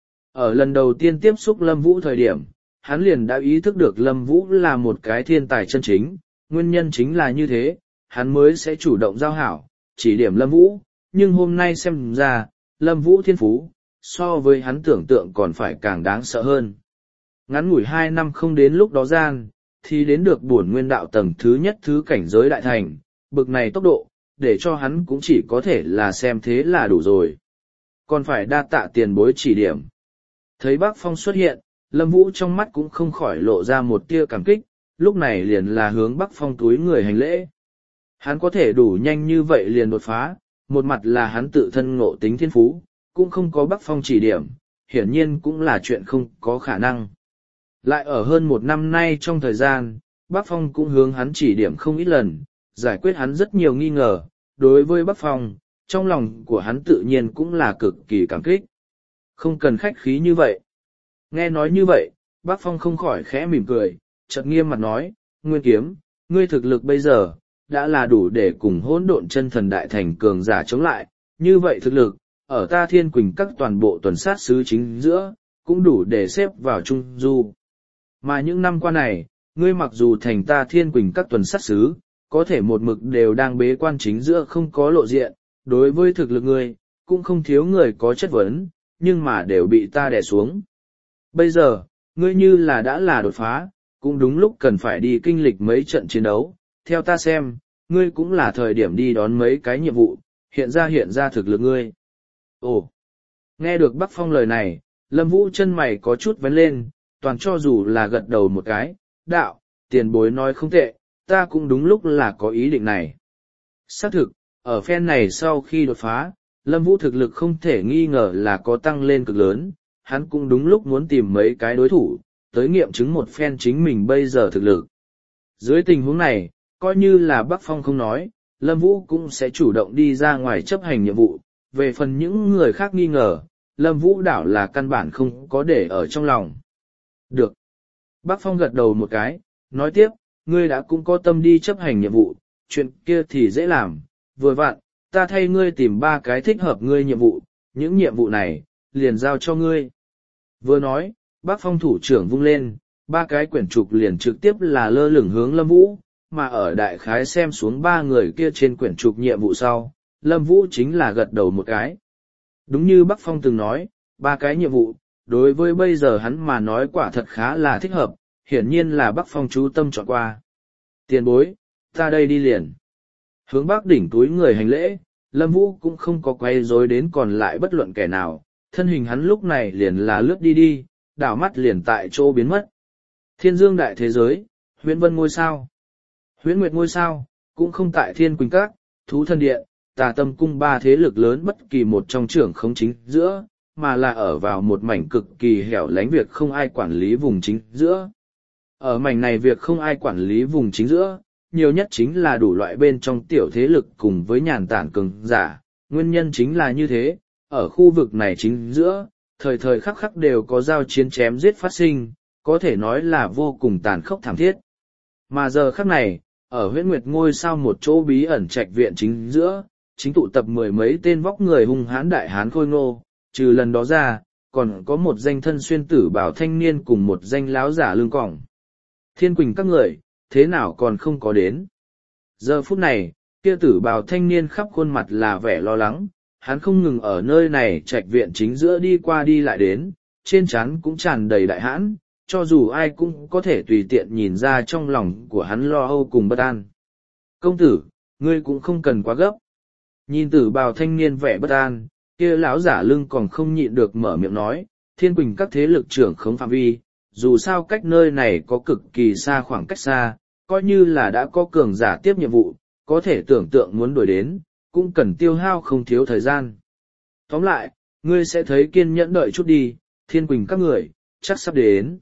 Ở lần đầu tiên tiếp xúc Lâm Vũ thời điểm, hắn liền đã ý thức được Lâm Vũ là một cái thiên tài chân chính, nguyên nhân chính là như thế, hắn mới sẽ chủ động giao hảo, chỉ điểm Lâm Vũ, nhưng hôm nay xem ra, Lâm Vũ thiên phú, so với hắn tưởng tượng còn phải càng đáng sợ hơn. Ngắn ngủi 2 năm không đến lúc đó gian, thì đến được bổn nguyên đạo tầng thứ nhất thứ cảnh giới đại thành, bực này tốc độ, để cho hắn cũng chỉ có thể là xem thế là đủ rồi. Còn phải đa tạ tiền bối chỉ điểm. Thấy Bác Phong xuất hiện, Lâm Vũ trong mắt cũng không khỏi lộ ra một tia cảm kích, lúc này liền là hướng Bác Phong túi người hành lễ. Hắn có thể đủ nhanh như vậy liền đột phá, một mặt là hắn tự thân ngộ tính thiên phú, cũng không có Bác Phong chỉ điểm, hiển nhiên cũng là chuyện không có khả năng. Lại ở hơn 1 năm nay trong thời gian, Bác Phong cũng hướng hắn chỉ điểm không ít lần, giải quyết hắn rất nhiều nghi ngờ, đối với Bác Phong, trong lòng của hắn tự nhiên cũng là cực kỳ cảm kích. Không cần khách khí như vậy. Nghe nói như vậy, Bác Phong không khỏi khẽ mỉm cười, chợt nghiêm mặt nói, Nguyên kiếm, ngươi thực lực bây giờ, đã là đủ để cùng hỗn độn chân thần đại thành cường giả chống lại, như vậy thực lực, ở ta Thiên Quỳnh Các toàn bộ tuần sát sứ chính giữa, cũng đủ để xếp vào trung du. Mà những năm qua này, ngươi mặc dù thành ta Thiên Quỳnh Các tuần sát sứ, có thể một mực đều đang bế quan chính giữa không có lộ diện, đối với thực lực ngươi, cũng không thiếu người có chất vấn, nhưng mà đều bị ta đè xuống. Bây giờ, ngươi như là đã là đột phá, cũng đúng lúc cần phải đi kinh lịch mấy trận chiến đấu. Theo ta xem, ngươi cũng là thời điểm đi đón mấy cái nhiệm vụ, hiện ra thực lực ngươi. Ồ! Nghe được Bắc Phong lời này, Lâm Vũ chân mày có chút vén lên, toàn cho dù là gật đầu một cái, đạo, tiền bối nói không tệ, ta cũng đúng lúc là có ý định này. Xác thực, ở phen này sau khi đột phá, Lâm Vũ thực lực không thể nghi ngờ là có tăng lên cực lớn, hắn cũng đúng lúc muốn tìm mấy cái đối thủ, tới nghiệm chứng một phen chính mình bây giờ thực lực. Dưới tình huống này, coi như là Bắc Phong không nói, Lâm Vũ cũng sẽ chủ động đi ra ngoài chấp hành nhiệm vụ, về phần những người khác nghi ngờ, Lâm Vũ đảo là căn bản không có để ở trong lòng. Được. Bắc Phong gật đầu một cái, nói tiếp, ngươi đã cũng có tâm đi chấp hành nhiệm vụ, chuyện kia thì dễ làm, vừa vặn, ta thay ngươi tìm 3 cái thích hợp ngươi nhiệm vụ, những nhiệm vụ này, liền giao cho ngươi. Vừa nói, Bắc Phong thủ trưởng vung lên, 3 cái quyển trục liền trực tiếp là lơ lửng hướng Lâm Vũ, mà ở đại khái xem xuống 3 người kia trên quyển trục nhiệm vụ sau, Lâm Vũ chính là gật đầu một cái. Đúng như Bắc Phong từng nói, 3 cái nhiệm vụ, đối với bây giờ hắn mà nói quả thật khá là thích hợp, hiển nhiên là Bắc Phong chú tâm chọn qua. Tiền bối, ta đây đi liền. Hướng Bắc đỉnh túi người hành lễ, Lâm Vũ cũng không có quay rối đến còn lại bất luận kẻ nào, thân hình hắn lúc này liền là lướt đi, đảo mắt liền tại chỗ biến mất. Thiên dương đại thế giới, huyễn vân ngôi sao, huyễn nguyệt ngôi sao, cũng không tại Thiên Quỳnh Các, Thú Thân Điện, Tà Tâm Cung 3 thế lực lớn bất kỳ một trong trưởng khống chính giữa, mà là ở vào một mảnh cực kỳ hẻo lánh việc không ai quản lý vùng chính giữa. Ở mảnh này việc không ai quản lý vùng chính giữa, nhiều nhất chính là đủ loại bên trong tiểu thế lực cùng với nhàn tản cường giả, nguyên nhân chính là như thế, ở khu vực này chính giữa, thời thời khắc khắc đều có giao chiến chém giết phát sinh, có thể nói là vô cùng tàn khốc thảm thiết. Mà giờ khắc này, ở huyễn nguyệt ngôi sao một chỗ bí ẩn trạch viện chính giữa, chính tụ tập 10 mấy tên vóc người hung hãn đại hán khôi ngô, trừ lần đó ra, còn có một danh thân xuyên tử bảo thanh niên cùng một danh láo giả lưng cỏng. Thiên Quỳnh các người, thế nào còn không có đến? Giờ phút này, kia tử bào thanh niên khắp khuôn mặt là vẻ lo lắng, hắn không ngừng ở nơi này trạch viện chính giữa đi qua đi lại đến, trên trán cũng tràn đầy đại hãn, cho dù ai cũng có thể tùy tiện nhìn ra trong lòng của hắn lo âu cùng bất an. Công tử, ngươi cũng không cần quá gấp. Nhìn tử bào thanh niên vẻ bất an, kia lão giả lưng còn không nhịn được mở miệng nói, Thiên Quỳnh các thế lực trưởng khống phạm vi, dù sao cách nơi này có cực kỳ xa khoảng cách xa, coi như là đã có cường giả tiếp nhiệm vụ, có thể tưởng tượng muốn đuổi đến, cũng cần tiêu hao không thiếu thời gian. Tóm lại, ngươi sẽ thấy kiên nhẫn đợi chút đi, Thiên Quỳnh các người, chắc sắp đến.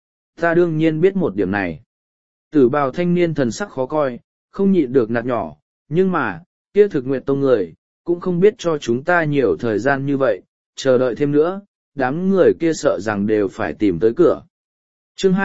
Ta đương nhiên biết một điểm này. Tử bào thanh niên thần sắc khó coi, không nhịn được nạt nhỏ, nhưng mà, kia thực nguyện tông người, cũng không biết cho chúng ta nhiều thời gian như vậy, chờ đợi thêm nữa, đám người kia sợ rằng đều phải tìm tới cửa. Chương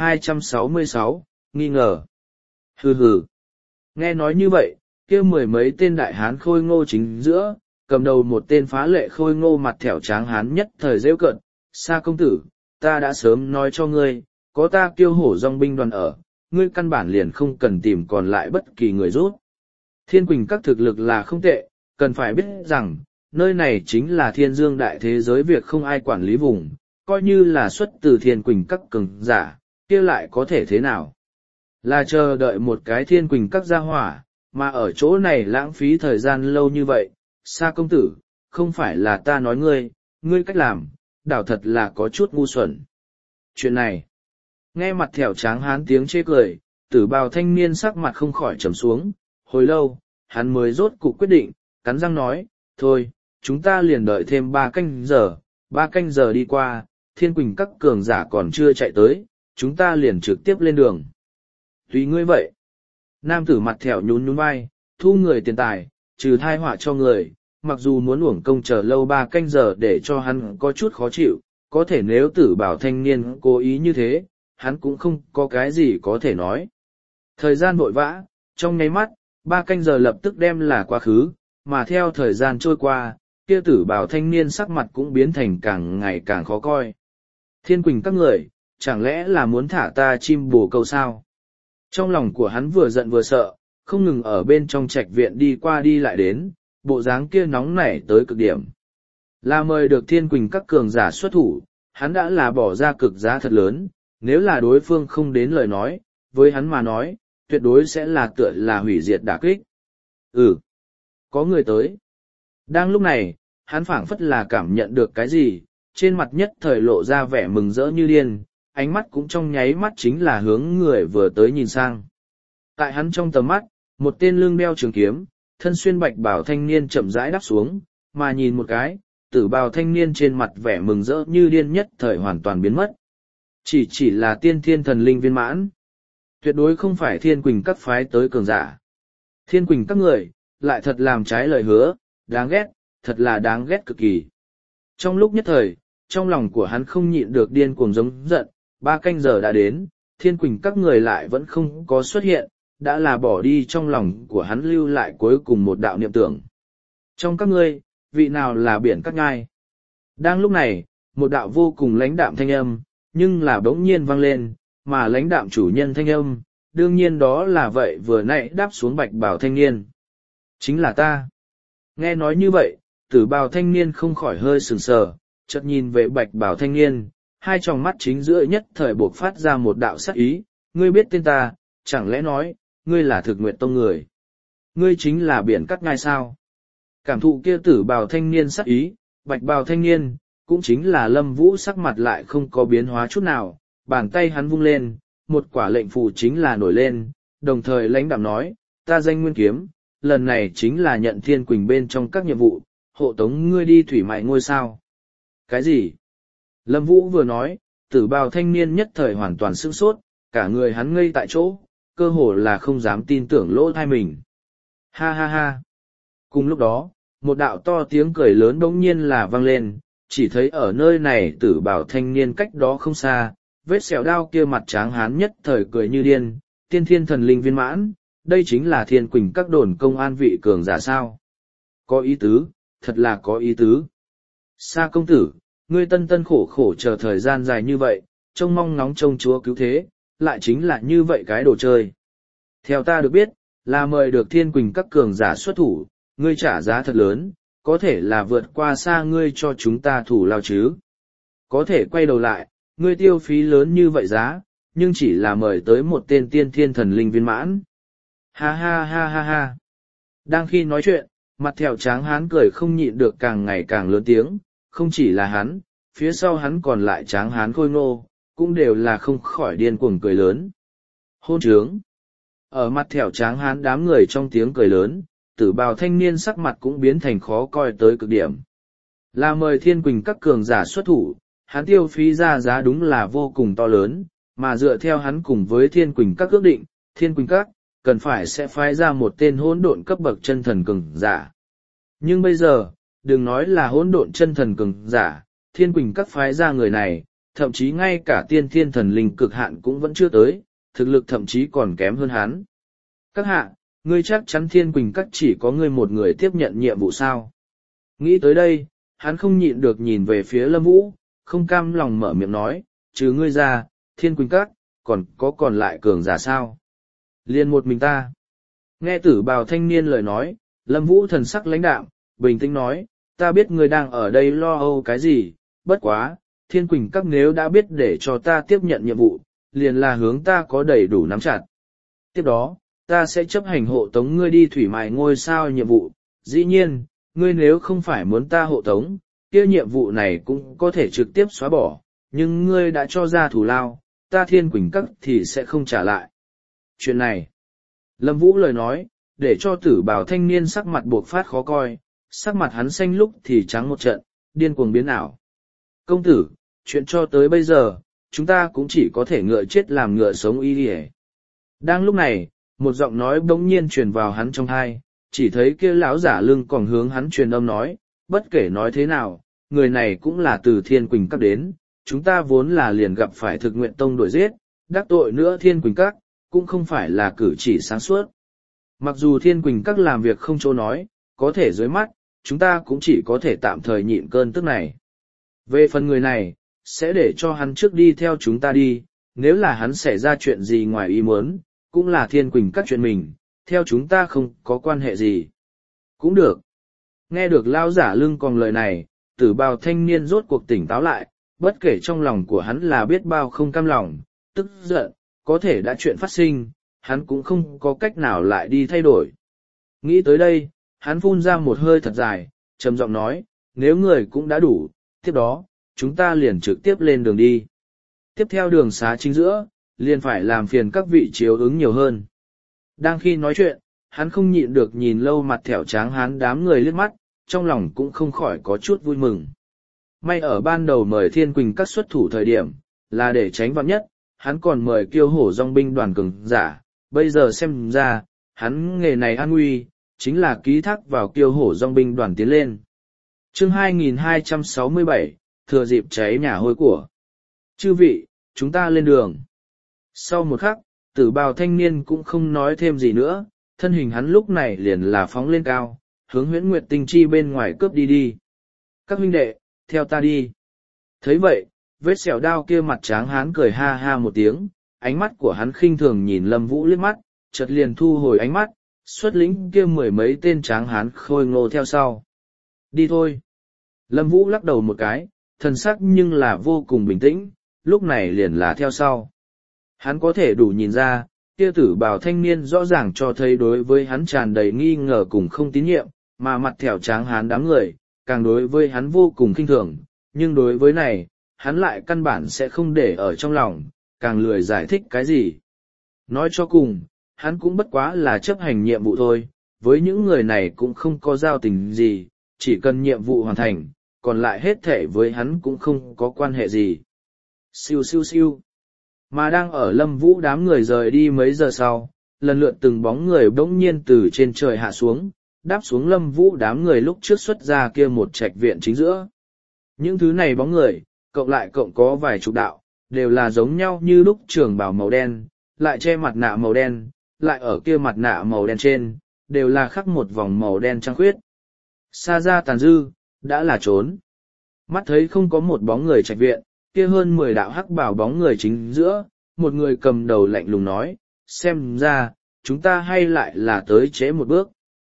2266, nghi ngờ. Hừ hừ. Nghe nói như vậy, kia 10 mấy tên đại hán khôi ngô chính giữa, cầm đầu một tên phá lệ khôi ngô mặt thẻo tráng hán nhất thời rêu cận. Sa công tử, ta đã sớm nói cho ngươi, có ta Kiêu Hổ dòng binh đoàn ở, ngươi căn bản liền không cần tìm còn lại bất kỳ người rút. Thiên Quỳnh các thực lực là không tệ, cần phải biết rằng, nơi này chính là thiên dương đại thế giới việc không ai quản lý vùng, coi như là xuất từ Thiên Quỳnh các cường giả, kia lại có thể thế nào? Là chờ đợi một cái Thiên Quỳnh các gia hỏa, mà ở chỗ này lãng phí thời gian lâu như vậy. Sa công tử, không phải là ta nói ngươi cách làm, đảo thật là có chút ngu xuẩn. Chuyện này, nghe mặt thẻo tráng hán tiếng chê cười, tử bào thanh niên sắc mặt không khỏi trầm xuống, hồi lâu, hắn mới rốt cục quyết định, cắn răng nói, thôi, chúng ta liền đợi thêm 3 canh giờ, 3 canh giờ đi qua, Thiên Quỳnh các cường giả còn chưa chạy tới, chúng ta liền trực tiếp lên đường. Tùy ngươi vậy. Nam tử mặt thẻo nhún nhún vai, thu người tiền tài, trừ thai họa cho người, mặc dù muốn uổng công chờ lâu 3 canh giờ để cho hắn có chút khó chịu, có thể nếu tử bảo thanh niên cố ý như thế, hắn cũng không có cái gì có thể nói. Thời gian vội vã, trong nháy mắt, 3 canh giờ lập tức đem là quá khứ, mà theo thời gian trôi qua, kia tử bảo thanh niên sắc mặt cũng biến thành càng ngày càng khó coi. Thiên Quỳnh các người, chẳng lẽ là muốn thả ta chim bồ câu sao? Trong lòng của hắn vừa giận vừa sợ, không ngừng ở bên trong trạch viện đi qua đi lại đến, bộ dáng kia nóng nảy tới cực điểm. Là mời được Thiên Quỳnh các cường giả xuất thủ, hắn đã là bỏ ra cực giá thật lớn, nếu là đối phương không đến lời nói, với hắn mà nói, tuyệt đối sẽ là tựa là hủy diệt đả kích. Có người tới. Đang lúc này, hắn phảng phất là cảm nhận được cái gì, trên mặt nhất thời lộ ra vẻ mừng rỡ như điên, ánh mắt cũng trong nháy mắt chính là hướng người vừa tới nhìn sang. Tại hắn trong tầm mắt, một tên lưng đeo trường kiếm, thân xuyên bạch bào thanh niên chậm rãi đáp xuống, mà nhìn một cái, tử bào thanh niên trên mặt vẻ mừng rỡ như điên nhất thời hoàn toàn biến mất. Chỉ là tiên thiên thần linh viên mãn. Tuyệt đối không phải thiên quỳnh các phái tới cường giả. Thiên quỳnh các người, lại thật làm trái lời hứa, đáng ghét, thật là đáng ghét cực kỳ. Trong lúc nhất thời, trong lòng của hắn không nhịn được điên cuồng giống giận, 3 canh giờ đã đến, thiên quỳnh các người lại vẫn không có xuất hiện, đã là bỏ đi trong lòng của hắn lưu lại cuối cùng một đạo niệm tưởng. Trong các ngươi, vị nào là biển các ngai? Đang lúc này, một đạo vô cùng lãnh đạm thanh âm, nhưng là bỗng nhiên vang lên, mà lãnh đạm chủ nhân thanh âm, đương nhiên đó là vậy vừa nãy đáp xuống bạch bào thanh niên. Chính là ta. Nghe nói như vậy, tử bào thanh niên không khỏi hơi sừng sờ, chợt nhìn về bạch bào thanh niên, hai tròng mắt chính giữa nhất thời buộc phát ra một đạo sắc ý, ngươi biết tên ta, chẳng lẽ nói, ngươi là thực nguyện tông người. Ngươi chính là biển cắt ngai sao. Cảm thụ kia tử bào thanh niên sắc ý, bạch bào thanh niên, cũng chính là Lâm Vũ sắc mặt lại không có biến hóa chút nào, bàn tay hắn vung lên, một quả lệnh phù chính là nổi lên, đồng thời lãnh đạm nói, ta danh Nguyên Kiếm, lần này chính là nhận Thiên Quỳnh bên trong các nhiệm vụ, hộ tống ngươi đi thủy mại ngôi sao. Cái gì? Lâm Vũ vừa nói, tử bào thanh niên nhất thời hoàn toàn sửng sốt, cả người hắn ngây tại chỗ, cơ hồ là không dám tin tưởng lỗ tai mình. Ha ha ha! Cùng lúc đó, một đạo to tiếng cười lớn bỗng nhiên là vang lên, chỉ thấy ở nơi này tử bào thanh niên cách đó không xa, vết sẹo đao kia mặt tráng hán nhất thời cười như điên, tiên thiên thần linh viên mãn, đây chính là Thiên Quỳnh các đồn công an vị cường giả sao. Có ý tứ, thật là có ý tứ. Sa công tử, ngươi tân tân khổ khổ chờ thời gian dài như vậy, trông mong ngóng trông chúa cứu thế, lại chính là như vậy cái đồ chơi. Theo ta được biết, là mời được Thiên Quỳnh các cường giả xuất thủ, ngươi trả giá thật lớn, có thể là vượt qua xa ngươi cho chúng ta thủ lao chứ. Có thể quay đầu lại, ngươi tiêu phí lớn như vậy giá, nhưng chỉ là mời tới một tên tiên thiên thần linh viên mãn. Ha ha ha ha ha. Đang khi nói chuyện, mặt thẹo tráng hán cười không nhịn được càng ngày càng lớn tiếng, không chỉ là hắn, phía sau hắn còn lại tráng hán khôi ngô, cũng đều là không khỏi điên cuồng cười lớn. Hôn trướng. Ở mặt thẹo tráng hán đám người trong tiếng cười lớn, tử bào thanh niên sắc mặt cũng biến thành khó coi tới cực điểm. Là mời Thiên Quỳnh các cường giả xuất thủ, hắn tiêu phí ra giá đúng là vô cùng to lớn, mà dựa theo hắn cùng với Thiên Quỳnh các ước định, Thiên Quỳnh các cần phải sẽ phái ra một tên hỗn độn cấp bậc chân thần cường giả. Nhưng bây giờ, đừng nói là hỗn độn chân thần cường giả, Thiên Quỳnh các phái ra người này, thậm chí ngay cả tiên thiên thần linh cực hạn cũng vẫn chưa tới, thực lực thậm chí còn kém hơn hắn. Các hạ, ngươi chắc chắn Thiên Quỳnh các chỉ có ngươi một người tiếp nhận nhiệm vụ sao? Nghĩ tới đây, hắn không nhịn được nhìn về phía Lâm Vũ, không cam lòng mở miệng nói, trừ ngươi ra, Thiên Quỳnh các, còn lại cường giả sao? Liền một mình ta. Nghe tử bào thanh niên lời nói, Lâm Vũ thần sắc lãnh đạm, bình tĩnh nói, ta biết ngươi đang ở đây lo âu cái gì, bất quá, Thiên Quỳnh các nếu đã biết để cho ta tiếp nhận nhiệm vụ, liền là hướng ta có đầy đủ nắm chặt. Tiếp đó, ta sẽ chấp hành hộ tống ngươi đi thủy mài ngôi sao nhiệm vụ, dĩ nhiên, ngươi nếu không phải muốn ta hộ tống, kia nhiệm vụ này cũng có thể trực tiếp xóa bỏ, nhưng ngươi đã cho ra thù lao, ta Thiên Quỳnh các thì sẽ không trả lại. Chuyện này, Lâm Vũ lời nói, để cho tử bào thanh niên sắc mặt buộc phát khó coi, sắc mặt hắn xanh lúc thì trắng một trận, điên cuồng biến ảo. Công tử, chuyện cho tới bây giờ, chúng ta cũng chỉ có thể ngựa chết làm ngựa sống y đi. Đang lúc này, một giọng nói bỗng nhiên truyền vào hắn trong tai, chỉ thấy kia lão giả lưng còn hướng hắn truyền âm nói, bất kể nói thế nào, người này cũng là từ Thiên Quỳnh các đến, chúng ta vốn là liền gặp phải thực nguyện tông đuổi giết, đắc tội nữa Thiên Quỳnh các, cũng không phải là cử chỉ sáng suốt. Mặc dù Thiên Quỳnh các làm việc không chỗ nói, có thể dưới mắt, chúng ta cũng chỉ có thể tạm thời nhịn cơn tức này. Về phần người này, sẽ để cho hắn trước đi theo chúng ta đi, nếu là hắn xảy ra chuyện gì ngoài ý muốn, cũng là Thiên Quỳnh các chuyện mình, theo chúng ta không có quan hệ gì. Cũng được. Nghe được lao giả lưng còn lời này, tử bào thanh niên rốt cuộc tỉnh táo lại, bất kể trong lòng của hắn là biết bao không cam lòng, tức giận, có thể đã chuyện phát sinh, hắn cũng không có cách nào lại đi thay đổi. Nghĩ tới đây, hắn phun ra một hơi thật dài, trầm giọng nói, nếu người cũng đã đủ, tiếp đó, chúng ta liền trực tiếp lên đường đi. Tiếp theo đường xá chính giữa, liền phải làm phiền các vị chiếu ứng nhiều hơn. Đang khi nói chuyện, hắn không nhịn được nhìn lâu mặt thẻo tráng hán đám người liếc mắt, trong lòng cũng không khỏi có chút vui mừng. May ở ban đầu mời Thiên Quỳnh các xuất thủ thời điểm, là để tránh vạn nhất, hắn còn mời Kiêu Hổ dòng binh đoàn cường giả, bây giờ xem ra, hắn nghề này an nguy, chính là ký thác vào Kiêu Hổ dòng binh đoàn tiến lên. Chương 2267, thừa dịp cháy nhà hôi của. Chư vị, chúng ta lên đường. Sau một khắc, Tử Bào thanh niên cũng không nói thêm gì nữa, thân hình hắn lúc này liền là phóng lên cao, hướng Huyễn Nguyệt Tinh Chi bên ngoài cướp đi. Các huynh đệ, theo ta đi. Thấy vậy, vết sẹo đao kia mặt tráng hán cười ha ha một tiếng, ánh mắt của hắn khinh thường nhìn Lâm Vũ liếc mắt, chợt liền thu hồi ánh mắt, xuất lĩnh kia mười mấy tên tráng hán khôi ngô theo sau. Đi thôi. Lâm Vũ lắc đầu một cái, thần sắc nhưng là vô cùng bình tĩnh, lúc này liền là theo sau. Hắn có thể đủ nhìn ra, kia Tử Bào thanh niên rõ ràng cho thấy đối với hắn tràn đầy nghi ngờ cùng không tín nhiệm, mà mặt thẻo tráng hán đám người, càng đối với hắn vô cùng khinh thường, nhưng đối với này, hắn lại căn bản sẽ không để ở trong lòng, càng lười giải thích cái gì. Nói cho cùng, hắn cũng bất quá là chấp hành nhiệm vụ thôi, với những người này cũng không có giao tình gì, chỉ cần nhiệm vụ hoàn thành, còn lại hết thể với hắn cũng không có quan hệ gì. Siêu siêu siêu. Mà đang ở Lâm Vũ đám người rời đi mấy giờ sau, lần lượt từng bóng người bỗng nhiên từ trên trời hạ xuống, đáp xuống Lâm Vũ đám người lúc trước xuất ra kia một trạch viện chính giữa. Những thứ này bóng người, cộng lại cộng có vài chục đạo, đều là giống nhau như lúc trường bào màu đen, lại che mặt nạ màu đen, lại ở kia mặt nạ màu đen trên, đều là khắc một vòng màu đen trăng khuyết. Xa ra tàn dư, đã là trốn. Mắt thấy không có một bóng người trạch viện, kia hơn 10 đạo hắc bảo bóng người chính giữa, một người cầm đầu lạnh lùng nói, xem ra, chúng ta hay lại là tới trễ một bước.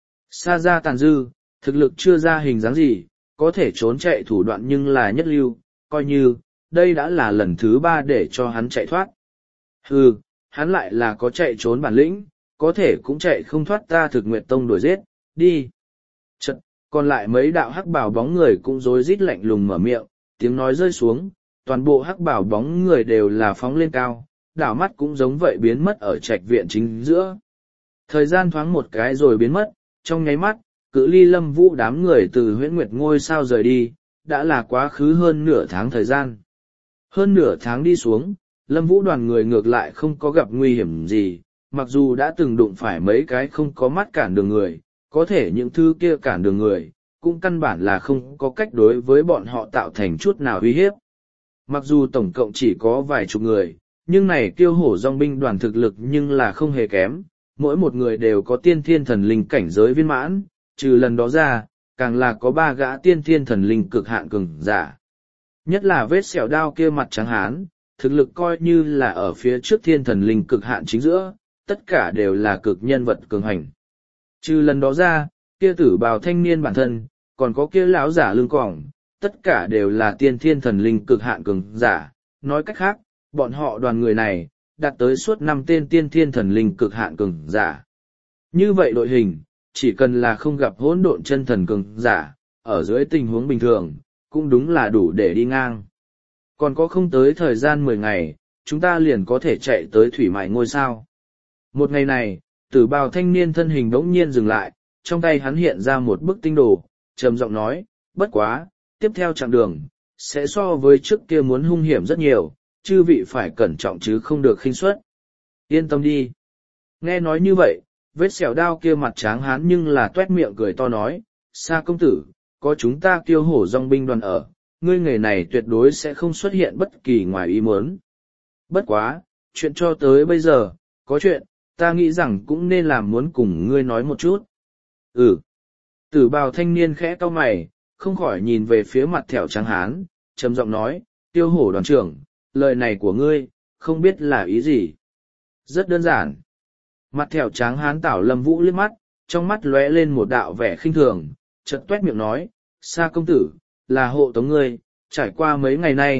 Xa ra tàn dư, thực lực chưa ra hình dáng gì, có thể trốn chạy thủ đoạn nhưng là nhất lưu, coi như, đây đã là lần thứ 3 để cho hắn chạy thoát. Hừ, hắn lại là có chạy trốn bản lĩnh, có thể cũng chạy không thoát ta Thực Nguyệt Tông đuổi giết, đi. Chật, còn lại mấy đạo hắc bảo bóng người cũng rối rít lạnh lùng mở miệng, tiếng nói rơi xuống, toàn bộ hắc bảo bóng người đều là phóng lên cao, đảo mắt cũng giống vậy biến mất ở trạch viện chính giữa. Thời gian thoáng một cái rồi biến mất, trong nháy mắt, cự ly Lâm Vũ đám người từ Huyễn Nguyệt ngôi sao rời đi, đã là quá khứ hơn nửa tháng thời gian. Hơn nửa tháng đi xuống, Lâm Vũ đoàn người ngược lại không có gặp nguy hiểm gì, mặc dù đã từng đụng phải mấy cái không có mắt cản đường người, có thể những thứ kia cản đường người, cũng căn bản là không có cách đối với bọn họ tạo thành chút nào uy hiếp. Mặc dù tổng cộng chỉ có vài chục người, nhưng này Kiêu Hổ dòng binh đoàn thực lực nhưng là không hề kém, mỗi một người đều có tiên thiên thần linh cảnh giới viên mãn, trừ lần đó ra, càng là có 3 gã tiên thiên thần linh cực hạn cường giả. Nhất là vết sẹo đao kia mặt trắng hán, thực lực coi như là ở phía trước thiên thần linh cực hạn chính giữa, tất cả đều là cực nhân vật cường hành. Trừ lần đó ra, kia Tử Bào thanh niên bản thân, còn có kia lão giả lưng cỏng, tất cả đều là tiên thiên thần linh cực hạn cường giả. Nói cách khác, bọn họ đoàn người này, đạt tới suốt 5 tên tiên thiên thần linh cực hạn cường giả. Như vậy đội hình, chỉ cần là không gặp hỗn độn chân thần cường giả, ở dưới tình huống bình thường, cũng đúng là đủ để đi ngang. Còn có không tới thời gian 10 ngày, chúng ta liền có thể chạy tới thủy mại ngôi sao. Một ngày này, Tử Bào thanh niên thân hình đống nhiên dừng lại, trong tay hắn hiện ra một bức tinh đồ, trầm giọng nói, bất quá, tiếp theo chặng đường, sẽ so với trước kia muốn hung hiểm rất nhiều, chư vị phải cẩn trọng chứ không được khinh suất. Yên tâm đi. Nghe nói như vậy, vết sẹo đao kia mặt tráng hán nhưng là tuét miệng cười to nói, Sa công tử, có chúng ta Kiêu Hổ dòng binh đoàn ở, ngươi nghề này tuyệt đối sẽ không xuất hiện bất kỳ ngoài ý muốn. Bất quá, chuyện cho tới bây giờ, có chuyện, ta nghĩ rằng cũng nên làm muốn cùng ngươi nói một chút. Ừ. Tử Bào thanh niên khẽ cau mày, không khỏi nhìn về phía mặt thẻo trắng hán, trầm giọng nói, Kiêu Hổ đoàn trưởng, lời này của ngươi, không biết là ý gì. Rất đơn giản. Mặt thẻo trắng hán tảo Lâm Vũ liếc mắt, trong mắt lóe lên một đạo vẻ khinh thường, chợt toét miệng nói, Sa công tử, là hộ tống ngươi, trải qua mấy ngày nay,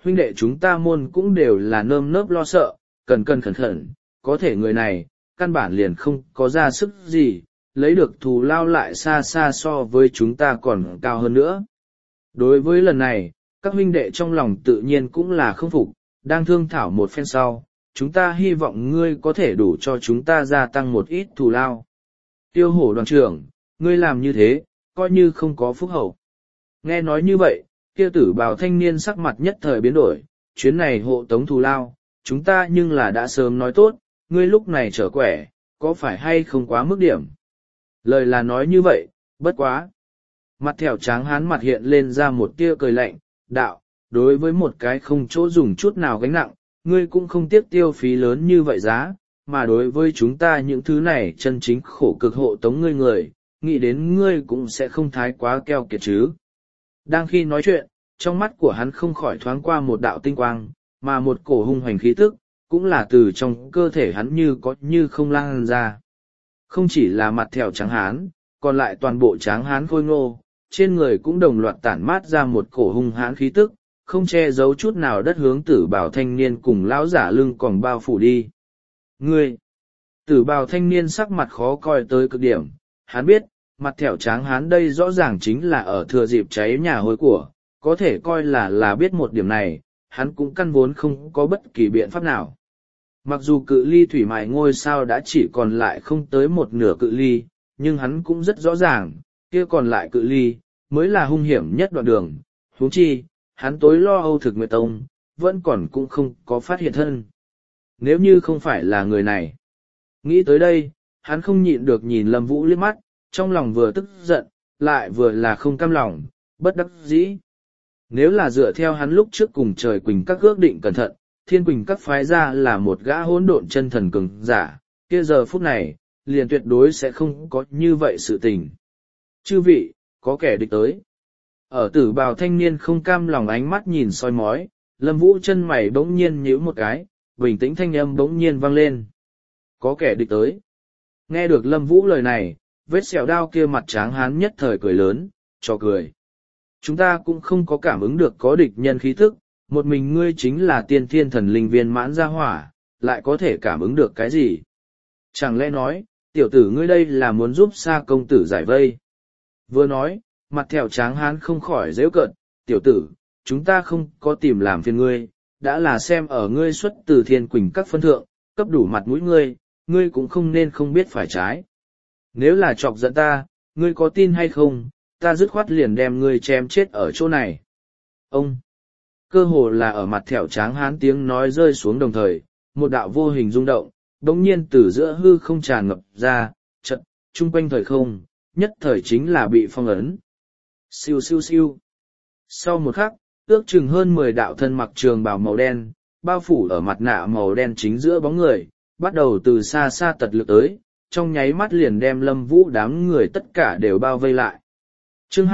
huynh đệ chúng ta môn cũng đều là nơm nớp lo sợ, cần cẩn thận, có thể người này, căn bản liền không có ra sức gì, lấy được thù lao lại xa xa so với chúng ta còn cao hơn nữa. Đối với lần này, các huynh đệ trong lòng tự nhiên cũng là không phục, đang thương thảo một phen sau, chúng ta hy vọng ngươi có thể đủ cho chúng ta gia tăng một ít thù lao. Tiêu hổ đoàn trưởng, ngươi làm như thế, coi như không có phúc hậu. Nghe nói như vậy, kia tử bào thanh niên sắc mặt nhất thời biến đổi, chuyến này hộ tống thù lao, chúng ta nhưng là đã sớm nói tốt, ngươi lúc này trở quẻ, có phải hay không quá mức điểm. Lời là nói như vậy, bất quá. Mặt thẻo tráng hán mặt hiện lên ra một tia cười lạnh, đạo, đối với một cái không chỗ dùng chút nào gánh nặng, ngươi cũng không tiếc tiêu phí lớn như vậy giá, mà đối với chúng ta những thứ này chân chính khổ cực hộ tống ngươi người, nghĩ đến ngươi cũng sẽ không thái quá keo kiệt chứ. Đang khi nói chuyện, trong mắt của hắn không khỏi thoáng qua một đạo tinh quang, mà một cổ hung hoành khí tức, cũng là từ trong cơ thể hắn như có như không lan ra. Không chỉ là mặt thẻo trắng hán, còn lại toàn bộ tráng hán khôi ngô, trên người cũng đồng loạt tản mát ra một cổ hung hãn khí tức, không che giấu chút nào đất hướng tử bào thanh niên cùng lão giả lưng còn bao phủ đi. Ngươi! Tử bào thanh niên sắc mặt khó coi tới cực điểm, hắn biết, mặt thẻo tráng hán đây rõ ràng chính là ở thừa dịp cháy nhà hôi của, có thể coi là biết một điểm này, hắn cũng căn vốn không có bất kỳ biện pháp nào. Mặc dù cự ly thủy mài ngôi sao đã chỉ còn lại không tới một nửa cự ly, nhưng hắn cũng rất rõ ràng, kia còn lại cự ly, mới là hung hiểm nhất đoạn đường, huống chi, hắn tối lo âu thực nguyệt tông, vẫn còn cũng không có phát hiện thân. Nếu như không phải là người này. Nghĩ tới đây, hắn không nhịn được nhìn Lâm Vũ liếc mắt, trong lòng vừa tức giận, lại vừa là không cam lòng, bất đắc dĩ. Nếu là dựa theo hắn lúc trước cùng trời Quỳnh các ước định cẩn thận, Thiên Quỳnh các phái ra là một gã hỗn độn chân thần cường giả, kia giờ phút này, liền tuyệt đối sẽ không có như vậy sự tình. Chư vị, có kẻ địch tới. Ở tử bào thanh niên không cam lòng ánh mắt nhìn soi mói, Lâm Vũ chân mày bỗng nhiên nhíu một cái, bình tĩnh thanh âm bỗng nhiên vang lên. Có kẻ địch tới. Nghe được Lâm Vũ lời này, vết sẹo đao kia mặt tráng hán nhất thời cười lớn, cho cười. Chúng ta cũng không có cảm ứng được có địch nhân khí thức, một mình ngươi chính là tiên thiên thần linh viên mãn gia hỏa, lại có thể cảm ứng được cái gì? Chẳng lẽ nói, tiểu tử ngươi đây là muốn giúp Sa công tử giải vây? Vừa nói, mặt thẻo tráng hán không khỏi giễu cợt, tiểu tử, chúng ta không có tìm làm phiền ngươi, đã là xem ở ngươi xuất từ Thiên Quỳnh các phân thượng, cấp đủ mặt mũi ngươi, ngươi cũng không nên không biết phải trái. Nếu là chọc giận ta, ngươi có tin hay không, ta dứt khoát liền đem ngươi chém chết ở chỗ này. Ông! Cơ hồ là ở mặt thẻo tráng hán tiếng nói rơi xuống đồng thời, một đạo vô hình rung động, đống nhiên từ giữa hư không tràn ngập ra, trận, chung quanh thời không, nhất thời chính là bị phong ấn. Siêu siêu siêu. Sau một khắc, ước chừng hơn 10 đạo thân mặc trường bào màu đen, bao phủ ở mặt nạ màu đen chính giữa bóng người, bắt đầu từ xa xa tật lực tới, trong nháy mắt liền đem Lâm Vũ đám người tất cả đều bao vây lại. Chương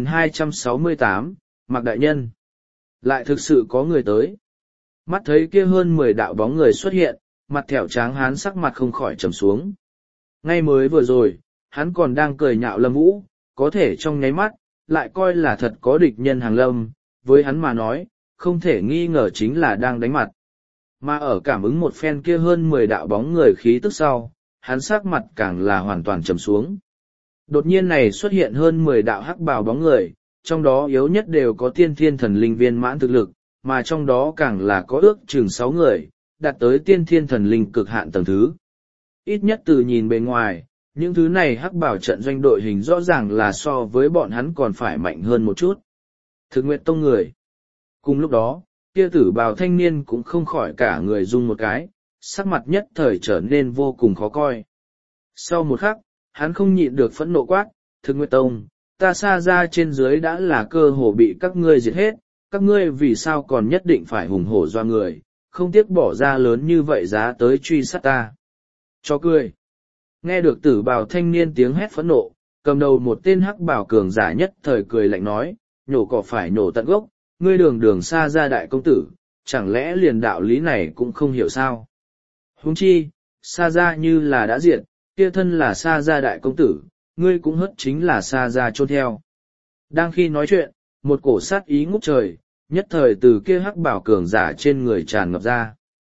2268, Mạc Đại Nhân. Lại thực sự có người tới. Mắt thấy kia hơn 10 đạo bóng người xuất hiện, mặt thẻo tráng hán sắc mặt không khỏi trầm xuống. Ngay mới vừa rồi, hắn còn đang cười nhạo Lâm Vũ, có thể trong nháy mắt, lại coi là thật có địch nhân hàng lâm, với hắn mà nói, không thể nghi ngờ chính là đang đánh mặt. Mà ở cảm ứng một phen kia hơn 10 đạo bóng người khí tức sau, hắn sắc mặt càng là hoàn toàn trầm xuống. Đột nhiên này xuất hiện hơn 10 đạo hắc bào bóng người, trong đó yếu nhất đều có tiên thiên thần linh viên mãn thực lực, mà trong đó càng là có ước chừng 6 người, đạt tới tiên thiên thần linh cực hạn tầng thứ. Ít nhất từ nhìn bề ngoài, những thứ này hắc bảo trận doanh đội hình rõ ràng là so với bọn hắn còn phải mạnh hơn một chút. Thực Nguyệt Tông người. Cùng lúc đó, kia tử bào thanh niên cũng không khỏi cả người rung một cái, sắc mặt nhất thời trở nên vô cùng khó coi. Sau một khắc, hắn không nhịn được phẫn nộ quát, Thực Nguyệt Tông, ta xa ra trên dưới đã là cơ hồ bị các ngươi diệt hết, các ngươi vì sao còn nhất định phải hùng hổ doa người, không tiếc bỏ ra lớn như vậy giá tới truy sát ta. Cho cười. Nghe được tử bào thanh niên tiếng hét phẫn nộ, cầm đầu một tên hắc bào cường giả nhất thời cười lạnh nói, nhổ cỏ phải nhổ tận gốc, ngươi đường đường xa ra đại công tử, chẳng lẽ liền đạo lý này cũng không hiểu sao. Huống chi, xa ra như là đã diệt, kia thân là xa ra đại công tử, ngươi cũng hất chính là xa ra chôn theo. Đang khi nói chuyện, một cổ sát ý ngút trời, nhất thời từ kia hắc bảo cường giả trên người tràn ngập ra.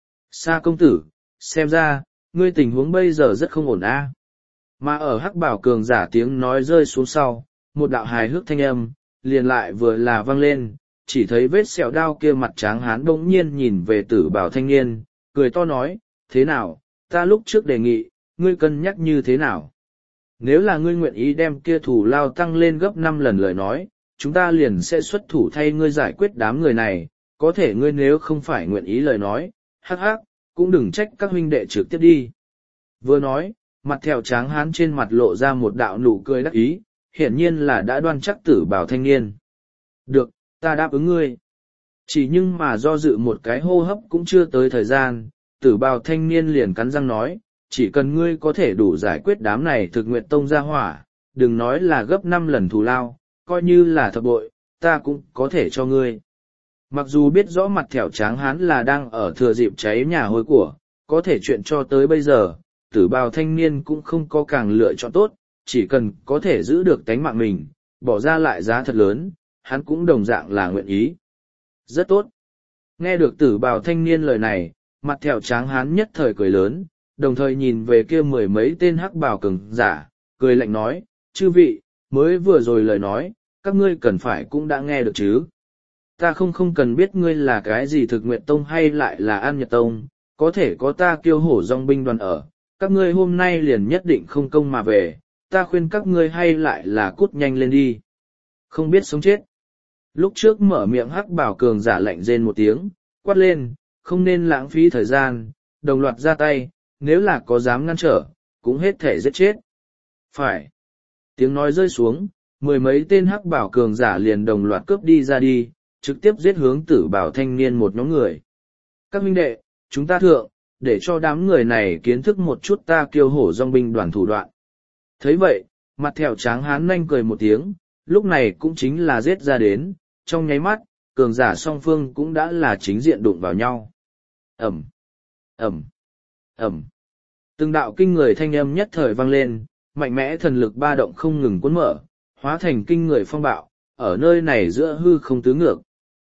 Sa công tử, xem ra, ngươi tình huống bây giờ rất không ổn a. Mà ở hắc bảo cường giả tiếng nói rơi xuống sau, một đạo hài hước thanh âm, liền lại vừa là vang lên, chỉ thấy vết sẹo đao kia mặt tráng hán bỗng nhiên nhìn về tử bảo thanh niên, cười to nói, thế nào, ta lúc trước đề nghị, ngươi cân nhắc như thế nào? Nếu là ngươi nguyện ý đem kia thủ lao tăng lên gấp 5 lần lời nói, chúng ta liền sẽ xuất thủ thay ngươi giải quyết đám người này, có thể ngươi nếu không phải nguyện ý lời nói, hắc hắc, cũng đừng trách các huynh đệ trực tiếp đi. Vừa nói, mặt thẹo tráng hán trên mặt lộ ra một đạo nụ cười đắc ý, hiển nhiên là đã đoan chắc tử bảo thanh niên. Được, ta đáp ứng ngươi. Chỉ nhưng mà do dự một cái hô hấp cũng chưa tới thời gian, tử bào thanh niên liền cắn răng nói, chỉ cần ngươi có thể đủ giải quyết đám này thực nguyện tông ra hỏa, đừng nói là gấp 5 lần thù lao, coi như là thập bội, ta cũng có thể cho ngươi. Mặc dù biết rõ mặt thẻo tráng hán là đang ở thừa dịp cháy nhà hôi của, có thể chuyện cho tới bây giờ, tử bào thanh niên cũng không có càng lựa chọn tốt, chỉ cần có thể giữ được tánh mạng mình, bỏ ra lại giá thật lớn, hắn cũng đồng dạng là nguyện ý. Rất tốt. Nghe được tử bào thanh niên lời này, mặt thẹo tráng hán nhất thời cười lớn, đồng thời nhìn về kia mười mấy tên hắc bào cường giả, cười lạnh nói, chư vị, mới vừa rồi lời nói, các ngươi cần phải cũng đã nghe được chứ. Ta không cần biết ngươi là cái gì thực nguyện tông hay lại là an nhật tông, có thể có ta kiêu hổ dòng binh đoàn ở, các ngươi hôm nay liền nhất định không công mà về, ta khuyên các ngươi hay lại là cút nhanh lên đi. Không biết sống chết. Lúc trước mở miệng hắc bảo cường giả lạnh rên một tiếng, quát lên, không nên lãng phí thời gian, đồng loạt ra tay, nếu là có dám ngăn trở, cũng hết thể giết chết. Phải. Tiếng nói rơi xuống, mười mấy tên hắc bảo cường giả liền đồng loạt cướp đi ra đi, trực tiếp giết hướng tử bảo thanh niên một nhóm người. Các huynh đệ, chúng ta thượng, để cho đám người này kiến thức một chút ta kiêu hổ dòng binh đoàn thủ đoạn. Thấy vậy, mặt thẹo tráng hán nhanh cười một tiếng, lúc này cũng chính là giết ra đến, trong nháy mắt, cường giả song phương cũng đã là chính diện đụng vào nhau. Ẩm, Ẩm, Ẩm. Từng đạo kinh người thanh âm nhất thời vang lên, mạnh mẽ thần lực ba động không ngừng cuốn mở, hóa thành kinh người phong bạo, ở nơi này giữa hư không tứ ngược.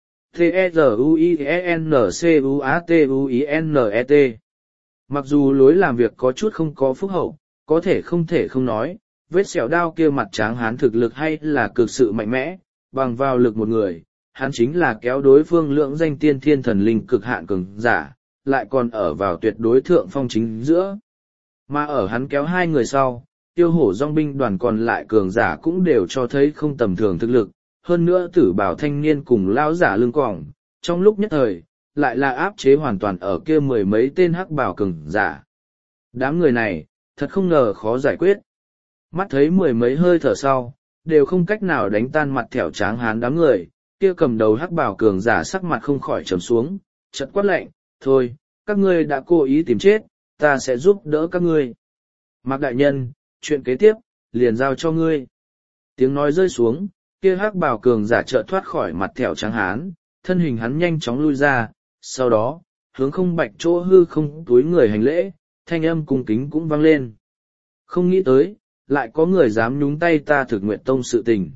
T-E-Z-U-I-E-N-C-U-A-T-U-I-N-E-T. Mặc dù lối làm việc có chút không có phúc hậu, có thể không nói, vết sẹo đao kia mặt tráng hán thực lực hay là cực sự mạnh mẽ, bằng vào lực một người, hắn chính là kéo đối phương lưỡng danh tiên thiên thần linh cực hạn cường giả, lại còn ở vào tuyệt đối thượng phong chính giữa. Mà ở hắn kéo hai người sau, tiêu hổ dòng binh đoàn còn lại cường giả cũng đều cho thấy không tầm thường thực lực, hơn nữa tử bảo thanh niên cùng lão giả lưng quòng, trong lúc nhất thời, lại là áp chế hoàn toàn ở kia mười mấy tên hắc bảo cường giả. Đám người này, thật không ngờ khó giải quyết. Mắt thấy mười mấy hơi thở sau, đều không cách nào đánh tan mặt thẻo tráng hán đám người, kia cầm đầu hắc bảo cường giả sắc mặt không khỏi trầm xuống, chợt quát lạnh, thôi, các ngươi đã cố ý tìm chết, ta sẽ giúp đỡ các ngươi. Mạc đại nhân, chuyện kế tiếp, liền giao cho ngươi. Tiếng nói rơi xuống, kia hắc bảo cường giả chợt thoát khỏi mặt thẻo trắng hán, thân hình hắn nhanh chóng lui ra, sau đó, hướng không bạch chỗ hư không túi người hành lễ, thanh âm cung kính cũng vang lên. Không nghĩ tới, lại có người dám nhúng tay ta thực nguyện tông sự tình.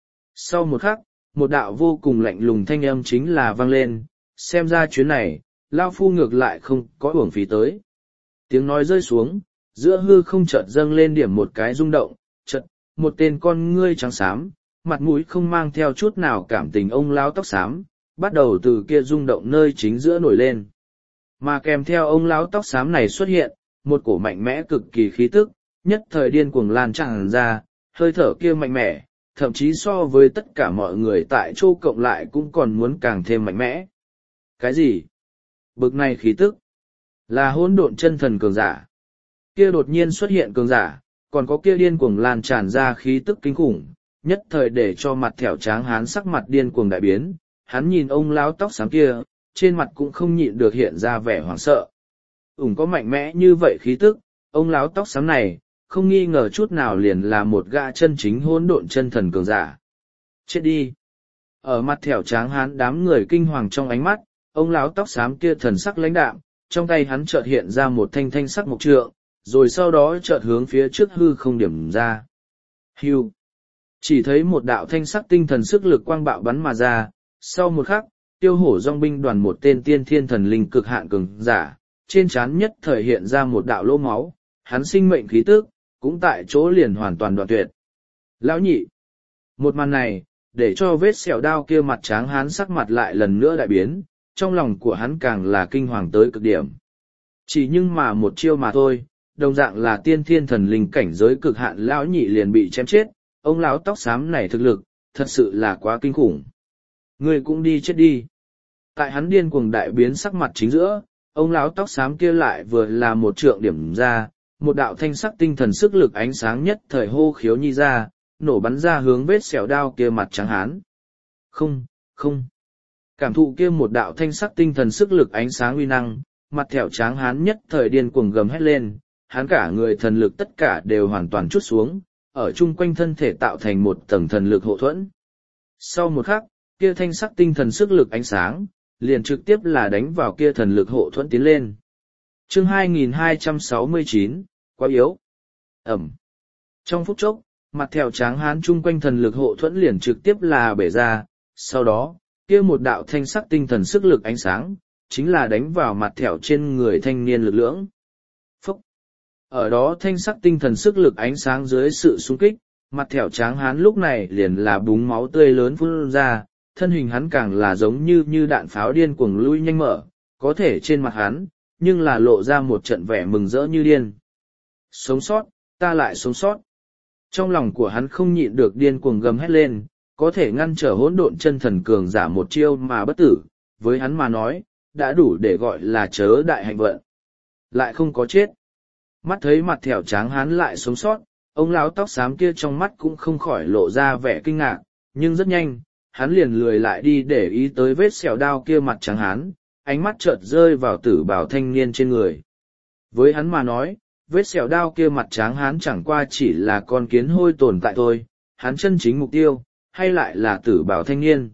Sau một khắc, một đạo vô cùng lạnh lùng thanh âm chính là vang lên, xem ra chuyến này, Lao Phu ngược lại không có uổng phí tới. Tiếng nói rơi xuống, giữa hư không chợt dâng lên điểm một cái rung động, chợt, một tên con ngươi trắng xám, mặt mũi không mang theo chút nào cảm tình ông lão tóc xám, bắt đầu từ kia rung động nơi chính giữa nổi lên. Mà kèm theo ông lão tóc xám này xuất hiện, một cổ mạnh mẽ cực kỳ khí tức, nhất thời điên cuồng lan tràn ra, hơi thở kia mạnh mẽ, thậm chí so với tất cả mọi người tại châu cộng lại cũng còn muốn càng thêm mạnh mẽ. Cái gì? Bực này khí tức, là hỗn độn chân thần cường giả. Kia đột nhiên xuất hiện cường giả, còn có kia điên cuồng lan tràn ra khí tức kinh khủng, nhất thời để cho mặt thẻo tráng hán sắc mặt điên cuồng đại biến, hắn nhìn ông lão tóc xám kia, trên mặt cũng không nhịn được hiện ra vẻ hoảng sợ. Có mạnh mẽ như vậy khí tức, ông lão tóc xám này, không nghi ngờ chút nào liền là một gã chân chính hỗn độn chân thần cường giả. Chết đi! Ở mặt thẻo tráng hán đám người kinh hoàng trong ánh mắt, ông lão tóc xám kia thần sắc lãnh đạm, trong tay hắn chợt hiện ra một thanh thanh sắc mộc trượng, rồi sau đó chợt hướng phía trước hư không điểm ra. Hưu! Chỉ thấy một đạo thanh sắc tinh thần sức lực quang bạo bắn mà ra, sau một khắc, Tiêu hổ dòng binh đoàn một tên tiên thiên thần linh cực hạn cường giả, trên trán nhất thời hiện ra một đạo lỗ máu, hắn sinh mệnh khí tức, cũng tại chỗ liền hoàn toàn đoạn tuyệt. Lão nhị! Một màn này, để cho vết sẹo đao kia mặt tráng hán sắc mặt lại lần nữa đại biến, trong lòng của hắn càng là kinh hoàng tới cực điểm. Chỉ nhưng mà một chiêu mà thôi, đồng dạng là tiên thiên thần linh cảnh giới cực hạn lão nhị liền bị chém chết, ông lão tóc xám này thực lực, thật sự là quá kinh khủng. Ngươi cũng đi chết đi. Tại hắn điên cuồng đại biến sắc mặt chính giữa, ông lão tóc xám kia lại vừa là một trượng điểm ra, một đạo thanh sắc tinh thần sức lực ánh sáng nhất thời hô khiếu nhi ra, nổ bắn ra hướng vết sẹo đao kia mặt trắng hán. Không, không. Cảm thụ kia một đạo thanh sắc tinh thần sức lực ánh sáng uy năng, mặt thẹo tráng hán nhất thời điên cuồng gầm hét lên, hắn cả người thần lực tất cả đều hoàn toàn trút xuống, ở chung quanh thân thể tạo thành một tầng thần lực hộ thuẫn. Sau một khắc, kia thanh sắc tinh thần sức lực ánh sáng, liền trực tiếp là đánh vào kia thần lực hộ thuẫn tiến lên. Chương 2269, quá yếu. Ẩm. Trong phút chốc, mặt thẹo tráng hán chung quanh thần lực hộ thuẫn liền trực tiếp là bể ra, sau đó, kia một đạo thanh sắc tinh thần sức lực ánh sáng, chính là đánh vào mặt thẹo trên người thanh niên lực lưỡng. Phúc! Ở đó thanh sắc tinh thần sức lực ánh sáng dưới sự xung kích, mặt thẹo tráng hán lúc này liền là búng máu tươi lớn phun ra, thân hình hắn càng là giống như đạn pháo điên cuồng lui nhanh mở, có thể trên mặt hắn, nhưng là lộ ra một trận vẻ mừng rỡ như điên. Sống sót, ta lại sống sót. Trong lòng của hắn không nhịn được điên cuồng gầm hét lên, có thể ngăn trở hỗn độn chân thần cường giả một chiêu mà bất tử, với hắn mà nói, đã đủ để gọi là chớ đại hạnh vận. Lại không có chết. Mắt thấy mặt thẻo tráng hắn lại sống sót, ông lão tóc xám kia trong mắt cũng không khỏi lộ ra vẻ kinh ngạc, nhưng rất nhanh, hắn liền lười lại đi để ý tới vết sẹo đao kia mặt trắng hắn, ánh mắt chợt rơi vào tử bào thanh niên trên người. Với hắn mà nói, vết sẹo đao kia mặt tráng hắn chẳng qua chỉ là con kiến hôi tồn tại thôi, hắn chân chính mục tiêu, hay lại là tử bào thanh niên.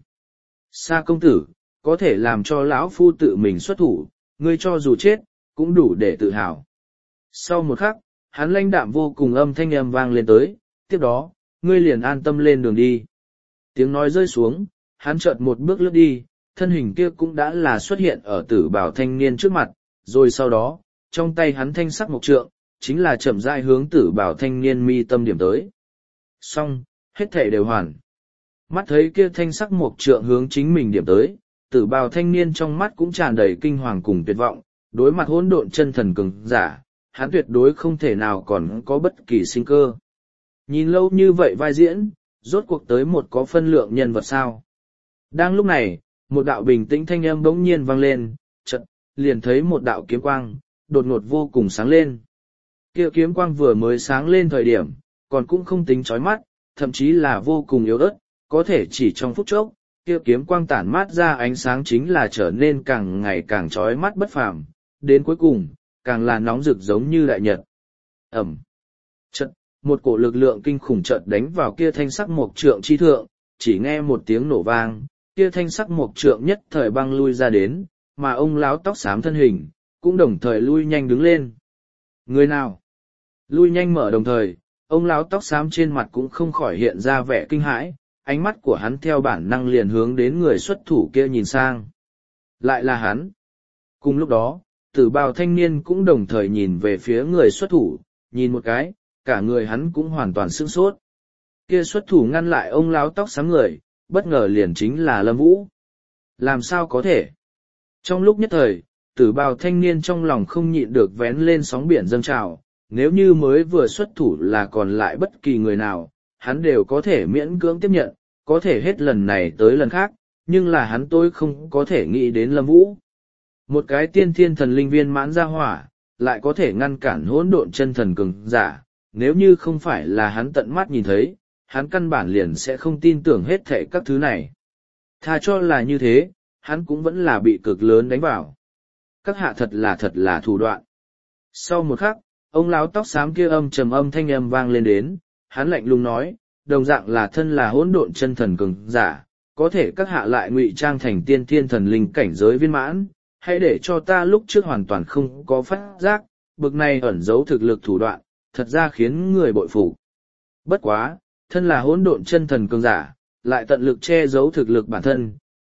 Sa công tử, có thể làm cho lão phu tự mình xuất thủ, ngươi cho dù chết, cũng đủ để tự hào. Sau một khắc, hắn lãnh đạm vô cùng âm thanh âm vang lên tới, tiếp đó, ngươi liền an tâm lên đường đi. Tiếng nói rơi xuống, hắn chợt một bước lướt đi, thân hình kia cũng đã là xuất hiện ở tử bảo thanh niên trước mặt, rồi sau đó, trong tay hắn thanh sắc mộc trượng, chính là chậm rãi hướng tử bảo thanh niên mi tâm điểm tới. Xong, hết thảy đều hoàn. Mắt thấy kia thanh sắc mộc trượng hướng chính mình điểm tới, tử bào thanh niên trong mắt cũng tràn đầy kinh hoàng cùng tuyệt vọng, đối mặt hỗn độn chân thần cường giả, hắn tuyệt đối không thể nào còn có bất kỳ sinh cơ. Nhìn lâu như vậy vai diễn, rốt cuộc tới một có phân lượng nhân vật sao. Đang lúc này, một đạo bình tĩnh thanh âm bỗng nhiên vang lên, chợt liền thấy một đạo kiếm quang, đột ngột vô cùng sáng lên. Kia kiếm quang vừa mới sáng lên thời điểm, còn cũng không tính chói mắt, thậm chí là vô cùng yếu ớt, có thể chỉ trong phút chốc, kia kiếm quang tản mát ra ánh sáng chính là trở nên càng ngày càng chói mắt bất phàm, đến cuối cùng, càng là nóng rực giống như đại nhật. Ẩm. Chợt, một cổ lực lượng kinh khủng chợt đánh vào kia thanh sắc mộc trượng chi thượng, chỉ nghe một tiếng nổ vang, kia thanh sắc mộc trượng nhất thời băng lui ra đến, mà ông lão tóc xám thân hình, cũng đồng thời lui nhanh đứng lên. Người nào? Lui nhanh mở đồng thời, ông lão tóc xám trên mặt cũng không khỏi hiện ra vẻ kinh hãi, ánh mắt của hắn theo bản năng liền hướng đến người xuất thủ kia nhìn sang. Lại là hắn. Cùng lúc đó, tử bào thanh niên cũng đồng thời nhìn về phía người xuất thủ, nhìn một cái, cả người hắn cũng hoàn toàn sửng sốt. Kia xuất thủ ngăn lại ông lão tóc xám người, bất ngờ liền chính là Lâm Vũ. Làm sao có thể? Trong lúc nhất thời, tử bào thanh niên trong lòng không nhịn được vén lên sóng biển dâng trào, nếu như mới vừa xuất thủ là còn lại bất kỳ người nào, hắn đều có thể miễn cưỡng tiếp nhận, có thể hết lần này tới lần khác, nhưng là hắn tôi không có thể nghĩ đến Lâm Vũ. Một cái tiên thiên thần linh viên mãn ra hỏa, lại có thể ngăn cản hỗn độn chân thần cường giả, nếu như không phải là hắn tận mắt nhìn thấy, hắn căn bản liền sẽ không tin tưởng hết thảy các thứ này. Tha cho là như thế, hắn cũng vẫn là bị cực lớn đánh vào. Các hạ thật là thủ đoạn. Sau một khắc, ông lão tóc xám kia trầm âm thanh âm vang lên đến, hắn lạnh lùng nói, đồng dạng là thân là hỗn độn chân thần cường giả, có thể các hạ lại ngụy trang thành tiên thiên thần linh cảnh giới viên mãn, hãy để cho ta lúc trước hoàn toàn không có phát giác, bực này ẩn giấu thực lực thủ đoạn, thật ra khiến người bội phục. Bất quá, thân là hỗn độn chân thần cường giả, lại tận lực che giấu thực lực bản thân,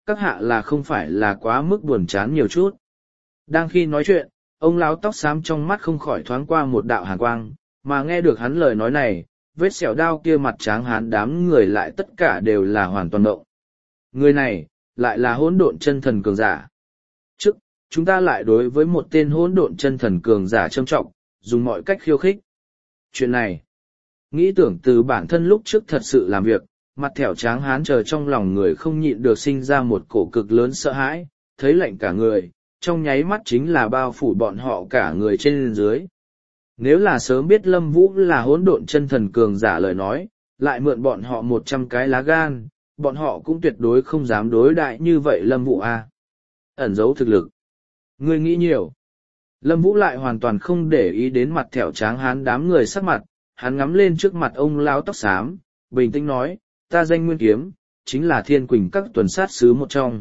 các hạ là không phải là quá mức buồn chán nhiều chút. Đang khi nói chuyện, ông lão tóc xám trong mắt không khỏi thoáng qua một đạo hàn quang, mà nghe được hắn lời nói này, vết sẹo đao kia mặt tráng hán đám người lại tất cả đều là hoàn toàn động. Người này, lại là hỗn độn chân thần cường giả. Trước, chúng ta lại đối với một tên hỗn độn chân thần cường giả trâm trọng, dùng mọi cách khiêu khích. Chuyện này, nghĩ tưởng từ bản thân lúc trước thật sự làm việc, mặt thẻo tráng hán chờ trong lòng người không nhịn được sinh ra một cổ cực lớn sợ hãi, thấy lạnh cả người, trong nháy mắt chính là bao phủ bọn họ cả người trên dưới. Nếu là sớm biết Lâm Vũ là hỗn độn chân thần cường giả lời nói, lại mượn bọn họ 100 cái lá gan, bọn họ cũng tuyệt đối không dám đối đại như vậy Lâm Vũ a. Ẩn giấu thực lực. Ngươi nghĩ nhiều. Lâm Vũ lại hoàn toàn không để ý đến mặt thẻo tráng hán đám người sắc mặt, hắn ngắm lên trước mặt ông lão tóc xám, bình tĩnh nói, ta danh Nguyên Kiếm, chính là Thiên Quỳnh các tuần sát sứ một trong.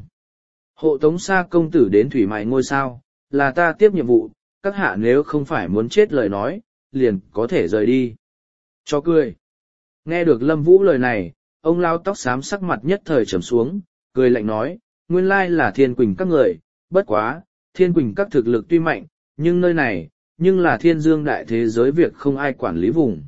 Hộ tống xa công tử đến thủy mại ngôi sao, là ta tiếp nhiệm vụ, các hạ nếu không phải muốn chết lời nói, liền có thể rời đi. Cho cười. Nghe được Lâm Vũ lời này, ông lão tóc xám sắc mặt nhất thời trầm xuống, cười lạnh nói, nguyên lai là Thiên Quỳnh các người, bất quá, Thiên Quỳnh các thực lực tuy mạnh, nhưng nơi này, nhưng là thiên dương đại thế giới việc không ai quản lý vùng.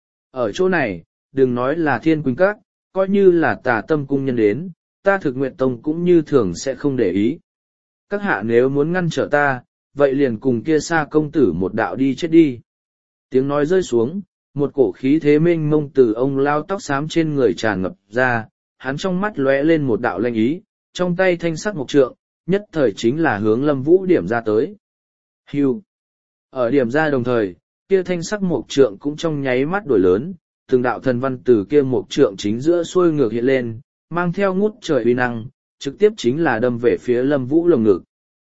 Ở chỗ này, đừng nói là Thiên Quỳnh các, coi như là Tà Tâm cung nhân đến, ta Thực Nguyện tông cũng như thường sẽ không để ý. Các hạ nếu muốn ngăn trở ta, vậy liền cùng kia xa công tử một đạo đi chết đi. Tiếng nói rơi xuống, một cổ khí thế mênh mông từ ông lao tóc xám trên người tràn ngập ra, hắn trong mắt lóe lên một đạo lanh ý, trong tay thanh sắc mộc trượng, nhất thời chính là hướng Lâm Vũ điểm ra tới. Hưu. Ở điểm ra đồng thời, kia thanh sắc mộc trượng cũng trong nháy mắt đổi lớn, từng đạo thần văn từ kia mộc trượng chính giữa xuôi ngược hiện lên, mang theo ngút trời uy năng, trực tiếp chính là đâm về phía Lâm Vũ lồng ngực.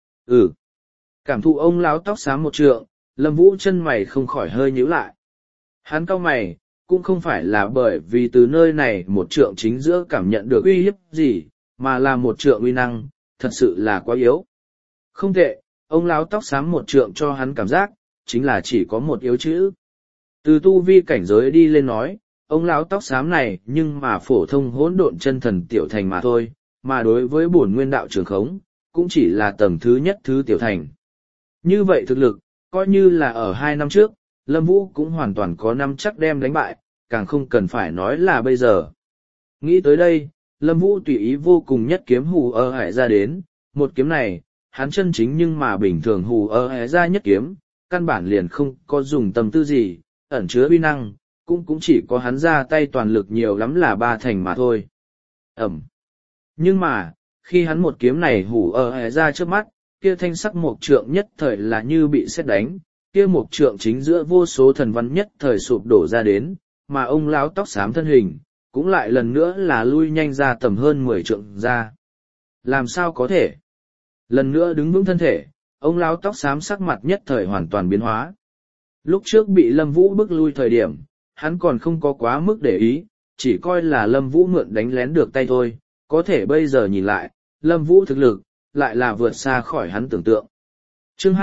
Cảm thụ ông lão tóc xám một trượng, Lâm Vũ chân mày không khỏi hơi nhíu lại. Hắn cau mày, cũng không phải là bởi vì từ nơi này một trượng chính giữa cảm nhận được uy hiếp gì, mà là một trượng uy năng, thật sự là quá yếu. Không tệ, ông lão tóc xám một trượng cho hắn cảm giác, chính là chỉ có một yếu chữ. Từ tu vi cảnh giới đi lên nói, ông lão tóc xám này nhưng mà phổ thông hỗn độn chân thần tiểu thành mà thôi, mà đối với bổn nguyên đạo trường khống, cũng chỉ là tầng thứ nhất thứ tiểu thành. Như vậy thực lực, coi như là ở 2 năm trước, Lâm Vũ cũng hoàn toàn có năm chắc đem đánh bại, càng không cần phải nói là bây giờ. Nghĩ tới đây, Lâm Vũ tùy ý vô cùng nhất kiếm hù ơ hải ra đến, một kiếm này, hắn chân chính nhưng mà bình thường hù ơ hải ra nhất kiếm, căn bản liền không có dùng tâm tư gì, ẩn chứa uy năng, cũng chỉ có hắn ra tay toàn lực nhiều lắm là 3 thành mà thôi. Nhưng mà, khi hắn một kiếm này hù ơ hải ra trước mắt, kia thanh sắc mộc trượng nhất thời là như bị sét đánh, kia mộc trượng chính giữa vô số thần văn nhất thời sụp đổ ra đến, mà ông lão tóc xám thân hình, cũng lại lần nữa là lui nhanh ra tầm hơn 10 trượng ra. Làm sao có thể? Lần nữa đứng vững thân thể, ông lão tóc xám sắc mặt nhất thời hoàn toàn biến hóa. Lúc trước bị Lâm Vũ bức lui thời điểm, hắn còn không có quá mức để ý, chỉ coi là Lâm Vũ mượn đánh lén được tay thôi, có thể bây giờ nhìn lại, Lâm Vũ thực lực, lại là vượt xa khỏi hắn tưởng tượng. Chương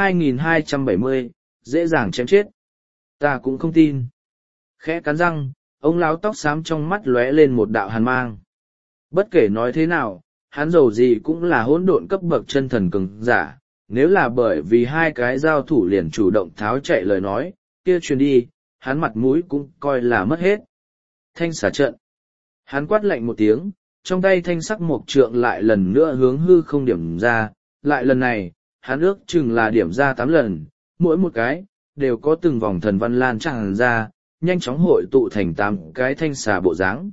2270, dễ dàng chém chết. Ta cũng không tin. Khẽ cắn răng, ông lão tóc xám trong mắt lóe lên một đạo hàn mang. Bất kể nói thế nào, hắn dầu gì cũng là hỗn độn cấp bậc chân thần cường giả, nếu là bởi vì hai cái giao thủ liền chủ động tháo chạy lời nói, kia truyền đi, hắn mặt mũi cũng coi là mất hết. Thanh xả trận. Hắn quát lạnh một tiếng, trong tay thanh sắc mộc trượng lại lần nữa hướng hư không điểm ra, lại lần này, hắn ước chừng là điểm ra 8 lần, mỗi một cái, đều có từng vòng thần văn lan tràn ra, nhanh chóng hội tụ thành 8 cái thanh xà bộ dáng.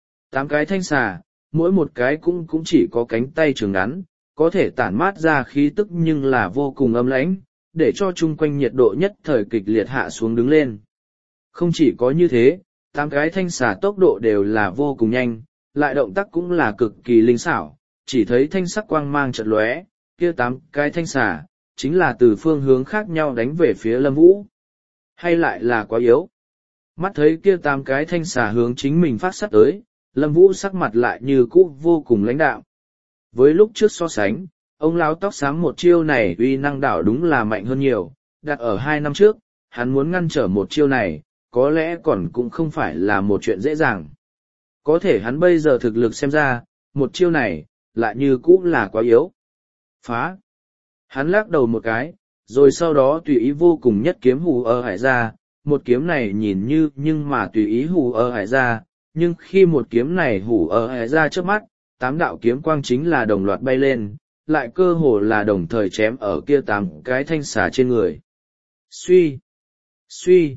8 cái thanh xà, mỗi một cái cũng chỉ có cánh tay trường ngắn, có thể tản mát ra khí tức nhưng là vô cùng âm lãnh, để cho chung quanh nhiệt độ nhất thời kịch liệt hạ xuống đứng lên. Không chỉ có như thế, 8 cái thanh xà tốc độ đều là vô cùng nhanh, lại động tác cũng là cực kỳ linh xảo, chỉ thấy thanh sắc quang mang chợt lóe, kia 8 cái thanh xà, chính là từ phương hướng khác nhau đánh về phía Lâm Vũ. Hay lại là quá yếu? Mắt thấy kia 8 cái thanh xà hướng chính mình phát sát tới, Lâm Vũ sắc mặt lại như cũ vô cùng lãnh đạm. Với lúc trước so sánh, ông lão tóc xám một chiêu này uy năng đảo đúng là mạnh hơn nhiều, đặt ở 2 năm trước, hắn muốn ngăn trở một chiêu này, có lẽ còn cũng không phải là một chuyện dễ dàng. Có thể hắn bây giờ thực lực xem ra, một chiêu này, lại như cũ là quá yếu. Phá! Hắn lắc đầu một cái, rồi sau đó tùy ý vô cùng nhất kiếm hù ở hải ra, một kiếm này nhìn như nhưng mà tùy ý hù ở hải ra, nhưng khi một kiếm này hù ở hải ra trước mắt, 8 đạo kiếm quang chính là đồng loạt bay lên, lại cơ hồ là đồng thời chém ở kia 8 cái thanh xà trên người. Suy! Suy!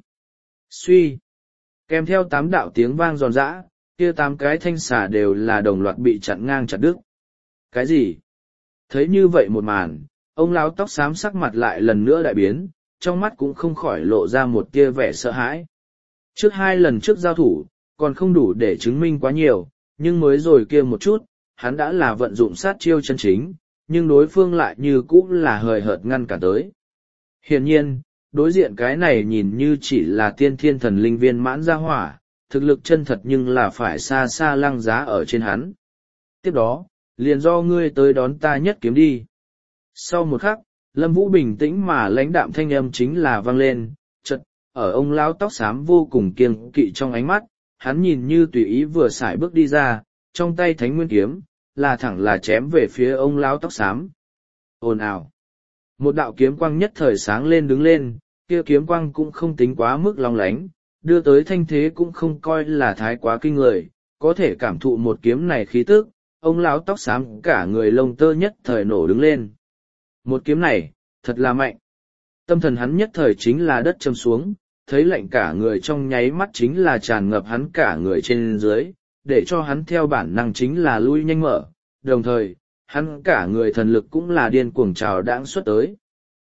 Suy! Kèm theo 8 đạo tiếng vang giòn giã, kia 8 cái thanh xà đều là đồng loạt bị chặn ngang chặt đứt. Cái gì? Thấy như vậy một màn, ông lão tóc xám sắc mặt lại lần nữa đại biến, trong mắt cũng không khỏi lộ ra một tia vẻ sợ hãi. Trước 2 lần trước giao thủ, còn không đủ để chứng minh quá nhiều, nhưng mới rồi kia một chút, hắn đã là vận dụng sát chiêu chân chính, nhưng đối phương lại như cũ là hời hợt ngăn cả tới. Hiển nhiên, đối diện cái này nhìn như chỉ là tiên thiên thần linh viên mãn gia hỏa, thực lực chân thật nhưng là phải xa xa lăng giá ở trên hắn. Tiếp đó, liền do ngươi tới đón ta nhất kiếm đi. Sau một khắc, Lâm Vũ bình tĩnh mà lãnh đạm thanh âm chính là vang lên, chợt, ở ông lão tóc xám vô cùng kiêng kỵ trong ánh mắt, hắn nhìn như tùy ý vừa xài bước đi ra, trong tay thánh nguyên kiếm, là thẳng là chém về phía ông lão tóc xám. Ồn ào! Một đạo kiếm quang nhất thời sáng lên đứng lên, kia kiếm quang cũng không tính quá mức long lánh, đưa tới thanh thế cũng không coi là thái quá kinh người, có thể cảm thụ một kiếm này khí tức, ông lão tóc xám cả người lông tơ nhất thời nổ đứng lên. Một kiếm này, thật là mạnh. Tâm thần hắn nhất thời chính là đất châm xuống, thấy lạnh cả người trong nháy mắt chính là tràn ngập hắn cả người trên dưới, để cho hắn theo bản năng chính là lui nhanh mở, đồng thời, hắn cả người thần lực cũng là điên cuồng trào đãng xuất tới.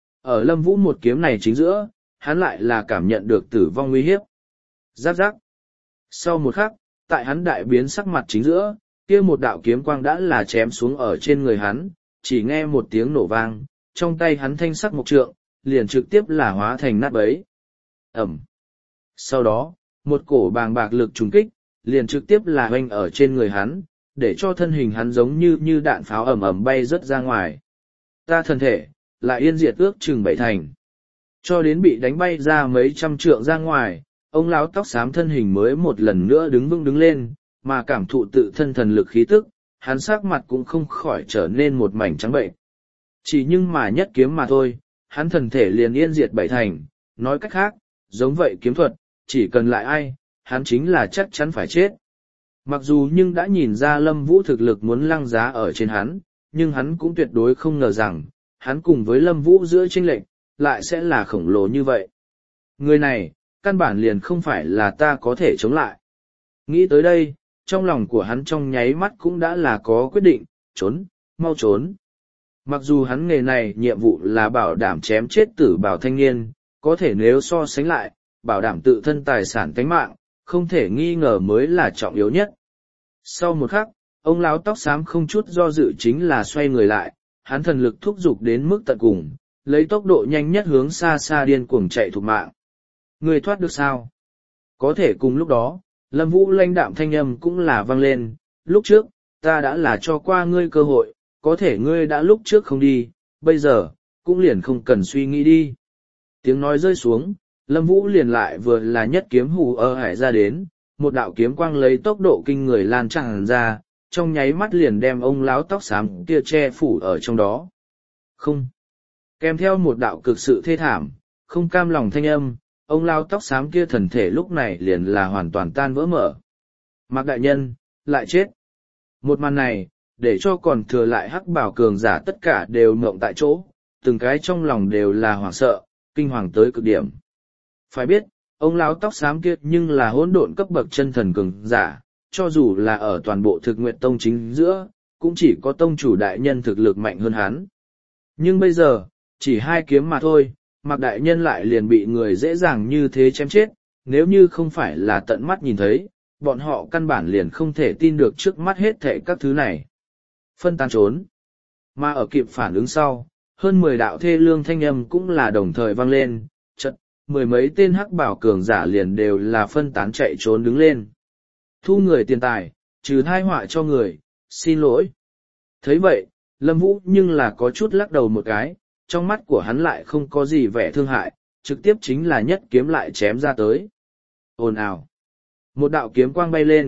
Ở Lâm Vũ một kiếm này chính giữa, hắn lại là cảm nhận được tử vong nguy hiếp. Giáp giáp. Sau một khắc, tại hắn đại biến sắc mặt chính giữa, kia một đạo kiếm quang đã là chém xuống ở trên người hắn, chỉ nghe một tiếng nổ vang, trong tay hắn thanh sắc mộc trượng, liền trực tiếp là hóa thành nát bấy. Ẩm. Sau đó, một cổ bàng bạc lực trùng kích, liền trực tiếp là hoành ở trên người hắn, để cho thân hình hắn giống như đạn pháo ầm ầm bay rớt ra ngoài. Ta thân thể, lại yên diệt ước chừng 7 thành. Cho đến bị đánh bay ra mấy trăm trượng ra ngoài, ông lão tóc xám thân hình mới một lần nữa đứng vững đứng lên, mà cảm thụ tự thân thần lực khí tức, hắn sắc mặt cũng không khỏi trở nên một mảnh trắng bệnh. Chỉ nhưng mà nhất kiếm mà thôi, hắn thần thể liền yên diệt 7 thành, nói cách khác, giống vậy kiếm thuật, chỉ cần lại ai, hắn chính là chắc chắn phải chết. Mặc dù nhưng đã nhìn ra Lâm Vũ thực lực muốn lăng giá ở trên hắn, nhưng hắn cũng tuyệt đối không ngờ rằng, hắn cùng với Lâm Vũ giữa chênh lệch, lại sẽ là khổng lồ như vậy. Người này, căn bản liền không phải là ta có thể chống lại. Nghĩ tới đây, trong lòng của hắn trong nháy mắt cũng đã là có quyết định, trốn, mau trốn. Mặc dù hắn nghề này nhiệm vụ là bảo đảm chém chết tử bảo thanh niên, có thể nếu so sánh lại, bảo đảm tự thân tài sản tánh mạng, không thể nghi ngờ mới là trọng yếu nhất. Sau một khắc, ông lão tóc xám không chút do dự chính là xoay người lại, hắn thần lực thúc giục đến mức tận cùng, lấy tốc độ nhanh nhất hướng xa xa điên cuồng chạy thục mạng. Người thoát được sao? Có thể cùng lúc đó, Lâm Vũ lãnh đạm thanh âm cũng là vang lên, lúc trước, ta đã là cho qua ngươi cơ hội, có thể ngươi đã lúc trước không đi, bây giờ, cũng liền không cần suy nghĩ đi. Tiếng nói rơi xuống, Lâm Vũ liền lại vừa là nhất kiếm hù ở hải ra đến, một đạo kiếm quang lấy tốc độ kinh người lan tràn ra, trong nháy mắt liền đem ông lão tóc xám kia che phủ ở trong đó. Không. Kèm theo một đạo cực sự thê thảm, không cam lòng thanh âm, ông lão tóc xám kia thần thể lúc này liền là hoàn toàn tan vỡ mở. Mạc đại nhân, lại chết. Một màn này, để cho còn thừa lại hắc bảo cường giả tất cả đều ngộng tại chỗ, từng cái trong lòng đều là hoảng sợ, kinh hoàng tới cực điểm. Phải biết, ông lão tóc xám kia nhưng là hỗn độn cấp bậc chân thần cường giả, cho dù là ở toàn bộ thực nguyện tông chính giữa, cũng chỉ có tông chủ đại nhân thực lực mạnh hơn hắn. Nhưng bây giờ, chỉ 2 kiếm mà thôi, Mạc đại nhân lại liền bị người dễ dàng như thế chém chết, nếu như không phải là tận mắt nhìn thấy, bọn họ căn bản liền không thể tin được trước mắt hết thảy các thứ này. Phân tán trốn. Mà ở kịp phản ứng sau, hơn 10 đạo thê lương thanh âm cũng là đồng thời vang lên, chợt, 10 mấy tên hắc bảo cường giả liền đều là phân tán chạy trốn đứng lên. Thu người tiền tài, trừ thai họa cho người, xin lỗi. Thấy vậy, Lâm Vũ nhưng là có chút lắc đầu một cái, trong mắt của hắn lại không có gì vẻ thương hại, trực tiếp chính là nhất kiếm lại chém ra tới. Ồn ào. Một đạo kiếm quang bay lên,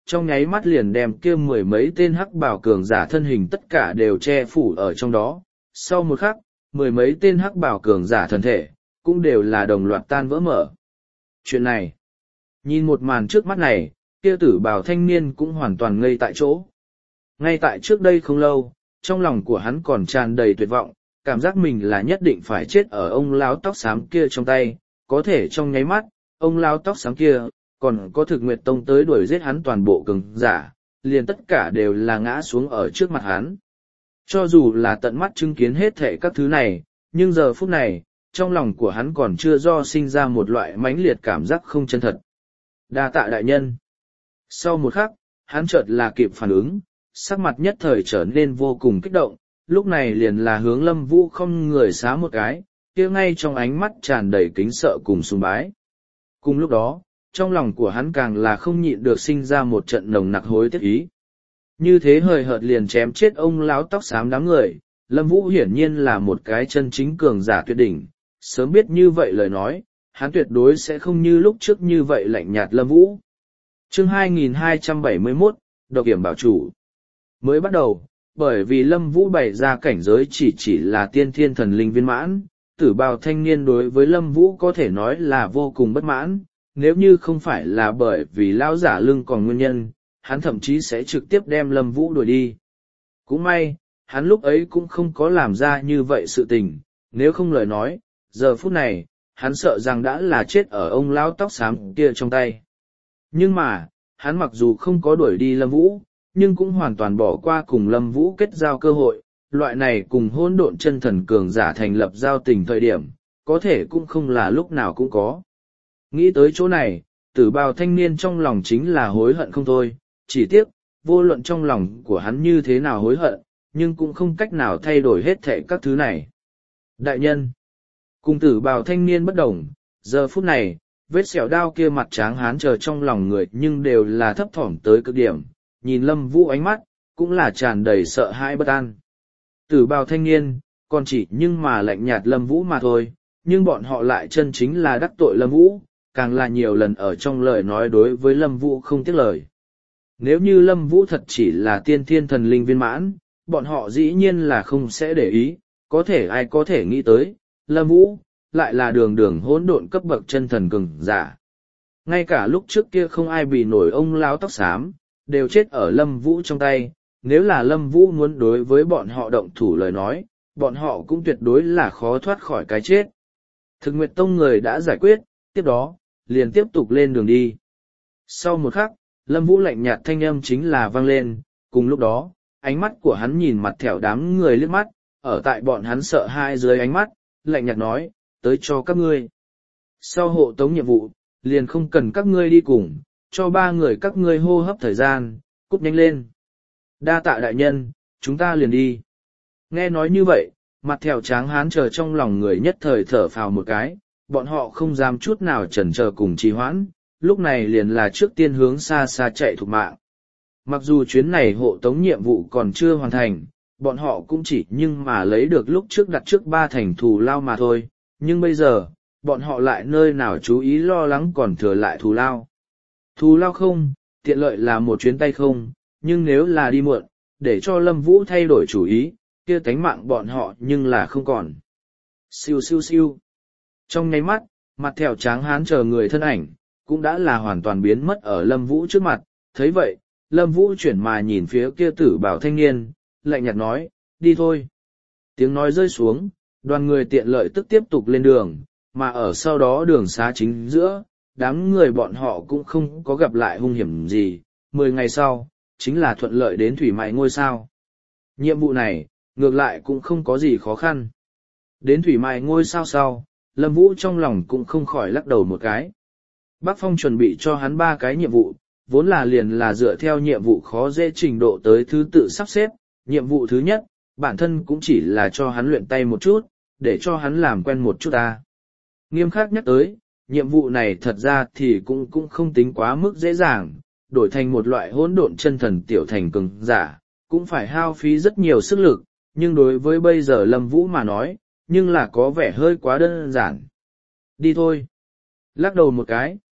trong nháy mắt liền đem kia mười mấy tên hắc bảo cường giả thân hình tất cả đều che phủ ở trong đó. Sau một khắc, mười mấy tên hắc bảo cường giả thân thể, cũng đều là đồng loạt tan vỡ mở. Chuyện này, nhìn một màn trước mắt này, kia tử bào thanh niên cũng hoàn toàn ngây tại chỗ. Ngay tại trước đây không lâu, trong lòng của hắn còn tràn đầy tuyệt vọng, cảm giác mình là nhất định phải chết ở ông lão tóc xám kia trong tay, có thể trong nháy mắt, ông lão tóc xám kia, còn có thực nguyệt tông tới đuổi giết hắn toàn bộ cường giả, liền tất cả đều là ngã xuống ở trước mặt hắn. Cho dù là tận mắt chứng kiến hết thảy các thứ này, nhưng giờ phút này, trong lòng của hắn còn chưa do sinh ra một loại mãnh liệt cảm giác không chân thật. Đa tạ đại nhân. Sau một khắc, hắn chợt là kịp phản ứng, sắc mặt nhất thời trở nên vô cùng kích động, lúc này liền là hướng Lâm Vũ không người xá một cái, kia ngay trong ánh mắt tràn đầy kính sợ cùng sùng bái. Cùng lúc đó, trong lòng của hắn càng là không nhịn được sinh ra một trận nồng nặc hối tiếc ý. Như thế hời hợt liền chém chết ông lão tóc xám đám người, Lâm Vũ hiển nhiên là một cái chân chính cường giả tuyệt đỉnh, sớm biết như vậy lời nói, hắn tuyệt đối sẽ không như lúc trước như vậy lạnh nhạt Lâm Vũ. Chương 2271, Độc Hiểm Bảo Chủ. Mới bắt đầu, bởi vì Lâm Vũ bày ra cảnh giới chỉ là tiên thiên thần linh viên mãn, tử bào thanh niên đối với Lâm Vũ có thể nói là vô cùng bất mãn, nếu như không phải là bởi vì lão giả lưng còn nguyên nhân, hắn thậm chí sẽ trực tiếp đem Lâm Vũ đuổi đi. Cũng may, hắn lúc ấy cũng không có làm ra như vậy sự tình, nếu không lời nói, giờ phút này, hắn sợ rằng đã là chết ở ông lão tóc xám kia trong tay. Nhưng mà, hắn mặc dù không có đuổi đi Lâm Vũ, nhưng cũng hoàn toàn bỏ qua cùng Lâm Vũ kết giao cơ hội, loại này cùng hỗn độn chân thần cường giả thành lập giao tình thời điểm, có thể cũng không là lúc nào cũng có. Nghĩ tới chỗ này, tử bào thanh niên trong lòng chính là hối hận không thôi, chỉ tiếc, vô luận trong lòng của hắn như thế nào hối hận, nhưng cũng không cách nào thay đổi hết thảy các thứ này. Đại nhân, cùng tử bào thanh niên bất đồng, giờ phút này, vết sẹo đao kia mặt tráng hán chờ trong lòng người nhưng đều là thấp thỏm tới cực điểm, nhìn Lâm Vũ ánh mắt, cũng là tràn đầy sợ hãi bất an. Tử bào thanh niên, còn chỉ nhưng mà lạnh nhạt Lâm Vũ mà thôi, nhưng bọn họ lại chân chính là đắc tội Lâm Vũ, càng là nhiều lần ở trong lời nói đối với Lâm Vũ không tiếc lời. Nếu như Lâm Vũ thật chỉ là tiên thiên thần linh viên mãn, bọn họ dĩ nhiên là không sẽ để ý, có thể ai có thể nghĩ tới, Lâm Vũ, lại là đường đường hỗn độn cấp bậc chân thần cường giả. Ngay cả lúc trước kia không ai bị nổi ông lão tóc xám, đều chết ở Lâm Vũ trong tay, nếu là Lâm Vũ muốn đối với bọn họ động thủ lời nói, bọn họ cũng tuyệt đối là khó thoát khỏi cái chết. Thực Nguyệt Tông người đã giải quyết, tiếp đó, liền tiếp tục lên đường đi. Sau một khắc, Lâm Vũ lạnh nhạt thanh âm chính là vang lên, cùng lúc đó, ánh mắt của hắn nhìn mặt thẻo đám người liếc mắt, ở tại bọn hắn sợ hãi dưới ánh mắt, lạnh nhạt nói, tới cho các ngươi. Sau hộ tống nhiệm vụ, liền không cần các ngươi đi cùng, cho ba người các ngươi hô hấp thời gian, cút nhanh lên. Đa tạ đại nhân, chúng ta liền đi. Nghe nói như vậy, mặt thẻo tráng hán chờ trong lòng người nhất thời thở phào một cái, bọn họ không dám chút nào chần chờ cùng trì hoãn, lúc này liền là trước tiên hướng xa xa chạy thục mạng. Mặc dù chuyến này hộ tống nhiệm vụ còn chưa hoàn thành, bọn họ cũng chỉ nhưng mà lấy được lúc trước đặt trước 3 thành thù lao mà thôi, nhưng bây giờ, bọn họ lại nơi nào chú ý lo lắng còn thừa lại thù lao. Thù lao không, tiện lợi là một chuyến tay không, nhưng nếu là đi muộn, để cho Lâm Vũ thay đổi chủ ý, kia tánh mạng bọn họ nhưng là không còn. Siêu siêu siêu. Trong nháy mắt, mặt thẻo tráng hán chờ người thân ảnh, cũng đã là hoàn toàn biến mất ở Lâm Vũ trước mặt, thấy vậy, Lâm Vũ chuyển mà nhìn phía kia tử bảo thanh niên, lạnh nhạt nói, đi thôi. Tiếng nói rơi xuống, đoàn người tiện lợi tức tiếp tục lên đường, mà ở sau đó đường xá chính giữa, đám người bọn họ cũng không có gặp lại hung hiểm gì, 10 ngày sau, chính là thuận lợi đến thủy mại ngôi sao. Nhiệm vụ này, ngược lại cũng không có gì khó khăn. Đến thủy mại ngôi sao sau, Lâm Vũ trong lòng cũng không khỏi lắc đầu một cái. Bác Phong chuẩn bị cho hắn 3 cái nhiệm vụ, vốn là liền là dựa theo nhiệm vụ khó dễ trình độ tới thứ tự sắp xếp. Nhiệm vụ thứ nhất, bản thân cũng chỉ là cho hắn luyện tay một chút, để cho hắn làm quen một chút ta. Nghiêm khắc nhắc tới, nhiệm vụ này thật ra thì cũng không tính quá mức dễ dàng, đổi thành một loại hỗn độn chân thần tiểu thành cường giả, cũng phải hao phí rất nhiều sức lực, nhưng đối với bây giờ Lâm Vũ mà nói, nhưng là có vẻ hơi quá đơn giản. Đi thôi. Lắc đầu một cái,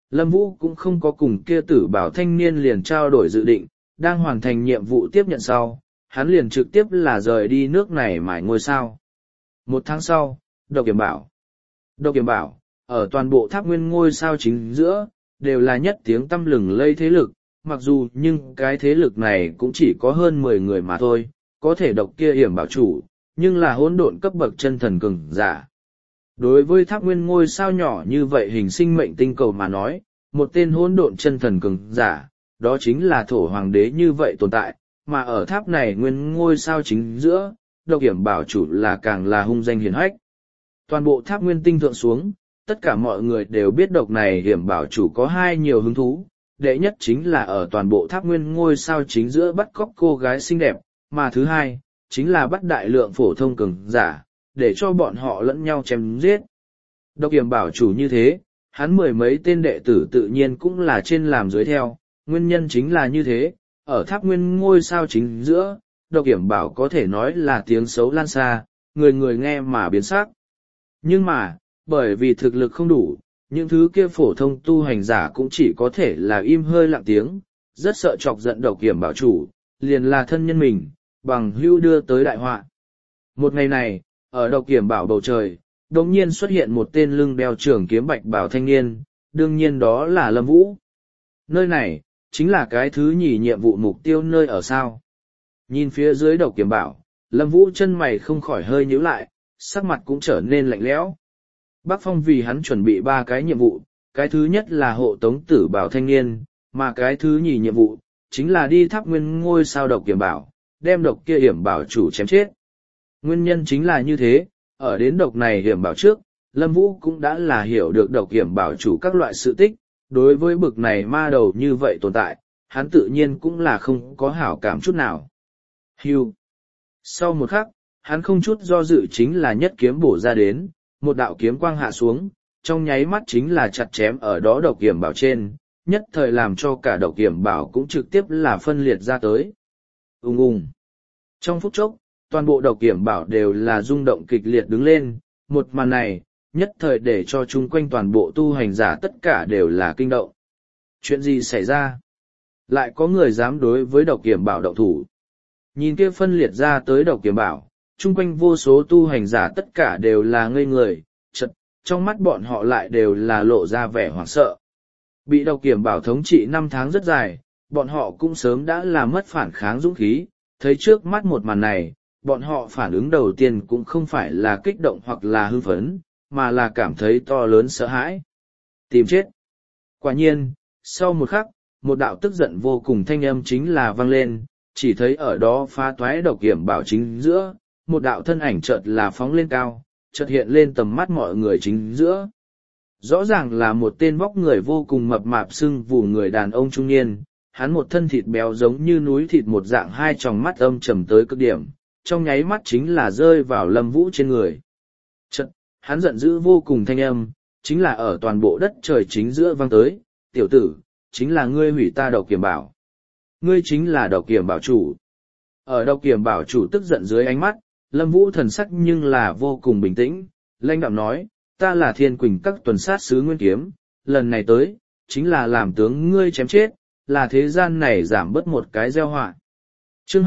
Lâm Vũ cũng không có cùng kia Tử Bảo thanh niên liền trao đổi dự định, đang hoàn thành nhiệm vụ tiếp nhận sau, hắn liền trực tiếp là rời đi nước này mải ngôi sao. Một tháng sau, Độc Kiểm Bảo. Độc Kiểm Bảo, ở toàn bộ tháp nguyên ngôi sao chính giữa, đều là nhất tiếng tăm lừng lây thế lực, mặc dù nhưng cái thế lực này cũng chỉ có hơn 10 người mà thôi, có thể độc kia hiểm bảo chủ, nhưng là hỗn độn cấp bậc chân thần cường giả. Đối với tháp nguyên ngôi sao nhỏ như vậy hình sinh mệnh tinh cầu mà nói, một tên hỗn độn chân thần cường giả, đó chính là thổ hoàng đế như vậy tồn tại, mà ở tháp này nguyên ngôi sao chính giữa, độc hiểm bảo chủ là càng là hung danh hiển hách. Toàn bộ tháp nguyên tinh thượng xuống, tất cả mọi người đều biết độc này hiểm bảo chủ có hai nhiều hứng thú, đệ nhất chính là ở toàn bộ tháp nguyên ngôi sao chính giữa bắt cóc cô gái xinh đẹp, mà thứ hai, chính là bắt đại lượng phổ thông cường giả, để cho bọn họ lẫn nhau chém giết. Độc hiểm bảo chủ như thế, hắn mười mấy tên đệ tử tự nhiên cũng là trên làm dưới theo, nguyên nhân chính là như thế, ở tháp nguyên ngôi sao chính giữa, độc hiểm bảo có thể nói là tiếng xấu lan xa, người người nghe mà biến sắc. Nhưng mà, bởi vì thực lực không đủ, những thứ kia phổ thông tu hành giả cũng chỉ có thể là im hơi lặng tiếng, rất sợ chọc giận độc hiểm bảo chủ, liền là thân nhân mình, bằng hưu đưa tới đại họa. Một ngày này, ở độc hiểm bảo bầu trời, đột nhiên xuất hiện một tên lưng đeo trường kiếm bạch bảo thanh niên, đương nhiên đó là Lâm Vũ. Nơi này, chính là cái thứ nhì nhiệm vụ mục tiêu nơi ở sao. Nhìn phía dưới độc hiểm bảo, Lâm Vũ chân mày không khỏi hơi nhíu lại, sắc mặt cũng trở nên lạnh lẽo. Bác Phong vì hắn chuẩn bị 3 cái nhiệm vụ, cái thứ nhất là hộ tống Tử Bảo thanh niên, mà cái thứ nhì nhiệm vụ, chính là đi tháp nguyên ngôi sao độc hiểm bảo, đem độc kia hiểm bảo chủ chém chết. Nguyên nhân chính là như thế, ở đến độc này hiểm bảo trước, Lâm Vũ cũng đã là hiểu được độc hiểm bảo chủ các loại sự tích, đối với bực này ma đầu như vậy tồn tại, hắn tự nhiên cũng là không có hảo cảm chút nào. Hưu. Sau một khắc, hắn không chút do dự chính là nhất kiếm bổ ra đến, một đạo kiếm quang hạ xuống, trong nháy mắt chính là chặt chém ở đó độc hiểm bảo trên, nhất thời làm cho cả độc hiểm bảo cũng trực tiếp là phân liệt ra tới. Ung ung. Trong phút chốc, toàn bộ độc hiểm bảo đều là rung động kịch liệt đứng lên, một màn này, nhất thời để cho chung quanh toàn bộ tu hành giả tất cả đều là kinh động. Chuyện gì xảy ra? Lại có người dám đối với độc hiểm bảo động thủ. Nhìn kia phân liệt ra tới độc hiểm bảo, chung quanh vô số tu hành giả tất cả đều là ngây người, chật, trong mắt bọn họ lại đều là lộ ra vẻ hoảng sợ. Bị độc hiểm bảo thống trị 5 tháng rất dài, bọn họ cũng sớm đã là mất phản kháng dũng khí, thấy trước mắt một màn này, bọn họ phản ứng đầu tiên cũng không phải là kích động hoặc là hưng phấn, mà là cảm thấy to lớn sợ hãi. Tìm chết. Quả nhiên, sau một khắc, một đạo tức giận vô cùng thanh âm chính là vang lên, chỉ thấy ở đó phá toái độc hiểm bảo chính giữa, một đạo thân ảnh chợt là phóng lên cao, chợt hiện lên tầm mắt mọi người chính giữa. Rõ ràng là một tên vóc người vô cùng mập mạp sưng vù người đàn ông trung niên, hắn một thân thịt béo giống như núi thịt một dạng, hai tròng mắt âm trầm tới cực điểm, trong nháy mắt chính là rơi vào Lâm Vũ trên người. Chợt, hắn giận dữ vô cùng thanh âm, chính là ở toàn bộ đất trời chính giữa vang tới, tiểu tử, chính là ngươi hủy ta độc hiểm bảo. Ngươi chính là độc hiểm bảo chủ. Ở độc hiểm bảo chủ tức giận dưới ánh mắt, Lâm Vũ thần sắc nhưng là vô cùng bình tĩnh, lãnh đạm nói, ta là Thiên Quỳnh các tuần sát sứ Nguyên Kiếm, lần này tới, chính là làm tướng ngươi chém chết, là thế gian này giảm bớt một cái gieo họa. Chương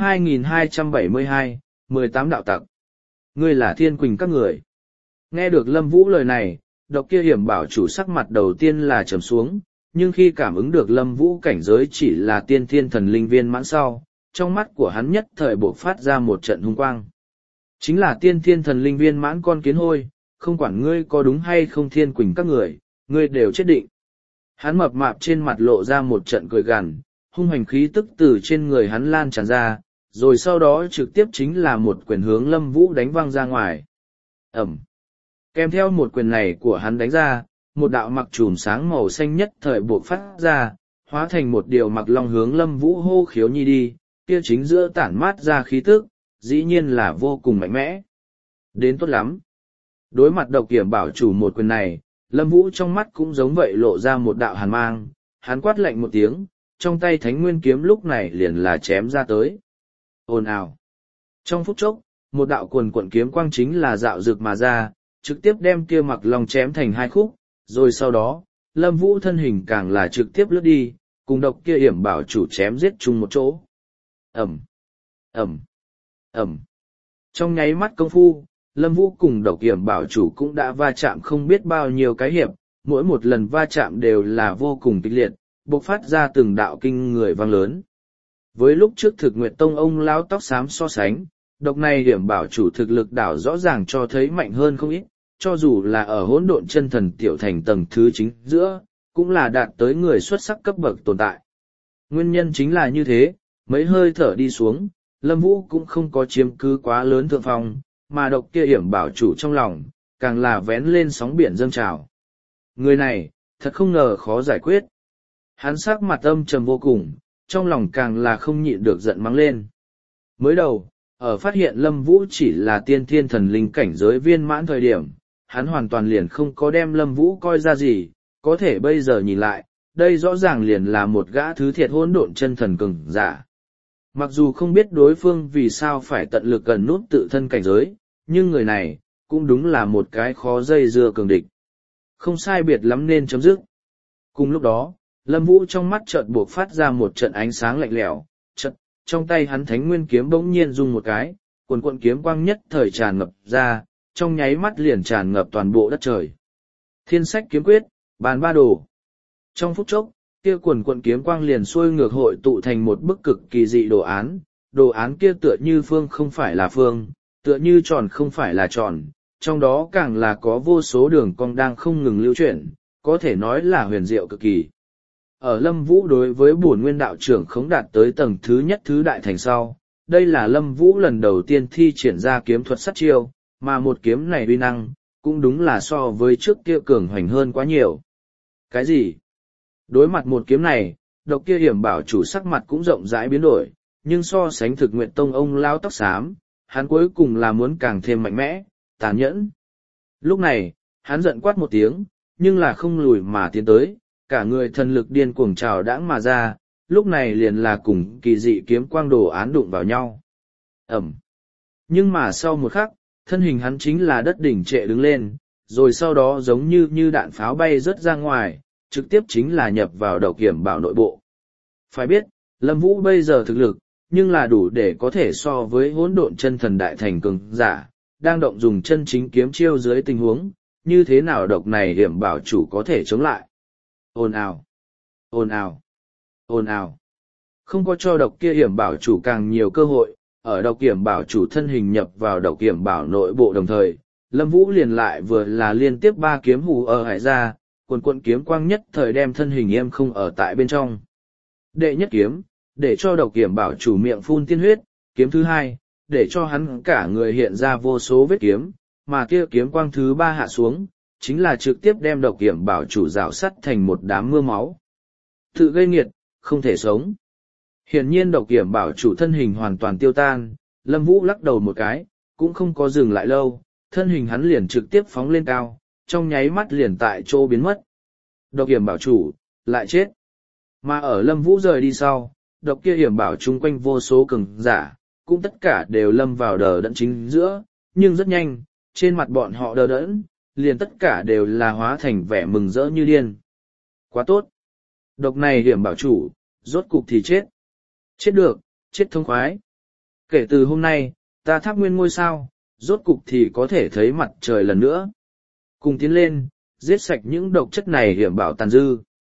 2272, 18 đạo tặc. Ngươi là Thiên Quỳnh các người. Nghe được Lâm Vũ lời này, độc kia hiểm bảo chủ sắc mặt đầu tiên là trầm xuống, nhưng khi cảm ứng được Lâm Vũ cảnh giới chỉ là tiên thiên thần linh viên mãn sau, trong mắt của hắn nhất thời bộc phát ra một trận hung quang. Chính là tiên thiên thần linh viên mãn con kiến hôi, không quản ngươi có đúng hay không Thiên Quỳnh các người, ngươi đều chết định. Hắn mập mạp trên mặt lộ ra một trận cười gằn, hung hành khí tức từ trên người hắn lan tràn ra, rồi sau đó trực tiếp chính là một quyền hướng Lâm Vũ đánh văng ra ngoài. Ẩm. Kèm theo một quyền này của hắn đánh ra, một đạo mặc trùm sáng màu xanh nhất thời buộc phát ra, hóa thành một điều mặc long hướng Lâm Vũ hô khiếu nhi đi, kia chính giữa tản mát ra khí tức, dĩ nhiên là vô cùng mạnh mẽ. Đến tốt lắm. Đối mặt độc hiểm bảo chủ một quyền này, Lâm Vũ trong mắt cũng giống vậy lộ ra một đạo hàn mang, hắn quát lạnh một tiếng, trong tay Thánh Nguyên kiếm lúc này liền là chém ra tới. Ồn ào. Trong phút chốc, một đạo cuồn cuộn kiếm quang chính là dạo rực mà ra, trực tiếp đem kia mặc long chém thành 2 khúc, rồi sau đó, Lâm Vũ thân hình càng là trực tiếp lướt đi, cùng độc kia hiểm bảo chủ chém giết chung một chỗ. Ẩm, Ẩm, Ẩm. Trong nháy mắt công phu, Lâm Vũ cùng độc hiểm bảo chủ cũng đã va chạm không biết bao nhiêu cái hiệp, mỗi một lần va chạm đều là vô cùng kịch liệt, bộc phát ra từng đạo kinh người vang lớn. Với lúc trước Thực Nguyệt Tông ông lão tóc xám so sánh, độc này hiểm bảo chủ thực lực đảo rõ ràng cho thấy mạnh hơn không ít, cho dù là ở hỗn độn chân thần tiểu thành tầng thứ chính giữa, cũng là đạt tới người xuất sắc cấp bậc tồn tại. Nguyên nhân chính là như thế, mấy hơi thở đi xuống, Lâm Vũ cũng không có chiếm cứ quá lớn thượng phong, mà độc kia hiểm bảo chủ trong lòng, càng là vén lên sóng biển dâng trào. Người này, thật không ngờ khó giải quyết. Hắn sắc mặt âm trầm vô cùng, trong lòng càng là không nhịn được giận mắng lên. Mới đầu, ở phát hiện Lâm Vũ chỉ là tiên thiên thần linh cảnh giới viên mãn thời điểm, hắn hoàn toàn liền không có đem Lâm Vũ coi ra gì, có thể bây giờ nhìn lại, đây rõ ràng liền là một gã thứ thiệt hỗn độn chân thần cường giả. Mặc dù không biết đối phương vì sao phải tận lực gần nút tự thân cảnh giới, nhưng người này, cũng đúng là một cái khó dây dưa cường địch. Không sai biệt lắm nên chấm dứt. Cùng lúc đó, Lâm Vũ trong mắt chợt buộc phát ra một trận ánh sáng lạnh lẽo, chợt, trong tay hắn thánh nguyên kiếm bỗng nhiên rung một cái, quần quận kiếm quang nhất thời tràn ngập ra, trong nháy mắt liền tràn ngập toàn bộ đất trời. Thiên sách kiếm quyết, bàn ba đồ. Trong phút chốc, kia quần quận kiếm quang liền xuôi ngược hội tụ thành một bức cực kỳ dị đồ án kia tựa như phương không phải là phương, tựa như tròn không phải là tròn, trong đó càng là có vô số đường cong đang không ngừng lưu chuyển, có thể nói là huyền diệu cực kỳ. Ở Lâm Vũ đối với bổn nguyên đạo trưởng khống đạt tới tầng thứ nhất thứ đại thành sau, đây là Lâm Vũ lần đầu tiên thi triển ra kiếm thuật sát chiêu, mà một kiếm này uy năng, cũng đúng là so với trước kia cường hoành hơn quá nhiều. Cái gì? Đối mặt một kiếm này, độc kia hiểm bảo chủ sắc mặt cũng rộng rãi biến đổi, nhưng so sánh Thực Nguyện Tông ông lao tóc xám, hắn cuối cùng là muốn càng thêm mạnh mẽ, tàn nhẫn. Lúc này, hắn giận quát một tiếng, nhưng là không lùi mà tiến tới, cả người thần lực điên cuồng trào đãng mà ra, lúc này liền là cùng kỳ dị kiếm quang đồ án đụng vào nhau. Ẩm. Nhưng mà sau một khắc, thân hình hắn chính là đất đỉnh trệ đứng lên, rồi sau đó giống như đạn pháo bay rớt ra ngoài, trực tiếp chính là nhập vào độc hiểm bảo nội bộ. Phải biết, Lâm Vũ bây giờ thực lực, nhưng là đủ để có thể so với hỗn độn chân thần đại thành cường giả, đang động dùng chân chính kiếm chiêu dưới tình huống, như thế nào độc này hiểm bảo chủ có thể chống lại. Ồn ào, ồn ào, ồn ào. Không có cho độc kia hiểm bảo chủ càng nhiều cơ hội, ở độc hiểm bảo chủ thân hình nhập vào độc hiểm bảo nội bộ đồng thời, Lâm Vũ liền lại vừa là liên tiếp 3 kiếm hù ở hải ra, quần quận kiếm quang nhất thời đem thân hình em không ở tại bên trong. Đệ nhất kiếm, để cho độc hiểm bảo chủ miệng phun tiên huyết, kiếm thứ hai, để cho hắn cả người hiện ra vô số vết kiếm, mà kia kiếm quang thứ 3 hạ xuống, chính là trực tiếp đem độc hiểm bảo chủ rào sắt thành một đám mưa máu. Tự gây nghiệt, không thể sống. Hiển nhiên độc hiểm bảo chủ thân hình hoàn toàn tiêu tan, Lâm Vũ lắc đầu một cái, cũng không có dừng lại lâu, thân hình hắn liền trực tiếp phóng lên cao, trong nháy mắt liền tại chỗ biến mất. Độc hiểm bảo chủ, lại chết. Mà ở Lâm Vũ rời đi sau, độc kia hiểm bảo chung quanh vô số cường giả, cũng tất cả đều lâm vào đờ đẫn chính giữa, nhưng rất nhanh, trên mặt bọn họ đờ đẫn, liền tất cả đều là hóa thành vẻ mừng rỡ như điên. Quá tốt! Độc này hiểm bảo chủ, rốt cục thì chết. Chết được, chết thông khoái. Kể từ hôm nay, ta Tháp Nguyên ngôi sao, rốt cục thì có thể thấy mặt trời lần nữa. Cùng tiến lên, giết sạch những độc chất này hiểm bảo tàn dư.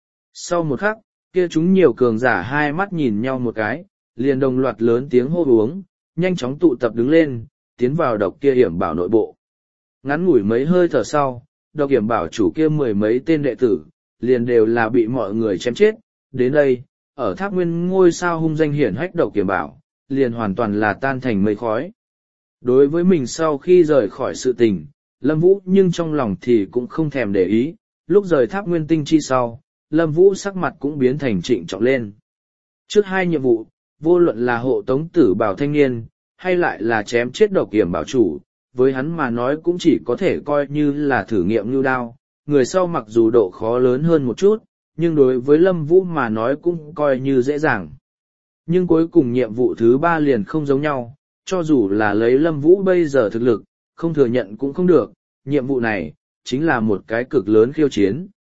Sau một khắc, kia chúng nhiều cường giả hai mắt nhìn nhau một cái, liền đồng loạt lớn tiếng hô uống, nhanh chóng tụ tập đứng lên, tiến vào độc kia hiểm bảo nội bộ. Ngắn ngủi mấy hơi thở sau, độc hiểm bảo chủ kia 10 mấy tên đệ tử, liền đều là bị mọi người chém chết. Đến đây, ở Tháp Nguyên ngôi sao hung danh hiển hách độc hiểm bảo, liền hoàn toàn là tan thành mây khói. Đối với mình sau khi rời khỏi sự tình, Lâm Vũ nhưng trong lòng thì cũng không thèm để ý, lúc rời Tháp Nguyên tinh chi sau, Lâm Vũ sắc mặt cũng biến thành trịnh trọng lên. Trước 2 nhiệm vụ, vô luận là hộ tống tử bảo thanh niên, hay lại là chém chết độc hiểm bảo chủ, với hắn mà nói cũng chỉ có thể coi như là thử nghiệm lưu đao, người sau mặc dù độ khó lớn hơn một chút, nhưng đối với Lâm Vũ mà nói cũng coi như dễ dàng. Nhưng cuối cùng nhiệm vụ thứ 3 liền không giống nhau, cho dù là lấy Lâm Vũ bây giờ thực lực, không thừa nhận cũng không được, nhiệm vụ này, chính là một cái cực lớn khiêu chiến.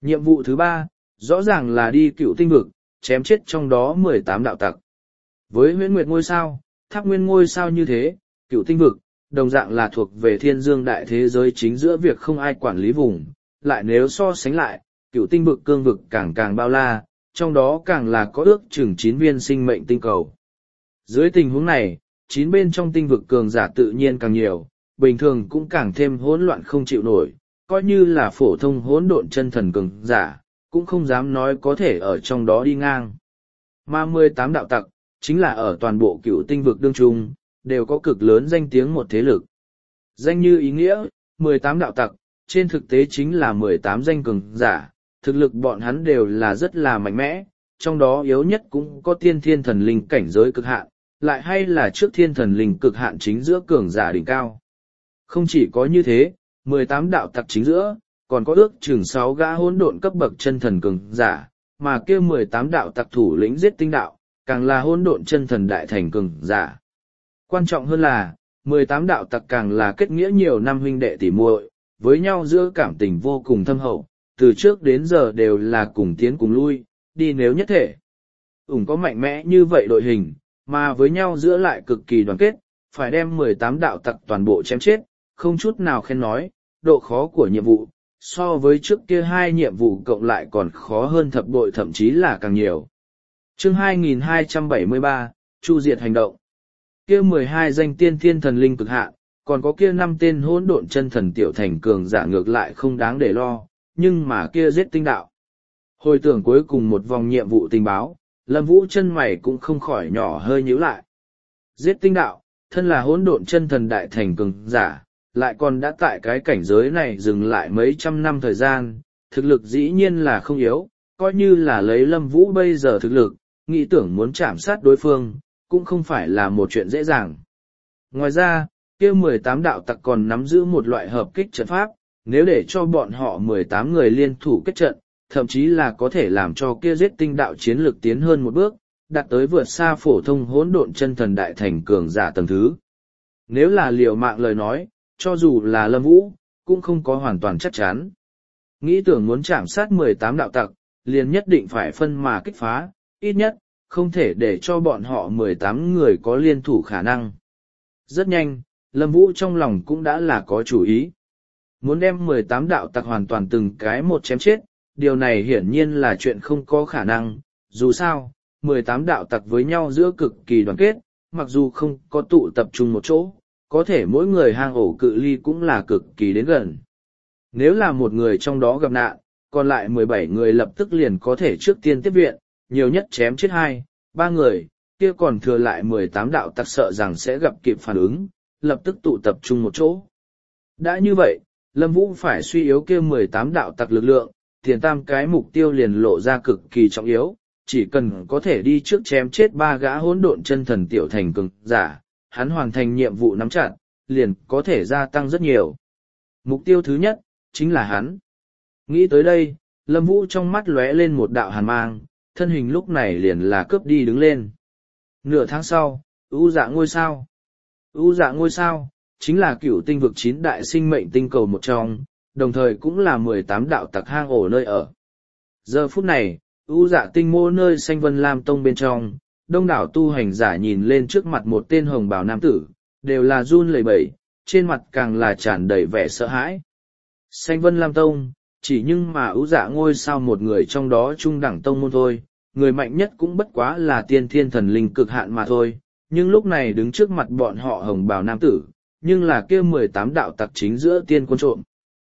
Nhiệm vụ thứ 3, rõ ràng là đi Cựu Tinh vực, chém chết trong đó 18 đạo tặc. Với Huyễn Nguyệt ngôi sao, Tháp Nguyên ngôi sao như thế, Cựu Tinh vực, đồng dạng là thuộc về thiên dương đại thế giới chính giữa việc không ai quản lý vùng, lại nếu so sánh lại, Cựu Tinh vực cương vực càng càng bao la, trong đó càng là có ước chừng 9 viên sinh mệnh tinh cầu. Dưới tình huống này, 9 bên trong tinh vực cường giả tự nhiên càng nhiều, bình thường cũng càng thêm hỗn loạn không chịu nổi, coi như là phổ thông hỗn độn chân thần cường giả, cũng không dám nói có thể ở trong đó đi ngang. Mà 18 đạo tặc, chính là ở toàn bộ Cựu Tinh vực đương trung, đều có cực lớn danh tiếng một thế lực. Danh như ý nghĩa, 18 đạo tặc, trên thực tế chính là 18 danh cường giả, thực lực bọn hắn đều là rất là mạnh mẽ, trong đó yếu nhất cũng có tiên thiên thần linh cảnh giới cực hạn, lại hay là trước thiên thần linh cực hạn chính giữa cường giả đỉnh cao. Không chỉ có như thế, 18 đạo tặc chính giữa, còn có ước chừng 6 gã hỗn độn cấp bậc chân thần cường giả, mà kia 18 đạo tặc thủ lĩnh giết tinh đạo, càng là hỗn độn chân thần đại thành cường giả. Quan trọng hơn là, 18 đạo tặc càng là kết nghĩa nhiều năm huynh đệ tỉ muội, với nhau giữa cảm tình vô cùng thâm hậu, từ trước đến giờ đều là cùng tiến cùng lui, đi nếu nhất thể. Có mạnh mẽ như vậy đội hình, mà với nhau giữa lại cực kỳ đoàn kết, phải đem 18 đạo tặc toàn bộ chém chết, không chút nào khen nói, độ khó của nhiệm vụ, so với trước kia 2 nhiệm vụ cộng lại còn khó hơn thập bội thậm chí là càng nhiều. Chương 2273, Chu diệt hành động. Kia 12 danh tiên thiên thần linh cực hạn, còn có kia 5 tên hỗn độn chân thần tiểu thành cường giả ngược lại không đáng để lo, nhưng mà kia giết tinh đạo. Hồi tưởng cuối cùng một vòng nhiệm vụ tình báo, Lâm Vũ chân mày cũng không khỏi nhỏ hơi nhíu lại. Giết tinh đạo, thân là hỗn độn chân thần đại thành cường giả, lại còn đã tại cái cảnh giới này dừng lại mấy trăm năm thời gian, thực lực dĩ nhiên là không yếu, coi như là lấy Lâm Vũ bây giờ thực lực, nghĩ tưởng muốn chạm sát đối phương, cũng không phải là một chuyện dễ dàng. Ngoài ra, kia 18 đạo tặc còn nắm giữ một loại hợp kích trận pháp, nếu để cho bọn họ 18 người liên thủ kết trận, thậm chí là có thể làm cho kia giết tinh đạo chiến lược tiến hơn một bước, đạt tới vượt xa phổ thông hỗn độn chân thần đại thành cường giả tầng thứ. Nếu là liều mạng lời nói, cho dù là Lâm Vũ, cũng không có hoàn toàn chắc chắn. Nghĩ tưởng muốn chạm sát 18 đạo tặc, liền nhất định phải phân mà kích phá, ít nhất, không thể để cho bọn họ 18 người có liên thủ khả năng. Rất nhanh, Lâm Vũ trong lòng cũng đã là có chủ ý. Muốn đem 18 đạo tặc hoàn toàn từng cái một chém chết, điều này hiển nhiên là chuyện không có khả năng, dù sao, 18 đạo tặc với nhau giữa cực kỳ đoàn kết, mặc dù không có tụ tập trung một chỗ, có thể mỗi người hang ổ cự ly cũng là cực kỳ đến gần. Nếu là một người trong đó gặp nạn, còn lại 17 người lập tức liền có thể trước tiên tiếp viện, nhiều nhất chém chết 2, 3 người, kia còn thừa lại 18 đạo tặc sợ rằng sẽ gặp kịp phản ứng, lập tức tụ tập trung một chỗ. Đã như vậy, Lâm Vũ phải suy yếu kia 18 đạo tặc lực lượng, tiền tam cái mục tiêu liền lộ ra cực kỳ trọng yếu, chỉ cần có thể đi trước chém chết 3 gã hỗn độn chân thần tiểu thành cường giả, hắn hoàn thành nhiệm vụ nắm chặt, liền có thể gia tăng rất nhiều. Mục tiêu thứ nhất, chính là hắn. Nghĩ tới đây, Lâm Vũ trong mắt lóe lên một đạo hàn mang, thân hình lúc này liền là cướp đi đứng lên. Nửa tháng sau, U Dạ ngôi sao. U Dạ ngôi sao, chính là Cựu Tinh vực 9 đại sinh mệnh tinh cầu một trong, đồng thời cũng là 18 đạo tặc hang ổ nơi ở. Giờ phút này, U Dạ tinh mô nơi Xanh Vân Lam Tông bên trong, đông đảo tu hành giả nhìn lên trước mặt một tên hồng bào nam tử, đều là run lẩy bẩy, trên mặt càng là tràn đầy vẻ sợ hãi. Xanh Vân Lam Tông, chỉ nhưng mà U Dạ ngôi sao một người trong đó trung đẳng tông môn thôi, người mạnh nhất cũng bất quá là tiên thiên thần linh cực hạn mà thôi, nhưng lúc này đứng trước mặt bọn họ hồng bào nam tử, nhưng là kia 18 đạo tặc chính giữa tiên quân trộm.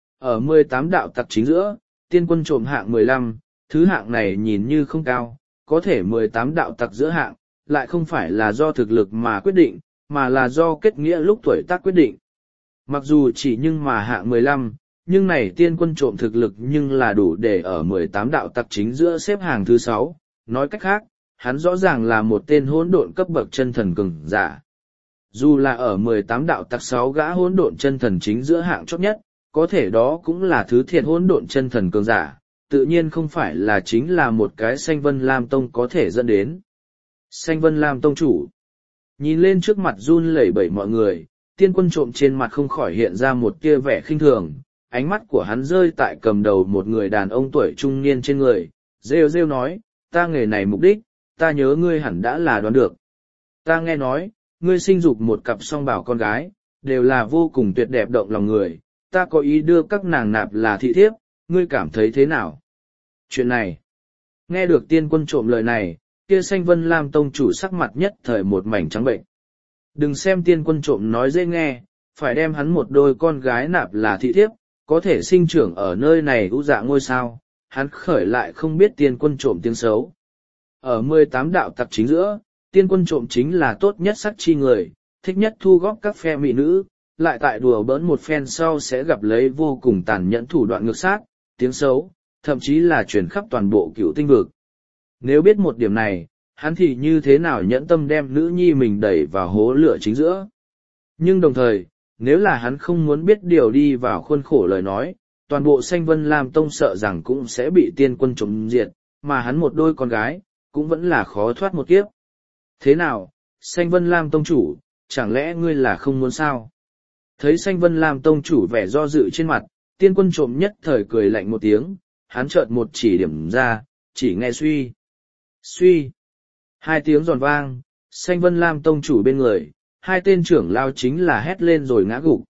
Ở 18 đạo tặc chính giữa, tiên quân trộm hạng 15, thứ hạng này nhìn như không cao, có thể 18 đạo tặc giữa hạng, lại không phải là do thực lực mà quyết định, mà là do kết nghĩa lúc tuổi tác quyết định. Mặc dù chỉ nhưng mà hạng 15, nhưng này tiên quân trộm thực lực nhưng là đủ để ở 18 đạo tặc chính giữa xếp hàng thứ 6, nói cách khác, hắn rõ ràng là một tên hỗn độn cấp bậc chân thần cường giả. Dù là ở 18 đạo tặc 6 gã hỗn độn chân thần chính giữa hạng chót nhất, có thể đó cũng là thứ thiệt hỗn độn chân thần cường giả, tự nhiên không phải là chính là một cái Xanh Vân Lam Tông có thể dẫn đến. Xanh Vân Lam Tông chủ, nhìn lên trước mặt run lẩy bẩy mọi người, tiên quân trộm trên mặt không khỏi hiện ra một tia vẻ khinh thường, ánh mắt của hắn rơi tại cầm đầu một người đàn ông tuổi trung niên trên người, rêu rêu nói, ta nghề này mục đích, ta nhớ ngươi hẳn đã là đoán được. Ta nghe nói, ngươi sinh dục một cặp song bảo con gái, đều là vô cùng tuyệt đẹp động lòng người, ta có ý đưa các nàng nạp là thị thiếp, ngươi cảm thấy thế nào? Chuyện này, nghe được Tiên Quân Trộm lời này, kia Xanh Vân Lam tông chủ sắc mặt nhất thời một mảnh trắng bệnh. Đừng xem Tiên Quân Trộm nói dễ nghe, phải đem hắn một đôi con gái nạp là thị thiếp, có thể sinh trưởng ở nơi này u dạ ngôi sao, hắn khởi lại không biết Tiên Quân Trộm tiếng xấu. Ở 18 đạo tặc chính giữa, Tiên Quân Trộm chính là tốt nhất sắc chi người, thích nhất thu góp các phe mỹ nữ, lại tại đùa bỡn một phen sau sẽ gặp lấy vô cùng tàn nhẫn thủ đoạn ngược sát, tiếng xấu, thậm chí là truyền khắp toàn bộ Cựu Tinh vực. Nếu biết một điểm này, hắn thì như thế nào nhẫn tâm đem nữ nhi mình đẩy vào hố lửa chính giữa. Nhưng đồng thời, nếu là hắn không muốn biết điều đi vào khuôn khổ lời nói, toàn bộ Xanh Vân Lam Tông sợ rằng cũng sẽ bị Tiên Quân Trộm diệt, mà hắn một đôi con gái, cũng vẫn là khó thoát một kiếp. Thế nào, Xanh Vân Lam Tông chủ, chẳng lẽ ngươi là không muốn sao? Thấy Xanh Vân Lam Tông chủ vẻ do dự trên mặt, Tiên Quân Trộm nhất thời cười lạnh một tiếng, hắn chợt một chỉ điểm ra, chỉ nghe suy. Suy. Hai tiếng giòn vang, Xanh Vân Lam Tông chủ bên người, hai tên trưởng lao chính là hét lên rồi ngã gục.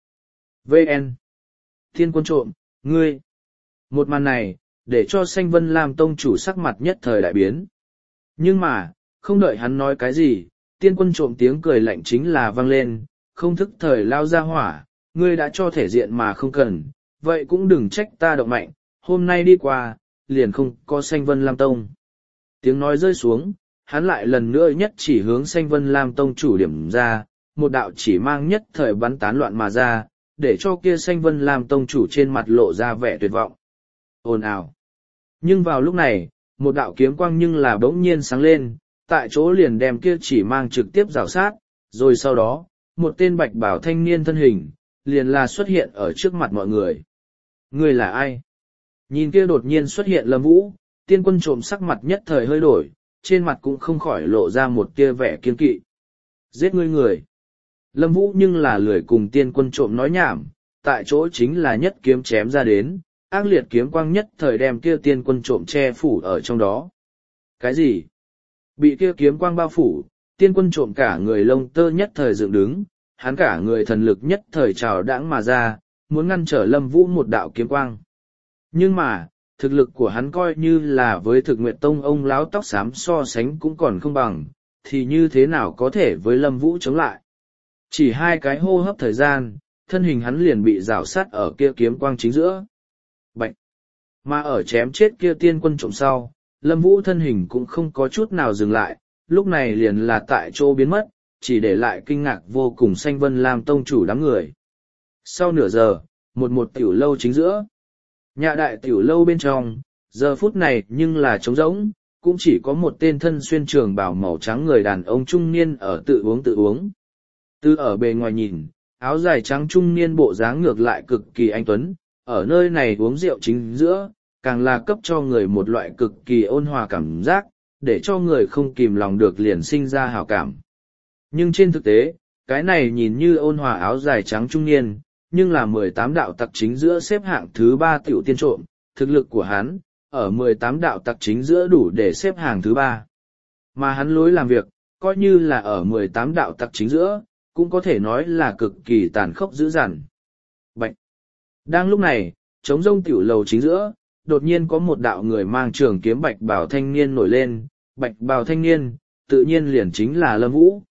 VN. Tiên Quân Trộm, ngươi. Một màn này, để cho Xanh Vân Lam Tông chủ sắc mặt nhất thời đại biến. Nhưng mà, không đợi hắn nói cái gì, Tiên Quân Trộm tiếng cười lạnh chính là vang lên, không thức thời lao ra hỏa, ngươi đã cho thể diện mà không cần, vậy cũng đừng trách ta động mạnh, hôm nay đi qua, liền không có Xanh Vân Lam Tông. Tiếng nói rơi xuống, hắn lại lần nữa nhất chỉ hướng Xanh Vân Lam Tông chủ điểm ra, một đạo chỉ mang nhất thời bắn tán loạn mà ra, để cho kia Xanh Vân Lam Tông chủ trên mặt lộ ra vẻ tuyệt vọng. Ồn ào. Nhưng vào lúc này, một đạo kiếm quang nhưng là bỗng nhiên sáng lên, tại chỗ liền đem kia chỉ mang trực tiếp rào sát, rồi sau đó, một tên bạch bảo thanh niên thân hình, liền là xuất hiện ở trước mặt mọi người. Người là ai? Nhìn kia đột nhiên xuất hiện Lâm Vũ, Tiên Quân Trộm sắc mặt nhất thời hơi đổi, trên mặt cũng không khỏi lộ ra một tia vẻ kiên kỵ. Giết ngươi người. Lâm Vũ nhưng là lười cùng Tiên Quân Trộm nói nhảm, tại chỗ chính là nhất kiếm chém ra đến, ác liệt kiếm quang nhất thời đem kia Tiên Quân Trộm che phủ ở trong đó. Cái gì? Bị kia kiếm quang bao phủ, Tiên Quân Trộm cả người lông tơ nhất thời dựng đứng, hắn cả người thần lực nhất thời trào đãng mà ra, muốn ngăn trở Lâm Vũ một đạo kiếm quang. Nhưng mà, thực lực của hắn coi như là với Thực Nguyệt Tông ông láo tóc xám so sánh cũng còn không bằng, thì như thế nào có thể với Lâm Vũ chống lại. Chỉ hai cái hô hấp thời gian, thân hình hắn liền bị rào sát ở kia kiếm quang chính giữa. Bạch! Mà ở chém chết kia Tiên Quân Trộm sau, Lâm Vũ thân hình cũng không có chút nào dừng lại, lúc này liền là tại chỗ biến mất, chỉ để lại kinh ngạc vô cùng Xanh Vân Lam Tông chủ đám người. Sau nửa giờ, một tiểu lâu chính giữa. Nhà đại tiểu lâu bên trong, giờ phút này nhưng là trống rỗng, cũng chỉ có một tên thân xuyên trường bào màu trắng người đàn ông trung niên ở tự uống. Từ ở bề ngoài nhìn, áo dài trắng trung niên bộ dáng ngược lại cực kỳ anh tuấn, ở nơi này uống rượu chính giữa, càng là cấp cho người một loại cực kỳ ôn hòa cảm giác, để cho người không kìm lòng được liền sinh ra hảo cảm. Nhưng trên thực tế, cái này nhìn như ôn hòa áo dài trắng trung niên, nhưng là 18 đạo tặc chính giữa xếp hạng thứ 3 tiểu tiên trộm, thực lực của hắn, ở 18 đạo tặc chính giữa đủ để xếp hạng thứ 3. Mà hắn lối làm việc, coi như là ở 18 đạo tặc chính giữa, cũng có thể nói là cực kỳ tàn khốc dữ dằn. Bạch! Đang lúc này, trống rông tiểu lầu chính giữa, đột nhiên có một đạo người mang trường kiếm bạch bào thanh niên nổi lên, bạch bào thanh niên, tự nhiên liền chính là Lâm Vũ.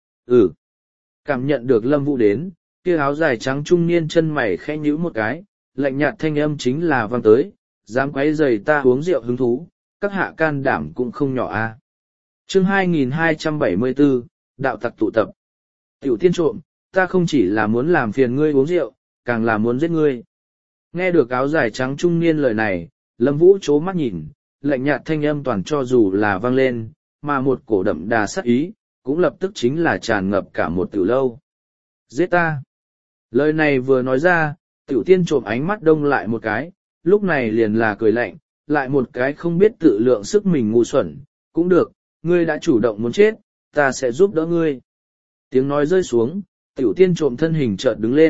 Cảm nhận được Lâm Vũ đến, kia áo dài trắng trung niên chân mày khẽ nhíu một cái, lạnh nhạt thanh âm chính là vang tới, dám quấy rầy ta uống rượu hứng thú, các hạ can đảm cũng không nhỏ a. Chương 2274, đạo tặc tụ tập. Tiểu tiên trộm, ta không chỉ là muốn làm phiền ngươi uống rượu, càng là muốn giết ngươi. Nghe được áo dài trắng trung niên lời này, Lâm Vũ chố mắt nhìn, lạnh nhạt thanh âm toàn cho dù là vang lên, mà một cổ đậm đà sát ý, cũng lập tức chính là tràn ngập cả một tiểu lâu. Giết ta! Lời này vừa nói ra, tiểu tiên trộm ánh mắt đông lại một cái, lúc này liền là cười lạnh, lại một cái không biết tự lượng sức mình ngu xuẩn, cũng được, ngươi đã chủ động muốn chết, ta sẽ giúp đỡ ngươi. Tiếng nói rơi xuống, tiểu tiên trộm thân hình chợt đứng lên,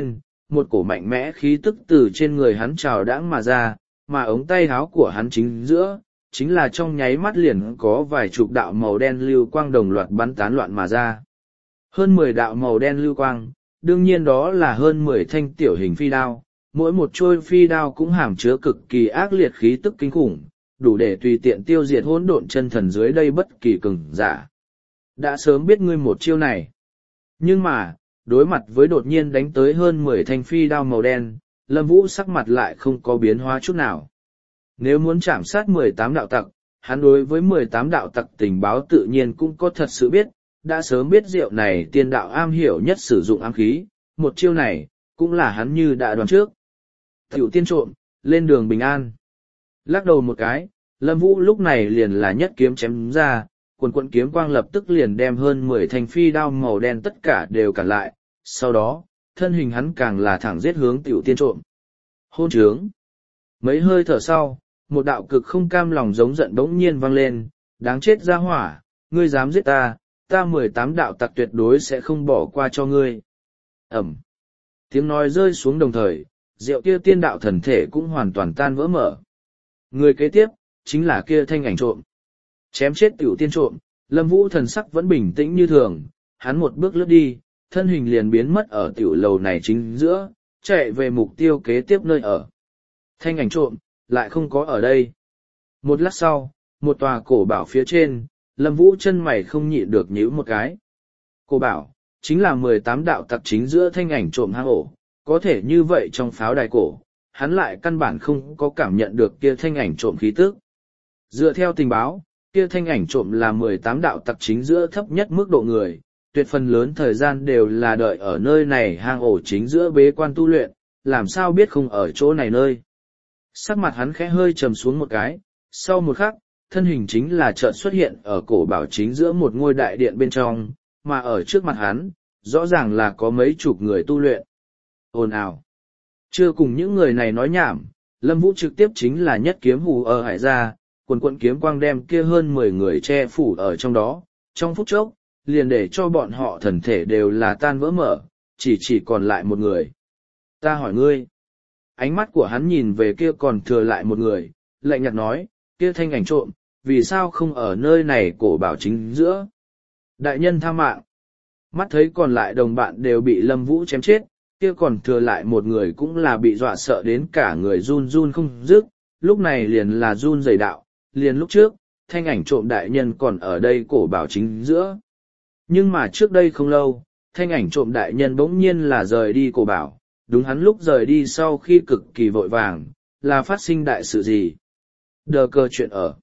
một cổ mạnh mẽ khí tức từ trên người hắn trào đãng mà ra, mà ống tay áo của hắn chính giữa, chính là trong nháy mắt liền có vài chục đạo màu đen lưu quang đồng loạt bắn tán loạn mà ra. Hơn 10 đạo màu đen lưu quang, đương nhiên đó là hơn 10 thanh tiểu hình phi đao, mỗi một trôi phi đao cũng hàm chứa cực kỳ ác liệt khí tức kinh khủng, đủ để tùy tiện tiêu diệt hỗn độn chân thần dưới đây bất kỳ cường giả. Đã sớm biết ngươi một chiêu này. Nhưng mà, đối mặt với đột nhiên đánh tới hơn 10 thanh phi đao màu đen, Lâm Vũ sắc mặt lại không có biến hóa chút nào. Nếu muốn chạm sát 18 đạo tặc, hắn đối với 18 đạo tặc tình báo tự nhiên cũng có thật sự biết, đã sớm biết diệu này tiên đạo am hiểu nhất sử dụng ám khí, một chiêu này, cũng là hắn như đã đoán trước. Tiểu tiên trộm, lên đường bình an. Lắc đầu một cái, Lâm Vũ lúc này liền là nhất kiếm chém ra, quần quận kiếm quang lập tức liền đem hơn 10 thanh phi đao màu đen tất cả đều cản lại, sau đó, thân hình hắn càng là thẳng giết hướng tiểu tiên trộm. Hôn trướng. Mấy hơi thở sau, một đạo cực không cam lòng giống giận bỗng nhiên vang lên, đáng chết ra hỏa, ngươi dám giết ta, ta 18 đạo tặc tuyệt đối sẽ không bỏ qua cho ngươi. Ẩm. Tiếng nói rơi xuống đồng thời, diệu kia tiên đạo thần thể cũng hoàn toàn tan vỡ mở. Người kế tiếp, chính là kia thanh ảnh trộm. Chém chết tiểu tiên trộm, Lâm Vũ thần sắc vẫn bình tĩnh như thường, hắn một bước lướt đi, thân hình liền biến mất ở tiểu lầu này chính giữa, chạy về mục tiêu kế tiếp nơi ở. Thanh ảnh trộm, lại không có ở đây. Một lát sau, một tòa cổ bảo phía trên, Lâm Vũ chân mày không nhịn được nhíu một cái. Cổ bảo, chính là 18 đạo tặc chính giữa thanh ảnh trộm hang ổ, có thể như vậy trong pháo đài cổ, hắn lại căn bản không có cảm nhận được kia thanh ảnh trộm khí tức. Dựa theo tình báo, kia thanh ảnh trộm là 18 đạo tặc chính giữa thấp nhất mức độ người, tuyệt phần lớn thời gian đều là đợi ở nơi này hang ổ chính giữa bế quan tu luyện, làm sao biết không ở chỗ này nơi. Sắc mặt hắn khẽ hơi trầm xuống một cái, sau một khắc, thân hình chính là chợt xuất hiện ở cổ bảo chính giữa một ngôi đại điện bên trong, mà ở trước mặt hắn, rõ ràng là có mấy chục người tu luyện. Ồn ào. Chưa cùng những người này nói nhảm, Lâm Vũ trực tiếp chính là nhất kiếm hù ở hải ra, quần quận kiếm quang đem kia hơn 10 người che phủ ở trong đó, trong phút chốc, liền để cho bọn họ thần thể đều là tan vỡ mở, chỉ còn lại một người. Ta hỏi ngươi. Ánh mắt của hắn nhìn về kia còn thừa lại một người, lạnh nhạt nói, kia thanh ảnh trộm, vì sao không ở nơi này cổ bảo chính giữa. Đại nhân tha mạng. Mắt thấy còn lại đồng bạn đều bị Lâm Vũ chém chết, kia còn thừa lại một người cũng là bị dọa sợ đến cả người run run không dứt, lúc này liền là run rẩy đạo, liền lúc trước, thanh ảnh trộm đại nhân còn ở đây cổ bảo chính giữa. Nhưng mà trước đây không lâu, thanh ảnh trộm đại nhân bỗng nhiên là rời đi cổ bảo, đúng hắn lúc rời đi sau khi cực kỳ vội vàng, là phát sinh đại sự gì? Đờ cơ chuyện ở.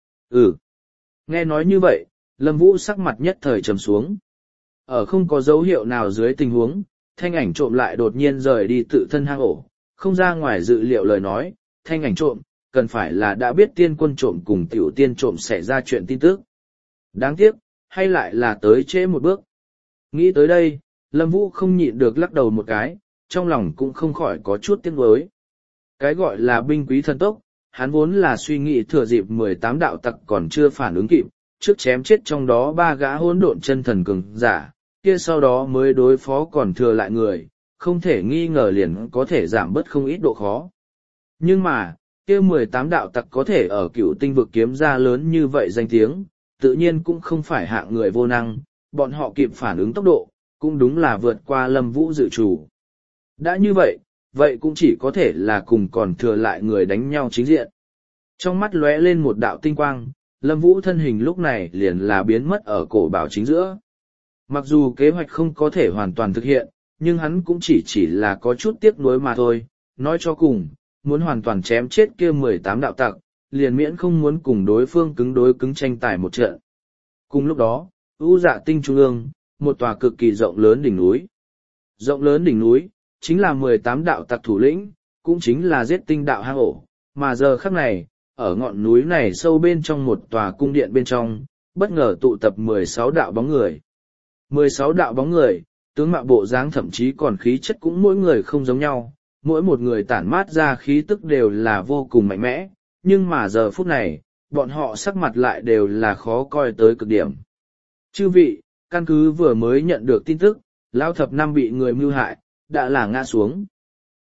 Nghe nói như vậy, Lâm Vũ sắc mặt nhất thời trầm xuống. Ở không có dấu hiệu nào dưới tình huống, thanh ảnh trộm lại đột nhiên rời đi tự thân hang ổ, không ra ngoài dự liệu lời nói, thanh ảnh trộm, cần phải là đã biết tiên quân trộm cùng tiểu tiên trộm xảy ra chuyện tin tức. Đáng tiếc, hay lại là tới trễ một bước. Nghĩ tới đây, Lâm Vũ không nhịn được lắc đầu một cái, trong lòng cũng không khỏi có chút tiếc nuối. Cái gọi là binh quý thần tốc, hắn vốn là suy nghĩ thừa dịp 18 đạo tặc còn chưa phản ứng kịp, trước chém chết trong đó 3 gã hỗn độn chân thần cường giả, kia sau đó mới đối phó còn thừa lại người, không thể nghi ngờ liền có thể giảm bớt không ít độ khó. Nhưng mà, kia 18 đạo tặc có thể ở Cửu Tinh vực kiếm ra lớn như vậy danh tiếng, tự nhiên cũng không phải hạng người vô năng, bọn họ kịp phản ứng tốc độ, cũng đúng là vượt qua Lâm Vũ dự chủ. Đã như vậy, vậy cũng chỉ có thể là cùng còn thừa lại người đánh nhau chính diện. Trong mắt lóe lên một đạo tinh quang, Lâm Vũ thân hình lúc này liền là biến mất ở cổ bảo chính giữa. Mặc dù kế hoạch không có thể hoàn toàn thực hiện, nhưng hắn cũng chỉ là có chút tiếc nuối mà thôi. Nói cho cùng, muốn hoàn toàn chém chết kia 18 đạo tặc, liền miễn không muốn cùng đối phương cứng đối cứng tranh tài một trận. Cùng lúc đó, U Dạ Tinh trung ương, một tòa cực kỳ rộng lớn đỉnh núi. Rộng lớn đỉnh núi, chính là 18 đạo tặc thủ lĩnh, cũng chính là giết tinh đạo hang ổ, mà giờ khắc này, ở ngọn núi này sâu bên trong một tòa cung điện bên trong, bất ngờ tụ tập 16 đạo bóng người. 16 đạo bóng người, tướng mạo bộ dáng thậm chí còn khí chất cũng mỗi người không giống nhau, mỗi một người tản mát ra khí tức đều là vô cùng mạnh mẽ, nhưng mà giờ phút này, bọn họ sắc mặt lại đều là khó coi tới cực điểm. Chư vị, căn cứ vừa mới nhận được tin tức, Lão Thập Năm bị người mưu hại, đã là ngã xuống.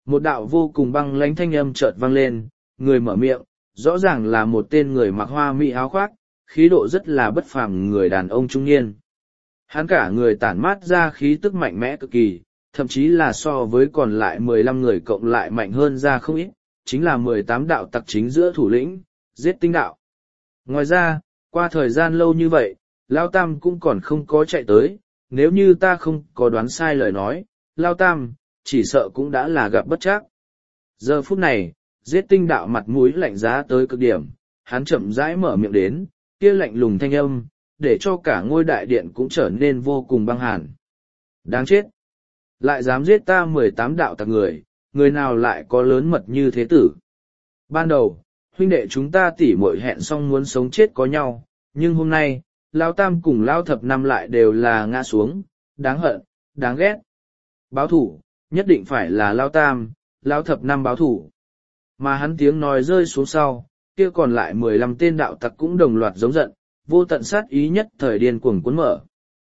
Một đạo vô cùng băng lãnh thanh âm chợt vang lên, người mở miệng, rõ ràng là một tên người mặc hoa mỹ áo khoác, khí độ rất là bất phàm người đàn ông trung niên. Hắn cả người tản mát ra khí tức mạnh mẽ cực kỳ, thậm chí là so với còn lại 15 người cộng lại mạnh hơn ra không ít, chính là 18 đạo tặc chính giữa thủ lĩnh, giết tinh đạo. Ngoài ra, qua thời gian lâu như vậy, Lao Tam cũng còn không có chạy tới, nếu như ta không có đoán sai lời nói, Lao Tam, chỉ sợ cũng đã là gặp bất trắc. Giờ phút này, giết tinh đạo mặt mũi lạnh giá tới cực điểm, hắn chậm rãi mở miệng đến, kia lạnh lùng thanh âm, để cho cả ngôi đại điện cũng trở nên vô cùng băng hàn. Đáng chết! Lại dám giết ta 18 đạo tặc người, người nào lại có lớn mật như thế tử? Ban đầu, huynh đệ chúng ta tỉ muội hẹn xong muốn sống chết có nhau, nhưng hôm nay, Lao Tam cùng Lao Thập Năm lại đều là ngã xuống, đáng hận, đáng ghét. Báo thủ, nhất định phải là Lao Tam, Lao Thập Năm báo thủ. Mà hắn tiếng nói rơi xuống sau, kia còn lại 15 tên đạo tặc cũng đồng loạt giống giận, vô tận sát ý nhất thời điên cuồng cuốn mở.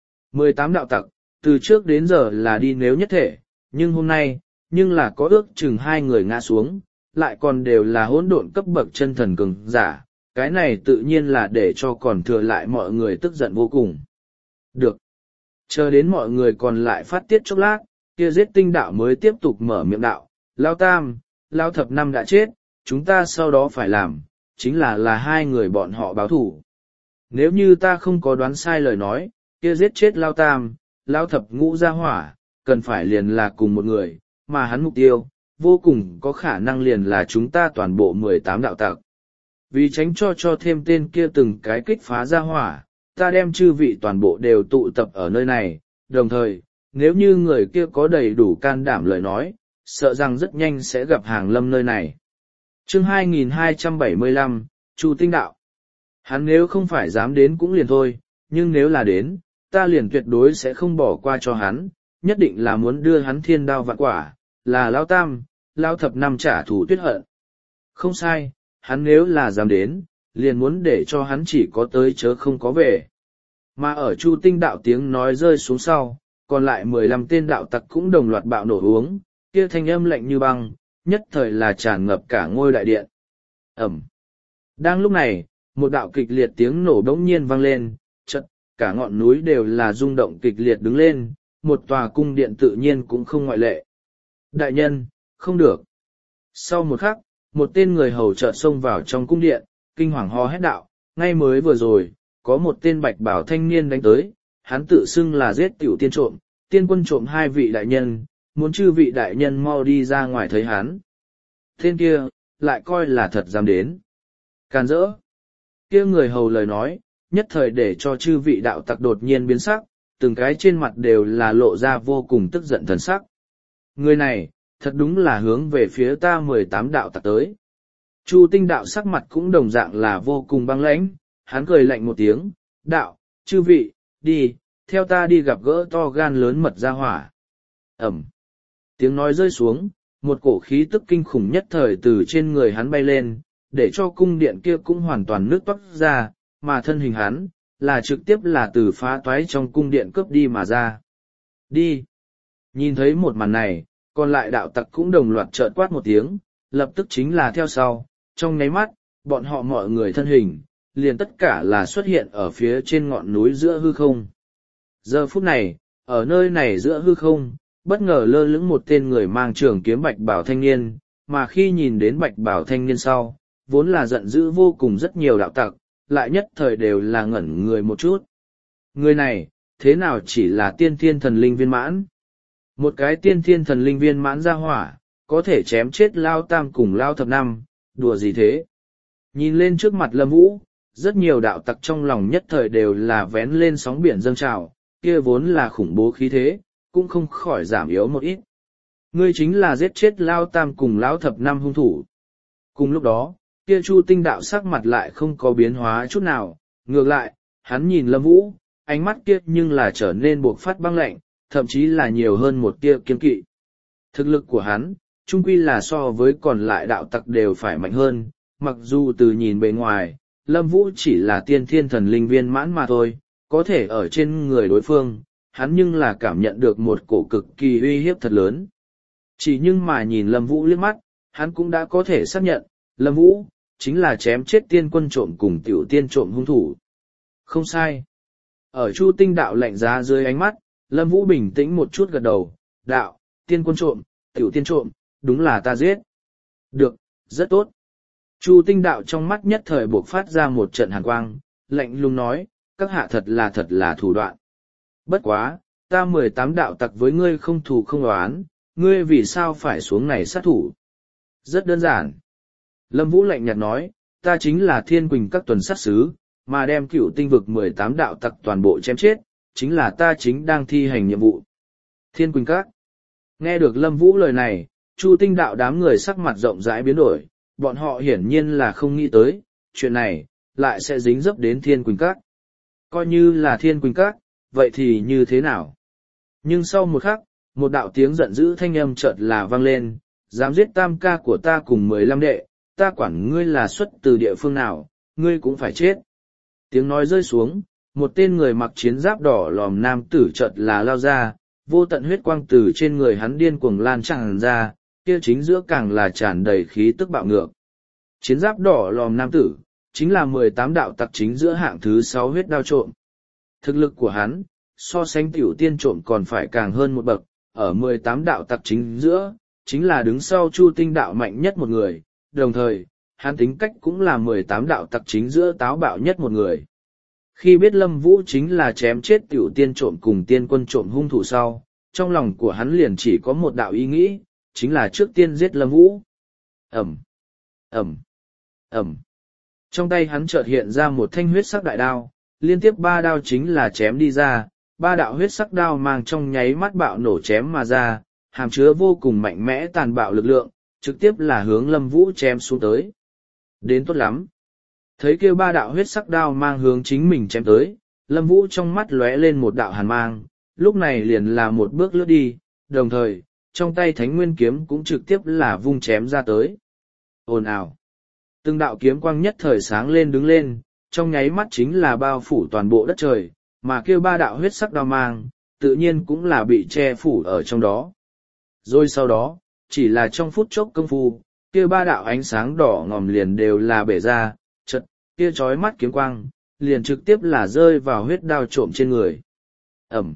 18 đạo tặc, từ trước đến giờ là đi nếu nhất thể, nhưng hôm nay, nhưng là có ước chừng 2 người ngã xuống, lại còn đều là hỗn độn cấp bậc chân thần cường giả, cái này tự nhiên là để cho còn thừa lại mọi người tức giận vô cùng. Được. Chờ đến mọi người còn lại phát tiết chốc lát, kia giết tinh đạo mới tiếp tục mở miệng đạo, Lao Tam, Lao Thập Năm đã chết, chúng ta sau đó phải làm, chính là 2 người bọn họ báo thủ. Nếu như ta không có đoán sai lời nói, kia giết chết Lao Tam, Lao Thập Ngũ ra hỏa, cần phải liền là cùng một người, mà hắn mục tiêu, vô cùng có khả năng liền là chúng ta toàn bộ 18 đạo tặc. Vì tránh cho thêm tên kia từng cái kích phá ra hỏa, ta đem chư vị toàn bộ đều tụ tập ở nơi này, đồng thời, nếu như người kia có đầy đủ can đảm lời nói, sợ rằng rất nhanh sẽ gặp hàng lâm nơi này. Chương 2275, Chu Tinh Đạo. Hắn nếu không phải dám đến cũng liền thôi, nhưng nếu là đến, ta liền tuyệt đối sẽ không bỏ qua cho hắn, nhất định là muốn đưa hắn thiên đao vạn quả, là Lao Tam, Lao Thập Năm trả thù tuyết hận. Không sai, hắn nếu là dám đến, liền muốn để cho hắn chỉ có tới chớ không có về. Mà ở Chu Tinh Đạo tiếng nói rơi xuống sau, còn lại 15 tên đạo tặc cũng đồng loạt bạo nổ uống, kia thanh âm lạnh như băng, nhất thời là tràn ngập cả ngôi đại điện. Ẩm. Đang lúc này, một đạo kịch liệt tiếng nổ đống nhiên vang lên, chợt cả ngọn núi đều là rung động kịch liệt đứng lên, một tòa cung điện tự nhiên cũng không ngoại lệ. Đại nhân, không được. Sau một khắc, một tên người hầu chợt xông vào trong cung điện, kinh hoàng ho hét đạo, ngay mới vừa rồi, có một tên bạch bảo thanh niên đánh tới, hắn tự xưng là giết tiểu tiên trộm, tiên quân trộm 2 vị đại nhân, muốn chư vị đại nhân mau đi ra ngoài thấy hắn. Tên kia, lại coi là thật dám đến. Càn rỡ. Kia người hầu lời nói, nhất thời để cho chư vị đạo tặc đột nhiên biến sắc, từng cái trên mặt đều là lộ ra vô cùng tức giận thần sắc. Người này, thật đúng là hướng về phía ta 18 đạo tặc tới. Chu Tinh Đạo sắc mặt cũng đồng dạng là vô cùng băng lãnh, hắn cười lạnh một tiếng, đạo, chư vị, đi, theo ta đi gặp gỡ to gan lớn mật ra hỏa. Ẩm. Tiếng nói rơi xuống, một cổ khí tức kinh khủng nhất thời từ trên người hắn bay lên, để cho cung điện kia cũng hoàn toàn nước toát ra, mà thân hình hắn, là trực tiếp là từ phá toái trong cung điện cướp đi mà ra. Đi! Nhìn thấy một màn này, còn lại đạo tặc cũng đồng loạt trợn quát một tiếng, lập tức chính là theo sau, trong nháy mắt, bọn họ mọi người thân hình, liền tất cả là xuất hiện ở phía trên ngọn núi giữa hư không. Giờ phút này, ở nơi này giữa hư không, bất ngờ lơ lửng một tên người mang trường kiếm bạch bảo thanh niên, mà khi nhìn đến bạch bảo thanh niên sau, vốn là giận dữ vô cùng rất nhiều đạo tặc, lại nhất thời đều là ngẩn người một chút. Người này, thế nào chỉ là tiên thiên thần linh viên mãn? Một cái tiên thiên thần linh viên mãn ra hỏa, có thể chém chết Lao Tam cùng Lao Thập Năm, đùa gì thế? Nhìn lên trước mặt Lâm Vũ, rất nhiều đạo tặc trong lòng nhất thời đều là vén lên sóng biển dâng trào, kia vốn là khủng bố khí thế, cũng không khỏi giảm yếu một ít. Ngươi chính là giết chết Lao Tam cùng Lao Thập Năm hung thủ. Cùng lúc đó, kia Chu Tinh Đạo sắc mặt lại không có biến hóa chút nào, ngược lại, hắn nhìn Lâm Vũ, ánh mắt kia nhưng là trở nên buộc phát băng lạnh, thậm chí là nhiều hơn một tia kiên kỵ. Thực lực của hắn, chung quy là so với còn lại đạo tặc đều phải mạnh hơn, mặc dù từ nhìn bề ngoài, Lâm Vũ chỉ là tiên thiên thần linh viên mãn mà thôi, có thể ở trên người đối phương, hắn nhưng là cảm nhận được một cổ cực kỳ uy hiếp thật lớn. Chỉ nhưng mà nhìn Lâm Vũ liếc mắt, hắn cũng đã có thể xác nhận, Lâm Vũ, chính là chém chết tiên quân trộm cùng tiểu tiên trộm hung thủ. Không sai. Ở Chu Tinh Đạo lạnh giá dưới ánh mắt, Lâm Vũ bình tĩnh một chút gật đầu, đạo, tiên quân trộm, tiểu tiên trộm, đúng là ta giết. Được, rất tốt. Chu Tinh Đạo trong mắt nhất thời buộc phát ra một trận hàn quang, lạnh lùng nói, các hạ thật là thủ đoạn. Bất quá, ta 18 đạo tặc với ngươi không thù không oán, ngươi vì sao phải xuống này sát thủ? Rất đơn giản. Lâm Vũ lạnh nhạt nói, ta chính là Thiên Quỳnh các tuần sát sứ, mà đem Cựu Tinh vực 18 đạo tặc toàn bộ chém chết, chính là ta chính đang thi hành nhiệm vụ. Thiên Quỳnh các. Nghe được Lâm Vũ lời này, Chu Tinh Đạo đám người sắc mặt rộng rãi biến đổi, bọn họ hiển nhiên là không nghĩ tới, chuyện này, lại sẽ dính dấp đến Thiên Quỳnh các. Coi như là Thiên Quỳnh các, vậy thì như thế nào? Nhưng sau một khắc, một đạo tiếng giận dữ thanh âm chợt là vang lên, dám giết tam ca của ta cùng 15 đệ, ta quản ngươi là xuất từ địa phương nào, ngươi cũng phải chết. Tiếng nói rơi xuống, một tên người mặc chiến giáp đỏ lòm nam tử chợt là lao ra, vô tận huyết quang từ trên người hắn điên cuồng lan tràn ra, kia chính giữa càng là tràn đầy khí tức bạo ngược. Chiến giáp đỏ lòm nam tử, chính là 18 đạo tặc chính giữa hạng thứ 6 huyết đao trộm. Thực lực của hắn, so sánh tiểu tiên trộm còn phải càng hơn một bậc, ở 18 đạo tặc chính giữa, chính là đứng sau Chu Tinh Đạo mạnh nhất một người, đồng thời, hắn tính cách cũng là 18 đạo tặc chính giữa táo bạo nhất một người. Khi biết Lâm Vũ chính là chém chết tiểu tiên trộm cùng tiên quân trộm hung thủ sau, trong lòng của hắn liền chỉ có một đạo ý nghĩ, chính là trước tiên giết Lâm Vũ. Ẩm, Ẩm, Ẩm. Trong tay hắn chợt hiện ra một thanh huyết sắc đại đao, liên tiếp 3 đao chính là chém đi ra, 3 đạo huyết sắc đao mang trong nháy mắt bạo nổ chém mà ra, hàm chứa vô cùng mạnh mẽ tàn bạo lực lượng, trực tiếp là hướng Lâm Vũ chém xuống tới. Đến tốt lắm. Thấy kêu 3 đạo huyết sắc đao mang hướng chính mình chém tới, Lâm Vũ trong mắt lóe lên một đạo hàn mang, lúc này liền là một bước lướt đi, đồng thời, trong tay Thánh Nguyên kiếm cũng trực tiếp là vung chém ra tới. Ồn ào. Từng đạo kiếm quang nhất thời sáng lên đứng lên, trong nháy mắt chính là bao phủ toàn bộ đất trời, mà kêu 3 đạo huyết sắc đao mang, tự nhiên cũng là bị che phủ ở trong đó. Rồi sau đó, chỉ là trong phút chốc công phu, kia 3 đạo ánh sáng đỏ ngòm liền đều là bể ra, chật, kia chói mắt kiếm quang, liền trực tiếp là rơi vào huyết đao trộm trên người. Ẩm.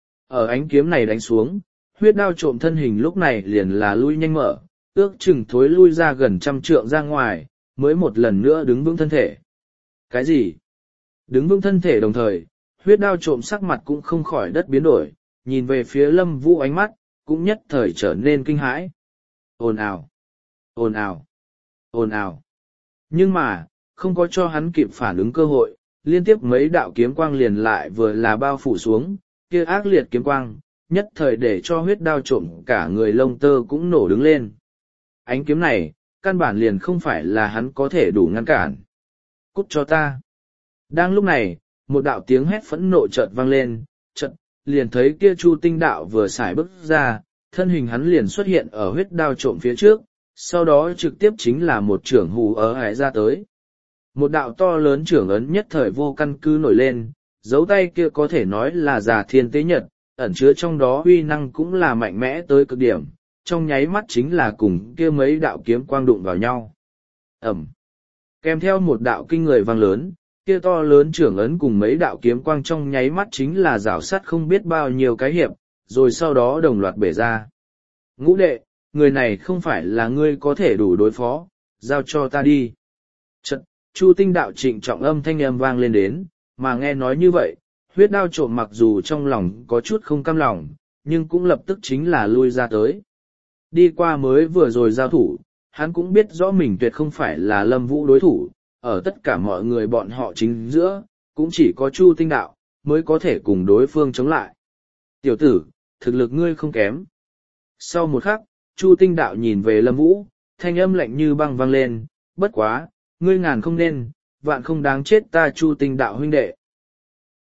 Ở ánh kiếm này đánh xuống, huyết đao trộm thân hình lúc này liền là lui nhanh mở, ước chừng thối lui ra gần 100 trượng ra ngoài, mới một lần nữa đứng vững thân thể. Cái gì? Đứng vững thân thể đồng thời, huyết đao trộm sắc mặt cũng không khỏi đất biến đổi, nhìn về phía Lâm Vũ ánh mắt, cũng nhất thời trở nên kinh hãi. Ồn ào, ồn ào, ồn ào. Nhưng mà, không có cho hắn kịp phản ứng cơ hội, liên tiếp mấy đạo kiếm quang liền lại vừa là bao phủ xuống, kia ác liệt kiếm quang, nhất thời để cho huyết đao trộm cả người lông tơ cũng nổ đứng lên. Ánh kiếm này, căn bản liền không phải là hắn có thể đủ ngăn cản. Cút cho ta. Đang lúc này, một đạo tiếng hét phẫn nộ chợt vang lên, chợt liền thấy kia Chu Tinh Đạo vừa xài bước ra, thân hình hắn liền xuất hiện ở huyết đao trộm phía trước, sau đó trực tiếp chính là một trưởng hù ở hải ra tới. Một đạo to lớn trưởng ấn nhất thời vô căn cứ nổi lên, dấu tay kia có thể nói là già thiên tế nhật, ẩn chứa trong đó uy năng cũng là mạnh mẽ tới cực điểm, trong nháy mắt chính là cùng kia mấy đạo kiếm quang đụng vào nhau. Ẩm. Kèm theo một đạo kinh người vang lớn, kia to lớn trưởng ấn cùng mấy đạo kiếm quang trong nháy mắt chính là rảo sát không biết bao nhiêu cái hiệp, rồi sau đó đồng loạt bể ra. Ngũ đệ, người này không phải là ngươi có thể đủ đối phó, giao cho ta đi. Chật, Chu Tinh Đạo trịnh trọng âm thanh âm vang lên đến, mà nghe nói như vậy, huyết đao trộm mặc dù trong lòng có chút không cam lòng, nhưng cũng lập tức chính là lui ra tới. Đi qua mới vừa rồi giao thủ, hắn cũng biết rõ mình tuyệt không phải là Lâm Vũ đối thủ, ở tất cả mọi người bọn họ chính giữa, cũng chỉ có Chu Tinh Đạo, mới có thể cùng đối phương chống lại. Tiểu tử, thực lực ngươi không kém. Sau một khắc, Chu Tinh Đạo nhìn về Lâm Vũ, thanh âm lạnh như băng vang lên, bất quá, ngươi ngàn không nên, vạn không đáng chết ta Chu Tinh Đạo huynh đệ.